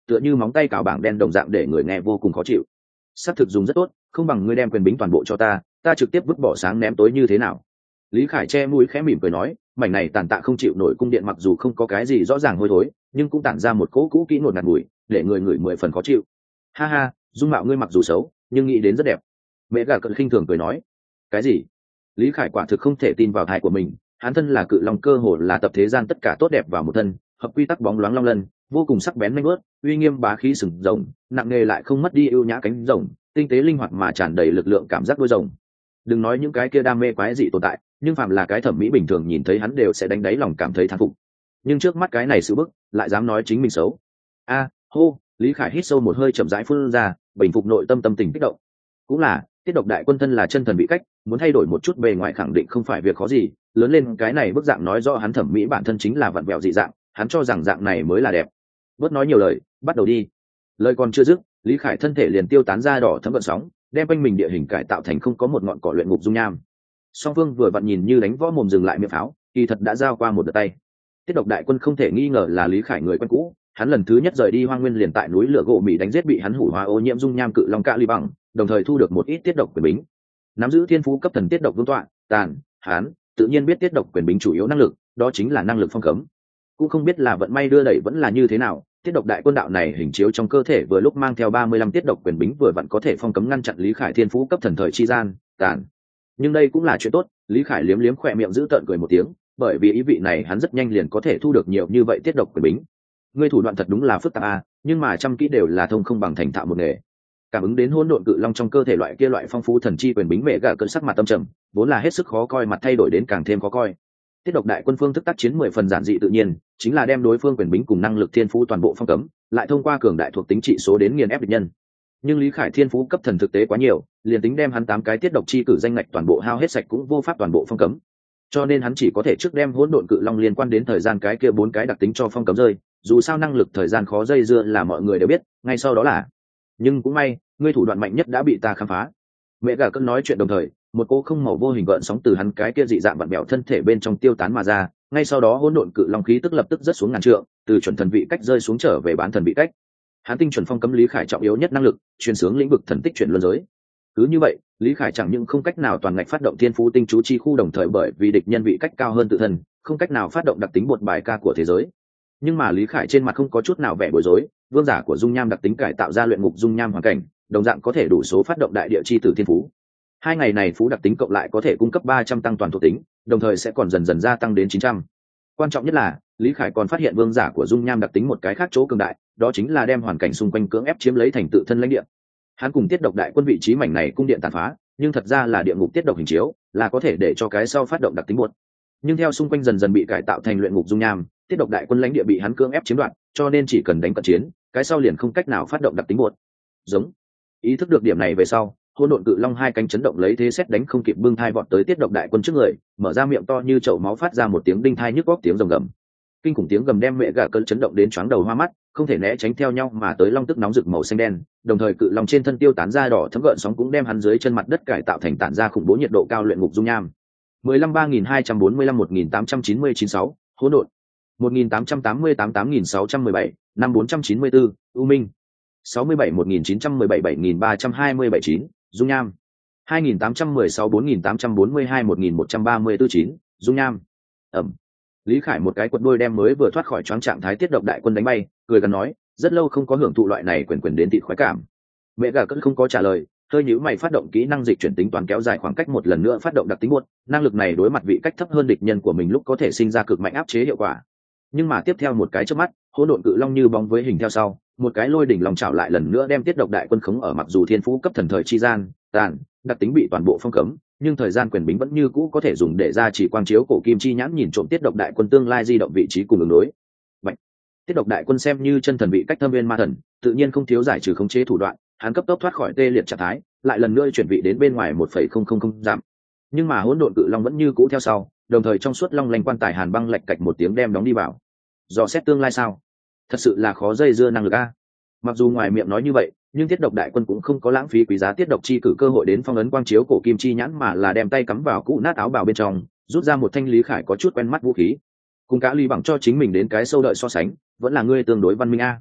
tựa như móng tay cào bảng đen đồng dạng để người nghe vô cùng khó chịu. Xác thực dùng rất tốt, không bằng ngươi đem quyền bính toàn bộ cho ta, ta trực tiếp vứt bỏ sáng ném tối như thế nào? Lý Khải che mũi khẽ mỉm cười nói, mảnh này tàn tạ không chịu nổi cung điện mặc dù không có cái gì rõ ràng hôi thối, nhưng cũng tản ra một cỗ cũ kỹ ngột ngạt mùi, để người ngửi mười phần khó chịu. Ha ha, dung mạo ngươi mặc dù xấu, nhưng nghĩ đến rất đẹp. Mẹ gà cận khinh thường cười nói. Cái gì? Lý Khải quả thực không thể tin vào tai của mình, hắn thân là cự long cơ hồ là tập thế gian tất cả tốt đẹp vào một thân, hợp quy tắc bóng loáng long lân, vô cùng sắc bén nhanh bước, uy nghiêm bá khí sừng rồng, nặng nề lại không mất đi ưu nhã cánh rồng, tinh tế linh hoạt mà tràn đầy lực lượng cảm giác đuôi rồng. Đừng nói những cái kia đam mê quái dị tồn tại, nhưng phàm là cái thẩm mỹ bình thường nhìn thấy hắn đều sẽ đánh đáy lòng cảm thấy thán phục. Nhưng trước mắt cái này sự bức, lại dám nói chính mình xấu. A, hô, Lý Khải hít sâu một hơi chậm rãi phun ra, bình phục nội tâm tâm tình kích động. Cũng là, tiết độc đại quân thân là chân thần bị cách, muốn thay đổi một chút bề ngoài khẳng định không phải việc khó gì, lớn lên cái này bức dạng nói rõ hắn thẩm mỹ bản thân chính là vặn vẹo dị dạng, hắn cho rằng dạng này mới là đẹp. Bớt nói nhiều lời, bắt đầu đi. Lời còn chưa dứt, Lý Khải thân thể liền tiêu tán ra đỏ thấm gợn sóng, đem quanh mình địa hình cải tạo thành không có một ngọn cỏ luyện ngục dung nham. Song Phương vừa vặn nhìn như đánh võ mồm dừng lại miệng pháo, kỳ thật đã giao qua một đợt tay. Tiết độc đại quân không thể nghi ngờ là Lý Khải người quen cũ, hắn lần thứ nhất rời đi Hoang Nguyên liền tại núi lửa gỗ Mỹ đánh giết bị hắn hủ hóa ô nhiễm dung nham cự long cạ ly bằng, đồng thời thu được một ít tiết độc quyền bính. Nắm giữ thiên phú cấp thần tiết độc vương tọa, tàn, hắn tự nhiên biết tiết độc quyền bính chủ yếu năng lực, đó chính là năng lực phong cấm. Cũng không biết là vận may đưa đẩy vẫn là như thế nào, tiết độc đại quân đạo này hình chiếu trong cơ thể vừa lúc mang theo ba mươi lăm tiết độc quyền bính vừa vặn có thể phong cấm ngăn chặn Lý Khải thiên phú cấp thần thời chi gian, tàn. Nhưng đây cũng là chuyện tốt, Lý Khải liếm liếm khỏe miệng giữ tợn cười một tiếng, bởi vì ý vị này hắn rất nhanh liền có thể thu được nhiều như vậy tiết độc quyền bính. Ngươi thủ đoạn thật đúng là phức tạp a, nhưng mà trăm kỹ đều là thông không bằng thành thạo một nghề. Cảm ứng đến hỗn độn cự long trong cơ thể loại kia loại phong phú thần chi quyền bính mẹ gà cơn sắc mặt tâm trầm, vốn là hết sức khó coi mặt thay đổi đến càng thêm khó coi. Tiết độc đại quân phương thức tác chiến mười phần giản dị tự nhiên, chính là đem đối phương quyền bính cùng năng lực thiên phú toàn bộ phong cấm, lại thông qua cường đại thuộc tính trị số đến nghiền ép địch nhân. Nhưng Lý Khải thiên phú cấp thần thực tế quá nhiều, liền tính đem hắn tám cái tiết độc chi cử danh ngạch toàn bộ hao hết sạch cũng vô pháp toàn bộ phong cấm. Cho nên hắn chỉ có thể trước đem hỗn độn cự long liên quan đến thời gian cái kia bốn cái đặc tính cho phong cấm rơi, dù sao năng lực thời gian khó dây dưa là mọi người đều biết, ngay sau đó là. Nhưng cũng may, ngươi thủ đoạn mạnh nhất đã bị ta khám phá. Mẹ gà cơn nói chuyện đồng thời, một cô không màu vô hình gợn sóng từ hắn cái kia dị dạng vặn bẹo thân thể bên trong tiêu tán mà ra, ngay sau đó hỗn độn cự long khí tức lập tức rớt xuống ngàn trượng, từ chuẩn thần vị cách rơi xuống trở về bán thần vị cách. Hắn tinh chuẩn phong cấm Lý Khải trọng yếu nhất năng lực, truyền sướng lĩnh vực thần tích chuyển luân giới. Cứ như vậy, Lý Khải chẳng những không cách nào toàn ngạch phát động thiên phú tinh chú chi khu đồng thời bởi vì địch nhân vị cách cao hơn tự thân, không cách nào phát động đặc tính bột bài ca của thế giới. Nhưng mà Lý Khải trên mặt không có chút nào vẻ bối rối, vương giả của dung nham đặc tính cải tạo ra luyện ngục dung nham hoàn cảnh, đồng dạng có thể đủ số phát động đại địa chi tử thiên phú. Hai ngày này phú đặc tính cộng lại có thể cung cấp ba trăm tăng toàn thuộc tính, đồng thời sẽ còn dần dần gia tăng đến chín trăm. Quan trọng nhất là, Lý Khải còn phát hiện vương giả của dung nham đặc tính một cái khác chỗ cường đại, đó chính là đem hoàn cảnh xung quanh cưỡng ép chiếm lấy thành tự thân lãnh địa. Hắn cùng tiết độc đại quân vị trí mảnh này cung điện tàn phá, nhưng thật ra là địa ngục tiết độc hình chiếu, là có thể để cho cái sau phát động đặc tính buột. Nhưng theo xung quanh dần dần bị cải tạo thành luyện ngục dung nham, tiết độc đại quân lãnh địa bị hắn cưỡng ép chiếm đoạt, cho nên chỉ cần đánh cận chiến, cái sau liền không cách nào phát động đặc tính buột. Giống. Ý thức được điểm này về sau, hỗn độn cự long hai cánh chấn động lấy thế xét đánh không kịp bưng thai vọt tới tiết độc đại quân trước người, mở ra miệng to như chậu máu phát ra một tiếng đinh thai nhức góc tiếng rồng gầm. Kinh khủng tiếng gầm đem mẹ gà cơn chấn động đến choáng đầu hoa mắt, không thể né tránh theo nhau mà tới long tức nóng rực màu xanh đen, đồng thời cự long trên thân tiêu tán ra đỏ thấm gợn sóng cũng đem hắn dưới chân mặt đất cải tạo thành tản ra khủng bố nhiệt độ cao luyện ngục dung nham. mười lăm ba nghìn hai trăm bốn mươi lăm một nghìn tám trăm chín mươi chín sáu hỗn độn một nghìn tám trăm tám mươi tám tám nghìn sáu trăm mười bảy năm bốn trăm chín mươi bốn u minh sáu mươi bảy một nghìn chín trăm mười bảy bảy nghìn ba trăm hai mươi bảy chín dung nham hai nghìn tám trăm mười sáu bốn nghìn tám trăm bốn mươi hai một nghìn một trăm ba mươi bốn chín dung nham. Ẩm. Lý Khải một cái quật đuôi đem mới vừa thoát khỏi choáng trạng thái tiết độc đại quân đánh bay, cười gần nói, rất lâu không có hưởng thụ loại này quyền quyền đến thịt khoái cảm. Mẹ gà cất không có trả lời, hơi nhíu mày phát động kỹ năng dịch chuyển tính toán kéo dài khoảng cách một lần nữa phát động đặc tính buốt, năng lực này đối mặt vị cách thấp hơn địch nhân của mình lúc có thể sinh ra cực mạnh áp chế hiệu quả. Nhưng mà tiếp theo một cái chớp mắt, hỗn độn cự long như bóng với hình theo sau, một cái lôi đỉnh lòng chảo lại lần nữa đem tiết độc đại quân khống ở mặc dù thiên phú cấp thần thời chi gian, tàn, đặc tính bị toàn bộ phong cấm, nhưng thời gian quyền bính vẫn như cũ có thể dùng để ra chỉ quang chiếu cổ kim chi nhãn nhìn trộm tiết độc đại quân tương lai di động vị trí cùng ứng đối. Vậy, tiết độc đại quân xem như chân thần vị cách thâm viên ma thần, tự nhiên không thiếu giải trừ khống chế thủ đoạn, hắn cấp tốc thoát khỏi tê liệt trạng thái, lại lần nữa chuyển vị đến bên ngoài một phẩy không không không giảm. Nhưng mà hỗn độn cự long vẫn như cũ theo sau, đồng thời trong suốt long lanh quan tài hàn băng lạch cạch một tiếng đem đóng đi vào. Dò xét tương lai sao? Thật sự là khó dây dưa năng lực a. Mặc dù ngoài miệng nói như vậy, nhưng tiết độc đại quân cũng không có lãng phí quý giá tiết độc chi cử cơ hội đến phong ấn quang chiếu cổ kim chi nhãn mà là đem tay cắm vào cũ nát áo bào bên trong, rút ra một thanh Lý Khải có chút quen mắt vũ khí. Cùng cả Lý bằng cho chính mình đến cái sâu đợi so sánh, vẫn là ngươi tương đối văn minh a.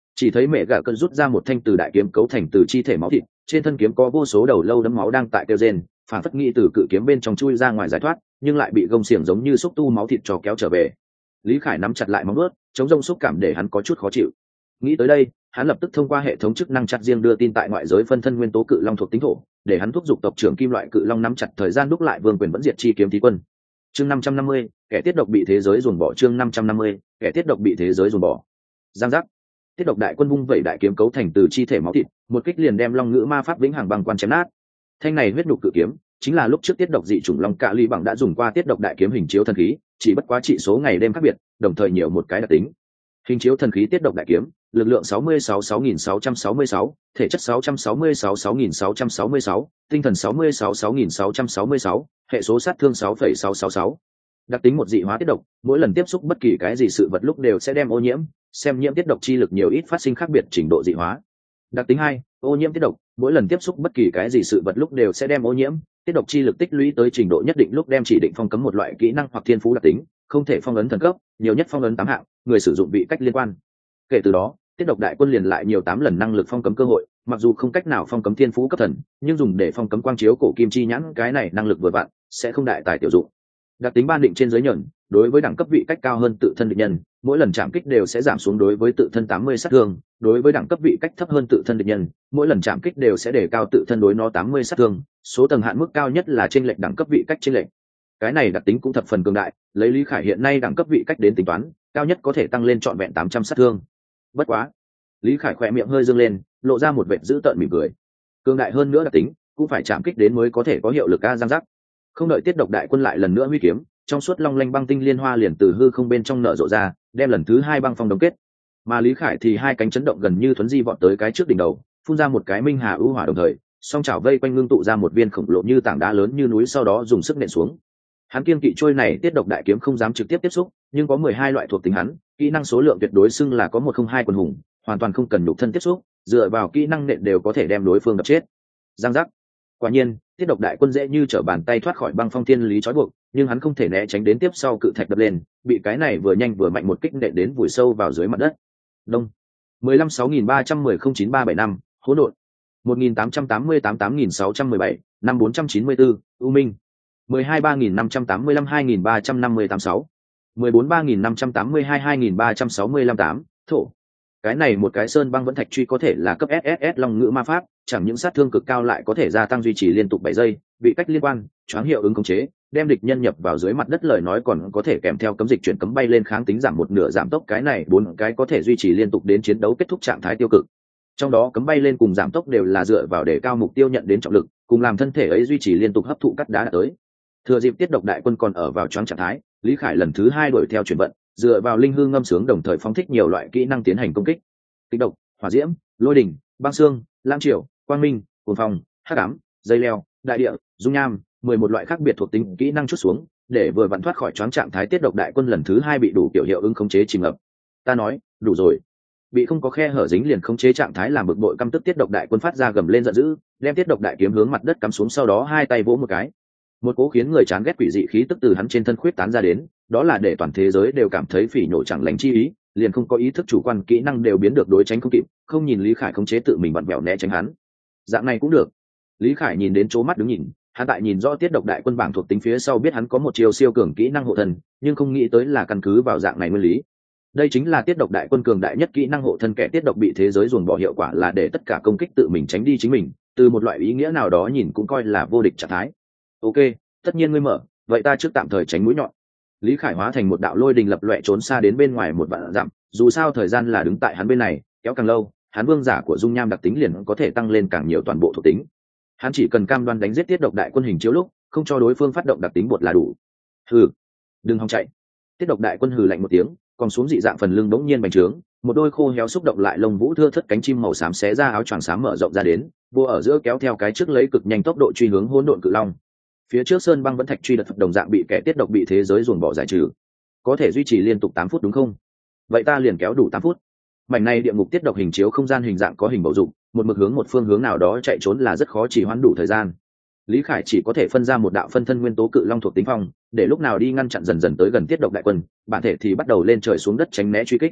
Chỉ thấy mẹ gà cơn rút ra một thanh từ đại kiếm cấu thành từ chi thể máu thịt, trên thân kiếm có vô số đầu lâu đấm máu đang tại kêu rên, phản phất nghĩ từ cự kiếm bên trong chui ra ngoài giải thoát, nhưng lại bị gông xiềng giống như xúc tu máu thịt cho kéo trở về. Lý Khải nắm chặt lại móng vuốt, chống rông xúc cảm để hắn có chút khó chịu. Nghĩ tới đây, hắn lập tức thông qua hệ thống chức năng chặt riêng đưa tin tại ngoại giới phân thân nguyên tố cự long thuộc tính thổ, để hắn thúc giục tộc trưởng kim loại cự long nắm chặt thời gian đúc lại vương quyền vẫn diệt chi kiếm thí quân. Chương năm trăm năm mươi, kẻ tiết độc bị thế giới dồn bỏ. Chương năm trăm năm mươi, kẻ tiết độc bị thế giới dồn bỏ. Giang giác. Tiết độc đại quân vung vẩy đại kiếm cấu thành từ chi thể máu thịt, một kích liền đem long ngữ ma pháp vĩnh hằng băng quan chém nát. Thanh này huyết nhục cự kiếm chính là lúc trước tiết độc dị chủng long cạ ly bằng đã dùng qua tiết độc đại kiếm hình chiếu thần khí, chỉ bất quá trị số ngày đêm khác biệt, đồng thời nhiều một cái đặc tính. Hình chiếu thần khí tiết độc đại kiếm, lực lượng sáu mươi sáu sáu nghìn sáu trăm sáu mươi sáu, thể chất sáu trăm sáu mươi sáu sáu nghìn sáu trăm sáu mươi sáu, tinh thần sáu mươi sáu sáu nghìn sáu trăm sáu mươi sáu, hệ số sát thương sáu phẩy sáu sáu sáu. Đặc tính một dị hóa tiết độc, mỗi lần tiếp xúc bất kỳ cái gì sự vật lúc đều sẽ đem ô nhiễm, xem nhiễm tiết độc chi lực nhiều ít phát sinh khác biệt trình độ dị hóa. Đặc tính hai, ô nhiễm tiết độc, mỗi lần tiếp xúc bất kỳ cái gì sự vật lúc đều sẽ đem ô nhiễm, tiết độc chi lực tích lũy tới trình độ nhất định lúc đem chỉ định phong cấm một loại kỹ năng hoặc thiên phú đặc tính, không thể phong ấn thần cấp, nhiều nhất phong ấn tám hạng, người sử dụng bị cách liên quan. Kể từ đó, tiết độc đại quân liền lại nhiều tám lần năng lực phong cấm cơ hội, mặc dù không cách nào phong cấm thiên phú cấp thần, nhưng dùng để phong cấm quang chiếu cổ kim chi nhãn cái này năng lực vừa vặn, sẽ không đại tài tiểu dụng. Đặc tính ban định trên giới nhẫn, đối với đẳng cấp vị cách cao hơn tự thân địch nhân, mỗi lần chạm kích đều sẽ giảm xuống đối với tự thân tám mươi sát thương, đối với đẳng cấp vị cách thấp hơn tự thân địch nhân, mỗi lần chạm kích đều sẽ đề cao tự thân đối nó tám mươi sát thương, số tầng hạn mức cao nhất là chênh lệch đẳng cấp vị cách chênh lệch. Cái này đặc tính cũng thập phần cường đại, lấy Lý Khải hiện nay đẳng cấp vị cách đến tính toán, cao nhất có thể tăng lên trọn vẹn tám trăm sát thương. Bất quá, Lý Khải khỏe miệng hơi dương lên, lộ ra một vệt dữ tợn mỉm cười. Cường đại hơn nữa đặc tính, cũng phải chạm kích đến mới có thể có hiệu lực a giang giác. Không đợi tiết độc đại quân lại lần nữa huy kiếm, trong suốt long lanh băng tinh liên hoa liền từ hư không bên trong nở rộ ra, đem lần thứ hai băng phong đóng kết. Mà Lý Khải thì hai cánh chấn động gần như thuấn di vọt tới cái trước đỉnh đầu, phun ra một cái minh hà ưu hỏa đồng thời, song chảo vây quanh ngưng tụ ra một viên khổng lồ như tảng đá lớn như núi, sau đó dùng sức nện xuống. Hắn kiên kỵ trôi này tiết độc đại kiếm không dám trực tiếp tiếp xúc, nhưng có mười hai loại thuộc tính hắn, kỹ năng số lượng tuyệt đối xưng là có một không hai quần hùng, hoàn toàn không cần nhục thân tiếp xúc, dựa vào kỹ năng nện đều có thể đem đối phương đập chết. Giang giác. Quả nhiên, tiết độc đại quân dễ như trở bàn tay thoát khỏi băng phong thiên lý trói buộc, nhưng hắn không thể né tránh đến tiếp sau cự thạch đập lên, bị cái này vừa nhanh vừa mạnh một kích nện đến vùi sâu vào dưới mặt đất. Đông. mười lăm sáu nghìn ba trăm mười không chín ba bảy năm, hỗn độn. một nghìn tám trăm tám mươi tám tám nghìn sáu trăm mười bảy, năm bốn trăm chín mươi bốn, U Minh. mười hai ba nghìn năm trăm tám mươi lăm hai nghìn ba trăm năm mươi tám sáu. mười bốn ba nghìn năm trăm tám mươi hai hai nghìn ba trăm sáu mươi lăm tám, thổ. Cái này một cái sơn băng vẫn thạch truy có thể là cấp ét ét ét long ngữ ma pháp, chẳng những sát thương cực cao lại có thể gia tăng duy trì liên tục bảy giây, bị cách liên quan, choáng hiệu ứng khống chế, đem địch nhân nhập vào dưới mặt đất lời nói còn có thể kèm theo cấm dịch chuyển cấm bay lên kháng tính giảm một nửa giảm tốc, cái này bốn cái có thể duy trì liên tục đến chiến đấu kết thúc trạng thái tiêu cực. Trong đó cấm bay lên cùng giảm tốc đều là dựa vào để cao mục tiêu nhận đến trọng lực, cùng làm thân thể ấy duy trì liên tục hấp thụ cắt đá đã tới. Thừa dịp tiết độc đại quân còn ở vào choáng trạng thái, Lý Khải lần thứ hai đuổi theo chuyển vận, dựa vào linh hư ngâm sướng đồng thời phóng thích nhiều loại kỹ năng tiến hành công kích. Kích độc, hỏa diễm, lôi đỉnh, băng xương, lam triều, quang minh, cuồng phong, hắc ám, dây leo, đại địa, dung nham, mười một loại khác biệt thuộc tính kỹ năng chút xuống, để vừa vặn thoát khỏi choáng trạng thái tiết độc đại quân lần thứ hai bị đủ kiểu hiệu ứng khống chế chìm ngập. Ta nói, đủ rồi. Bị không có khe hở dính liền khống chế trạng thái làm bực bội căm tức tiết độc đại quân phát ra gầm lên giận dữ, đem tiết độc đại kiếm hướng mặt đất cắm xuống, sau đó hai tay vỗ một cái. Một cố khiến người chán ghét quỷ dị khí tức từ hắn trên thân khuyết tán ra đến, đó là để toàn thế giới đều cảm thấy phỉ nhổ chẳng lành chi ý, liền không có ý thức chủ quan kỹ năng đều biến được đối tránh không kịp, không nhìn Lý Khải khống chế tự mình vặn vẹo né tránh hắn. Dạng này cũng được. Lý Khải nhìn đến chố mắt đứng nhìn, hắn tại nhìn rõ tiết độc đại quân bảng thuộc tính phía sau biết hắn có một chiêu siêu cường kỹ năng hộ thân, nhưng không nghĩ tới là căn cứ vào dạng này nguyên lý. Đây chính là tiết độc đại quân cường đại nhất kỹ năng hộ thân, kẻ tiết độc bị thế giới ruồng bỏ hiệu quả là để tất cả công kích tự mình tránh đi chính mình, từ một loại ý nghĩa nào đó nhìn cũng coi là vô địch trạng thái. Ok, tất nhiên ngươi mở, vậy ta trước tạm thời tránh mũi nhọn. Lý Khải hóa thành một đạo lôi đình lập loè trốn xa đến bên ngoài một vạn dặm, dù sao thời gian là đứng tại hắn bên này, kéo càng lâu, hắn vương giả của dung nham đặc tính liền có thể tăng lên càng nhiều toàn bộ thuộc tính. Hắn chỉ cần cam đoan đánh giết tiết độc đại quân hình chiếu lúc, không cho đối phương phát động đặc tính bột là đủ. Hừ, đừng hòng chạy. Tiết độc đại quân hừ lạnh một tiếng, còn xuống dị dạng phần lưng bỗng nhiên bành trướng, một đôi khô héo xúc động lại lông vũ thưa thớt cánh chim màu xám xé ra áo choàng xám mở rộng ra đến, vô ở giữa kéo theo cái trước lấy cực nhanh tốc độ truy hướng hỗn độn cự long. Phía trước sơn băng vẫn thạch truy đật đồng dạng bị kẻ tiết độc bị thế giới ruồng bỏ giải trừ, có thể duy trì liên tục tám phút đúng không? Vậy ta liền kéo đủ tám phút. Mảnh này địa ngục tiết độc hình chiếu không gian hình dạng có hình bầu dục, một mực hướng một phương hướng nào đó chạy trốn là rất khó chỉ hoãn đủ thời gian. Lý Khải chỉ có thể phân ra một đạo phân thân nguyên tố cự long thuộc tính phong, để lúc nào đi ngăn chặn dần dần tới gần tiết độc đại quân, bản thể thì bắt đầu lên trời xuống đất tránh né truy kích.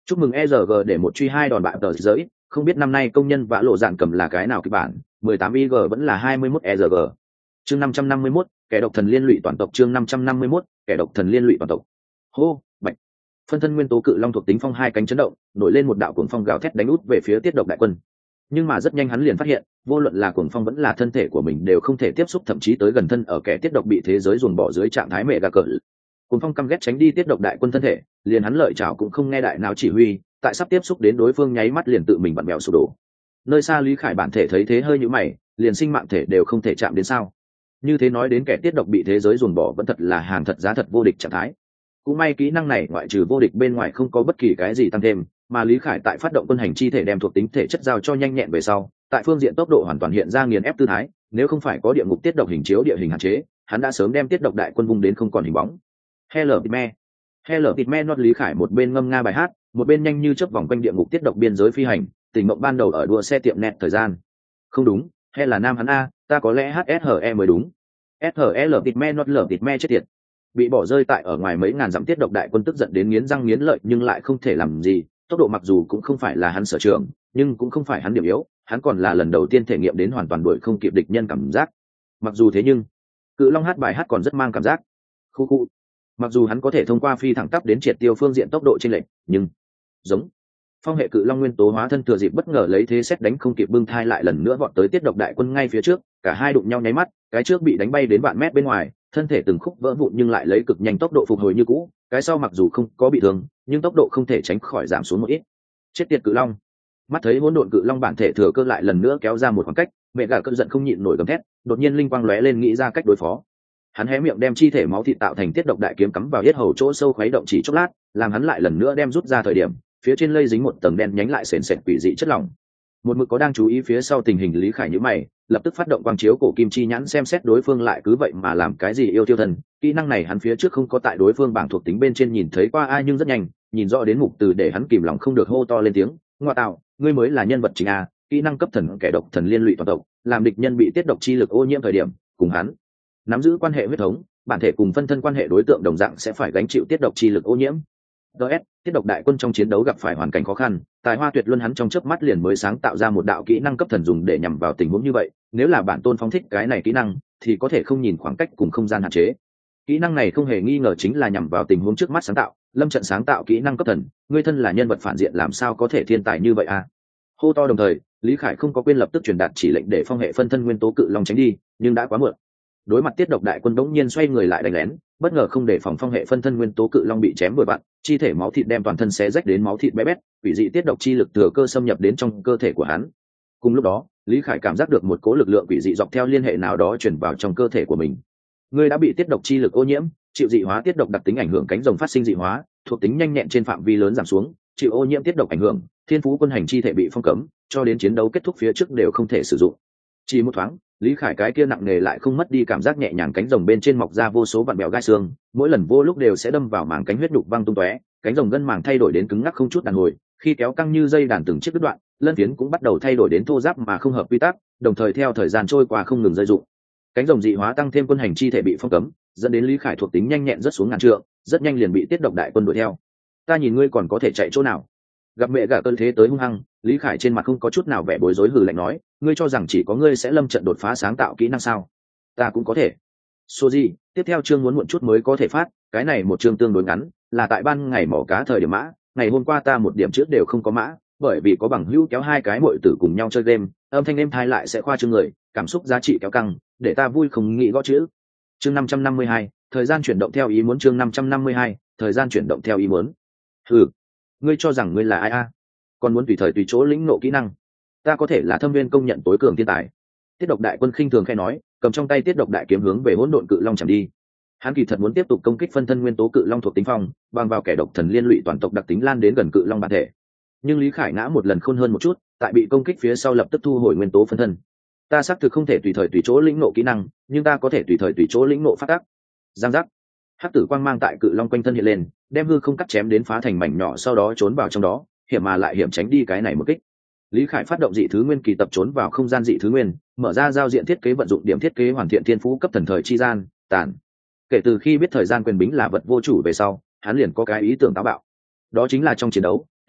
Chúc mừng e rờ giê để một truy hai đòn bại tờ giới, không biết năm nay công nhân vã lộ dạn cầm là cái nào kịch bản, mười tám i giê vẫn là hai mươi mốt e rờ giê. Chương năm trăm năm mươi mốt, kẻ độc thần liên lụy toàn tộc. Chương năm trăm năm mươi mốt, kẻ độc thần liên lụy toàn tộc. Hô, bạch. Phân thân nguyên tố cự long thuộc tính phong hai cánh chấn động, nổi lên một đạo cuồng phong gào thét đánh út về phía tiết độc đại quân. Nhưng mà rất nhanh hắn liền phát hiện, vô luận là cuồng phong vẫn là thân thể của mình đều không thể tiếp xúc, thậm chí tới gần thân ở kẻ tiết độc bị thế giới ruồng bỏ dưới trạng thái mẹ gà cỡ. Cuồng phong căm ghét tránh đi tiết độc đại quân thân thể, liền hắn lợi chảo cũng không nghe đại não chỉ huy, tại sắp tiếp xúc đến đối phương nháy mắt liền tự mình vặn bèo sụp đổ. Nơi xa Lý Khải bản thể thấy thế hơi nhíu mày, liền sinh mạng thể đều không thể chạm đến sao? Như thế nói đến kẻ tiết độc bị thế giới ruồng bỏ vẫn thật là hàng thật giá thật vô địch trạng thái. Cũng may kỹ năng này ngoại trừ vô địch bên ngoài không có bất kỳ cái gì tăng thêm, mà Lý Khải tại phát động quân hành chi thể đem thuộc tính thể chất giao cho nhanh nhẹn về sau, tại phương diện tốc độ hoàn toàn hiện ra nghiền ép tư thái, nếu không phải có địa ngục tiết độc hình chiếu địa hình hạn chế, hắn đã sớm đem tiết độc đại quân vung đến không còn hình bóng. Hello Pitme, Hello Pitme not Lý Khải một bên ngâm nga bài hát, một bên nhanh như chớp vòng quanh địa ngục tiết độc biên giới phi hành, tình mộng ban đầu ở đua xe tiệm net thời gian. Không đúng, hay là nam hắn a, ta có lẽ hát ét hờ e mới đúng. ét hờ e lờ Pitme not lờ Pitme chết tiệt. Bị bỏ rơi tại ở ngoài mấy ngàn dặm tiết độc đại quân tức giận đến nghiến răng nghiến lợi nhưng lại không thể làm gì, tốc độ mặc dù cũng không phải là hắn sở trường, nhưng cũng không phải hắn điểm yếu, hắn còn là lần đầu tiên thể nghiệm đến hoàn toàn đuổi không kịp địch nhân cảm giác. Mặc dù thế nhưng, Cự Long hát bài hát còn rất mang cảm giác. Khu khu. Mặc dù hắn có thể thông qua phi thẳng tắp đến triệt tiêu phương diện tốc độ chênh lệch, nhưng giống phong hệ cự long nguyên tố hóa thân thừa dịp bất ngờ lấy thế xét đánh không kịp bưng thai lại lần nữa vọt tới tiết độc đại quân ngay phía trước, cả hai đụng nhau nháy mắt, cái trước bị đánh bay đến vạn mét bên ngoài, thân thể từng khúc vỡ vụn nhưng lại lấy cực nhanh tốc độ phục hồi như cũ, cái sau mặc dù không có bị thương, nhưng tốc độ không thể tránh khỏi giảm xuống một ít. Chết tiệt cự long. Mắt thấy hỗn độn cự long bản thể thừa cơ lại lần nữa kéo ra một khoảng cách, mẹ gà cơn giận không nhịn nổi gầm thét, đột nhiên linh quang lóe lên nghĩ ra cách đối phó. Hắn hé miệng đem chi thể máu thịt tạo thành tiết độc đại kiếm cắm vào yết hầu chỗ sâu khuấy động chỉ chốc lát, làm hắn lại lần nữa đem rút ra thời điểm, phía trên lây dính một tầng đen nhánh lại sền sệt quỷ dị chất lỏng. Một mực có đang chú ý phía sau tình hình Lý Khải nhíu mày, lập tức phát động quang chiếu cổ kim chi nhãn xem xét đối phương lại cứ vậy mà làm cái gì yêu tiêu thần. Kỹ năng này hắn phía trước không có tại đối phương bảng thuộc tính bên trên nhìn thấy qua ai, nhưng rất nhanh nhìn rõ đến mục từ để hắn kìm lòng không được hô to lên tiếng, ngoa tạo, ngươi mới là nhân vật chính a. Kỹ năng cấp thần kẻ độc thần liên lụy toàn tộc, làm địch nhân bị tiết độc chi lực ô nhiễm thời điểm, cùng hắn nắm giữ quan hệ huyết thống, bản thể cùng phân thân quan hệ đối tượng đồng dạng sẽ phải gánh chịu tiết độc chi lực ô nhiễm. ds tiết độc đại quân trong chiến đấu gặp phải hoàn cảnh khó khăn, tài hoa tuyệt luân hắn trong chớp mắt liền mới sáng tạo ra một đạo kỹ năng cấp thần dùng để nhằm vào tình huống như vậy. Nếu là bản tôn phóng thích cái này kỹ năng thì có thể không nhìn khoảng cách cùng không gian hạn chế. Kỹ năng này không hề nghi ngờ chính là nhằm vào tình huống trước mắt sáng tạo. Lâm trận sáng tạo kỹ năng cấp thần, ngươi thân là nhân vật phản diện làm sao có thể thiên tài như vậy à? Hô to đồng thời, Lý Khải không có quên lập tức truyền đạt chỉ lệnh để phong hệ phân thân nguyên tố cự long tránh đi, nhưng đã quá muộn. Đối mặt tiết độc đại quân đống nhiên xoay người lại đánh lén, bất ngờ không để phòng phong hệ phân thân nguyên tố cự long bị chém vừa vặn, chi thể máu thịt đem toàn thân xé rách đến máu thịt bé bét, quỷ dị tiết độc chi lực thừa cơ xâm nhập đến trong cơ thể của hắn. Cùng lúc đó, Lý Khải cảm giác được một cỗ lực lượng quỷ dị dọc theo liên hệ nào đó truyền vào trong cơ thể của mình. Ngươi đã bị tiết độc chi lực ô nhiễm, chịu dị hóa tiết độc đặc tính ảnh hưởng cánh rồng phát sinh dị hóa, thuộc tính nhanh nhẹn trên phạm vi lớn giảm xuống, chịu ô nhiễm tiết độc ảnh hưởng, thiên phú quân hành chi thể bị phong cấm, cho đến chiến đấu kết thúc phía trước đều không thể sử dụng. Chỉ một thoáng, Lý Khải cái kia nặng nề lại không mất đi cảm giác nhẹ nhàng, cánh rồng bên trên mọc ra vô số vặn bẹo gai xương, mỗi lần vô lúc đều sẽ đâm vào màng cánh huyết đục văng tung tóe, cánh rồng gân màng thay đổi đến cứng ngắc không chút đàn hồi, khi kéo căng như dây đàn từng chiếc đứt đoạn, lân phiến cũng bắt đầu thay đổi đến thô ráp mà không hợp quy tắc, đồng thời theo thời gian trôi qua không ngừng rơi rụng. Cánh rồng dị hóa tăng thêm quân hành chi thể bị phong cấm, dẫn đến Lý Khải thuộc tính nhanh nhẹn rất xuống ngàn trượng, rất nhanh liền bị tiết độc đại quân đuổi theo. Ta nhìn ngươi còn có thể chạy chỗ nào? Gặp mẹ gà cơn thế tới hung hăng, Lý Khải trên mặt không có chút nào vẻ bối rối, hừ lạnh nói, ngươi cho rằng chỉ có ngươi sẽ lâm trận đột phá sáng tạo kỹ năng sao? Ta cũng có thể. Soji, tiếp theo chương muốn muộn chút mới có thể phát, cái này một chương tương đối ngắn, là tại ban ngày mỏ cá thời điểm mã, ngày hôm qua ta một điểm trước đều không có mã, bởi vì có bằng hữu kéo hai cái muội tử cùng nhau chơi game, âm thanh êm thai lại sẽ khoa trương người, cảm xúc giá trị kéo căng, để ta vui không nghĩ gõ chữ. Chương năm trăm năm mươi hai, thời gian chuyển động theo ý muốn. Chương năm trăm năm mươi hai, thời gian chuyển động theo ý muốn. Ừ, ngươi cho rằng ngươi là ai a? Còn muốn tùy thời tùy chỗ lĩnh ngộ kỹ năng? Ta có thể là thâm viên công nhận tối cường thiên tài. Tiết độc đại quân khinh thường khẽ nói, cầm trong tay tiết độc đại kiếm hướng về hỗn độn cự long chạm đi. Hắn kỳ thật muốn tiếp tục công kích phân thân nguyên tố cự long thuộc tính phong, bằng vào kẻ độc thần liên lụy toàn tộc đặc tính lan đến gần cự long bản thể. Nhưng Lý Khải ngã một lần khôn hơn một chút, tại bị công kích phía sau lập tức thu hồi nguyên tố phân thân. Ta xác thực không thể tùy thời tùy chỗ lĩnh ngộ kỹ năng, nhưng ta có thể tùy thời tùy chỗ lĩnh ngộ phát tác. Giang giác. Hắc tử quang mang tại cự long quanh thân hiện lên, đem hư không cắt chém đến phá thành mảnh nhỏ, sau đó trốn vào trong đó, hiểm mà lại hiểm tránh đi cái này một kích. Lý Khải phát động dị thứ nguyên kỳ tập trốn vào không gian dị thứ nguyên, mở ra giao diện thiết kế vận dụng điểm thiết kế hoàn thiện thiên phú cấp thần thời chi gian tàn. Kể từ khi biết thời gian quyền bính là vật vô chủ về sau, hắn liền có cái ý tưởng táo bạo, đó chính là trong chiến đấu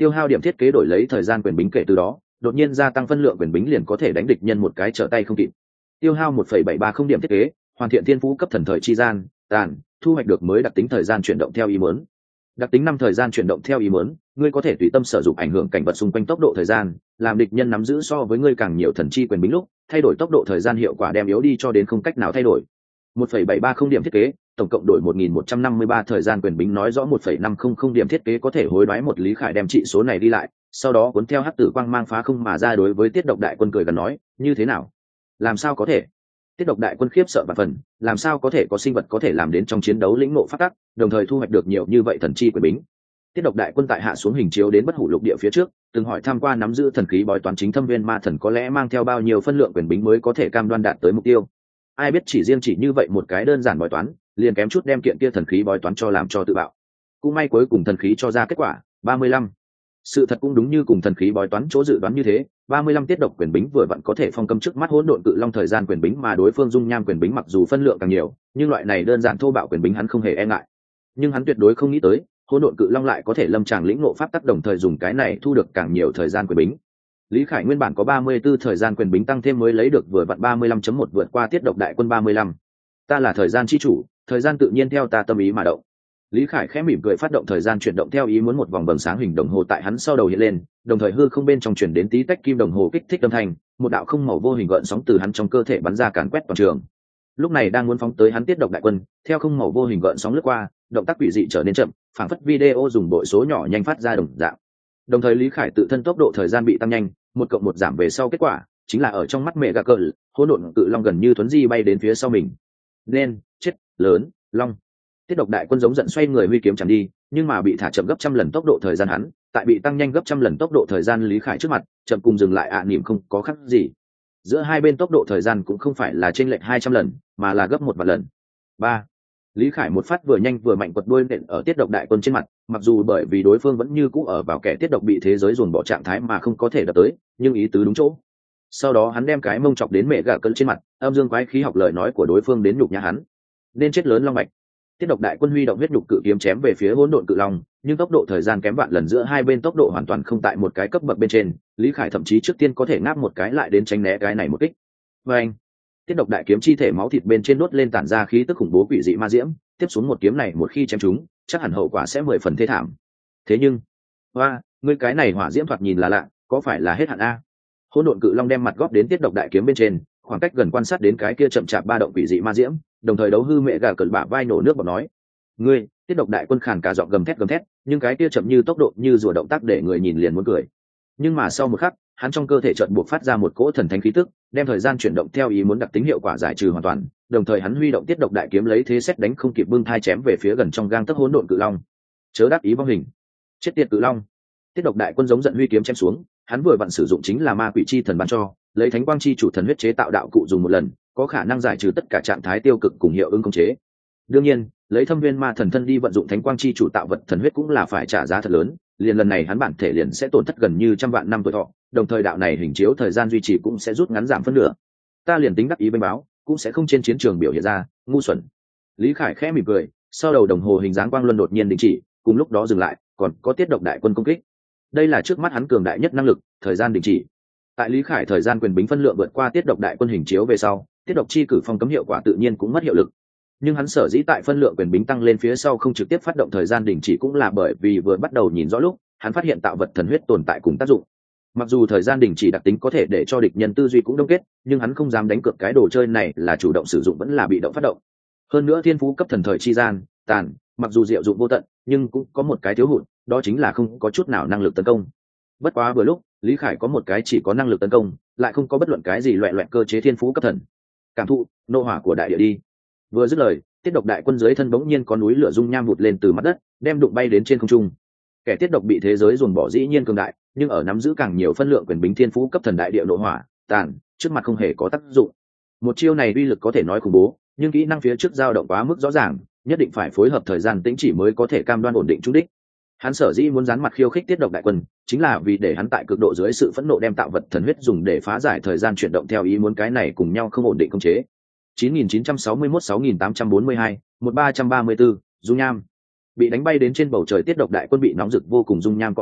tiêu hao điểm thiết kế đổi lấy thời gian quyền bính, kể từ đó đột nhiên gia tăng phân lượng quyền bính liền có thể đánh địch nhân một cái trở tay không kịp. Tiêu hao một phẩy bảy ba không điểm thiết kế, hoàn thiện thiên phú cấp thần thời chi gian tàn, thu hoạch được mới đặc tính thời gian chuyển động theo ý muốn. Đặc tính năm thời gian chuyển động theo ý muốn, ngươi có thể tùy tâm sử dụng ảnh hưởng cảnh vật xung quanh tốc độ thời gian, làm địch nhân nắm giữ so với ngươi càng nhiều thần chi quyền bính lúc, thay đổi tốc độ thời gian hiệu quả đem yếu đi cho đến không cách nào thay đổi. một phẩy bảy ba không điểm thiết kế, tổng cộng đổi một nghìn một trăm năm mươi ba thời gian quyền bính, nói rõ một phẩy năm không không điểm thiết kế có thể hối đoái một. Lý Khải đem trị số này đi lại, sau đó cuốn theo hắc tử quang mang phá không mà ra, đối với Tiết Độc đại quân cười gần nói, như thế nào? Làm sao có thể? Tiết Độc đại quân khiếp sợ và phần, làm sao có thể có sinh vật có thể làm đến trong chiến đấu lĩnh ngộ pháp tắc, đồng thời thu hoạch được nhiều như vậy thần chi quyền bính. Tiết Độc đại quân tại hạ xuống hình chiếu đến Bất Hủ lục địa phía trước, từng hỏi tham qua nắm giữ thần khí bói toán chính thâm viên ma thần có lẽ mang theo bao nhiêu phân lượng quyền bính mới có thể cam đoan đạt tới mục tiêu. Ai biết chỉ riêng chỉ như vậy một cái đơn giản bói toán, liền kém chút đem kiện kia thần khí bói toán cho làm cho tự bạo. Cũng may cuối cùng thần khí cho ra kết quả ba mươi lăm. Sự thật cũng đúng như cùng thần khí bói toán chỗ dự đoán như thế, ba mươi lăm tiết độc quyền bính vừa vặn có thể phong cấm trước mắt hỗn độn cự long thời gian quyền bính, mà đối phương dung nham quyền bính mặc dù phân lượng càng nhiều, nhưng loại này đơn giản thô bạo quyền bính hắn không hề e ngại. Nhưng hắn tuyệt đối không nghĩ tới, hỗn độn cự long lại có thể lâm tràng lĩnh ngộ pháp tắc, đồng thời dùng cái này thu được càng nhiều thời gian quyền bính. Lý Khải nguyên bản có ba mươi 34 thời gian quyền bính tăng thêm mới lấy được vừa vặn ba mươi lăm chấm một, vượt qua tiết độc đại quân ba mươi lăm. Ta là thời gian chi chủ, thời gian tự nhiên theo ta tâm ý mà động. Lý Khải khẽ mỉm cười phát động thời gian chuyển động theo ý muốn, một vòng vầng sáng hình đồng hồ tại hắn sau đầu hiện lên, đồng thời hư không bên trong truyền đến tí tách kim đồng hồ kích thích âm thanh, một đạo không màu vô hình gợn sóng từ hắn trong cơ thể bắn ra càn quét toàn trường. Lúc này đang muốn phóng tới hắn tiết độc đại quân, theo không màu vô hình gợn sóng lướt qua, động tác quỷ dị trở nên chậm, phảng phất video dùng bội số nhỏ nhanh phát ra đồng dạng. Đồng thời Lý Khải tự thân tốc độ thời gian bị tăng nhanh, một cộng một giảm về sau, kết quả chính là ở trong mắt mẹ gà cờ, hỗn độn cự long gần như thuấn di bay đến phía sau mình. Nên chết lớn long. Tiết độc đại quân giống giận xoay người huy kiếm chém đi, nhưng mà bị thả chậm gấp trăm lần tốc độ thời gian hắn, tại bị tăng nhanh gấp trăm lần tốc độ thời gian Lý Khải trước mặt, chậm cùng dừng lại ạ à, niệm không có khác gì. Giữa hai bên tốc độ thời gian cũng không phải là chênh lệch hai trăm lần, mà là gấp một vạn lần. Ba. Lý Khải một phát vừa nhanh vừa mạnh quật đuôi nện ở tiết độc đại quân trên mặt, mặc dù bởi vì đối phương vẫn như cũ ở vào kẻ tiết độc bị thế giới dồn bỏ trạng thái mà không có thể đập tới, nhưng ý tứ đúng chỗ. Sau đó hắn đem cái mông chọc đến mẹ gà cân trên mặt, âm dương quái khí học lời nói của đối phương đến nhục nhã hắn. Nên chết lớn long mạch. Tiết độc đại quân huy động huyết nhục cự kiếm chém về phía hỗn độn cự long, nhưng tốc độ thời gian kém vạn lần, giữa hai bên tốc độ hoàn toàn không tại một cái cấp bậc bên trên. Lý Khải thậm chí trước tiên có thể ngáp một cái lại đến tránh né cái này một kích. Và anh, tiết độc đại kiếm chi thể máu thịt bên trên đốt lên tản ra khí tức khủng bố quỷ dị ma diễm, tiếp xuống một kiếm này một khi chém chúng, chắc hẳn hậu quả sẽ mười phần thê thảm. Thế nhưng, hoa, ngươi cái này hỏa diễm thoạt nhìn là lạ, có phải là hết hạn a? Hỗn độn cự long đem mặt góp đến tiết độc đại kiếm bên trên, khoảng cách gần quan sát đến cái kia chậm chạp ba động quỷ dị ma diễm, đồng thời đấu hư mẹ gà cẩn bả vai nổ nước bọt nói: ngươi. Tiết độc đại quân khàn cả giọng gầm thét gầm thét, nhưng cái kia chậm như tốc độ như rùa động tác để người nhìn liền muốn cười. Nhưng mà sau một khắc, hắn trong cơ thể chợt buộc phát ra một cỗ thần thánh khí tức, đem thời gian chuyển động theo ý muốn đặc tính hiệu quả giải trừ hoàn toàn, đồng thời hắn huy động tiết độc đại kiếm lấy thế xét đánh không kịp bưng thai chém về phía gần trong gang tấc hỗn độn cự long. Chớ đắc ý vong hình, chết tiệt cự long. Tiết độc đại quân giống giận huy kiếm chém xuống, hắn vừa vặn sử dụng chính là ma quỷ chi thần ban cho, lấy thánh quang chi chủ thần huyết chế tạo đạo cụ dùng một lần, có khả năng giải trừ tất cả trạng thái tiêu cực cùng hiệu ứng khống chế. Đương nhiên, lấy thâm viên ma thần thân đi vận dụng thánh quang chi chủ tạo vật thần huyết cũng là phải trả giá thật lớn, liền lần này hắn bản thể liền sẽ tổn thất gần như trăm vạn năm tuổi thọ, đồng thời đạo này hình chiếu thời gian duy trì cũng sẽ rút ngắn giảm phân nửa. Ta liền tính đắc ý bênh báo, cũng sẽ không trên chiến trường biểu hiện ra ngu xuẩn. Lý Khải khẽ mỉm cười, sau đầu đồng hồ hình dáng quang luân đột nhiên đình chỉ, cùng lúc đó dừng lại, còn có tiết độc đại quân công kích. Đây là trước mắt hắn cường đại nhất năng lực, thời gian đình chỉ. Tại Lý Khải thời gian quyền bính phân lượng vượt qua tiết độc đại quân hình chiếu về sau, tiết độc chi cử phong cấm hiệu quả tự nhiên cũng mất hiệu lực. Nhưng hắn sở dĩ tại phân lượng quyền bính tăng lên phía sau không trực tiếp phát động thời gian đình chỉ cũng là bởi vì vừa bắt đầu nhìn rõ lúc, hắn phát hiện tạo vật thần huyết tồn tại cùng tác dụng. Mặc dù thời gian đình chỉ đặc tính có thể để cho địch nhân tư duy cũng đông kết, nhưng hắn không dám đánh cược cái đồ chơi này là chủ động sử dụng vẫn là bị động phát động. Hơn nữa thiên phú cấp thần thời chi gian tàn, mặc dù diệu dụng vô tận, nhưng cũng có một cái thiếu hụt, đó chính là không có chút nào năng lực tấn công. Bất quá vừa lúc, Lý Khải có một cái chỉ có năng lực tấn công, lại không có bất luận cái gì loẹt loẹt cơ chế thiên phú cấp thần. Cảm thụ nô hỏa của đại địa đi. Vừa dứt lời, tiết độc đại quân dưới thân bỗng nhiên có núi lửa dung nham vụt lên từ mặt đất, đem đụng bay đến trên không trung. Kẻ tiết độc bị thế giới dồn bỏ dĩ nhiên cường đại, nhưng ở nắm giữ càng nhiều phân lượng quyền bính thiên phú cấp thần đại địa nộ hỏa tàn trước mặt không hề có tác dụng. Một chiêu này uy lực có thể nói khủng bố, nhưng kỹ năng phía trước dao động quá mức rõ ràng, nhất định phải phối hợp thời gian tĩnh chỉ mới có thể cam đoan ổn định trúng đích. Hắn sở dĩ muốn dán mặt khiêu khích tiết độc đại quân, chính là vì để hắn tại cực độ dưới sự phẫn nộ đem tạo vật thần huyết dùng để phá giải thời gian chuyển động theo ý muốn, cái này cùng nhau không ổn định khống chế. chín nghìn chín trăm sáu mươi mốt sáu nghìn tám trăm bốn mươi hai một ba trăm ba mươi bốn dung nham bị đánh bay đến trên bầu trời, tiết độc đại quân bị nóng rực vô cùng dung nham cọ rửa,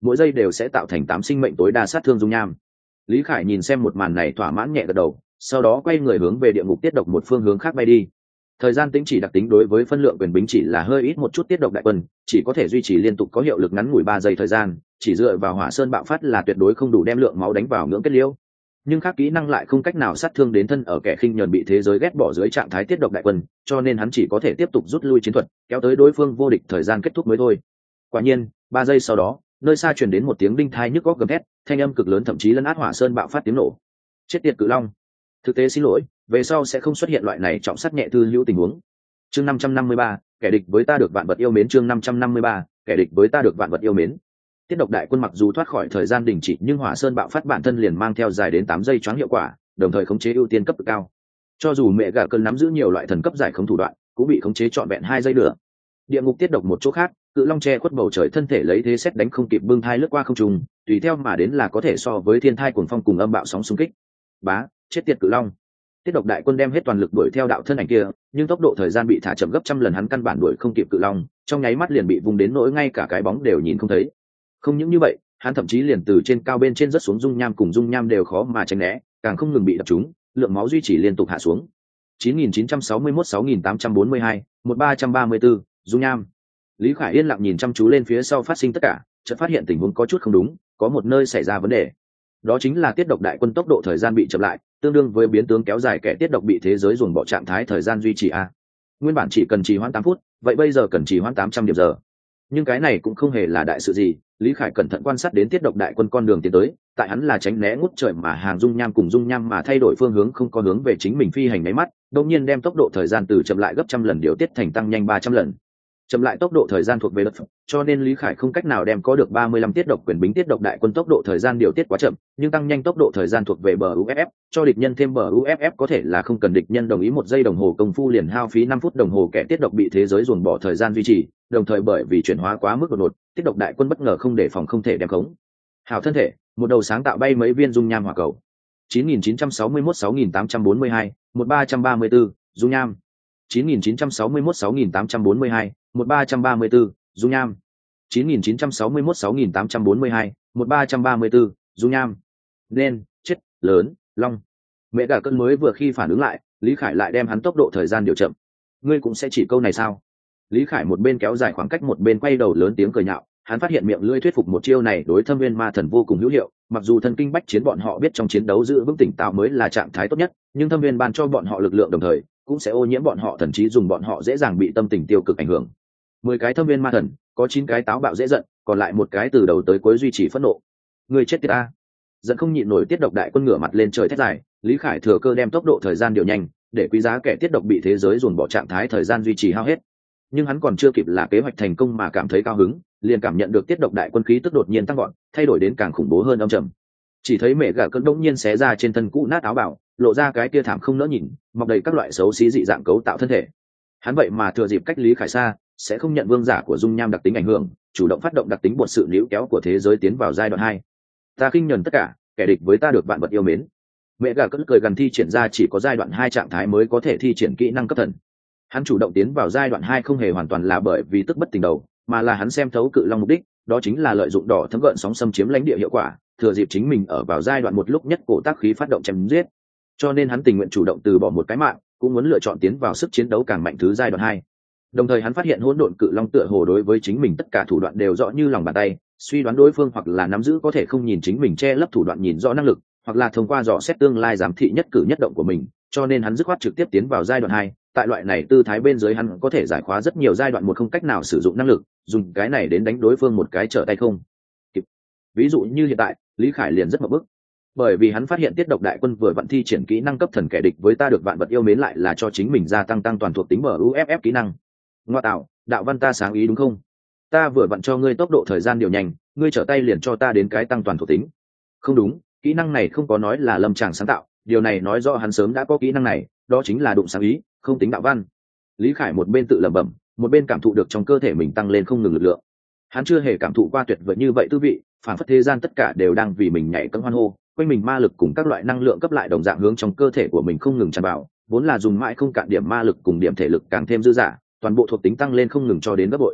mỗi giây đều sẽ tạo thành tám sinh mệnh tối đa sát thương dung nham. Lý Khải nhìn xem một màn này thỏa mãn nhẹ gật đầu, sau đó quay người hướng về địa ngục tiết độc một phương hướng khác bay đi. Thời gian tĩnh chỉ đặc tính đối với phân lượng quyền bính chỉ là hơi ít một chút, tiết độc đại quân chỉ có thể duy trì liên tục có hiệu lực ngắn ngủi ba giây thời gian, chỉ dựa vào hỏa sơn bạo phát là tuyệt đối không đủ đem lượng máu đánh vào ngưỡng kết liễu. Nhưng khác kỹ năng lại không cách nào sát thương đến thân ở kẻ khinh nhờn bị thế giới ghét bỏ dưới trạng thái tiết độc đại quân, cho nên hắn chỉ có thể tiếp tục rút lui chiến thuật, kéo tới đối phương vô địch thời gian kết thúc mới thôi. Quả nhiên, ba giây sau đó, nơi xa truyền đến một tiếng đinh thai nhức góc gầm thét, thanh âm cực lớn thậm chí lấn át hỏa sơn bạo phát tiếng nổ. Chết tiệt cự long! Thực tế xin lỗi, về sau sẽ không xuất hiện loại này trọng sát nhẹ thư hữu tình huống. Chương năm trăm năm mươi ba, kẻ địch với ta được vạn vật yêu mến. Chương năm trăm năm mươi ba, kẻ địch với ta được vạn vật yêu mến. Tiết độc đại quân mặc dù thoát khỏi thời gian đình chỉ, nhưng hỏa sơn bạo phát bản thân liền mang theo dài đến tám giây choáng hiệu quả, đồng thời khống chế ưu tiên cấp cực cao. Cho dù mẹ gà cơn nắm giữ nhiều loại thần cấp giải khống thủ đoạn, cũng bị khống chế trọn vẹn hai giây nữa. Địa ngục tiết độc một chỗ khác, cự long che khuất bầu trời, thân thể lấy thế xét đánh không kịp bưng thai lướt qua không trung, tùy theo mà đến là có thể so với thiên thai cuồng phong cùng âm bạo sóng xung kích. Bá, chết tiệt cự long! Tiết độc đại quân đem hết toàn lực đuổi theo đạo thân ảnh kia, nhưng tốc độ thời gian bị thả chậm gấp trăm lần, hắn căn bản đuổi không kịp cự long, trong nháy mắt liền bị vùng đến nỗi ngay cả cái bóng đều nhìn không thấy. Không những như vậy, hắn thậm chí liền từ trên cao bên trên rất xuống, dung nham cùng dung nham đều khó mà tránh né, càng không ngừng bị đập trúng, lượng máu duy trì liên tục hạ xuống. chín nghìn chín trăm sáu mươi mốt sáu nghìn tám trăm bốn mươi hai, một ba trăm ba mươi tư, dung nham. Lý Khải yên lặng nhìn chăm chú lên phía sau phát sinh tất cả, chợt phát hiện tình huống có chút không đúng, có một nơi xảy ra vấn đề. Đó chính là tiết độc đại quân tốc độ thời gian bị chậm lại, tương đương với biến tướng kéo dài kẻ tiết độc bị thế giới dồn bỏ trạng thái thời gian duy trì a. Nguyên bản chỉ cần trì hoãn tám phút, vậy bây giờ cần trì hoãn tám trăm điểm giờ. Nhưng cái này cũng không hề là đại sự gì, Lý Khải cẩn thận quan sát đến tiết độc đại quân con đường tiến tới, tại hắn là tránh né ngút trời mà hàng dung nham cùng dung nham mà thay đổi phương hướng, không có hướng về chính mình phi hành máy mắt, đột nhiên đem tốc độ thời gian từ chậm lại gấp trăm lần điều tiết thành tăng nhanh ba trăm lần. Chậm lại tốc độ thời gian thuộc về đất, cho nên Lý Khải không cách nào đem có được ba mươi lăm tiết độc quyền bính tiết độc đại quân tốc độ thời gian điều tiết quá chậm, nhưng tăng nhanh tốc độ thời gian thuộc về bờ u ép ép, cho địch nhân thêm bờ u ép ép có thể là không cần địch nhân đồng ý một giây đồng hồ công phu liền hao phí năm phút đồng hồ, kẻ tiết độc bị thế giới dồn bỏ thời gian duy trì, đồng thời bởi vì chuyển hóa quá mức đột ngột, tiết độc đại quân bất ngờ không đề phòng không thể đem khống hảo thân thể, một đầu sáng tạo bay mấy viên dung nham hỏa cầu. chín nghìn chín trăm sáu mươi mốt sáu nghìn tám trăm bốn mươi hai, một ba trăm ba mươi tư, dung nham. chín nghìn chín trăm sáu mươi mốt sáu nghìn tám trăm bốn mươi hai, một ba trăm ba mươi tư, dung nham. chín nghìn chín trăm sáu mươi mốt sáu nghìn tám trăm bốn mươi hai, một ba trăm ba mươi tư, dung nham. Nên, chết, lớn, long. Mẹ cả cơn mới vừa khi phản ứng lại, Lý Khải lại đem hắn tốc độ thời gian điều chậm. Ngươi cũng sẽ chỉ câu này sao? Lý Khải một bên kéo dài khoảng cách một bên quay đầu lớn tiếng cười nhạo, hắn phát hiện miệng lưỡi thuyết phục một chiêu này đối Thâm Viên Ma Thần vô cùng hữu hiệu, mặc dù thần kinh bách chiến bọn họ biết trong chiến đấu giữ vững tỉnh táo mới là trạng thái tốt nhất, nhưng Thâm Viên ban cho bọn họ lực lượng đồng thời cũng sẽ ô nhiễm bọn họ, thậm chí dùng bọn họ dễ dàng bị tâm tình tiêu cực ảnh hưởng. Mười cái Thâm Viên Ma Thần, có chín cái táo bạo dễ giận, còn lại một cái từ đầu tới cuối duy trì phẫn nộ. Người chết tiệt a! Giận không nhịn nổi tiết độc đại quân ngửa mặt lên trời thét dài, Lý Khải thừa cơ đem tốc độ thời gian điều nhanh, để quý giá kẻ tiết độc bị thế giới dồn bỏ trạng thái thời gian duy trì hao hết. Nhưng hắn còn chưa kịp là kế hoạch thành công mà cảm thấy cao hứng, liền cảm nhận được tiết độc đại quân khí tức đột nhiên tăng gọn, thay đổi đến càng khủng bố hơn âm trầm. Chỉ thấy mẹ gà cơn đống nhiên xé ra trên thân cũ nát áo bào, lộ ra cái kia thảm không nỡ nhìn, mọc đầy các loại xấu xí dị dạng cấu tạo thân thể. Hắn vậy mà thừa dịp cách Lý Khải xa, sẽ không nhận vương giả của dung nham đặc tính ảnh hưởng, chủ động phát động đặc tính bột sự níu kéo của thế giới tiến vào giai đoạn hai. Ta khinh nhẫn tất cả, kẻ địch với ta được vạn vật yêu mến. Mẹ gà cơn cười gần thi triển ra chỉ có giai đoạn hai trạng thái mới có thể thi triển kỹ năng cấp thần. Hắn chủ động tiến vào giai đoạn hai không hề hoàn toàn là bởi vì tức bất tình đầu, mà là hắn xem thấu cự long mục đích, đó chính là lợi dụng đỏ thấm gợn sóng xâm chiếm lãnh địa hiệu quả, thừa dịp chính mình ở vào giai đoạn một lúc nhất cổ tác khí phát động chém giết. Cho nên hắn tình nguyện chủ động từ bỏ một cái mạng, cũng muốn lựa chọn tiến vào sức chiến đấu càng mạnh thứ giai đoạn hai. Đồng thời hắn phát hiện hỗn độn cự long tựa hồ đối với chính mình tất cả thủ đoạn đều rõ như lòng bàn tay, suy đoán đối phương hoặc là nắm giữ có thể không nhìn chính mình che lấp thủ đoạn nhìn rõ năng lực, hoặc là thông qua dò xét tương lai giám thị nhất cử nhất động của mình, cho nên hắn dứt khoát trực tiếp tiến vào giai đoạn hai. Tại loại này tư thái bên dưới hắn có thể giải khóa rất nhiều giai đoạn một không cách nào sử dụng năng lực, dùng cái này đến đánh đối phương một cái trở tay không kịp. Ví dụ như hiện tại, Lý Khải liền rất mập bức, bởi vì hắn phát hiện tiết độc đại quân vừa vận thi triển kỹ năng cấp thần kẻ địch với ta được vạn vật yêu mến lại là cho chính mình gia tăng tăng toàn thuộc tính bờ u ép ép kỹ năng. Ngoa tạo, đạo văn ta sáng ý đúng không? Ta vừa vận cho ngươi tốc độ thời gian điều nhanh, ngươi trở tay liền cho ta đến cái tăng toàn thuộc tính. Không đúng, kỹ năng này không có nói là lâm tràng sáng tạo, điều này nói rõ hắn sớm đã có kỹ năng này, đó chính là đụng sáng ý, không tính đạo văn. Lý Khải một bên tự lẩm bẩm, một bên cảm thụ được trong cơ thể mình tăng lên không ngừng lực lượng. Hắn chưa hề cảm thụ qua tuyệt vời như vậy tư vị, phản phất thế gian tất cả đều đang vì mình nhảy cẫng hoan hô, quanh mình ma lực cùng các loại năng lượng cấp lại đồng dạng hướng trong cơ thể của mình không ngừng tràn vào, vốn là dùng mãi không cạn điểm ma lực cùng điểm thể lực càng thêm dư dả, toàn bộ thuộc tính tăng lên không ngừng cho đến gấp bội.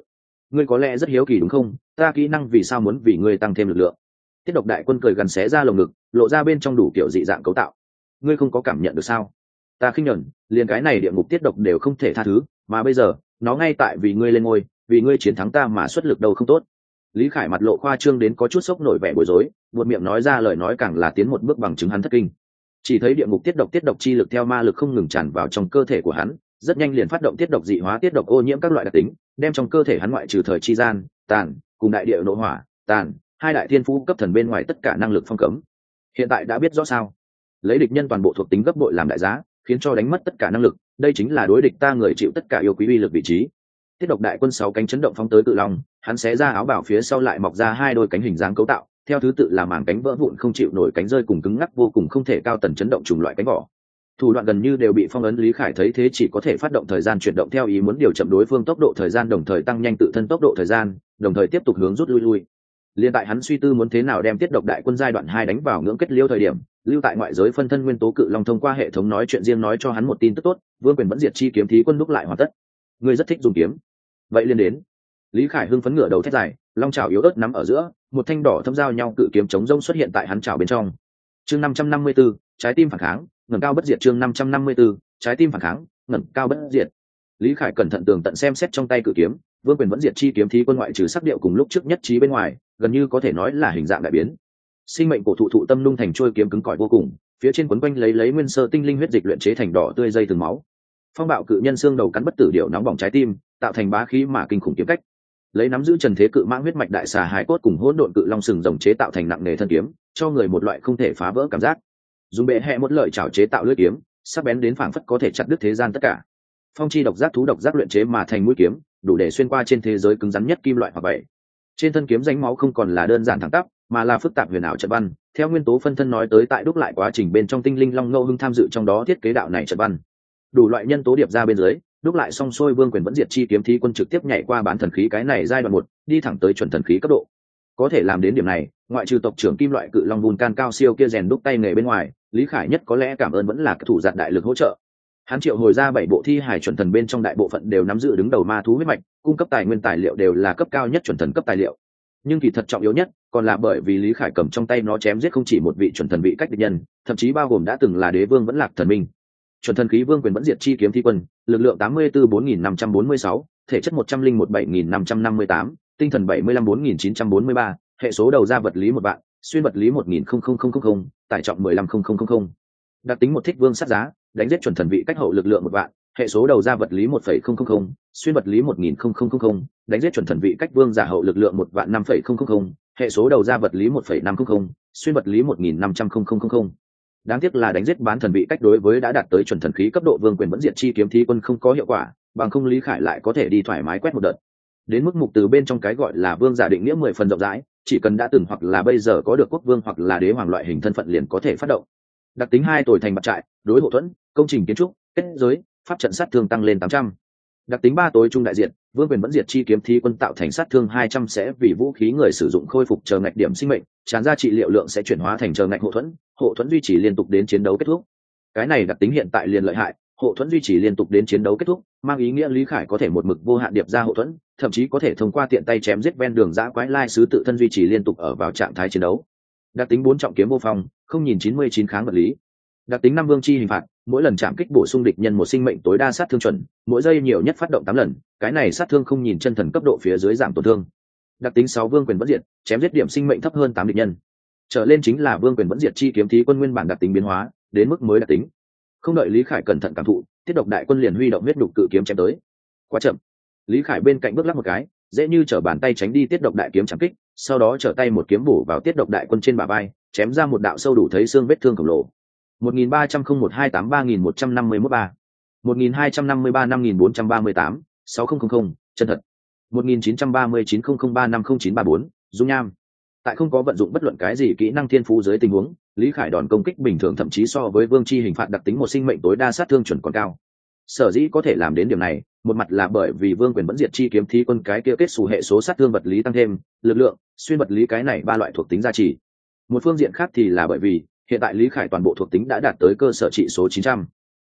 ngươi có lẽ rất hiếu kỳ đúng không, ta kỹ năng vì sao muốn vì ngươi tăng thêm lực lượng. Tiết độc đại quân cười gần xé ra lồng ngực, lộ ra bên trong đủ kiểu dị dạng cấu tạo. Ngươi không có cảm nhận được sao? Ta khinh nhẫn, liền cái này địa ngục tiết độc đều không thể tha thứ, mà bây giờ nó ngay tại vì ngươi lên ngôi, vì ngươi chiến thắng ta mà xuất lực đâu không tốt. Lý Khải mặt lộ khoa trương đến có chút sốc nổi vẻ bối rối, buột miệng nói ra lời nói càng là tiến một bước bằng chứng hắn thất kinh. Chỉ thấy địa ngục tiết độc tiết độc chi lực theo ma lực không ngừng tràn vào trong cơ thể của hắn, rất nhanh liền phát động tiết độc dị hóa tiết độc ô nhiễm các loại đặc tính, đem trong cơ thể hắn ngoại trừ thời chi gian tàn cùng đại địa nộ hỏa tàn hai đại thiên phú cấp thần bên ngoài tất cả năng lực phong cấm. Hiện tại đã biết rõ sao? Lấy địch nhân toàn bộ thuộc tính gấp bội làm đại giá, khiến cho đánh mất tất cả năng lực, đây chính là đối địch ta người chịu tất cả yêu quý uy lực vị trí. Tiết độc đại quân sáu cánh chấn động phóng tới cự long, hắn xé ra áo bào phía sau lại mọc ra hai đôi cánh hình dáng cấu tạo, theo thứ tự là màng cánh vỡ vụn không chịu nổi cánh rơi cùng cứng ngắc vô cùng không thể cao tần chấn động trùng loại cánh vỏ. Thủ đoạn gần như đều bị phong ấn, Lý Khải thấy thế chỉ có thể phát động thời gian chuyển động theo ý muốn điều chậm đối phương tốc độ thời gian, đồng thời tăng nhanh tự thân tốc độ thời gian, đồng thời tiếp tục hướng rút lui lui. Liên tại hắn suy tư muốn thế nào đem tiết độc đại quân giai đoạn hai đánh vào ngưỡng kết liêu thời điểm, lưu tại ngoại giới phân thân nguyên tố cự long thông qua hệ thống nói chuyện riêng nói cho hắn một tin tức tốt, Vương Quyền vẫn diệt chi kiếm thí quân đúc lại hoàn tất. Ngươi rất thích dùng kiếm. Vậy liên đến. Lý Khải hưng phấn ngửa đầu thét dài, long chảo yếu ớt nắm ở giữa, một thanh đỏ thâm giao nhau cự kiếm chống rông xuất hiện tại hắn chảo bên trong. Chương năm trăm năm mươi 554, trái tim phản kháng, ngẩng cao bất diệt. Chương năm trăm năm mươi 554, trái tim phản kháng, ngẩng cao bất diệt. Lý Khải cẩn thận tường tận xem xét trong tay cự kiếm, Vương Quyền vẫn diệt chi kiếm thí quân ngoại trừ sắc điệu cùng lúc trước nhất trí bên ngoài, gần như có thể nói là hình dạng đại biến. Sinh mệnh cổ thụ thụ tâm nung thành trôi kiếm cứng cỏi vô cùng, phía trên quấn quanh lấy lấy nguyên sơ tinh linh huyết dịch luyện chế thành đỏ tươi dây từng máu. Phong bạo cự nhân xương đầu cắn bất tử điệu nóng bỏng trái tim, tạo thành bá khí mà kinh khủng kiếm cách. Lấy nắm giữ trần thế cự mãng huyết mạch đại xà hải cốt cùng hỗn độn cự long sừng rồng chế tạo thành nặng nề thân kiếm, cho người một loại không thể phá vỡ cảm giác. Dùng bệ hệ một lợi chảo chế tạo lưỡi kiếm, sắc bén đến phảng phất có thể chặt đứt thế gian tất cả. Phong chi độc giác thú độc giác luyện chế mà thành mũi kiếm, đủ để xuyên qua trên thế giới cứng rắn nhất kim loại hoặc vậy. Trên thân kiếm rãnh máu không còn là đơn giản thẳng tắp, mà là phức tạp huyền ảo trận văn. Theo nguyên tố phân thân nói tới, tại đúc lại quá trình bên trong tinh linh long ngâu hưng tham dự trong đó thiết kế đạo này trận văn. Đủ loại nhân tố điệp ra bên dưới, đúc lại xong xuôi, Vương Quyền vẫn diệt chi kiếm thí quân trực tiếp nhảy qua bán thần khí cái này giai đoạn một, đi thẳng tới chuẩn thần khí cấp độ. Có thể làm đến điểm này, ngoại trừ tộc trưởng kim loại cự long Vulcan cao siêu kia rèn đúc tay nghề bên ngoài, Lý Khải nhất có lẽ cảm ơn vẫn là các thủ giạt đại lực hỗ trợ. Hắn triệu hồi ra bảy bộ thi hài chuẩn thần bên trong đại bộ phận đều nắm giữ đứng đầu ma thú huyết mạch, cung cấp tài nguyên tài liệu đều là cấp cao nhất chuẩn thần cấp tài liệu. Nhưng kỳ thật trọng yếu nhất còn là bởi vì Lý Khải cầm trong tay nó chém giết không chỉ một vị chuẩn thần vị cách địch nhân, thậm chí bao gồm đã từng là đế vương vẫn lạc thần minh. Chuẩn thần khí Vương Quyền vẫn diệt chi kiếm thi quân, lực lượng tám mươi tư bốn nghìn năm trăm bốn mươi sáu, thể chất một trăm linh một bảy nghìn năm trăm năm mươi tám, tinh thần bảy mươi lăm bốn nghìn chín trăm bốn mươi ba, hệ số đầu ra vật lý một vạn, xuyên vật lý một nghìn không không không không, tải trọng mười lăm không không không. Đặc tính một thích vương sát giá, đánh giết chuẩn thần vị cách hậu lực lượng một vạn, hệ số đầu ra vật lý một phẩy không không không, xuyên vật lý một nghìn không không không, đánh giết chuẩn thần vị cách vương giả hậu lực lượng một vạn năm phẩy không không không, hệ số đầu ra vật lý một phẩy năm không không, xuyên vật lý một nghìn năm trăm không không không. Đáng tiếc là đánh giết bán thần vị cách đối với đã đạt tới chuẩn thần khí cấp độ Vương Quyền vẫn diệt chi kiếm thí quân không có hiệu quả, bằng không Lý Khải lại có thể đi thoải mái quét một đợt. Đến mức mục từ bên trong cái gọi là vương giả định nghĩa mười phần rộng rãi, chỉ cần đã từng hoặc là bây giờ có được quốc vương hoặc là đế hoàng loại hình thân phận liền có thể phát động. Đặc tính hai tồi thành bạc trại, đối hộ thuẫn, công trình kiến trúc, kết giới, pháp trận sát thương tăng lên tám trăm. Đặc tính ba tối trung đại diện, Vương Quyền vẫn diệt chi kiếm thí quân tạo thành sát thương hai trăm sẽ vì vũ khí người sử dụng khôi phục chờ ngạch điểm sinh mệnh, tràn ra trị liệu lượng sẽ chuyển hóa thành chờ ngạch hộ thuẫn, hộ thuẫn duy trì liên tục đến chiến đấu kết thúc. Cái này đặc tính hiện tại liền lợi hại, hộ thuẫn duy trì liên tục đến chiến đấu kết thúc, mang ý nghĩa Lý Khải có thể một mực vô hạn điệp ra hộ thuẫn, thậm chí có thể thông qua tiện tay chém giết ven đường dã quái lai sứ tự thân duy trì liên tục ở vào trạng thái chiến đấu. Đặc tính bốn trọng kiếm vô phong, không nhìn chín mươi chín kháng vật lý. Đặc tính năm vương chi hình phạt, mỗi lần chạm kích bổ sung địch nhân một sinh mệnh tối đa sát thương chuẩn, mỗi giây nhiều nhất phát động tám lần, cái này sát thương không nhìn chân thần cấp độ phía dưới giảm tổn thương. Đặc tính sáu Vương Quyền vẫn diệt, chém giết điểm sinh mệnh thấp hơn tám địch nhân. Trở lên chính là Vương Quyền vẫn diệt chi kiếm thí quân nguyên bản đặc tính biến hóa, đến mức mới đặc tính. Không đợi Lý Khải cẩn thận cảm thụ, Tiết độc đại quân liền huy động huyết đục cự kiếm chém tới. Quá chậm. Lý Khải bên cạnh bước lắc một cái, dễ như trở bàn tay tránh đi Tiết độc đại kiếm chạm kích, sau đó trở tay một kiếm bổ vào Tiết độc đại quân trên bả vai, chém ra một đạo sâu đủ thấy xương vết thương khổng lồ. một nghìn ba trăm không một hai tám ba nghìn một trăm năm mươi mốt ba, một nghìn hai trăm năm mươi ba năm nghìn bốn trăm ba mươi tám, sáu nghìn, chân thật. một nghìn chín trăm ba mươi chín không không ba năm không chín ba bốn, dung nham. Tại không có vận dụng bất luận cái gì kỹ năng thiên phú dưới tình huống, Lý Khải đòn công kích bình thường thậm chí so với vương chi hình phạt đặc tính một sinh mệnh tối đa sát thương chuẩn còn cao. Sở dĩ có thể làm đến điểm này, một mặt là bởi vì Vương Quyền vẫn diệt chi kiếm thí quân cái kia kết xù hệ số sát thương vật lý tăng thêm, lực lượng, xuyên vật lý cái này ba loại thuộc tính gia trì. Một phương diện khác thì là bởi vì hiện tại Lý Khải toàn bộ thuộc tính đã đạt tới cơ sở trị số chín trăm.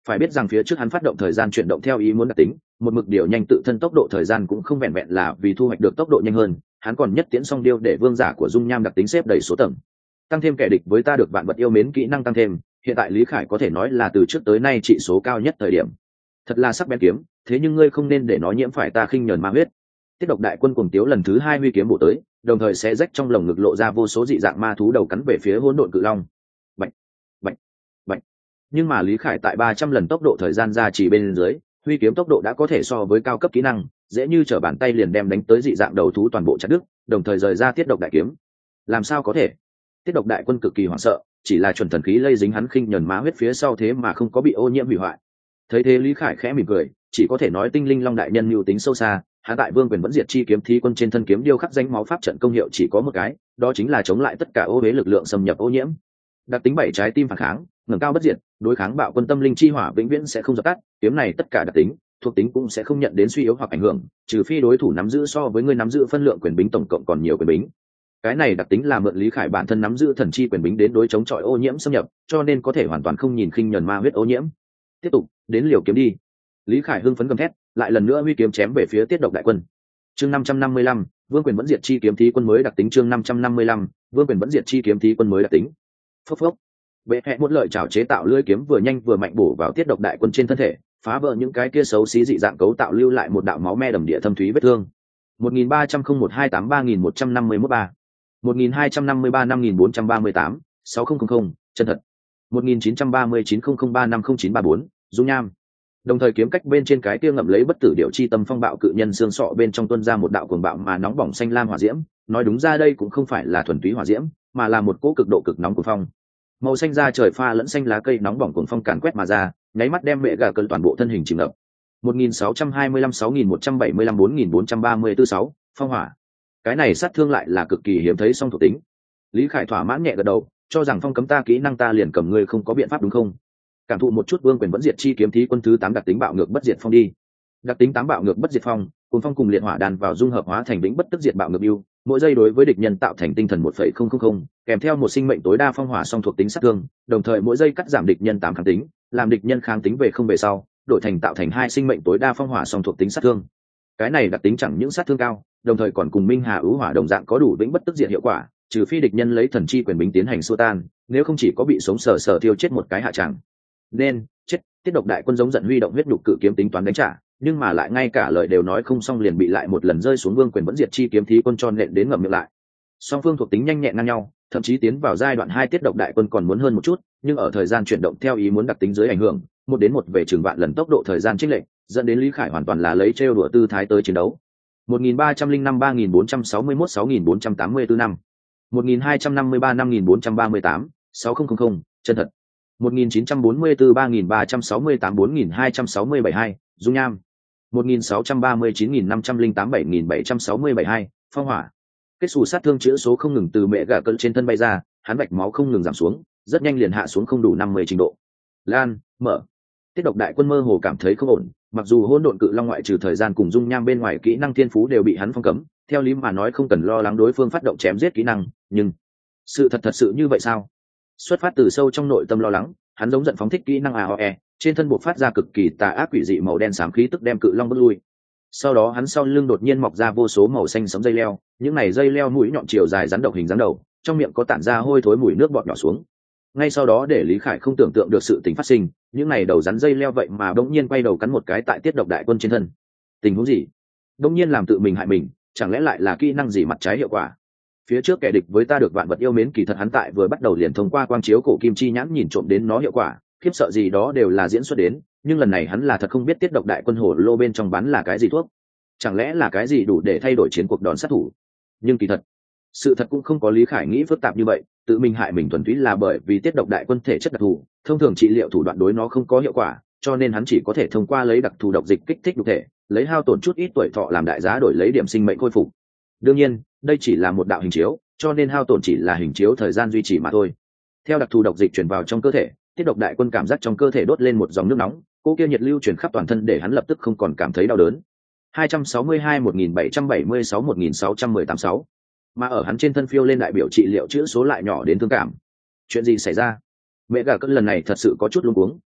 Phải biết rằng phía trước hắn phát động thời gian chuyển động theo ý muốn đặc tính, một mực điều nhanh tự thân tốc độ thời gian cũng không vẹn vẹn là vì thu hoạch được tốc độ nhanh hơn, hắn còn nhất tiễn song điêu để vương giả của dung nham đặc tính xếp đầy số tầng, tăng thêm kẻ địch với ta được vạn vật yêu mến kỹ năng tăng thêm. Hiện tại Lý Khải có thể nói là từ trước tới nay trị số cao nhất thời điểm. Thật là sắc bén kiếm, thế nhưng ngươi không nên để nó nhiễm phải ta khinh nhờn ma huyết. Tiết độc đại quân cuồng tiếu lần thứ hai huy kiếm bổ tới, đồng thời sẽ rách trong lồng ngực lộ ra vô số dị dạng ma thú đầu cắn về phía hỗn độn cự long. Bạch, bạch, bạch. Nhưng mà Lý Khải tại ba trăm lần tốc độ thời gian ra chỉ bên dưới, huy kiếm tốc độ đã có thể so với cao cấp kỹ năng, dễ như trở bàn tay liền đem đánh tới dị dạng đầu thú toàn bộ chặt đứt, đồng thời rời ra tiết độc đại kiếm. Làm sao có thể? Tiết độc đại quân cực kỳ hoảng sợ, chỉ là chuẩn thần khí lây dính hắn khinh nhẫn má huyết phía sau thế mà không có bị ô nhiễm hủy hoại. Thấy thế Lý Khải khẽ mỉm cười, chỉ có thể nói tinh linh long đại nhân mưu tính sâu xa, hắn tại vương quyền vẫn diệt chi kiếm thí quân trên thân kiếm điêu khắc danh máu pháp trận công hiệu chỉ có một cái, đó chính là chống lại tất cả ô huế lực lượng xâm nhập ô nhiễm. Đặc tính bảy trái tim phản kháng, ngẩng cao bất diệt, đối kháng bạo quân tâm linh chi hỏa vĩnh viễn sẽ không dập tắt, kiếm này tất cả đặc tính, thuộc tính cũng sẽ không nhận đến suy yếu hoặc ảnh hưởng, trừ phi đối thủ nắm giữ so với người nắm giữ phân lượng quyền bính tổng cộng còn nhiều quyền bính. Cái này đặc tính là mượn Lý Khải bản thân nắm giữ thần chi quyền bính đến đối chống chọi ô nhiễm xâm nhập, cho nên có thể hoàn toàn không nhìn khinh nhẫn ma huyết ô nhiễm. Tiếp tục, đến liều kiếm đi. Lý Khải hưng phấn gầm thét, lại lần nữa huy kiếm chém về phía tiết độc đại quân. Chương năm trăm năm mươi lăm, Vương quyền vẫn diệt chi kiếm thí quân mới đặc tính. Chương năm trăm năm mươi lăm, Vương quyền vẫn diệt chi kiếm thí quân mới đặc tính. Phốc phốc. Bệ hệ một lợi chảo chế tạo lưỡi kiếm vừa nhanh vừa mạnh bổ vào tiết độc đại quân trên thân thể, phá vỡ những cái kia xấu xí dị dạng cấu tạo, lưu lại một đạo máu me đầm địa thâm thúy vết thương. một nghìn ba trăm không một hai tám ba nghìn một trăm năm mươi mốt ba một nghìn hai trăm năm mươi ba năm nghìn bốn trăm ba mươi tám sáu nghìn chân thật một nghìn chín trăm ba mươi chín không không ba năm không chín ba bốn dung nham. Đồng thời kiếm cách bên trên cái kia ngậm lấy bất tử điệu chi tâm phong bạo cự nhân xương sọ bên trong tuôn ra một đạo cuồng bạo mà nóng bỏng xanh lam hỏa diễm, nói đúng ra đây cũng không phải là thuần túy hỏa diễm, mà là một cỗ cực độ cực nóng của phong. Màu xanh da trời pha lẫn xanh lá cây nóng bỏng cuồng phong càn quét mà ra, nháy mắt đem mẹ gà cơn toàn bộ thân hình chìm ngập. một nghìn sáu trăm hai mươi lăm sáu nghìn một trăm bảy mươi lăm bốn nghìn bốn trăm ba mươi tư sáu phong hỏa. Cái này sát thương lại là cực kỳ hiếm thấy song thuộc tính. Lý Khải thỏa mãn nhẹ gật đầu, cho rằng phong cấm ta kỹ năng ta liền cầm ngươi không có biện pháp đúng không? Cảm thụ một chút vương quyền vẫn diệt chi kiếm thí quân thứ tám đặc tính bạo ngược bất diệt phong đi. Đặc tính tám bạo ngược bất diệt phong, cuốn phong cùng liệt hỏa đàn vào dung hợp hóa thành vĩnh bất tức diệt bạo ngược yêu, mỗi giây đối với địch nhân tạo thành tinh thần một phẩy không không không, kèm theo một sinh mệnh tối đa phong hỏa song thuộc tính sát thương, đồng thời mỗi giây cắt giảm địch nhân tám kháng tính, làm địch nhân kháng tính về không về sau, đổi thành tạo thành hai sinh mệnh tối đa phong hỏa song thuộc tính sát thương. Cái này đặc tính chẳng những sát thương cao, đồng thời còn cùng minh hà ưu hỏa đồng dạng có đủ vĩnh bất tức diệt hiệu quả, trừ phi địch nhân lấy thần chi quyền bính tiến hành xua tan, nếu không chỉ có bị sống sờ sờ tiêu chết một cái hạ tràng. Nên chết. Tiết độc đại quân giống giận huy động huyết nhục cự kiếm tính toán đánh trả, nhưng mà lại ngay cả lời đều nói không xong liền bị lại một lần rơi xuống vương quyền vẫn diệt chi kiếm thí quân cho nện đến ngậm miệng lại. Song phương thuộc tính nhanh nhẹn ngang nhau, thậm chí tiến vào giai đoạn hai tiết độc đại quân còn muốn hơn một chút, nhưng ở thời gian chuyển động theo ý muốn đặc tính dưới ảnh hưởng, một đến một về trường vạn lần tốc độ thời gian chênh lệch, dẫn đến Lý Khải hoàn toàn là lấy trêu đùa tư thái tới chiến đấu. một nghìn ba trăm lẻ năm ba nghìn bốn trăm sáu mươi mốt sáu nghìn bốn trăm tám mươi tư năm một nghìn hai trăm năm mươi ba năm nghìn bốn trăm ba mươi tám sáu nghìn chân thật một nghìn chín trăm bốn mươi tư ba nghìn ba trăm sáu mươi tám bốn nghìn hai trăm sáu mươi bảy hai dung nham một nghìn sáu trăm ba mươi chín nghìn năm trăm lẻ tám bảy nghìn bảy trăm sáu mươi bảy hai phong hỏa. Kết xù sát thương chữ số không ngừng từ mẹ gà cơn trên thân bay ra, hắn vạch máu không ngừng giảm xuống, rất nhanh liền hạ xuống không đủ năm mươi trình độ. Lan mở. Tiết độc đại quân mơ hồ cảm thấy không ổn, mặc dù hỗn độn cự long ngoại trừ thời gian cùng dung nham bên ngoài kỹ năng thiên phú đều bị hắn phong cấm, theo lý mà nói không cần lo lắng đối phương phát động chém giết kỹ năng, nhưng sự thật thật sự như vậy sao? Xuất phát từ sâu trong nội tâm lo lắng, hắn giống giận phóng thích kỹ năng a o e, trên thân buộc phát ra cực kỳ tà ác quỷ dị màu đen xám khí tức đem cự long bước lui. Sau đó hắn sau lưng đột nhiên mọc ra vô số màu xanh sẫm dây leo, những này dây leo mũi nhọn chiều dài rắn độc hình rắn đầu, trong miệng có tản ra hôi thối mùi nước bọt nhỏ xuống. Ngay sau đó để Lý Khải không tưởng tượng được sự tình phát sinh, những này đầu rắn dây leo vậy mà bỗng nhiên quay đầu cắn một cái tại tiết độc đại quân trên thân. Tình huống gì? Bỗng nhiên làm tự mình hại mình, chẳng lẽ lại là kỹ năng gì mặt trái hiệu quả? Phía trước kẻ địch với ta được vạn vật yêu mến kỳ thật hắn tại vừa bắt đầu liền thông qua quang chiếu cổ kim chi nhãn nhìn trộm đến nó hiệu quả, khiếp sợ gì đó đều là diễn xuất đến, nhưng lần này hắn là thật không biết tiết độc đại quân hồ lô bên trong bán là cái gì thuốc, chẳng lẽ là cái gì đủ để thay đổi chiến cuộc đòn sát thủ. Nhưng kỳ thật sự thật cũng không có Lý Khải nghĩ phức tạp như vậy, tự mình hại mình thuần túy là bởi vì tiết độc đại quân thể chất đặc thù, thông thường trị liệu thủ đoạn đối nó không có hiệu quả, cho nên hắn chỉ có thể thông qua lấy đặc thù độc dịch kích thích đục thể, lấy hao tổn chút ít tuổi thọ làm đại giá đổi lấy điểm sinh mệnh khôi phục. Đương nhiên đây chỉ là một đạo hình chiếu, cho nên hao tổn chỉ là hình chiếu thời gian duy trì mà thôi. Theo đặc thù độc dịch chuyển vào trong cơ thể, tiết độc đại quân cảm giác trong cơ thể đốt lên một dòng nước nóng, cô kia nhiệt lưu chuyển khắp toàn thân để hắn lập tức không còn cảm thấy đau đớn. hai trăm sáu mươi hai một nghìn bảy trăm bảy mươi sáu một nghìn sáu trăm mười tám sáu mà ở hắn trên thân phiêu lên đại biểu trị liệu chữ số lại nhỏ đến thương cảm. Chuyện gì xảy ra? Mẹ gà cơn lần này thật sự có chút luống cuống,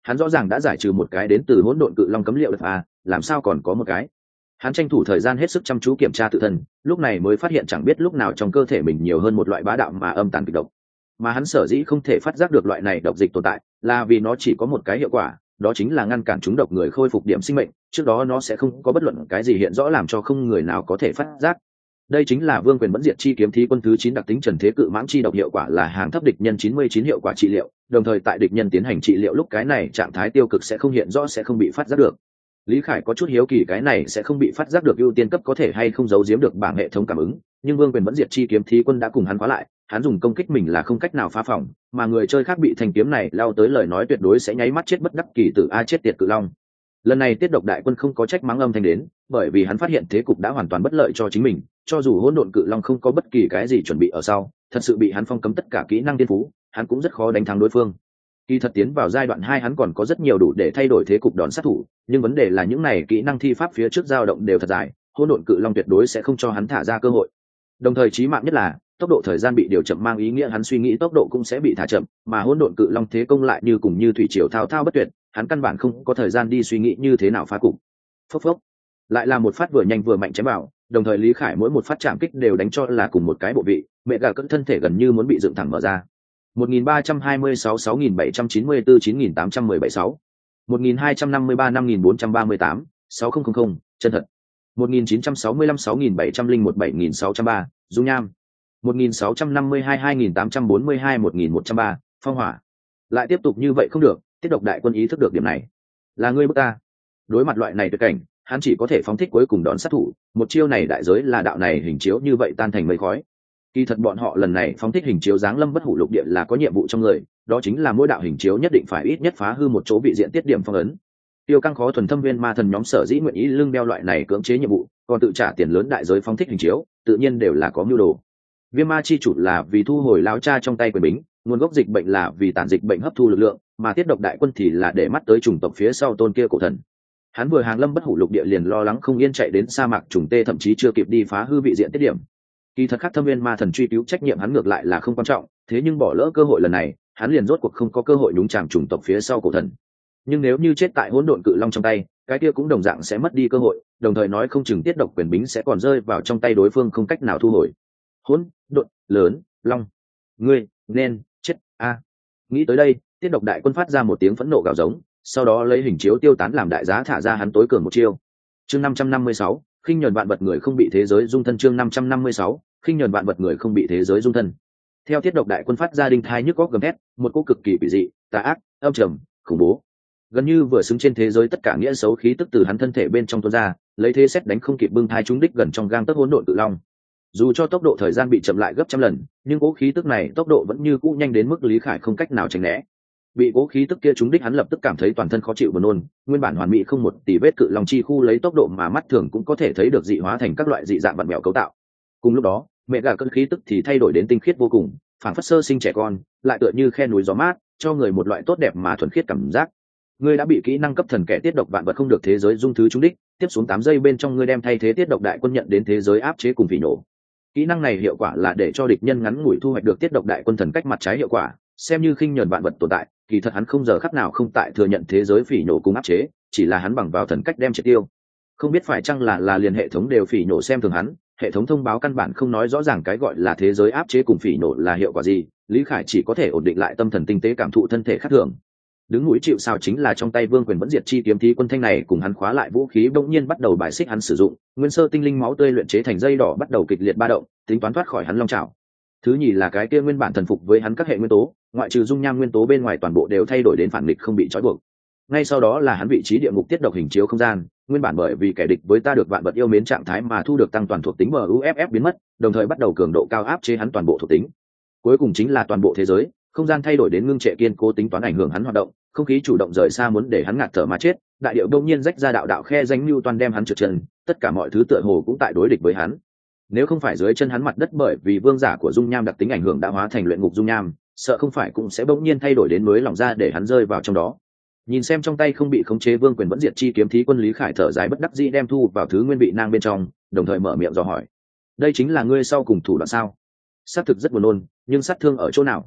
hắn rõ ràng đã giải trừ một cái đến từ hỗn độn cự long cấm liệu đập à, làm sao còn có một cái. Hắn tranh thủ thời gian hết sức chăm chú kiểm tra tự thân, lúc này mới phát hiện chẳng biết lúc nào trong cơ thể mình nhiều hơn một loại bá đạo mà âm tàn kịch độc. Mà hắn sở dĩ không thể phát giác được loại này độc dịch tồn tại, là vì nó chỉ có một cái hiệu quả, đó chính là ngăn cản chúng độc người khôi phục điểm sinh mệnh, trước đó nó sẽ không có bất luận cái gì hiện rõ làm cho không người nào có thể phát giác. Đây chính là Vương Quyền Bẫn Diệt Chi Kiếm Thí Quân thứ chín đặc tính Trần Thế Cự Mãng Chi độc hiệu quả là hàng thấp địch nhân chín mươi chín hiệu quả trị liệu, đồng thời tại địch nhân tiến hành trị liệu lúc cái này trạng thái tiêu cực sẽ không hiện rõ, sẽ không bị phát giác được. Lý Khải có chút hiếu kỳ cái này sẽ không bị phát giác được ưu tiên cấp có thể hay không giấu giếm được bảng hệ thống cảm ứng, nhưng Vương Quyền Bẫn Diệt Chi Kiếm Thí Quân đã cùng hắn khóa lại, hắn dùng công kích mình là không cách nào phá phòng, mà người chơi khác bị thanh kiếm này lao tới lời nói tuyệt đối sẽ nháy mắt chết bất đắc kỳ tử a chết tiệt cự long. Lần này Tiết Độc đại quân không có trách mắng âm thanh đến, bởi vì hắn phát hiện thế cục đã hoàn toàn bất lợi cho chính mình, cho dù hỗn độn cự long không có bất kỳ cái gì chuẩn bị ở sau, thật sự bị hắn phong cấm tất cả kỹ năng tiên phú, hắn cũng rất khó đánh thắng đối phương. Khi thật tiến vào giai đoạn hai hắn còn có rất nhiều đủ để thay đổi thế cục đòn sát thủ, nhưng vấn đề là những này kỹ năng thi pháp phía trước dao động đều thật dài, hỗn độn cự long tuyệt đối sẽ không cho hắn thả ra cơ hội. Đồng thời chí mạng nhất là tốc độ thời gian bị điều chậm mang ý nghĩa hắn suy nghĩ tốc độ cũng sẽ bị thả chậm, mà hỗn độn cự long thế công lại như cùng như thủy triều thao thao bất tuyệt, hắn căn bản không có thời gian đi suy nghĩ như thế nào phá cục. Phốc phốc, lại là một phát vừa nhanh vừa mạnh chém vào, đồng thời Lý Khải mỗi một phát chạm kích đều đánh cho là cùng một cái bộ vị, mẹ gà cỡ thân thể gần như muốn bị dựng thẳng mở ra. một nghìn ba trăm hai mươi sáu sáu nghìn bảy trăm chín mươi tư chín nghìn tám trăm mười bảy sáu, một nghìn hai trăm năm mươi ba năm nghìn bốn trăm ba mươi tám sáu nghìn, chân thật. một nghìn chín trăm sáu mươi lăm sáu nghìn bảy trăm lẻ một bảy nghìn sáu trăm ba, dung nham. một nghìn sáu trăm năm mươi hai hai nghìn tám trăm bốn mươi hai một nghìn một trăm ba, phong hỏa. Lại tiếp tục như vậy không được, Tiết Độc đại quân ý thức được điểm này. Là ngươi bức ta. Đối mặt loại này tuyệt cảnh, hắn chỉ có thể phóng thích cuối cùng đón sát thủ, một chiêu này đại giới là đạo này hình chiếu như vậy tan thành mây khói. Kỳ thật bọn họ lần này phóng thích hình chiếu giáng lâm bất hủ lục địa là có nhiệm vụ trong người, đó chính là mỗi đạo hình chiếu nhất định phải ít nhất phá hư một chỗ vị diện tiết điểm phong ấn. Tiêu Căng khó thuần thâm viên ma thần nhóm sở dĩ nguyện ý lưng đeo loại này cưỡng chế nhiệm vụ, còn tự trả tiền lớn đại giới phóng thích hình chiếu, tự nhiên đều là có mưu đồ. Viêm ma chi chủ là vì thu hồi lão cha trong tay quyền bính, nguồn gốc dịch bệnh là vì tản dịch bệnh hấp thu lực lượng, mà Tiết Độc đại quân thì là để mắt tới chủng tộc phía sau tôn kia cổ thần. Hắn vừa hàng lâm bất hủ lục địa liền lo lắng không yên chạy đến sa mạc trùng tê thậm chí chưa kịp đi phá hư vị diện tiết điểm. Kỳ thật khắc thâm viên ma thần truy cứu trách nhiệm hắn ngược lại là không quan trọng, thế nhưng bỏ lỡ cơ hội lần này, hắn liền rốt cuộc không có cơ hội nhúng chàm chủng tộc phía sau cổ thần. Nhưng nếu như chết tại hỗn độn cự long trong tay, cái kia cũng đồng dạng sẽ mất đi cơ hội, đồng thời nói không chừng Tiết Độc quyền bính sẽ còn rơi vào trong tay đối phương không cách nào thu hồi. Hỗn độn lớn long, ngươi nên chết a. Nghĩ tới đây, Tiết Độc đại quân phát ra một tiếng phẫn nộ gào giống, sau đó lấy hình chiếu tiêu tán làm đại giá thả ra hắn tối cường một chiêu. Chương năm trăm năm mươi sáu, khinh nhẫn vạn vật người không bị thế giới dung thân. Chương năm trăm năm mươi sáu, khinh nhẫn vạn vật người không bị thế giới dung thân. Theo Tiết Độc đại quân phát ra đinh thai nhức góc gầm thét, một cỗ cực kỳ quỷ dị, tà ác, âm trầm, khủng bố, gần như vừa xứng trên thế giới tất cả nghĩa xấu khí tức từ hắn thân thể bên trong tuôn ra, lấy thế xét đánh không kịp bưng thai trúng đích gần trong gang tấc hỗn độn cự long. Dù cho tốc độ thời gian bị chậm lại gấp trăm lần, nhưng cỗ khí tức này tốc độ vẫn như cũ nhanh đến mức Lý Khải không cách nào tránh né. Bị cỗ khí tức kia trúng đích hắn lập tức cảm thấy toàn thân khó chịu buồn nôn, nguyên bản hoàn mỹ không một tì vết cự long chi khu lấy tốc độ mà mắt thường cũng có thể thấy được dị hóa thành các loại dị dạng vặn vẹo cấu tạo. Cùng lúc đó, mẹ gà cơn khí tức thì thay đổi đến tinh khiết vô cùng, phảng phất sơ sinh trẻ con, lại tựa như khe núi gió mát, cho người một loại tốt đẹp mà thuần khiết cảm giác. Ngươi đã bị kỹ năng cấp thần kẻ tiết độc vạn vật không được thế giới dung thứ trúng đích, tiếp xuống tám giây bên trong ngươi đem thay thế tiết độc đại quân nhận đến thế giới áp chế cùng phỉ nổ. Kỹ năng này hiệu quả là để cho địch nhân ngắn ngủi thu hoạch được tiết độc đại quân thần cách mặt trái hiệu quả, xem như khinh nhẫn vạn vật tồn tại, kỳ thật hắn không giờ khắc nào không tại thừa nhận thế giới phỉ nổ cùng áp chế, chỉ là hắn bằng vào thần cách đem triệt tiêu. Không biết phải chăng là là liền hệ thống đều phỉ nổ xem thường hắn, hệ thống thông báo căn bản không nói rõ ràng cái gọi là thế giới áp chế cùng phỉ nổ là hiệu quả gì, Lý Khải chỉ có thể ổn định lại tâm thần tinh tế cảm thụ thân thể khác thường. Đứng mũi chịu sào chính là trong tay Vương Quyền vẫn diệt chi kiếm thí quân thanh này cùng hắn khóa lại vũ khí bỗng nhiên bắt đầu bài xích hắn sử dụng, nguyên sơ tinh linh máu tươi luyện chế thành dây đỏ bắt đầu kịch liệt ba động, tính toán thoát khỏi hắn long trảo. Thứ nhì là cái kia nguyên bản thần phục với hắn các hệ nguyên tố, ngoại trừ dung nham nguyên tố bên ngoài toàn bộ đều thay đổi đến phản nghịch không bị trói buộc. Ngay sau đó là hắn vị trí địa ngục tiết độc hình chiếu không gian, nguyên bản bởi vì kẻ địch với ta được vạn vật yêu mến trạng thái mà thu được tăng toàn thuộc tính em u ép ép biến mất, đồng thời bắt đầu cường độ cao áp chế hắn toàn bộ thuộc tính. Cuối cùng chính là toàn bộ thế giới, không gian thay đổi đến ngưng trệ kiên cố tính toán ảnh hưởng hắn hoạt động, không khí chủ động rời xa muốn để hắn ngạt thở mà chết, đại điệu đông nhiên rách ra đạo đạo khe danh lưu toàn đem hắn trượt chân, tất cả mọi thứ tựa hồ cũng tại đối địch với hắn. Nếu không phải dưới chân hắn mặt đất bởi vì vương giả của dung nham đặc tính ảnh hưởng đã hóa thành luyện ngục dung nham, sợ không phải cũng sẽ bỗng nhiên thay đổi đến mới lỏng ra để hắn rơi vào trong đó. Nhìn xem trong tay không bị khống chế Vương Quyền vẫn diệt chi kiếm thí quân Lý Khải thở dài bất đắc dĩ đem thu vào thứ nguyên vị nang bên trong, đồng thời mở miệng dò hỏi: đây chính là ngươi sau cùng thủ đoạn sao? Sát thực rất buồn nôn, nhưng sát thương ở chỗ nào?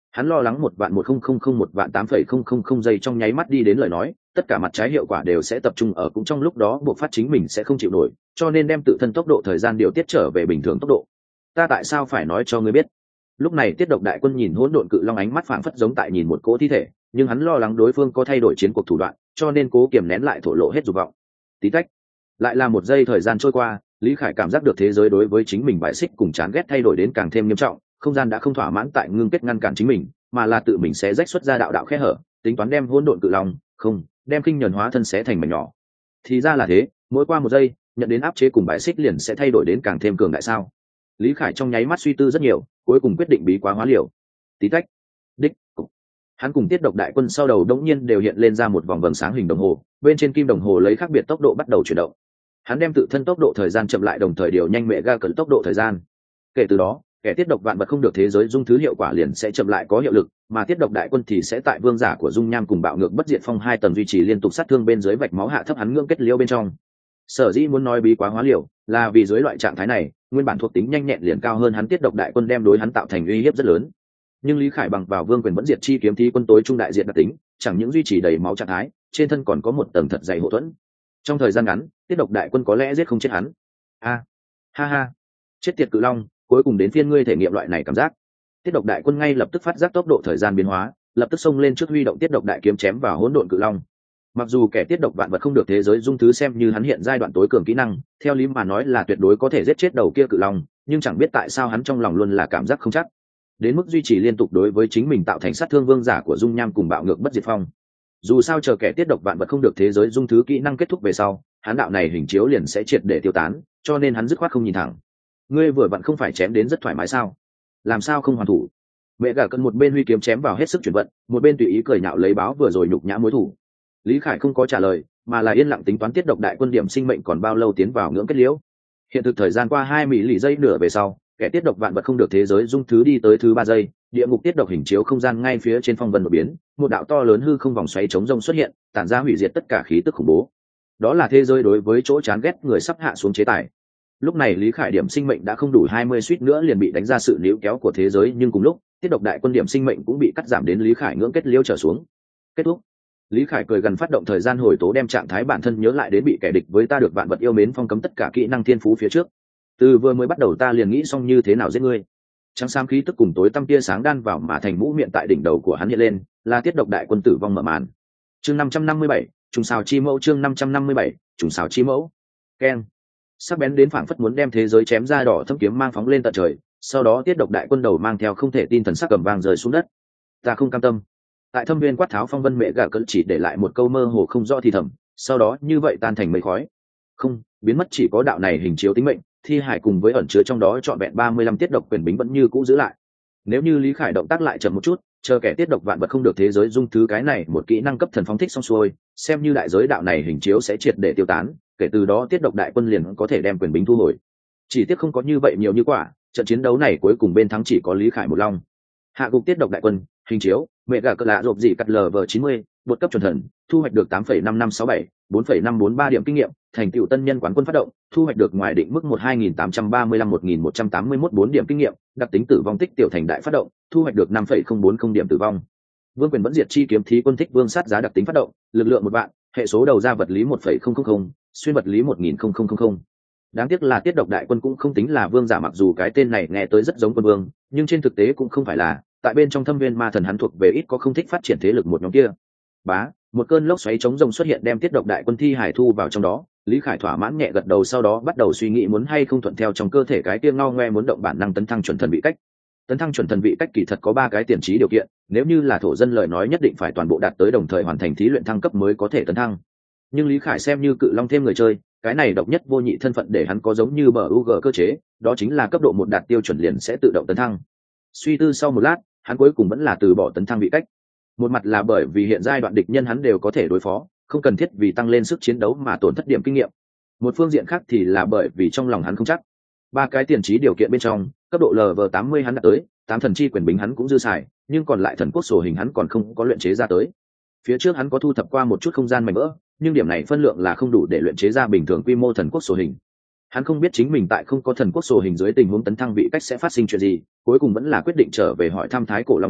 Hắn lo lắng một vạn một không không không một vạn tám phẩy không không không giây trong nháy mắt đi đến lời nói, tất cả mặt trái hiệu quả đều sẽ tập trung ở cũng trong lúc đó buộc phát chính mình sẽ không chịu nổi, cho nên đem tự thân tốc độ thời gian điều tiết trở về bình thường tốc độ. Ta tại sao phải nói cho ngươi biết? Lúc này Tiết Độc đại quân nhìn hỗn độn cự long ánh mắt phảng phất giống tại nhìn một cỗ thi thể, nhưng hắn lo lắng đối phương có thay đổi chiến cuộc thủ đoạn, cho nên cố kiềm nén lại thổ lộ hết dục vọng. Tí tách, lại là một giây thời gian trôi qua, Lý Khải cảm giác được thế giới đối với chính mình bại xích cùng chán ghét thay đổi đến càng thêm nghiêm trọng, không gian đã không thỏa mãn tại ngưng kết ngăn cản chính mình, mà là tự mình sẽ rách xuất ra đạo đạo khe hở, tính toán đem hỗn độn cự long, không, đem kinh nhẫn hóa thân xé thành mảnh nhỏ. Thì ra là thế, mỗi qua một giây, nhận đến áp chế cùng bại xích liền sẽ thay đổi đến càng thêm cường đại sao? Lý Khải trong nháy mắt suy tư rất nhiều, cuối cùng quyết định bí quá hóa liều. Tí tách, đích, cục. Hắn cùng Tiết Độc đại quân sau đầu đống nhiên đều hiện lên ra một vòng vầng sáng hình đồng hồ, bên trên kim đồng hồ lấy khác biệt tốc độ bắt đầu chuyển động. Hắn đem tự thân tốc độ thời gian chậm lại đồng thời điều nhanh mẹ ga cẩn tốc độ thời gian. Kể từ đó, kẻ Tiết Độc vạn vật không được thế giới dung thứ hiệu quả liền sẽ chậm lại có hiệu lực, mà Tiết Độc đại quân thì sẽ tại vương giả của dung nham cùng bạo ngược bất diệt phong hai tầng duy trì liên tục sát thương bên dưới vạch máu hạ thấp hắn ngưỡng kết liêu bên trong. Sở dĩ muốn nói bí quá hóa liều, là vì dưới loại trạng thái này, nguyên bản thuộc tính nhanh nhẹn liền cao hơn hắn Tiết Độc đại quân đem đối hắn tạo thành uy hiếp rất lớn. Nhưng Lý Khải bằng vào vương quyền vẫn diệt chi kiếm thi quân tối trung đại diện đặc tính, chẳng những duy trì đầy máu trạng thái, trên thân còn có một tầng thật dày hậu thuẫn. Trong thời gian ngắn, Tiết Độc đại quân có lẽ giết không chết hắn. A, ha ha, chết tiệt cự long, cuối cùng đến phiên ngươi thể nghiệm loại này cảm giác. Tiết Độc đại quân ngay lập tức phát giác tốc độ thời gian biến hóa, lập tức xông lên trước huy động Tiết Độc đại kiếm chém vào hỗn độn cự long. Mặc dù kẻ Tiết Độc vạn vật không được thế giới dung thứ xem như hắn hiện giai đoạn tối cường kỹ năng, theo lý mà nói là tuyệt đối có thể giết chết đầu kia cự long, nhưng chẳng biết tại sao hắn trong lòng luôn là cảm giác không chắc, đến mức duy trì liên tục đối với chính mình tạo thành sát thương vương giả của dung nham cùng bạo ngược bất diệt phong. Dù sao chờ kẻ Tiết Độc vạn vật không được thế giới dung thứ kỹ năng kết thúc về sau, hắn đạo này hình chiếu liền sẽ triệt để tiêu tán, cho nên hắn dứt khoát không nhìn thẳng. Ngươi vừa vặn không phải chém đến rất thoải mái sao? Làm sao không hoàn thủ? Mẹ gà cân một bên huy kiếm chém vào hết sức chuyển vận, một bên tùy ý cười nhạo lấy báo vừa rồi nhục nhã mối thủ. Lý Khải không có trả lời, mà là yên lặng tính toán Tiết Độc đại quân điểm sinh mệnh còn bao lâu tiến vào ngưỡng kết liễu. Hiện thực thời gian qua hai mỹ lì giây nửa về sau, kẻ Tiết Độc vạn vật không được thế giới dung thứ đi tới thứ ba giây, địa ngục Tiết Độc hình chiếu không gian ngay phía trên phong vân đột biến, một đạo to lớn hư không vòng xoáy chống rông xuất hiện, tản ra hủy diệt tất cả khí tức khủng bố. Đó là thế giới đối với chỗ chán ghét người sắp hạ xuống chế tài. Lúc này Lý Khải điểm sinh mệnh đã không đủ hai mươi suýt nữa liền bị đánh ra sự níu kéo của thế giới, nhưng cùng lúc Tiết Độc đại quân điểm sinh mệnh cũng bị cắt giảm đến Lý Khải ngưỡng kết liễu trở xuống. Kết thúc. Lý Khải cười gần phát động thời gian hồi tố đem trạng thái bản thân nhớ lại đến bị kẻ địch với ta được vạn vật yêu mến phong cấm tất cả kỹ năng thiên phú phía trước. Từ vừa mới bắt đầu ta liền nghĩ xong như thế nào giết ngươi. Trắng xám khí tức cùng tối tăm tia sáng đan vào mà thành mũ miệng tại đỉnh đầu của hắn hiện lên, là Tiết Độc đại quân tử vong mở màn. Chương năm trăm năm mươi bảy, trùng xào chi mẫu chương năm trăm năm mươi bảy, trùng xào chi mẫu. Keng. Sắc bén đến phảng phất muốn đem thế giới chém ra đỏ thâm kiếm mang phóng lên tận trời, sau đó Tiết Độc đại quân đầu mang theo không thể tin thần sắc cầm vang rơi xuống đất. Ta không cam tâm. Tại thâm viên quát tháo phong vân mẹ gà cỡ chỉ để lại một câu mơ hồ không rõ thì thầm, sau đó như vậy tan thành mây khói. Không, biến mất chỉ có đạo này hình chiếu tính mệnh, thi hải cùng với ẩn chứa trong đó trọn vẹn ba mươi lăm tiết độc quyền bính vẫn như cũ giữ lại. Nếu như Lý Khải động tác lại chậm một chút, chờ kẻ tiết độc vạn vật không được thế giới dung thứ cái này một kỹ năng cấp thần phóng thích xong xuôi, xem như đại giới đạo này hình chiếu sẽ triệt để tiêu tán, kể từ đó tiết độc đại quân liền có thể đem quyền bính thu hồi. Chỉ tiếc không có như vậy nhiều như quả, trận chiến đấu này cuối cùng bên thắng chỉ có Lý Khải một long. Hạ gục tiết độc đại quân, hình chiếu, mẹ gà cỡ lạ rộp dị cắt lv chín mươi, bột cấp chuẩn thần, thu hoạch được tám phẩy năm năm sáu bảy, bốn phẩy năm bốn ba điểm kinh nghiệm, thành tựu tân nhân quán quân phát động, thu hoạch được ngoài định mức một hai nghìn tám trăm ba mươi lăm một nghìn một trăm tám mươi mốt bốn điểm kinh nghiệm, đặc tính tử vong tích tiểu thành đại phát động, thu hoạch được năm phẩy không bốn không điểm tử vong. Vương quyền vẫn diệt chi kiếm thí quân thích vương sát giá đặc tính phát động, lực lượng một vạn, hệ số đầu ra vật lý một phẩy không không không, xuyên vật lý một nghìn không không không không. Đáng tiếc là tiết độc đại quân cũng không tính là vương giả, mặc dù cái tên này nghe tới rất giống quân vương, nhưng trên thực tế cũng không phải là, tại bên trong thâm viên ma thần hắn thuộc về ít có không thích phát triển thế lực một nhóm kia. Bá, một cơn lốc xoáy chống rồng xuất hiện đem tiết độc đại quân thi hải thu vào trong đó. Lý Khải thỏa mãn nhẹ gật đầu, sau đó bắt đầu suy nghĩ muốn hay không thuận theo trong cơ thể cái kia ngao ngoe muốn động bản năng tấn thăng chuẩn thần vị cách. Tấn thăng chuẩn thần vị cách kỳ thật có ba cái tiền trí điều kiện, nếu như là thổ dân lời nói nhất định phải toàn bộ đạt tới đồng thời hoàn thành thí luyện thăng cấp mới có thể tấn thăng. Nhưng Lý Khải xem như cự long thêm người chơi, cái này độc nhất vô nhị thân phận để hắn có giống như bờ u giê cơ chế, đó chính là cấp độ một đạt tiêu chuẩn liền sẽ tự động tấn thăng. Suy tư sau một lát, hắn cuối cùng vẫn là từ bỏ tấn thăng vị cách. Một mặt là bởi vì hiện giai đoạn địch nhân hắn đều có thể đối phó, không cần thiết vì tăng lên sức chiến đấu mà tổn thất điểm kinh nghiệm. Một phương diện khác thì là bởi vì trong lòng hắn không chắc. Ba cái tiền trí điều kiện bên trong, cấp độ lv tám mươi hắn đã tới, tám thần chi quyền bính hắn cũng dư xài, nhưng còn lại thần quốc sổ hình hắn còn không có luyện chế ra tới. Phía trước hắn có thu thập qua một chút không gian mảnh vỡ, nhưng điểm này phân lượng là không đủ để luyện chế ra bình thường quy mô thần quốc sổ hình. Hắn không biết chính mình tại không có thần quốc sổ hình dưới tình huống tấn thăng vị cách sẽ phát sinh chuyện gì, cuối cùng vẫn là quyết định trở về hỏi thăm thái cổ long nhóm,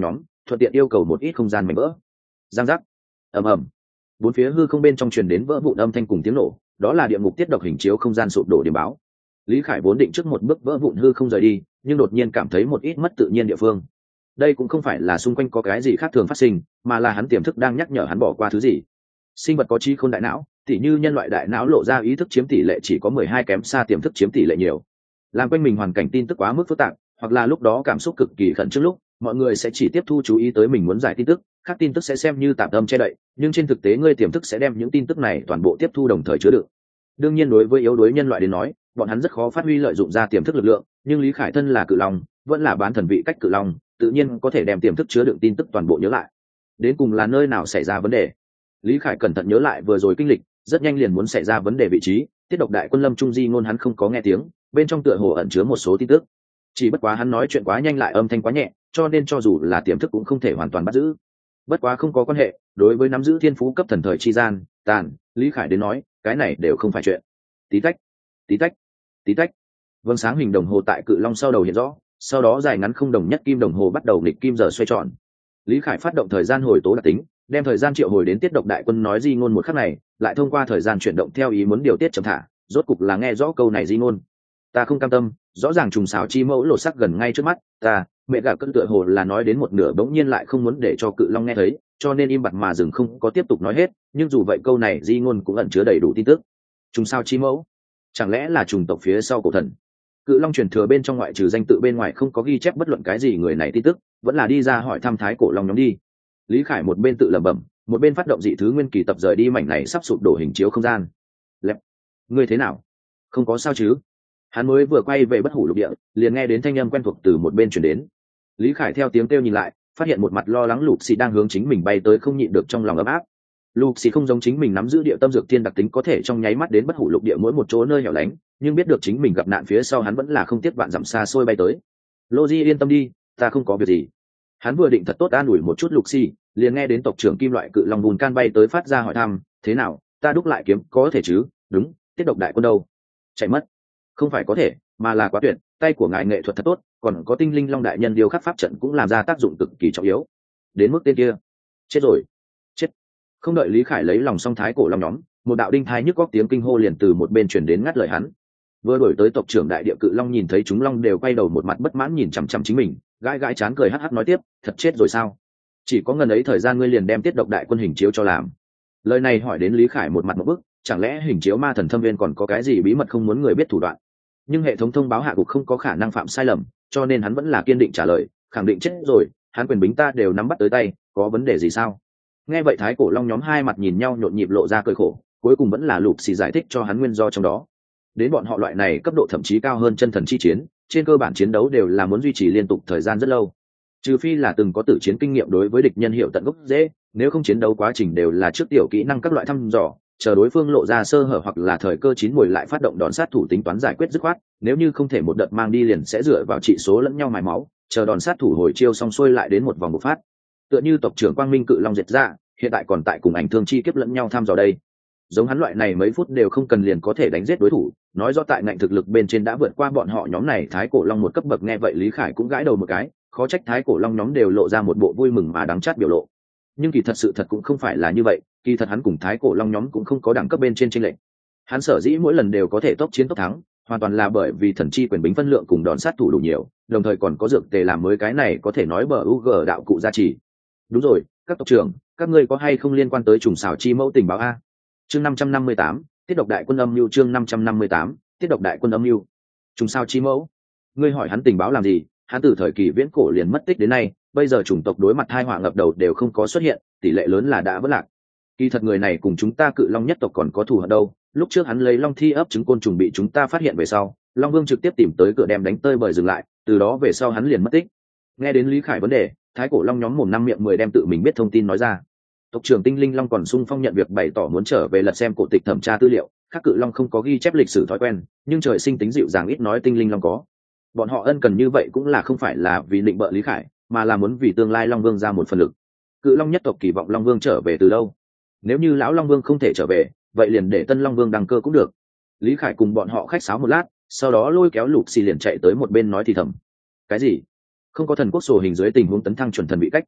thuận tiện yêu cầu một ít không gian mảnh vỡ. Giang giác, ầm ầm, bốn phía hư không bên trong truyền đến vỡ vụn âm thanh cùng tiếng nổ, đó là địa ngục tiết độc hình chiếu không gian sụp đổ điểm báo. Lý Khải vốn định trước một bước vỡ vụn hư không rời đi, nhưng đột nhiên cảm thấy một ít mất tự nhiên địa phương. Đây cũng không phải là xung quanh có cái gì khác thường phát sinh, mà là hắn tiềm thức đang nhắc nhở hắn bỏ qua thứ gì. Sinh vật có trí khôn đại não, tỉ như nhân loại đại não lộ ra ý thức chiếm tỷ lệ chỉ có mười hai, kém xa tiềm thức chiếm tỷ lệ nhiều. Làm quanh mình hoàn cảnh tin tức quá mức phức tạp, hoặc là lúc đó cảm xúc cực kỳ khẩn trương lúc, mọi người sẽ chỉ tiếp thu chú ý tới mình muốn giải tin tức, khác tin tức sẽ xem như tạm tâm che đậy, nhưng trên thực tế ngươi tiềm thức sẽ đem những tin tức này toàn bộ tiếp thu đồng thời chứa đựng. Đương nhiên đối với yếu đuối nhân loại đến nói, bọn hắn rất khó phát huy lợi dụng ra tiềm thức lực lượng, nhưng Lý Khải thân là cự long, vẫn là bán thần vị cách cự long, tự nhiên có thể đem tiềm thức chứa đựng tin tức toàn bộ nhớ lại. Đến cùng là nơi nào xảy ra vấn đề? Lý Khải cẩn thận nhớ lại vừa rồi kinh lịch, rất nhanh liền muốn xảy ra vấn đề vị trí, tiết độc đại quân Lâm Trung Di ngôn hắn không có nghe tiếng, bên trong tựa hồ ẩn chứa một số tin tức. Chỉ bất quá hắn nói chuyện quá nhanh lại âm thanh quá nhẹ, cho nên cho dù là tiềm thức cũng không thể hoàn toàn bắt giữ. Bất quá không có quan hệ, đối với nắm giữ thiên phú cấp thần thời chi gian, tàn, Lý Khải đến nói, cái này đều không phải chuyện. Tí tách, tí tách, tí tách. Vầng sáng hình đồng hồ tại cự long sau đầu hiện rõ, sau đó dài ngắn không đồng nhất kim đồng hồ bắt đầu nghịch kim giờ xoay tròn. Lý Khải phát động thời gian hồi tố đặc tính, đem thời gian triệu hồi đến tiết độc đại quân nói di ngôn một khắc này, lại thông qua thời gian chuyển động theo ý muốn điều tiết chậm thả, rốt cục là nghe rõ câu này di ngôn. Ta không cam tâm, rõ ràng trùng xảo chi mẫu lột sắc gần ngay trước mắt ta, mẹ gà cất tựa hồ là nói đến một nửa bỗng nhiên lại không muốn để cho cự long nghe thấy, cho nên im bặt mà dừng không có tiếp tục nói hết, nhưng dù vậy câu này di ngôn cũng ẩn chứa đầy đủ tin tức. Trùng sao chi mẫu, chẳng lẽ là trùng tộc phía sau cổ thần? Cự long truyền thừa bên trong ngoại trừ danh tự bên ngoài không có ghi chép bất luận cái gì người này tin tức, vẫn là đi ra hỏi thăm thái cổ long nhóm đi. Lý Khải một bên tự lẩm bẩm, một bên phát động dị thứ nguyên kỳ tập rời đi mảnh này sắp sụp đổ hình chiếu không gian. Lẹp, ngươi thế nào? Không có sao chứ? Hắn mới vừa quay về bất hủ lục địa, liền nghe đến thanh âm quen thuộc từ một bên chuyển đến. Lý Khải theo tiếng kêu nhìn lại, phát hiện một mặt lo lắng Lục Xì đang hướng chính mình bay tới, không nhịn được trong lòng ấm áp. Lục Xì không giống chính mình nắm giữ địa tâm dược thiên đặc tính có thể trong nháy mắt đến bất hủ lục địa mỗi một chỗ nơi hẻo lánh, nhưng biết được chính mình gặp nạn phía sau hắn vẫn là không tiếc vạn dặm xa xôi bay tới. Lô Di yên tâm đi, ta không có việc gì. Hắn vừa định thật tốt an ủi một chút Lục Xì, liền nghe đến tộc trưởng kim loại cự long bùn can bay tới phát ra hỏi thăm, thế nào, ta đúc lại kiếm có thể chứ? Đúng, tiết độc đại quân đâu? Chạy mất. Không phải có thể, mà là quá tuyệt, tay của ngài nghệ thuật thật tốt, còn có tinh linh long đại nhân điêu khắc pháp trận cũng làm ra tác dụng cực kỳ trọng yếu. Đến mức tên kia chết rồi. Chết. Không đợi Lý Khải lấy lòng song thái cổ long nhóm, một đạo đinh thai nhức góc tiếng kinh hô liền từ một bên chuyển đến ngắt lời hắn. Vừa đổi tới tộc trưởng đại địa cự long nhìn thấy chúng long đều quay đầu một mặt bất mãn nhìn chằm chằm chính mình, gãi gãi chán cười hắc hắc nói tiếp, thật chết rồi sao? Chỉ có ngần ấy thời gian ngươi liền đem tiết độc đại quân hình chiếu cho làm. Lời này hỏi đến Lý Khải một mặt một bức, chẳng lẽ hình chiếu ma thần thâm viên còn có cái gì bí mật không muốn người biết thủ đoạn? Nhưng hệ thống thông báo hạ cục không có khả năng phạm sai lầm, cho nên hắn vẫn là kiên định trả lời, khẳng định chết rồi, hắn quyền bính ta đều nắm bắt tới tay, có vấn đề gì sao? Nghe vậy thái cổ long nhóm hai mặt nhìn nhau nhộn nhịp lộ ra cười khổ, cuối cùng vẫn là Lục Xì giải thích cho hắn nguyên do trong đó. Đến bọn họ loại này cấp độ thậm chí cao hơn chân thần chi chiến, trên cơ bản chiến đấu đều là muốn duy trì liên tục thời gian rất lâu, trừ phi là từng có tử chiến kinh nghiệm đối với địch nhân hiểu tận gốc dễ, nếu không chiến đấu quá trình đều là trước tiểu kỹ năng các loại thăm dò, chờ đối phương lộ ra sơ hở hoặc là thời cơ chín muồi lại phát động đòn sát thủ tính toán giải quyết dứt khoát, nếu như không thể một đợt mang đi liền sẽ dựa vào trị số lẫn nhau mài máu, chờ đòn sát thủ hồi chiêu xong xuôi lại đến một vòng bộc phát. Tựa như tộc trưởng Quang Minh Cự Long diệt ra, hiện tại còn tại cùng ảnh thương chi kiếp lẫn nhau thăm dò đây. Giống hắn loại này mấy phút đều không cần liền có thể đánh giết đối thủ, nói rõ tại ngạnh thực lực bên trên đã vượt qua bọn họ nhóm này thái cổ long một cấp bậc. Nghe vậy Lý Khải cũng gãi đầu một cái, khó trách thái cổ long nhóm đều lộ ra một bộ vui mừng mà đắng chát biểu lộ. Nhưng kỳ thật sự thật cũng không phải là như vậy, kỳ thật hắn cùng thái cổ long nhóm cũng không có đẳng cấp bên trên chênh lệch. Hắn sở dĩ mỗi lần đều có thể tốc chiến tốc thắng, hoàn toàn là bởi vì thần chi quyền bính phân lượng cùng đòn sát thủ đủ nhiều, đồng thời còn có dược tề làm mới cái này có thể nói bờ u g đạo cụ gia trì. Đúng rồi, các tộc trưởng, các ngươi có hay không liên quan tới trùng xảo chi mẫu tình báo a? Chương năm trăm năm mươi tám, tiết độc đại quân âm mưu. Chương năm trăm năm mươi tám, tiết độc đại quân âm mưu. Trùng sao chi mẫu? Ngươi hỏi hắn tình báo làm gì? Hắn từ thời kỳ viễn cổ liền mất tích đến nay, bây giờ chủng tộc đối mặt hai họa ngập đầu đều không có xuất hiện, tỷ lệ lớn là đã vỡ lạc. Kỳ thật người này cùng chúng ta Cự Long nhất tộc còn có thù hận đâu, lúc trước hắn lấy long thi ấp trứng côn trùng bị chúng ta phát hiện về sau, Long Vương trực tiếp tìm tới cửa đem đánh tơi bời dừng lại, từ đó về sau hắn liền mất tích. Nghe đến Lý Khải vấn đề, thái cổ long nhóm mồm năm miệng mười đem tự mình biết thông tin nói ra. Tộc trưởng Tinh Linh Long còn sung phong nhận việc bày tỏ muốn trở về lật xem cổ tịch thẩm tra tư liệu, các Cự Long không có ghi chép lịch sử thói quen, nhưng trời sinh tính dịu dàng ít nói Tinh Linh Long có. Bọn họ ân cần như vậy cũng là không phải là vì định bợ Lý Khải, mà là muốn vì tương lai Long Vương ra một phần lực. Cự Long nhất tộc kỳ vọng Long Vương trở về từ đâu? Nếu như lão Long Vương không thể trở về, vậy liền để tân Long Vương đăng cơ cũng được. Lý Khải cùng bọn họ khách sáo một lát, sau đó lôi kéo Lục Xì liền chạy tới một bên nói thì thầm. Cái gì? Không có thần quốc sổ hình dưới tình huống tấn thăng chuẩn thần bị cách?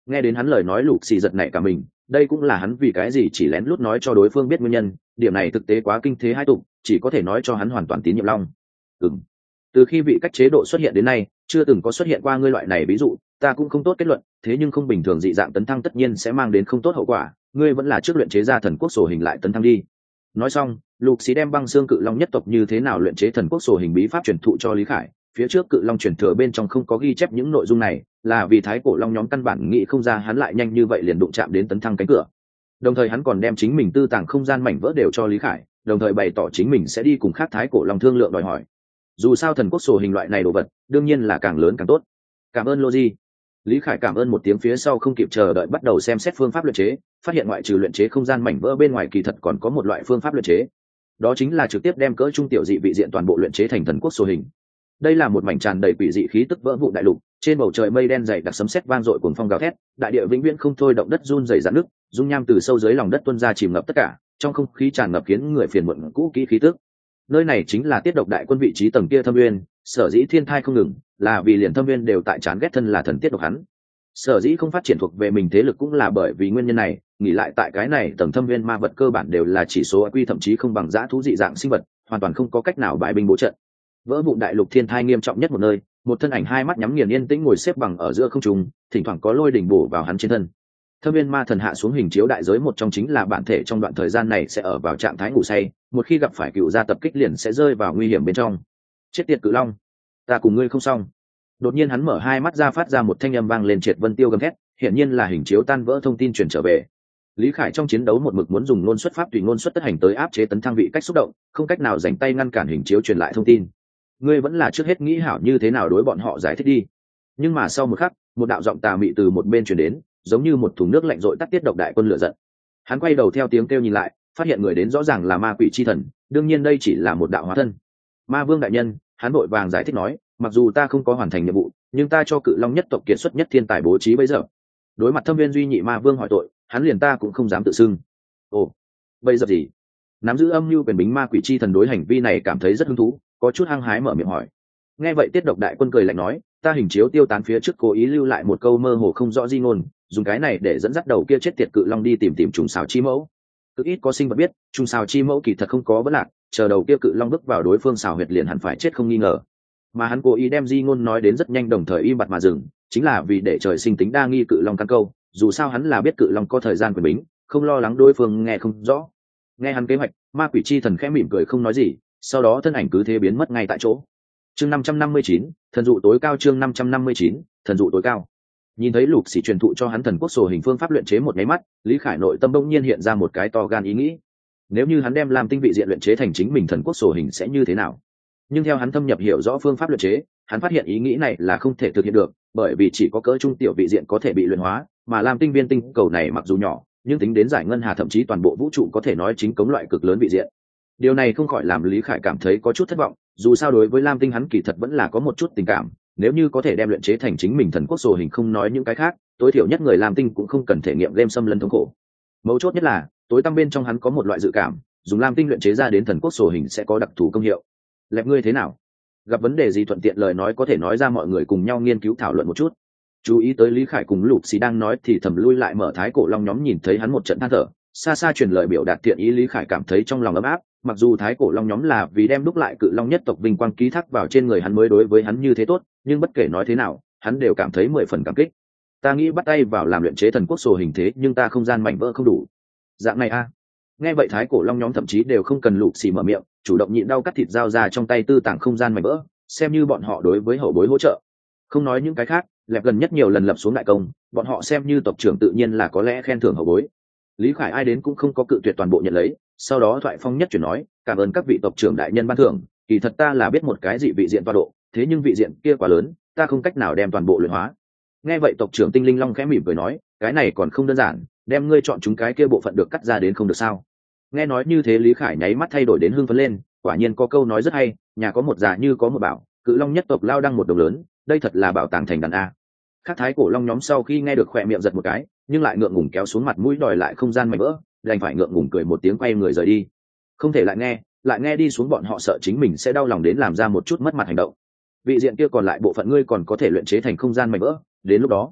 Nghe đến hắn lời nói, lục xì giật nảy cả mình. Đây cũng là hắn vì cái gì chỉ lén lút nói cho đối phương biết nguyên nhân, điểm này thực tế quá kinh thế hai tục, chỉ có thể nói cho hắn hoàn toàn tín nhiệm Long. Ừm. Từ khi vị cách chế độ xuất hiện đến nay, chưa từng có xuất hiện qua ngươi loại này ví dụ, ta cũng không tốt kết luận, thế nhưng không bình thường dị dạng tấn thăng tất nhiên sẽ mang đến không tốt hậu quả, ngươi vẫn là trước luyện chế ra thần quốc sổ hình lại tấn thăng đi. Nói xong, lục xí đem băng xương cự long nhất tộc như thế nào luyện chế thần quốc sổ hình bí pháp truyền thụ cho Lý Khải. Phía trước cự long truyền thừa bên trong không có ghi chép những nội dung này, là vì thái cổ long nhóm căn bản nghĩ không ra hắn lại nhanh như vậy liền đụng chạm đến tấn thăng cánh cửa. Đồng thời hắn còn đem chính mình tư tàng không gian mảnh vỡ đều cho Lý Khải, đồng thời bày tỏ chính mình sẽ đi cùng khác thái cổ long thương lượng đòi hỏi. Dù sao thần quốc sổ hình loại này đồ vật đương nhiên là càng lớn càng tốt. Cảm ơn Logi. Lý Khải cảm ơn một tiếng phía sau không kịp chờ đợi bắt đầu xem xét phương pháp luyện chế, phát hiện ngoại trừ luyện chế không gian mảnh vỡ bên ngoài kỳ thật còn có một loại phương pháp luyện chế. Đó chính là trực tiếp đem cỡ trung tiểu dị vị diện toàn bộ luyện chế thành thần quốc sổ hình. Đây là một mảnh tràn đầy quỷ dị khí tức vỡ vụ đại lục, trên bầu trời mây đen dày đặc sấm sét vang dội cuồng phong gào thét, đại địa vĩnh viễn không thôi động đất run rẩy rạn nước, dung nham từ sâu dưới lòng đất tuôn ra chìm ngập tất cả, trong không khí tràn ngập khiến người phiền muộn cũ kỹ khí tức. Nơi này chính là tiết độc đại quân vị trí tầng kia thâm nguyên, sở dĩ thiên thai không ngừng, là vì liền thâm nguyên đều tại chán ghét thân là thần tiết độc hắn. Sở dĩ không phát triển thuộc về mình thế lực cũng là bởi vì nguyên nhân này, nghĩ lại tại cái này tầng thâm nguyên ma vật cơ bản đều là chỉ số quy thậm chí không bằng dã thú dị dạng sinh vật, hoàn toàn không có cách nào bại binh bố trận. Vỡ vụn đại lục thiên thai nghiêm trọng nhất một nơi, một thân ảnh hai mắt nhắm nghiền yên tĩnh ngồi xếp bằng ở giữa không trung, thỉnh thoảng có lôi đỉnh bổ vào hắn trên thân. Thâm viên ma thần hạ xuống hình chiếu đại giới một trong chính là bản thể trong đoạn thời gian này sẽ ở vào trạng thái ngủ say, một khi gặp phải cựu gia tập kích liền sẽ rơi vào nguy hiểm bên trong. Chết tiệt cự long, ta cùng ngươi không xong. Đột nhiên hắn mở hai mắt ra phát ra một thanh âm vang lên triệt vân tiêu gầm thét, hiển nhiên là hình chiếu tan vỡ thông tin truyền trở về. Lý Khải trong chiến đấu một mực muốn dùng ngôn xuất pháp tùy ngôn xuất tất hành tới áp chế tấn thăng vị cách xúc động, không cách nào dành tay ngăn cản hình chiếu truyền lại thông tin. Ngươi vẫn là trước hết nghĩ hảo như thế nào đối bọn họ giải thích đi. Nhưng mà sau một khắc, một đạo giọng tà mị từ một bên truyền đến, giống như một thùng nước lạnh rội tắt tiết độc đại quân lửa giận. Hắn quay đầu theo tiếng kêu nhìn lại, phát hiện người đến rõ ràng là ma quỷ chi thần, đương nhiên đây chỉ là một đạo hóa thân. Ma vương đại nhân, hắn vội vàng giải thích nói, mặc dù ta không có hoàn thành nhiệm vụ, nhưng ta cho cự long nhất tộc kiệt xuất nhất thiên tài bố trí bây giờ. Đối mặt thâm viên duy nhị ma vương hỏi tội, hắn liền ta cũng không dám tự xưng. Ồ, bây giờ gì? Nắm giữ âm mưu quyền bính ma quỷ chi thần đối hành vi này cảm thấy rất hứng thú, có chút hăng hái mở miệng hỏi. Nghe vậy tiết độc đại quân cười lạnh nói, ta hình chiếu tiêu tán phía trước cố ý lưu lại một câu mơ hồ không rõ di ngôn, dùng cái này để dẫn dắt đầu kia chết tiệt cự long đi tìm tìm trùng xào chi mẫu. Cực ít có sinh vật biết trùng xào chi mẫu kỳ thật không có vấn lạc, chờ đầu kia cự long bước vào đối phương xào huyệt liền hẳn phải chết không nghi ngờ. Mà hắn cố ý đem di ngôn nói đến rất nhanh đồng thời im bặt mà dừng, chính là vì để trời sinh tính đa nghi cự long căn câu, dù sao hắn là biết cự long có thời gian quyền bính, không lo lắng đối phương nghe không rõ. Nghe hắn kế hoạch, ma quỷ chi thần khẽ mỉm cười không nói gì, sau đó thân ảnh cứ thế biến mất ngay tại chỗ. Chương năm trăm năm mươi chín, thần dụ tối cao. Chương năm trăm năm mươi chín, thần dụ tối cao. Nhìn thấy lục sĩ truyền thụ cho hắn thần quốc sổ hình phương pháp luyện chế một nháy mắt, Lý Khải nội tâm bỗng nhiên hiện ra một cái to gan ý nghĩ. Nếu như hắn đem làm tinh vị diện luyện chế thành chính mình thần quốc sổ hình sẽ như thế nào? Nhưng theo hắn thâm nhập hiểu rõ phương pháp luyện chế, hắn phát hiện ý nghĩ này là không thể thực hiện được, bởi vì chỉ có cỡ trung tiểu vị diện có thể bị luyện hóa, mà làm tinh viên tinh cầu này mặc dù nhỏ, nhưng tính đến giải ngân hà thậm chí toàn bộ vũ trụ có thể nói chính cống loại cực lớn vị diện. Điều này không khỏi làm Lý Khải cảm thấy có chút thất vọng, dù sao đối với lam tinh hắn kỳ thật vẫn là có một chút tình cảm, nếu như có thể đem luyện chế thành chính mình thần quốc sổ hình không nói những cái khác, tối thiểu nhất người lam tinh cũng không cần thể nghiệm game xâm lấn thống khổ. Mấu chốt nhất là tối tăm bên trong hắn có một loại dự cảm, dùng lam tinh luyện chế ra đến thần quốc sổ hình sẽ có đặc thù công hiệu. Lẹp ngươi thế nào? Gặp vấn đề gì thuận tiện lời nói có thể nói ra, mọi người cùng nhau nghiên cứu thảo luận một chút. Chú ý tới Lý Khải cùng lục xì đang nói thì thầm lui lại mở thái cổ long nhóm nhìn thấy hắn một trận than thở, xa xa truyền lời biểu đạt thiện ý. Lý Khải cảm thấy trong lòng ấm áp, mặc dù thái cổ long nhóm là vì đem đúc lại cự long nhất tộc vinh quang ký thác vào trên người hắn mới đối với hắn như thế tốt, nhưng bất kể nói thế nào hắn đều cảm thấy mười phần cảm kích. Ta nghĩ bắt tay vào làm luyện chế thần quốc sổ hình thế nhưng ta không gian mảnh vỡ không đủ. Dạng này a à. Nghe vậy thái cổ long nhóm thậm chí đều không cần lục xì mở miệng, chủ động nhịn đau cắt thịt dao ra trong tay tư tàng không gian mảnh vỡ, xem như bọn họ đối với hậu bối hỗ trợ. Không nói những cái khác, lẹp gần nhất nhiều lần lập xuống đại công, bọn họ xem như tộc trưởng tự nhiên là có lẽ khen thưởng hậu bối. Lý Khải ai đến cũng không có cự tuyệt toàn bộ nhận lấy, sau đó thoại phong nhất chuyển nói, cảm ơn các vị tộc trưởng đại nhân ban thưởng, kỳ thật ta là biết một cái dị vị diện toa độ, thế nhưng vị diện kia quá lớn, ta không cách nào đem toàn bộ luyện hóa. Nghe vậy tộc trưởng tinh linh long khẽ mỉm cười nói, cái này còn không đơn giản, đem ngươi chọn chúng cái kia bộ phận được cắt ra đến không được sao? Nghe nói như thế Lý Khải nháy mắt thay đổi đến hưng phấn lên, quả nhiên có câu nói rất hay, nhà có một già như có một bảo, cự long nhất tộc lao đăng một đồng lớn, đây thật là bảo tàng thành đàn a. Các thái cổ long nhóm sau khi nghe được khỏe miệng giật một cái, nhưng lại ngượng ngùng kéo xuống mặt mũi đòi lại không gian mảnh vỡ, đành phải ngượng ngùng cười một tiếng quay người rời đi. Không thể lại nghe, lại nghe đi xuống bọn họ sợ chính mình sẽ đau lòng đến làm ra một chút mất mặt hành động. Vị diện kia còn lại bộ phận ngươi còn có thể luyện chế thành không gian mảnh vỡ, đến lúc đó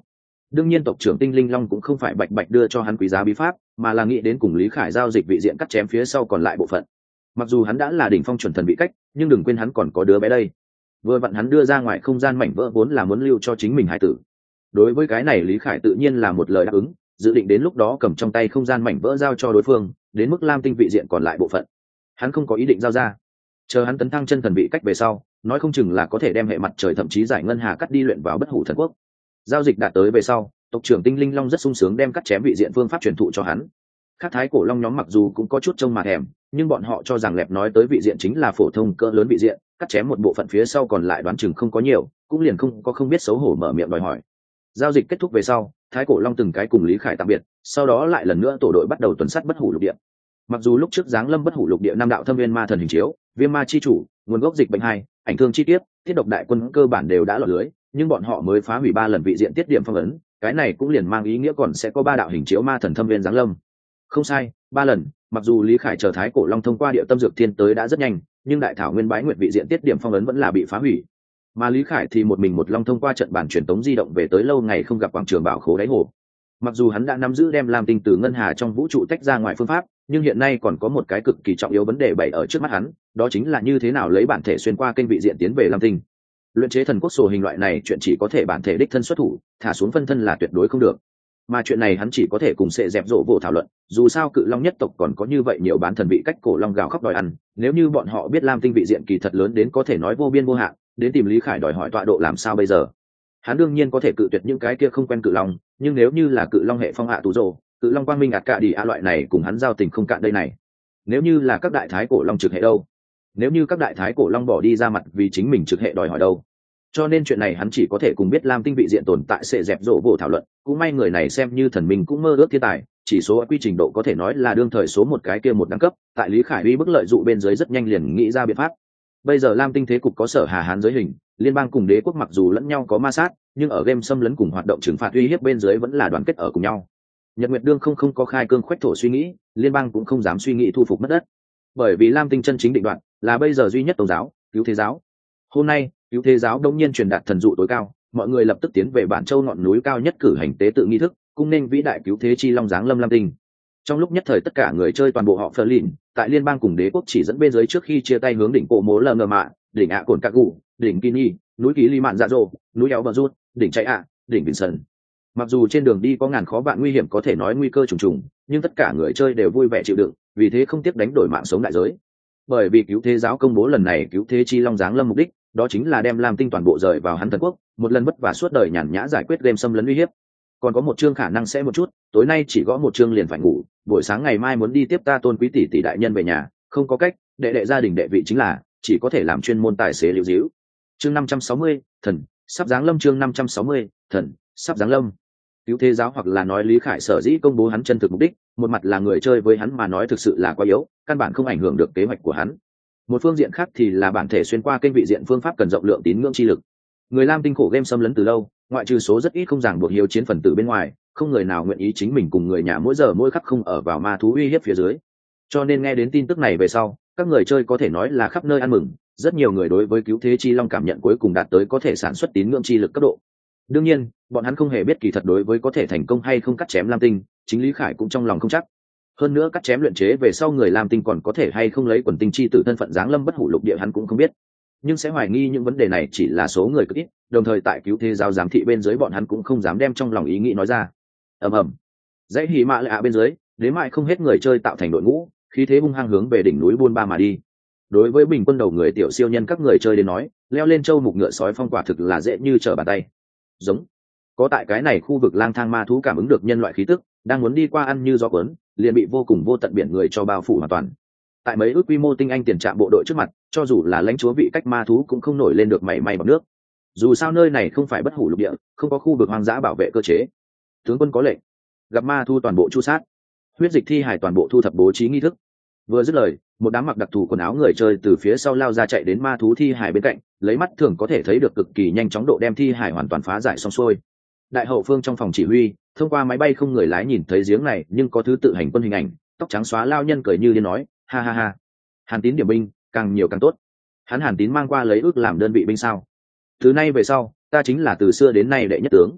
đương nhiên tộc trưởng Tinh Linh Long cũng không phải bạch bạch đưa cho hắn quý giá bí pháp, mà là nghĩ đến cùng Lý Khải giao dịch vị diện cắt chém phía sau còn lại bộ phận. Mặc dù hắn đã là đỉnh phong chuẩn thần vị cách, nhưng đừng quên hắn còn có đứa bé đây. Vừa vặn hắn đưa ra ngoài không gian mảnh vỡ vốn là muốn lưu cho chính mình hải tử. Đối với cái này Lý Khải tự nhiên là một lời đáp ứng, dự định đến lúc đó cầm trong tay không gian mảnh vỡ giao cho đối phương, đến mức Lam Tinh vị diện còn lại bộ phận, hắn không có ý định giao ra. Chờ hắn tấn thăng chân thần vị cách về sau, nói không chừng là có thể đem hệ mặt trời thậm chí giải ngân hà cắt đi luyện vào bất hủ thần quốc. Giao dịch đạt tới về sau, tộc trưởng Tinh Linh Long rất sung sướng đem cắt chém vị diện phương pháp truyền thụ cho hắn. Khác thái cổ long nhóm mặc dù cũng có chút trông mà thèm, nhưng bọn họ cho rằng lẹp nói tới vị diện chính là phổ thông cỡ lớn vị diện, cắt chém một bộ phận phía sau còn lại đoán chừng không có nhiều, cũng liền không có không biết xấu hổ mở miệng đòi hỏi. Giao dịch kết thúc về sau, thái cổ long từng cái cùng Lý Khải tạm biệt, sau đó lại lần nữa tổ đội bắt đầu tuần sát bất hủ lục địa. Mặc dù lúc trước giáng lâm bất hủ lục địa năm đạo thâm viên ma thần hình chiếu, viêm ma chi chủ, nguồn gốc dịch bệnh hai, ảnh thương chi tiết, thiết độc đại quân cơ bản đều đã lọt lưới, nhưng bọn họ mới phá hủy ba lần vị diện tiết điểm phong ấn, cái này cũng liền mang ý nghĩa còn sẽ có ba đạo hình chiếu ma thần thâm viên giáng lâm. Không sai, ba lần. Mặc dù Lý Khải chờ thái cổ long thông qua địa tâm dược thiên tới đã rất nhanh, nhưng đại thảo nguyên bái nguyệt vị diện tiết điểm phong ấn vẫn là bị phá hủy. Mà Lý Khải thì một mình một long thông qua trận bản truyền tống di động về tới lâu ngày không gặp quảng trường bảo khố đáy hồ. Mặc dù hắn đã nắm giữ đem Lam Tinh từ ngân hà trong vũ trụ tách ra ngoài phương pháp, nhưng hiện nay còn có một cái cực kỳ trọng yếu vấn đề bày ở trước mắt hắn, đó chính là như thế nào lấy bản thể xuyên qua kênh vị diện tiến về Lam Tinh. Luyện chế thần quốc sổ hình loại này chuyện chỉ có thể bản thể đích thân xuất thủ, thả xuống phân thân là tuyệt đối không được. Mà chuyện này hắn chỉ có thể cùng sẽ dẹp rộ vô thảo luận, dù sao cự long nhất tộc còn có như vậy nhiều bán thần vị cách cổ long gào khóc đòi ăn, nếu như bọn họ biết Lam Tinh vị diện kỳ thật lớn đến có thể nói vô biên vô hạn, đến tìm Lý Khải đòi hỏi tọa độ làm sao bây giờ. Hắn đương nhiên có thể cự tuyệt những cái kia không quen cự long, nhưng nếu như là cự long hệ phong hạ tú rồ, cự long quang minh ạt cả đi a loại này cùng hắn giao tình không cạn đây này. Nếu như là các đại thái cổ long trực hệ đâu? Nếu như các đại thái cổ long bỏ đi ra mặt vì chính mình trực hệ đòi hỏi đâu? Cho nên chuyện này hắn chỉ có thể cùng biết Lam Tinh vị diện tồn tại sẽ dẹp rộ vô thảo luận, cũng may người này xem như thần minh cũng mơ ước thiên tài, chỉ số quy trình độ có thể nói là đương thời số một cái kia một đẳng cấp, tại Lý Khải uy bức lợi dụ bên dưới rất nhanh liền nghĩ ra biện pháp. Bây giờ Lam Tinh thế cục có sở hà hán giới hình, liên bang cùng đế quốc mặc dù lẫn nhau có ma sát, nhưng ở game xâm lấn cùng hoạt động trừng phạt uy hiếp bên dưới vẫn là đoàn kết ở cùng nhau. Nhật Nguyệt đương không không có khai cương khoách thổ suy nghĩ, liên bang cũng không dám suy nghĩ thu phục mất đất, bởi vì Lam Tinh chân chính định đoạn là bây giờ duy nhất tôn giáo, cứu thế giáo. Hôm nay cứu thế giáo đông nhiên truyền đạt thần dụ tối cao, mọi người lập tức tiến về bản châu ngọn núi cao nhất cử hành tế tự nghi thức, cung nên vĩ đại cứu thế chi long giáng lâm Lam Tinh. Trong lúc nhất thời tất cả người chơi toàn bộ họ Ferlin tại liên bang cùng đế quốc chỉ dẫn bên dưới trước khi chia tay hướng đỉnh cổ mố lờ ngờ mạ, đỉnh ạ cồn cạc gù, đỉnh Kini, núi Ký Ly Mạn Dạ Dỗ, núi Éo Bờ Rút, đỉnh Cháy ạ, đỉnh Bình Sơn. Mặc dù trên đường đi có ngàn khó vạn nguy hiểm có thể nói nguy cơ trùng trùng, nhưng tất cả người chơi đều vui vẻ chịu đựng, vì thế không tiếc đánh đổi mạng sống đại giới. Bởi vì cứu thế giáo công bố lần này cứu thế chi long giáng lâm mục đích, đó chính là đem Lam Tinh toàn bộ rời vào hắn thần quốc, một lần vất vả suốt đời nhàn nhã giải quyết game xâm lấn uy hiếp. Còn có một chương khả năng sẽ một chút, tối nay chỉ gõ một chương liền phải ngủ, buổi sáng ngày mai muốn đi tiếp ta tôn quý tỷ tỷ đại nhân về nhà, không có cách, đệ đệ gia đình đệ vị chính là chỉ có thể làm chuyên môn tài xế lưu díu. Chương năm trăm sáu mươi, thần sắp giáng lâm. Chương năm trăm sáu mươi, thần sắp giáng lâm. Cứu thế giáo hoặc là nói Lý Khải sở dĩ công bố hắn chân thực mục đích, một mặt là người chơi với hắn mà nói thực sự là quá yếu, căn bản không ảnh hưởng được kế hoạch của hắn. Một phương diện khác thì là bản thể xuyên qua kênh vị diện phương pháp cần rộng lượng tín ngưỡng chi lực. Người Lam Tinh khổ game xâm lấn từ lâu, ngoại trừ số rất ít không ràng buộc hiếu chiến phần tử bên ngoài, không người nào nguyện ý chính mình cùng người nhà mỗi giờ mỗi khắc không ở vào ma thú uy hiếp phía dưới. Cho nên nghe đến tin tức này về sau, các người chơi có thể nói là khắp nơi ăn mừng, rất nhiều người đối với cứu thế chi long cảm nhận cuối cùng đạt tới có thể sản xuất tín ngưỡng chi lực cấp độ. Đương nhiên, bọn hắn không hề biết kỳ thật đối với có thể thành công hay không cắt chém Lam Tinh, chính Lý Khải cũng trong lòng không chắc. Hơn nữa cắt chém luyện chế về sau người Lam Tinh còn có thể hay không lấy quần tinh chi tử thân phận giáng lâm bất hủ lục địa hắn cũng không biết, nhưng sẽ hoài nghi những vấn đề này chỉ là số người cực ít, đồng thời tại cứu thế giáo giám thị bên dưới bọn hắn cũng không dám đem trong lòng ý nghĩ nói ra. ầm ầm, dãy hỉ mạ lệ ạ bên dưới, đến mại không hết người chơi tạo thành đội ngũ, khí thế hung hăng hướng về đỉnh núi buôn ba mà đi. Đối với bình quân đầu người tiểu siêu nhân các người chơi đến nói, leo lên châu mục ngựa sói phong quả thực là dễ như trở bàn tay. Giống có tại cái này khu vực lang thang ma thú cảm ứng được nhân loại khí tức, đang muốn đi qua ăn như gió cuốn, liền bị vô cùng vô tận biển người cho bao phủ hoàn toàn. Tại mấy ước quy mô tinh anh tiền trạm bộ đội trước mặt, cho dù là lãnh chúa vị cách ma thú cũng không nổi lên được mảy may bằng nước. Dù sao nơi này không phải bất hủ lục địa, không có khu vực hoang dã bảo vệ cơ chế. Tướng quân có lệnh, gặp ma thu toàn bộ chu sát, huyết dịch thi hải toàn bộ thu thập bố trí nghi thức. Vừa dứt lời, một đám mặc đặc thù quần áo người chơi từ phía sau lao ra chạy đến ma thú thi hải bên cạnh, lấy mắt thường có thể thấy được cực kỳ nhanh chóng độ đem thi hải hoàn toàn phá giải xong xuôi. Đại hậu phương trong phòng chỉ huy, thông qua máy bay không người lái nhìn thấy giếng này nhưng có thứ tự hành quân hình ảnh, tóc trắng xóa lao nhân cười như điên nói, ha ha ha, Hàn Tín điểm binh càng nhiều càng tốt. Hắn Hàn Tín mang qua lấy ước làm đơn vị binh sao? Từ nay về sau ta chính là từ xưa đến nay đệ nhất tướng.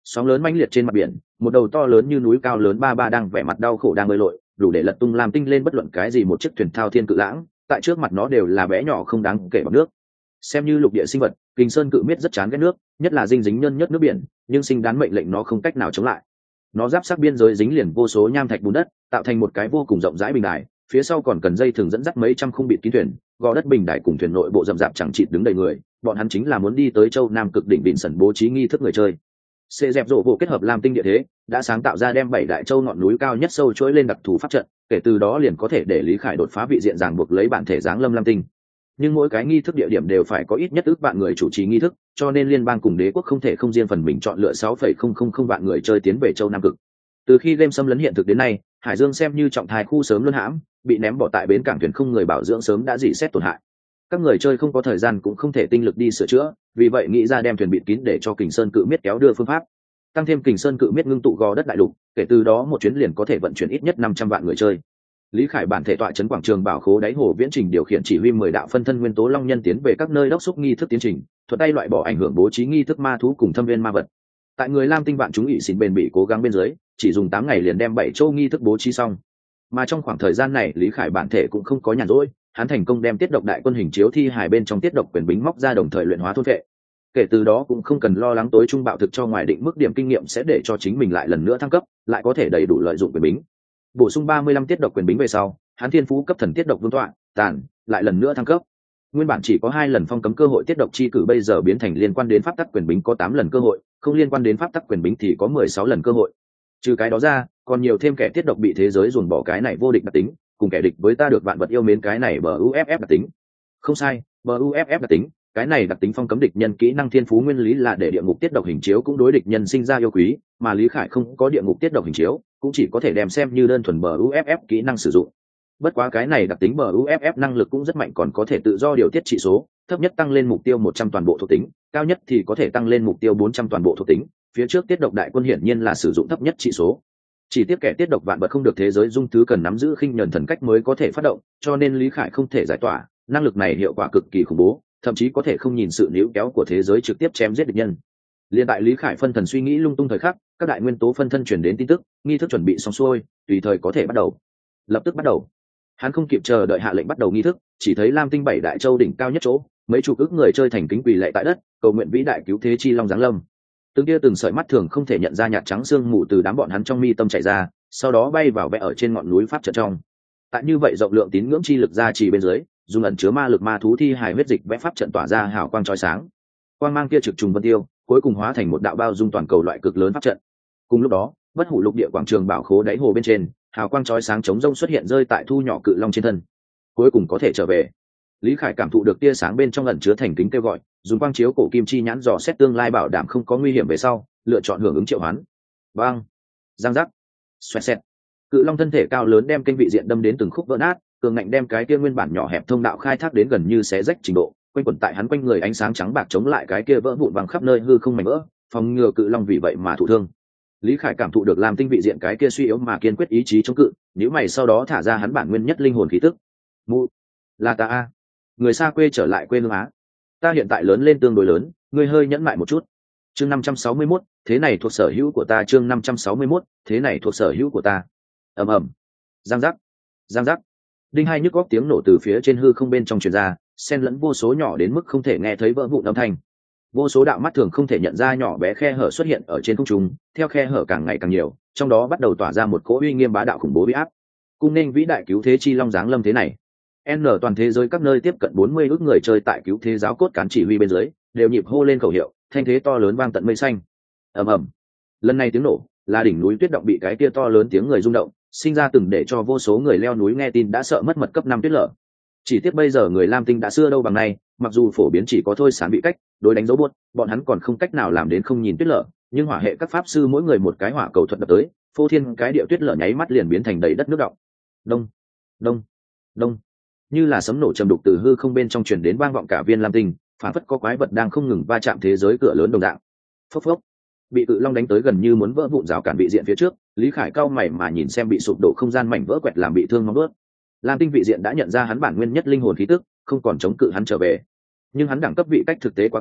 Sóng lớn mãnh liệt trên mặt biển, một đầu to lớn như núi cao lớn ba ba đang vẻ mặt đau khổ đang bơi lội, đủ để lật tung lam tinh lên bất luận cái gì một chiếc thuyền thao thiên cự lãng, tại trước mặt nó đều là bé nhỏ không đáng kể bằng nước. Xem như lục địa sinh vật, Kình Sơn cự miết rất chán ghét nước, nhất là dinh dính nhân nhất nước biển, nhưng sinh đán mệnh lệnh nó không cách nào chống lại. Nó giáp sát biên giới dính liền vô số nham thạch bùn đất, tạo thành một cái vô cùng rộng rãi bình đài, phía sau còn cần dây thường dẫn dắt mấy trăm khung bịt kín thuyền, gò đất bình đài cùng thuyền nội bộ rậm rạp chẳng chịt đứng đầy người, bọn hắn chính là muốn đi tới châu Nam cực đỉnh Vịnh Sẩn bố trí nghi thức người chơi. Xê dẹp rộ vụ kết hợp lam tinh địa thế, đã sáng tạo ra đem bảy đại châu ngọn núi cao nhất sâu chuỗi lên đặc thù pháp trận, kể từ đó liền có thể để Lý Khải đột phá vị diện ràng buộc lấy bản thể dáng lâm lam tinh. Nhưng mỗi cái nghi thức địa điểm đều phải có ít nhất ước vạn người chủ trì nghi thức, cho nên liên bang cùng đế quốc không thể không riêng phần mình chọn lựa sáu phẩy không không không vạn người chơi tiến về châu Nam cực. Từ khi game xâm lấn hiện thực đến nay, Hải Dương xem như trọng tài khu sớm luân hãm, bị ném bỏ tại bến cảng thuyền không người bảo dưỡng sớm đã dỉ xét tổn hại. Các người chơi không có thời gian cũng không thể tinh lực đi sửa chữa, vì vậy nghĩ ra đem thuyền bịt kín để cho Kình Sơn cự miết kéo đưa phương pháp. Tăng thêm Kình Sơn cự miết ngưng tụ gò đất đại lục, kể từ đó một chuyến liền có thể vận chuyển ít nhất năm trăm vạn người chơi. Lý Khải bản thể tọa trấn quảng trường bảo khố đáy hồ viễn trình điều khiển chỉ huy mười đạo phân thân nguyên tố long nhân tiến về các nơi đốc thúc nghi thức tiến trình, thuật tay loại bỏ ảnh hưởng bố trí nghi thức ma thú cùng thâm viên ma vật. Tại người lam tinh vạn chúng ỵ xỉn bền bỉ cố gắng bên dưới, chỉ dùng tám ngày liền đem bảy châu nghi thức bố trí xong. Mà trong khoảng thời gian này Lý Khải bản thể cũng không có nhàn rỗi, hắn thành công đem tiết độc đại quân hình chiếu thi hài bên trong tiết độc quyền bính móc ra đồng thời luyện hóa thôn vệ. Kể từ đó cũng không cần lo lắng tối trung bạo thực cho ngoài định mức điểm kinh nghiệm sẽ để cho chính mình lại lần nữa thăng cấp, lại có thể đầy đủ lợi dụng quyền bính. Bổ sung ba mươi lăm tiết độc quyền bính về sau, hắn thiên phú cấp thần tiết độc vương tọa, tàn, lại lần nữa thăng cấp. Nguyên bản chỉ có hai lần phong cấm cơ hội tiết độc chi cử bây giờ biến thành liên quan đến pháp tắc quyền bính có tám lần cơ hội, không liên quan đến pháp tắc quyền bính thì có mười sáu lần cơ hội. Trừ cái đó ra, còn nhiều thêm kẻ tiết độc bị thế giới ruồng bỏ cái này vô địch đặc tính, cùng kẻ địch với ta được vạn vật yêu mến cái này bờ u ép ép đặc tính. Không sai, bờ u ép ép đặc tính, cái này đặc tính phong cấm địch nhân kỹ năng thiên phú nguyên lý là để địa ngục tiết độc hình chiếu cũng đối địch nhân sinh ra yêu quý, mà Lý Khải không có địa ngục tiết độc hình chiếu, cũng chỉ có thể đem xem như đơn thuần bờ u ép ép kỹ năng sử dụng. Bất quá cái này đặc tính bờ u ép ép năng lực cũng rất mạnh, còn có thể tự do điều tiết trị số, thấp nhất tăng lên mục tiêu một trăm toàn bộ thuộc tính, cao nhất thì có thể tăng lên mục tiêu bốn trăm toàn bộ thuộc tính. Phía trước tiết độc đại quân hiển nhiên là sử dụng thấp nhất trị số. Chỉ tiếc kẻ tiết độc vạn vật không được thế giới dung thứ cần nắm giữ khinh nhẫn thần cách mới có thể phát động, cho nên Lý Khải không thể giải tỏa, năng lực này hiệu quả cực kỳ khủng bố, thậm chí có thể không nhìn sự níu kéo của thế giới trực tiếp chém giết địch nhân. Liên tại Lý Khải phân thần suy nghĩ lung tung thời khắc, các đại nguyên tố phân thân truyền đến tin tức, nghi thức chuẩn bị xong xuôi, tùy thời có thể bắt đầu. Lập tức bắt đầu. Hắn không kịp chờ đợi hạ lệnh bắt đầu nghi thức, chỉ thấy lam tinh bảy đại châu đỉnh cao nhất chỗ, mấy chục ức người chơi thành kính quỳ lạy tại đất, cầu nguyện vĩ đại cứu thế chi long giáng lâm. Từng kia từng sợi mắt thường không thể nhận ra nhạt trắng xương mù từ đám bọn hắn trong mi tâm chảy ra, sau đó bay vào vẽ ở trên ngọn núi pháp trận trong. Tại như vậy rộng lượng tín ngưỡng chi lực ra chỉ bên dưới, dùng ẩn chứa ma lực ma thú thi hài huyết dịch vẽ pháp trận tỏa ra hào quang chói sáng. Quang mang kia trực trùng vân tiêu, cuối cùng hóa thành một đạo bao dung toàn cầu loại cực lớn pháp trận. Cùng lúc đó, bất hủ lục địa quảng trường bảo khố đáy hồ bên trên, hào quang chói sáng chống rông xuất hiện rơi tại thu nhỏ cự long trên thân. Cuối cùng có thể trở về. Lý Khải cảm thụ được tia sáng bên trong ẩn chứa thành kính kêu gọi, dùng quang chiếu cổ kim chi nhãn dò xét tương lai bảo đảm không có nguy hiểm về sau, lựa chọn hưởng ứng triệu hoán. Bang, giang giác, xoẹt xẹt. Cự long thân thể cao lớn đem kênh vị diện đâm đến từng khúc vỡ nát, cường ngạnh đem cái kia nguyên bản nhỏ hẹp thông đạo khai thác đến gần như xé rách trình độ, quanh quẩn tại hắn quanh người ánh sáng trắng bạc chống lại cái kia vỡ vụn bằng khắp nơi hư không mảnh vỡ, phòng ngừa cự long vì vậy mà thụ thương. Lý Khải cảm thụ được làm tinh vị diện cái kia suy yếu mà kiên quyết ý chí chống cự, nếu mày sau đó thả ra hắn bản nguyên nhất linh hồn khí tức. Mu, là ta a, người xa quê trở lại quê hương á. Ta hiện tại lớn lên tương đối lớn, ngươi hơi nhẫn mại một chút. Chương năm trăm sáu mươi mốt, thế này thuộc sở hữu của ta. Chương năm trăm sáu mươi mốt, thế này thuộc sở hữu của ta. Ầm ầm, giang giác, giang giác. Đinh hai nhức góc tiếng nổ từ phía trên hư không bên trong truyền ra, xen lẫn vô số nhỏ đến mức không thể nghe thấy vỡ vụn âm thanh. Vô số đạo mắt thường không thể nhận ra nhỏ bé khe hở xuất hiện ở trên không trung, theo khe hở càng ngày càng nhiều, trong đó bắt đầu tỏa ra một cỗ uy nghiêm bá đạo khủng bố uy áp. Cung nên vĩ đại cứu thế chi long giáng lâm thế này. N toàn thế giới các nơi tiếp cận bốn mươi ước người chơi tại cứu thế giáo cốt cán chỉ huy bên dưới, đều nhịp hô lên khẩu hiệu, thanh thế to lớn vang tận mây xanh. Ầm ầm. Lần này tiếng nổ, là đỉnh núi tuyết động bị cái kia to lớn tiếng người rung động, sinh ra từng để cho vô số người leo núi nghe tin đã sợ mất mật cấp năm tuyết lở. Chỉ tiếc bây giờ người Lam Tinh đã xưa đâu bằng nay, mặc dù phổ biến chỉ có thôi sán bị cách, đối đánh dấu buốt, bọn hắn còn không cách nào làm đến không nhìn tuyết lở, nhưng hỏa hệ các pháp sư mỗi người một cái hỏa cầu thuật đập tới, phô thiên cái địa tuyết lở nháy mắt liền biến thành đầy đất nước đọng. Đông, đông, đông. Như là sấm nổ trầm đục từ hư không bên trong truyền đến vang vọng cả viên Lam Tinh, phản phất có quái vật đang không ngừng va chạm thế giới cửa lớn đồng dạng. Phốc phốc. Bị cự long đánh tới gần như muốn vỡ vụn rào cản vị diện phía trước, Lý Khải cau mày mà nhìn xem bị sụp đổ không gian mảnh vỡ quẹt làm bị thương móng vuốt. Lam Tinh vị diện đã nhận ra hắn bản nguyên nhất linh hồn khí tức, không còn chống cự hắn trở về. Nhưng hắn đẳng cấp vị cách thực tế quá cao,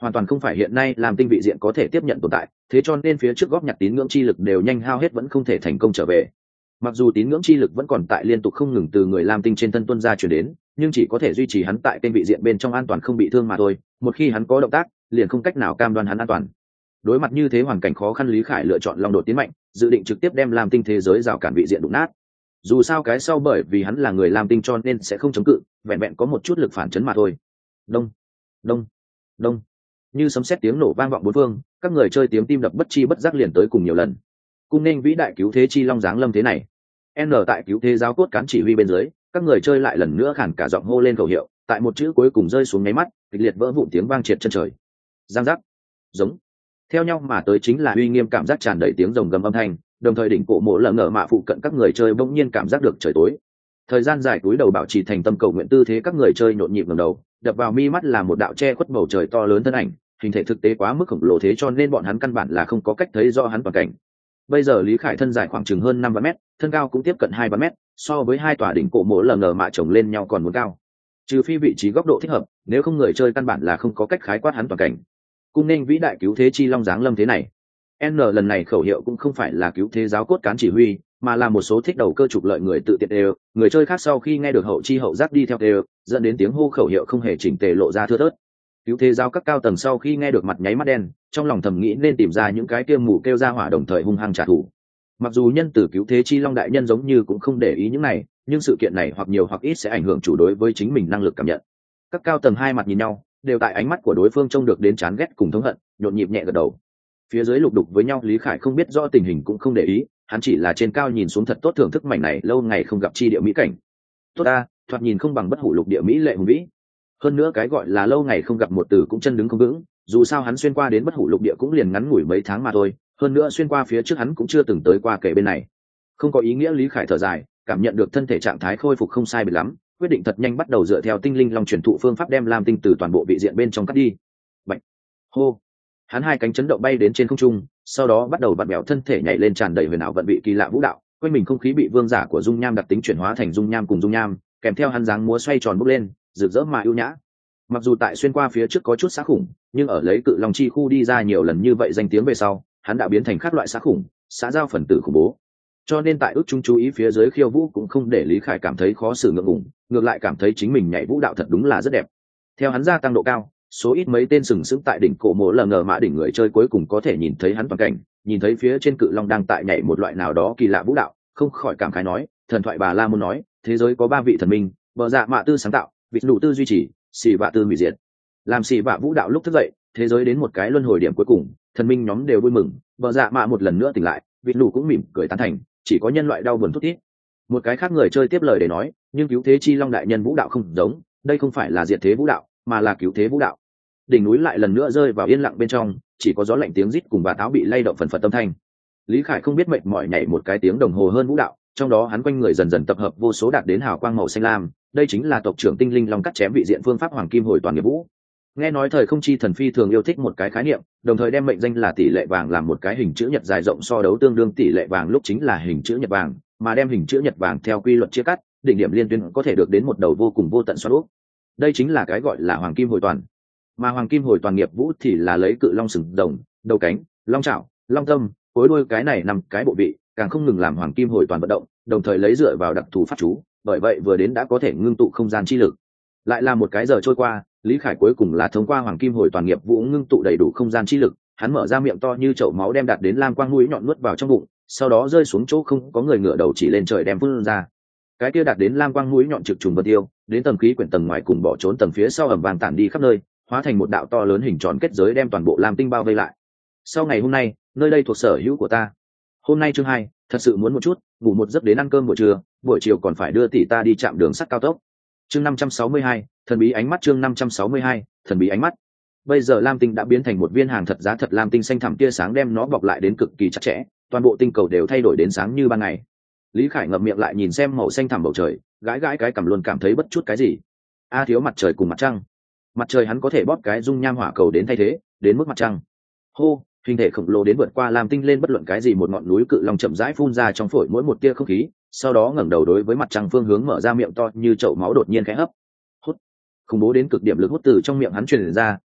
hoàn toàn không phải hiện nay làm tinh vị diện có thể tiếp nhận tồn tại, thế cho nên phía trước góp nhặt tín ngưỡng chi lực đều nhanh hao hết vẫn không thể thành công trở về. Mặc dù tín ngưỡng chi lực vẫn còn tại liên tục không ngừng từ người lam tinh trên thân tuân ra chuyển đến, nhưng chỉ có thể duy trì hắn tại tên vị diện bên trong an toàn không bị thương mà thôi, một khi hắn có động tác liền không cách nào cam đoan hắn an toàn. Đối mặt như thế hoàn cảnh khó khăn, Lý Khải lựa chọn long đột tiến mạnh, dự định trực tiếp đem lam tinh thế giới rào cản vị diện đụng nát. Dù sao cái sau bởi vì hắn là người lam tinh cho nên sẽ không chống cự, vẹn vẹn có một chút lực phản chấn mà thôi. Đông đông đông, như sấm sét tiếng nổ vang vọng bốn phương, các người chơi tiếng tim đập bất chi bất giác liền tới cùng nhiều lần. Cung nên vĩ đại cứu thế chi long giáng lâm thế này. N tại cứu thế giáo cốt cán chỉ huy bên dưới, các người chơi lại lần nữa khản cả giọng hô lên khẩu hiệu, tại một chữ cuối cùng rơi xuống nháy mắt, kịch liệt vỡ vụn tiếng vang triệt chân trời. Giang giác, giống. Theo nhau mà tới chính là uy nghiêm cảm giác tràn đầy tiếng rồng gầm âm thanh, đồng thời đỉnh cổ mộ lở ngở mạ phụ cận các người chơi bỗng nhiên cảm giác được trời tối. Thời gian dài túi đầu bảo trì thành tâm cầu nguyện tư thế, các người chơi nhộn nhịp ngẩng đầu, đập vào mi mắt là một đạo che khuất bầu trời to lớn thân ảnh, hình thể thực tế quá mức khổng lồ thế cho nên bọn hắn căn bản là không có cách thấy rõ hắn toàn cảnh. Bây giờ Lý Khải thân dài khoảng chừng hơn năm vạn mét, thân cao cũng tiếp cận hai vạn mét, so với hai tòa đỉnh cổ mộ lở ngở mạ chồng lên nhau còn muốn cao. Trừ phi vị trí góc độ thích hợp, nếu không người chơi căn bản là không có cách khái quát hắn toàn cảnh. Cung nên vĩ đại cứu thế chi long giáng lâm thế này. N lần này khẩu hiệu cũng không phải là cứu thế giáo cốt cán chỉ huy, mà là một số thích đầu cơ trục lợi người tự tiện đều, người chơi khác sau khi nghe được hậu chi hậu giác đi theo đều, dẫn đến tiếng hô khẩu hiệu không hề chỉnh tề lộ ra thưa thớt. Cứu thế giáo các cao tầng sau khi nghe được mặt nháy mắt đen, trong lòng thầm nghĩ nên tìm ra những cái kia mù kêu ra hỏa đồng thời hung hăng trả thù. Mặc dù nhân tử cứu thế chi long đại nhân giống như cũng không để ý những này, nhưng sự kiện này hoặc nhiều hoặc ít sẽ ảnh hưởng chủ đối với chính mình năng lực cảm nhận. Các cao tầng hai mặt nhìn nhau, đều tại ánh mắt của đối phương trông được đến chán ghét cùng thống hận, nhộn nhịp nhẹ gật đầu. Phía dưới lục đục với nhau, Lý Khải không biết rõ tình hình cũng không để ý, hắn chỉ là trên cao nhìn xuống thật tốt thưởng thức mảnh này lâu ngày không gặp chi địa mỹ cảnh. Tốt ta, thoạt nhìn không bằng bất hủ lục địa mỹ lệ hùng vĩ. Hơn nữa cái gọi là lâu ngày không gặp một từ cũng chân đứng không vững, dù sao hắn xuyên qua đến bất hủ lục địa cũng liền ngắn ngủi mấy tháng mà thôi, hơn nữa xuyên qua phía trước hắn cũng chưa từng tới qua kể bên này. Không có ý nghĩa, Lý Khải thở dài, cảm nhận được thân thể trạng thái khôi phục không sai biệt lắm, quyết định thật nhanh bắt đầu dựa theo tinh linh long truyền thụ phương pháp đem lam tinh từ toàn bộ vị diện bên trong cắt đi. Bạch. Hô. Hắn hai cánh chấn động bay đến trên không trung, sau đó bắt đầu vặn bẹo thân thể nhảy lên tràn đầy huyền ảo vận vị kỳ lạ vũ đạo, quanh mình không khí bị vương giả của dung nham đặc tính chuyển hóa thành dung nham cùng dung nham, kèm theo hắn dáng múa xoay tròn bốc lên, rực rỡ mà ưu nhã. Mặc dù tại xuyên qua phía trước có chút xã khủng, nhưng ở lấy cự long chi khu đi ra nhiều lần như vậy danh tiếng về sau, hắn đã biến thành khác loại xã khủng, xã giao phần tử khủng bố. Cho nên tại ước chúng chú ý phía dưới khiêu vũ cũng không để Lý Khải cảm thấy khó xử ngượng ngùng, ngược lại cảm thấy chính mình nhảy vũ đạo thật đúng là rất đẹp. Theo hắn gia tăng độ cao, số ít mấy tên sừng sững tại đỉnh cổ mộ lờ ngờ mã đỉnh người chơi cuối cùng có thể nhìn thấy hắn toàn cảnh, nhìn thấy phía trên cự long đang tại nhảy một loại nào đó kỳ lạ vũ đạo, không khỏi cảm khái nói, thần thoại bà la môn nói, thế giới có ba vị thần minh, bờ dạ mạ tư sáng tạo, vịt đủ tư duy trì, xì vạ tư hủy diệt. Làm xì vạ vũ đạo lúc thức dậy, thế giới đến một cái luân hồi điểm cuối cùng, thần minh nhóm đều vui mừng, bờ dạ mạ một lần nữa tỉnh lại, vịt đủ cũng mỉm cười tán thành, chỉ có nhân loại đau buồn thút thít. Một cái khác người chơi tiếp lời để nói, nhưng cứu thế chi long đại nhân vũ đạo không giống, đây không phải là diệt thế vũ đạo, mà là cứu thế vũ đạo. Đỉnh núi lại lần nữa rơi vào yên lặng bên trong, chỉ có gió lạnh tiếng rít cùng bà táo bị lay động phần phật tâm thanh. Lý Khải không biết mệt mỏi nhảy một cái tiếng đồng hồ hơn vũ đạo, trong đó hắn quanh người dần dần tập hợp vô số đạt đến hào quang màu xanh lam, đây chính là tộc trưởng tinh linh long cắt chém vị diện phương pháp hoàng kim hồi toàn nghiệp vũ. Nghe nói thời không chi thần phi thường yêu thích một cái khái niệm, đồng thời đem mệnh danh là tỷ lệ vàng làm một cái hình chữ nhật dài rộng so đấu tương đương tỷ lệ vàng lúc chính là hình chữ nhật vàng, mà đem hình chữ nhật vàng theo quy luật chia cắt, đỉnh điểm liên tuyến có thể được đến một đầu vô cùng vô tận xoắn úp. Đây chính là cái gọi là hoàng kim hồi toàn. Mà hoàng kim hồi toàn nghiệp vũ thì là lấy cự long sừng rồng, đầu cánh, long chảo, long tâm, cuối đuôi cái này nằm cái bộ vị, càng không ngừng làm hoàng kim hồi toàn vận động, đồng thời lấy dựa vào đặc thù pháp chú, bởi vậy vừa đến đã có thể ngưng tụ không gian chi lực. Lại là một cái giờ trôi qua, Lý Khải cuối cùng là thông qua hoàng kim hồi toàn nghiệp vũ ngưng tụ đầy đủ không gian chi lực, hắn mở ra miệng to như chậu máu đem đạt đến lam quang mũi nhọn nuốt vào trong bụng, sau đó rơi xuống chỗ không có người ngửa đầu chỉ lên trời đem phun ra. Cái kia đạt đến lam quang mũi nhọn trực trùng vân tiêu, đến tầng khí quyển tầng ngoài cùng bỏ trốn tầng phía sau ẩm vàng tản đi khắp nơi, hóa thành một đạo to lớn hình tròn kết giới đem toàn bộ lam tinh bao vây lại. Sau ngày hôm nay, nơi đây thuộc sở hữu của ta. Hôm nay chương hai, thật sự muốn một chút, ngủ một giấc đến ăn cơm buổi trưa, buổi chiều còn phải đưa tỷ ta đi chạm đường sắt cao tốc. Chương năm trăm sáu mươi hai, thần bí ánh mắt. Chương năm trăm sáu mươi hai, thần bí ánh mắt. Bây giờ lam tinh đã biến thành một viên hàng thật giá thật lam tinh xanh thẳm tia sáng đem nó bọc lại đến cực kỳ chặt chẽ, toàn bộ tinh cầu đều thay đổi đến sáng như ban ngày. Lý Khải ngậm miệng lại nhìn xem màu xanh thẳm bầu trời, gãi gãi cái cằm luôn cảm thấy bất chút cái gì. A thiếu mặt trời cùng mặt trăng. Mặt trời hắn có thể bóp cái dung nham hỏa cầu đến thay thế, đến mức mặt trăng. Hô, hình thể khổng lồ đến vượt qua lam tinh lên bất luận cái gì một ngọn núi cự long chậm rãi phun ra trong phổi mỗi một tia không khí, sau đó ngẩng đầu đối với mặt trăng phương hướng mở ra miệng to như chậu máu đột nhiên khẽ hấp. Hút. Khủng bố đến cực điểm lực hút từ trong miệng hắn truyền ra,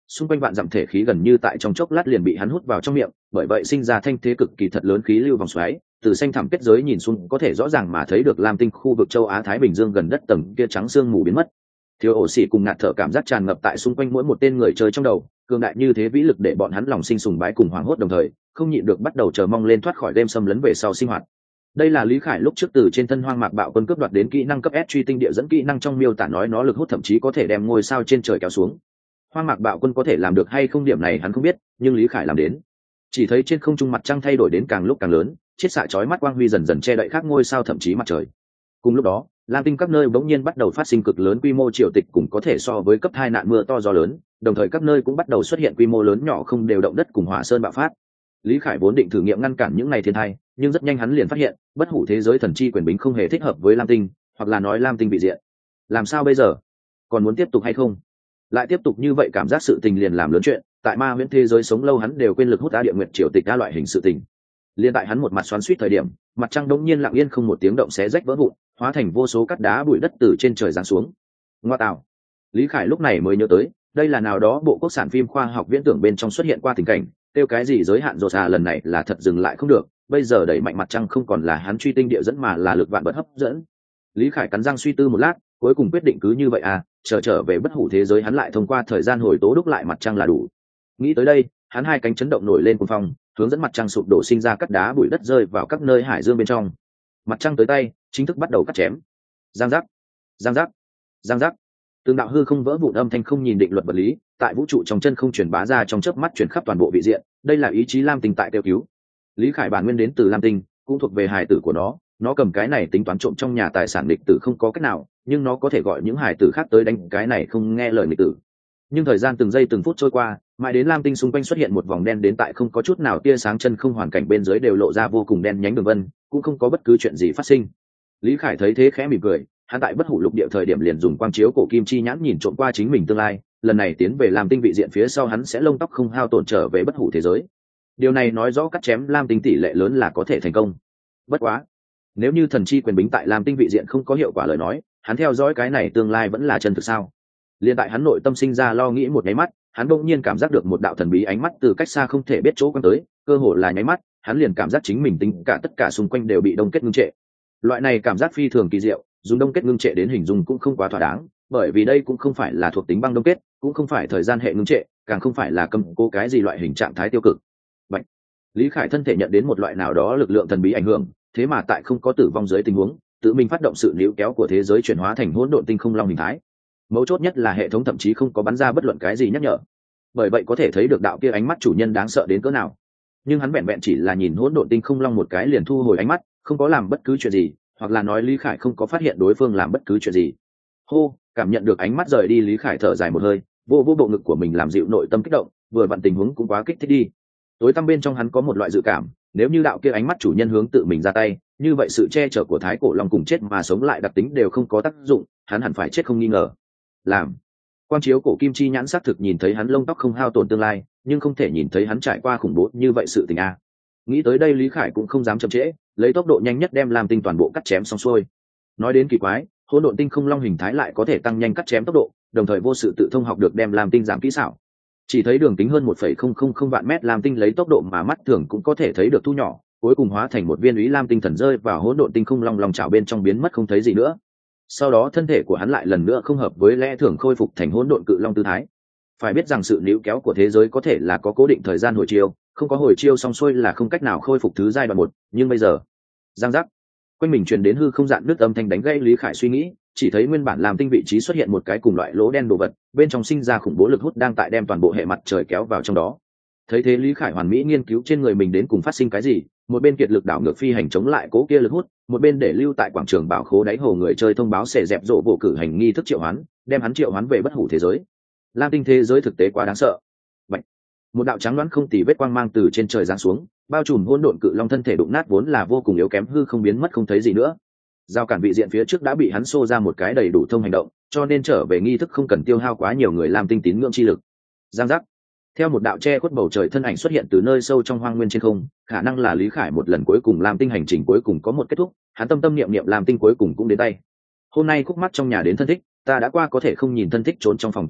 xung quanh vạn dặm thể khí gần như tại trong chốc lát liền bị hắn hút vào trong miệng, bởi vậy sinh ra thanh thế cực kỳ thật lớn khí lưu vòng xoáy, từ xanh thẳm kết giới nhìn xuống có thể rõ ràng mà thấy được lam tinh khu vực châu Á Thái Bình Dương gần đất tầng kia trắng sương mù biến mất. Thiếu ổ xỉ cùng ngạt thở cảm giác tràn ngập tại xung quanh mỗi một tên người chơi trong đầu, cường đại như thế vĩ lực để bọn hắn lòng sinh sùng bái cùng hoảng hốt đồng thời, không nhịn được bắt đầu chờ mong lên thoát khỏi đêm xâm lấn về sau sinh hoạt. Đây là Lý Khải lúc trước từ trên thân hoang mạc bạo quân cướp đoạt đến kỹ năng cấp S truy tinh địa dẫn kỹ năng trong miêu tả nói nó lực hút thậm chí có thể đem ngôi sao trên trời kéo xuống. Hoang mạc bạo quân có thể làm được hay không điểm này hắn không biết, nhưng Lý Khải làm đến. Chỉ thấy trên không trung mặt trăng thay đổi đến càng lúc càng lớn, chiết xạ chói mắt quang huy dần dần che đậy khác ngôi sao thậm chí mặt trời. Cùng lúc đó, lam tinh các nơi bỗng nhiên bắt đầu phát sinh cực lớn quy mô triều tịch cùng có thể so với cấp hai nạn mưa to gió lớn, đồng thời các nơi cũng bắt đầu xuất hiện quy mô lớn nhỏ không đều động đất cùng hỏa sơn bạo phát. Lý Khải vốn định thử nghiệm ngăn cản những ngày thiên tai, nhưng rất nhanh hắn liền phát hiện, bất hủ thế giới thần chi quyền bính không hề thích hợp với lam tinh, hoặc là nói lam tinh bị diện. Làm sao bây giờ? Còn muốn tiếp tục hay không? Lại tiếp tục như vậy cảm giác sự tình liền làm lớn chuyện, tại ma huyễn thế giới sống lâu hắn đều quên lực hút á địa nguyệt triều tịch đa loại hình sự tình. Liên tại hắn một mặt xoắn xuýt thời điểm, mặt trăng đống nhiên lặng yên không một tiếng động xé rách vỡ vụn, hóa thành vô số cát đá bụi đất từ trên trời giáng xuống. Ngoa tạo! Lý Khải lúc này mới nhớ tới, đây là nào đó bộ quốc sản phim khoa học viễn tưởng bên trong xuất hiện qua tình cảnh, tiêu cái gì giới hạn rồi à, lần này là thật dừng lại không được, bây giờ đẩy mạnh mặt trăng không còn là hắn truy tinh địa dẫn mà là lực vạn vật hấp dẫn. Lý Khải cắn răng suy tư một lát, cuối cùng quyết định cứ như vậy à, chờ trở về bất hủ thế giới hắn lại thông qua thời gian hồi tố đúc lại mặt trăng là đủ. Nghĩ tới đây, hắn hai cánh chấn động nổi lên cuồng phong, hướng dẫn mặt trăng sụp đổ sinh ra cát đá bụi đất rơi vào các nơi hải dương bên trong. Mặt trăng tới tay, chính thức bắt đầu cắt chém. Giang giác, giang giác, giang giác. Từng đạo hư không vỡ vụn âm thanh không nhìn định luật vật lý, tại vũ trụ trong chân không truyền bá ra trong chớp mắt truyền khắp toàn bộ vị diện, đây là ý chí lam tinh tại kêu cứu. Lý Khải bản nguyên đến từ lam tinh, cũng thuộc về hài tử của nó, nó cầm cái này tính toán trộm trong nhà tài sản địch tử không có cách nào, nhưng nó có thể gọi những hài tử khác tới đánh cái này không nghe lời địch tử. Nhưng thời gian từng giây từng phút trôi qua, mãi đến lam tinh xung quanh xuất hiện một vòng đen đến tại không có chút nào tia sáng chân không hoàn cảnh bên dưới đều lộ ra vô cùng đen nhánh đường vân, cũng không có bất cứ chuyện gì phát sinh. Lý Khải thấy thế khẽ mỉm cười, hắn tại bất hủ lục địa thời điểm liền dùng quang chiếu cổ kim chi nhãn nhìn trộm qua chính mình tương lai, lần này tiến về lam tinh vị diện phía sau hắn sẽ lông tóc không hao tổn trở về bất hủ thế giới. Điều này nói rõ cắt chém lam tinh tỷ lệ lớn là có thể thành công. Bất quá, nếu như thần chi quyền bính tại lam tinh vị diện không có hiệu quả lời nói, hắn theo dõi cái này tương lai vẫn là chân thực sao? Liên tại hắn nội tâm sinh ra lo nghĩ một nháy mắt, hắn bỗng nhiên cảm giác được một đạo thần bí ánh mắt từ cách xa không thể biết chỗ quan tới, cơ hồ là nháy mắt, hắn liền cảm giác chính mình tính cả tất cả xung quanh đều bị đông kết ngưng trệ. Loại này cảm giác phi thường kỳ diệu, dùng đông kết ngưng trệ đến hình dung cũng không quá thỏa đáng, bởi vì đây cũng không phải là thuộc tính băng đông kết, cũng không phải thời gian hệ ngưng trệ, càng không phải là cầm cố cái gì loại hình trạng thái tiêu cực. Bạch. Lý Khải thân thể nhận đến một loại nào đó lực lượng thần bí ảnh hưởng, thế mà tại không có tử vong dưới tình huống, tự mình phát động sự níu kéo của thế giới chuyển hóa thành hỗn độn tinh không long hình thái. Mấu chốt nhất là hệ thống thậm chí không có bắn ra bất luận cái gì nhắc nhở, bởi vậy có thể thấy được đạo kia ánh mắt chủ nhân đáng sợ đến cỡ nào. Nhưng hắn vẹn vẹn chỉ là nhìn hỗn độn tinh không long một cái liền thu hồi ánh mắt, không có làm bất cứ chuyện gì, hoặc là nói Lý Khải không có phát hiện đối phương làm bất cứ chuyện gì. Hô, cảm nhận được ánh mắt rời đi, Lý Khải thở dài một hơi, vô vô bộ ngực của mình làm dịu nội tâm kích động, vừa vặn tình huống cũng quá kích thích đi. Tối tăm bên trong hắn có một loại dự cảm, nếu như đạo kia ánh mắt chủ nhân hướng tự mình ra tay, như vậy sự che chở của thái cổ long cùng chết mà sống lại đặc tính đều không có tác dụng, hắn hẳn phải chết không nghi ngờ. Làm quang chiếu cổ kim chi nhãn xác thực nhìn thấy hắn lông tóc không hao tổn tương lai, nhưng không thể nhìn thấy hắn trải qua khủng bố như vậy sự tình a. Nghĩ tới đây Lý Khải cũng không dám chậm trễ, lấy tốc độ nhanh nhất đem làm tinh toàn bộ cắt chém xong xuôi. Nói đến kỳ quái, hỗn độn tinh không long hình thái lại có thể tăng nhanh cắt chém tốc độ, đồng thời vô sự tự thông học được đem làm tinh giảm kỹ xảo. Chỉ thấy đường kính hơn một phẩy không không không vạn mét làm tinh lấy tốc độ mà mắt thường cũng có thể thấy được thu nhỏ, cuối cùng hóa thành một viên úy lam tinh thần rơi vào hỗn độn tinh không long lòng chảo bên trong biến mất không thấy gì nữa. Sau đó thân thể của hắn lại lần nữa không hợp với lẽ thường khôi phục thành hỗn độn cự long tư thái. Phải biết rằng sự níu kéo của thế giới có thể là có cố định thời gian hồi chiêu, không có hồi chiêu xong xuôi là không cách nào khôi phục thứ giai đoạn một, nhưng bây giờ, giang giác, quanh mình truyền đến hư không dạn nước âm thanh đánh gây Lý Khải suy nghĩ, chỉ thấy nguyên bản làm tinh vị trí xuất hiện một cái cùng loại lỗ đen đồ vật, bên trong sinh ra khủng bố lực hút đang tại đem toàn bộ hệ mặt trời kéo vào trong đó. Thấy thế Lý Khải hoàn mỹ nghiên cứu trên người mình đến cùng phát sinh cái gì, một bên kiệt lực đảo ngược phi hành chống lại cố kia lực hút, một bên để lưu tại quảng trường bảo khố đáy hồ người chơi thông báo sẽ dẹp rộ bộ cử hành nghi thức triệu hoán, đem hắn triệu hoán về bất hủ thế giới. Lam tinh thế giới thực tế quá đáng sợ. Bạch. Một đạo trắng đoán không tì vết quang mang từ trên trời giáng xuống, bao trùm hỗn độn cự long thân thể đụng nát vốn là vô cùng yếu kém hư không biến mất không thấy gì nữa. Giao cản vị diện phía trước đã bị hắn xô ra một cái đầy đủ thông hành động, cho nên trở về nghi thức không cần tiêu hao quá nhiều người làm tinh tín ngưỡng chi lực. Giang giác. Theo một đạo che khuất bầu trời thân ảnh xuất hiện từ nơi sâu trong hoang nguyên trên không, khả năng là Lý Khải một lần cuối cùng làm tinh hành trình cuối cùng có một kết thúc, hắn tâm tâm niệm niệm làm tinh cuối cùng cũng đến tay. Hôm nay khúc mắt trong nhà đến thân thích, ta đã qua có thể không nhìn thân thích trốn trong phòng tuổi tác,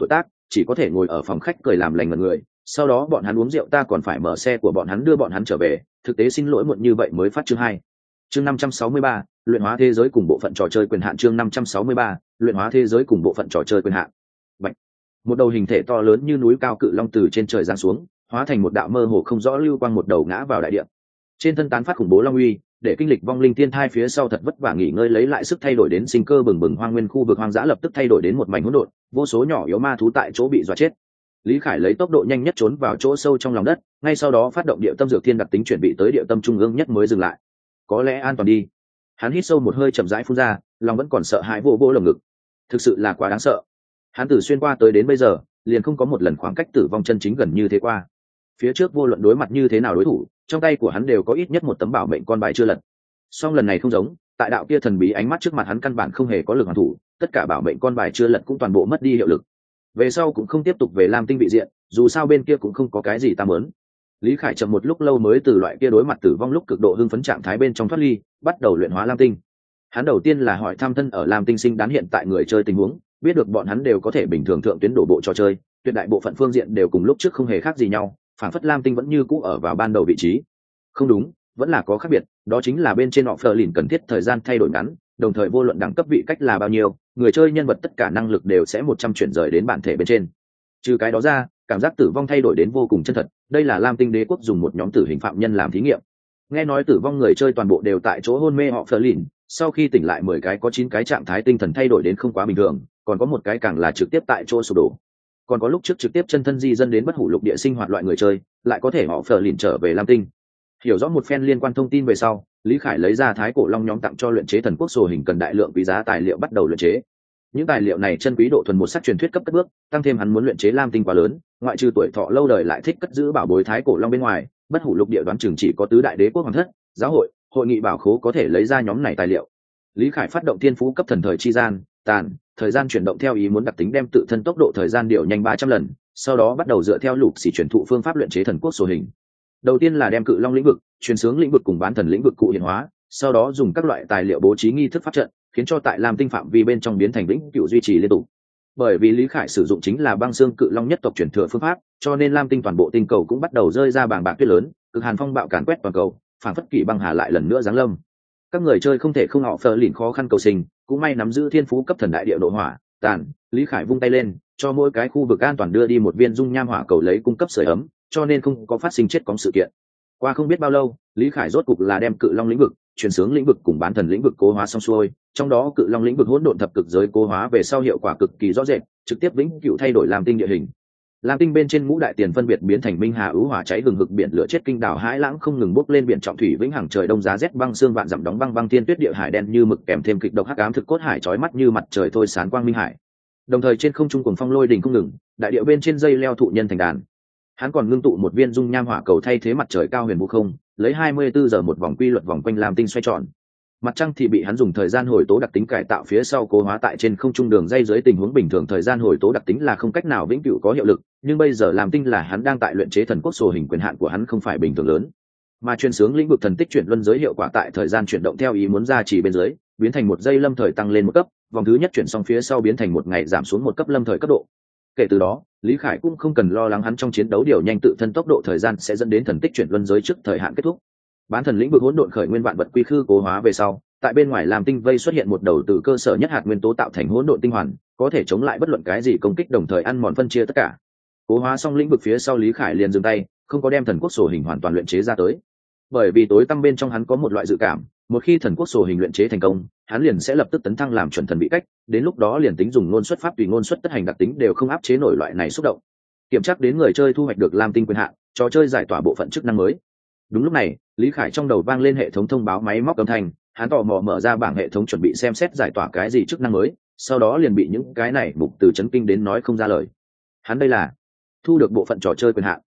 chỉ có thể ngồi ở phòng khách cười làm lành ngần người, sau đó bọn hắn uống rượu ta còn phải mở xe của bọn hắn đưa bọn hắn trở về, thực tế xin lỗi muộn như vậy mới phát chương hai. Chương năm trăm sáu mươi ba, luyện hóa thế giới cùng bộ phận trò chơi quyền hạn. Chương năm trăm sáu mươi ba, luyện hóa thế giới cùng bộ phận trò chơi quyền hạn. Bạch. Một đầu hình thể to lớn như núi cao cự long từ trên trời giáng xuống, hóa thành một đạo mơ hồ không rõ lưu quang, một đầu ngã vào đại địa. Trên thân tán phát khủng bố long uy, để kinh lịch vong linh thiên thai phía sau thật vất vả nghỉ ngơi lấy lại sức thay đổi đến sinh cơ bừng bừng hoang nguyên khu vực hoang dã lập tức thay đổi đến một mảnh hỗn độn, vô số nhỏ yếu ma thú tại chỗ bị dọa chết. Lý Khải lấy tốc độ nhanh nhất trốn vào chỗ sâu trong lòng đất, ngay sau đó phát động địa tâm dược thiên đặc tính chuẩn bị tới địa tâm trung ương nhất mới dừng lại. Có lẽ an toàn đi. Hắn hít sâu một hơi chậm rãi phun ra, lòng vẫn còn sợ hãi vô vô lồng ngực. Thực sự là quá đáng sợ. Hắn từ xuyên qua tới đến bây giờ, liền không có một lần khoảng cách tử vong chân chính gần như thế qua. Phía trước vô luận đối mặt như thế nào đối thủ, trong tay của hắn đều có ít nhất một tấm bảo mệnh con bài chưa lật. Song lần này không giống, tại đạo kia thần bí ánh mắt trước mặt hắn căn bản không hề có lực hoàn thủ, tất cả bảo mệnh con bài chưa lật cũng toàn bộ mất đi hiệu lực. Về sau cũng không tiếp tục về Lam Tinh vị diện, dù sao bên kia cũng không có cái gì ta muốn. Lý Khải chậm một lúc lâu mới từ loại kia đối mặt tử vong lúc cực độ hưng phấn trạng thái bên trong thoát ly, bắt đầu luyện hóa Lam Tinh. Hắn đầu tiên là hỏi thăm thân ở Lam Tinh sinh đán hiện tại người chơi tình huống, biết được bọn hắn đều có thể bình thường thượng tuyến đổ bộ trò chơi, tuyệt đại bộ phận phương diện đều cùng lúc trước không hề khác gì nhau, phản phất Lam Tinh vẫn như cũ ở vào ban đầu vị trí. Không đúng, vẫn là có khác biệt, đó chính là bên trên họ phờ lìn cần thiết thời gian thay đổi ngắn, đồng thời vô luận đẳng cấp vị cách là bao nhiêu, người chơi nhân vật tất cả năng lực đều sẽ một trăm chuyển rời đến bản thể bên trên. Trừ cái đó ra, cảm giác tử vong thay đổi đến vô cùng chân thật, đây là Lam Tinh đế quốc dùng một nhóm tử hình phạm nhân làm thí nghiệm. Nghe nói tử vong người chơi toàn bộ đều tại chỗ hôn mê họ phờ lìn, sau khi tỉnh lại mười cái có chín cái trạng thái tinh thần thay đổi đến không quá bình thường, còn có một cái càng là trực tiếp tại chỗ sụp đổ. Còn có lúc trước trực tiếp chân thân di dân đến bất hủ lục địa sinh hoạt loại người chơi, lại có thể họ phờ lìn trở về Lam Tinh. Hiểu rõ một phen liên quan thông tin về sau, Lý Khải lấy ra thái cổ long nhóm tặng cho luyện chế thần quốc sổ hình cần đại lượng quý giá tài liệu bắt đầu luyện chế. Những tài liệu này chân quý độ thuần một sắc truyền thuyết cấp cất bước, tăng thêm hắn muốn luyện chế Lam Tinh quá lớn, ngoại trừ tuổi thọ lâu đời lại thích cất giữ bảo bối thái cổ long bên ngoài, bất hủ lục địa đoán chừng chỉ có tứ đại đế quốc hoàng thất, giáo hội, hội nghị bảo khố có thể lấy ra nhóm này tài liệu. Lý Khải phát động thiên phú cấp thần thời chi gian, tàn, thời gian chuyển động theo ý muốn đặc tính đem tự thân tốc độ thời gian điều nhanh ba trăm lần, sau đó bắt đầu dựa theo lục xỉ chuyển thụ phương pháp luyện chế thần quốc sổ hình. Đầu tiên là đem cự long lĩnh vực, truyền sướng lĩnh vực cùng bán thần lĩnh vực cụ hiện hóa, sau đó dùng các loại tài liệu bố trí nghi thức pháp trận, khiến cho tại Lam Tinh phạm vi bên trong biến thành vĩnh cửu duy trì liên tục. Bởi vì Lý Khải sử dụng chính là băng xương cự long nhất tộc truyền thừa phương pháp, cho nên Lam Tinh toàn bộ tinh cầu cũng bắt đầu rơi ra bàng bạc tuyết lớn, cực hàn phong bạo càn quét toàn cầu, phản phất kỷ băng hà lại lần nữa giáng lâm. Các người chơi không thể không họ phờ lìn khó khăn cầu sinh, cũng may nắm giữ thiên phú cấp thần đại địa độ hỏa, tàn, Lý Khải vung tay lên, cho mỗi cái khu vực an toàn đưa đi một viên dung nham hỏa cầu lấy cung cấp sưởi ấm, cho nên không có phát sinh chết cóng sự kiện. Qua không biết bao lâu, Lý Khải rốt cục là đem cự long lĩnh vực, truyền sướng lĩnh vực cùng bán thần lĩnh vực cố hóa xong xuôi, trong đó cự long lĩnh vực hỗn độn thập cực giới cố hóa về sau hiệu quả cực kỳ rõ rệt, trực tiếp vĩnh cửu thay đổi Lam Tinh địa hình. Lam Tinh bên trên ngũ đại tiền phân biệt biến thành minh hà ứ hỏa cháy gừng hực biển lửa chết kinh đảo hãi lãng không ngừng bốc lên biển trọng thủy vĩnh hằng trời đông giá rét băng xương vạn dặm đóng băng băng thiên tuyết địa hải đen như mực kèm thêm kịch độc hắc ám thực cốt hải chói mắt như mặt trời thôi sán quang minh hải. Đồng thời trên không trung cuồng phong lôi đỉnh không ngừng, đại địa bên trên dây leo thụ nhân thành đàn. Hắn còn ngưng tụ một viên dung nham hỏa cầu thay thế mặt trời cao huyền vũ không, lấy hai mươi bốn giờ một vòng quy luật vòng quanh Lam Tinh xoay tròn. Mặt trăng thì bị hắn dùng thời gian hồi tố đặc tính cải tạo phía sau cố hóa tại trên không trung đường dây dưới tình huống bình thường thời gian hồi tố đặc tính là không cách nào vĩnh cửu có hiệu lực, nhưng bây giờ Lam Tinh là hắn đang tại luyện chế thần quốc sổ hình quyền hạn của hắn không phải bình thường lớn, mà chuyên sướng lĩnh vực thần tích chuyển luân giới hiệu quả tại thời gian chuyển động theo ý muốn ra chỉ bên dưới, biến thành một giây lâm thời tăng lên một cấp, vòng thứ nhất chuyển xong phía sau biến thành một ngày giảm xuống một cấp lâm thời cấp độ. Kể từ đó, Lý Khải cũng không cần lo lắng hắn trong chiến đấu điều nhanh tự thân tốc độ thời gian sẽ dẫn đến thần tích chuyển luân giới trước thời hạn kết thúc. Bán thần lĩnh vực hỗn độn khởi nguyên vạn vật quy khư cố hóa về sau, tại bên ngoài Lam Tinh vây xuất hiện một đầu từ cơ sở nhất hạt nguyên tố tạo thành hỗn độn tinh hoàn, có thể chống lại bất luận cái gì công kích đồng thời ăn mòn phân chia tất cả. Cố hóa xong lĩnh vực phía sau Lý Khải liền dừng tay, không có đem thần quốc sổ hình hoàn toàn luyện chế ra tới. Bởi vì tối tăm bên trong hắn có một loại dự cảm, một khi thần quốc sổ hình luyện chế thành công, hắn liền sẽ lập tức tấn thăng làm chuẩn thần bị cách, đến lúc đó liền tính dùng ngôn xuất pháp tùy ngôn xuất tất hành đặc tính đều không áp chế nổi loại này xúc động. Kiểm tra đến người chơi thu hoạch được Lam Tinh quyền hạn, trò chơi giải tỏa bộ phận chức năng mới. Đúng lúc này, Lý Khải trong đầu vang lên hệ thống thông báo máy móc âm thanh, hắn tò mò mở ra bảng hệ thống chuẩn bị xem xét giải tỏa cái gì chức năng mới, sau đó liền bị những cái này mục từ chấn kinh đến nói không ra lời. Hắn đây là thu được bộ phận trò chơi quyền hạn.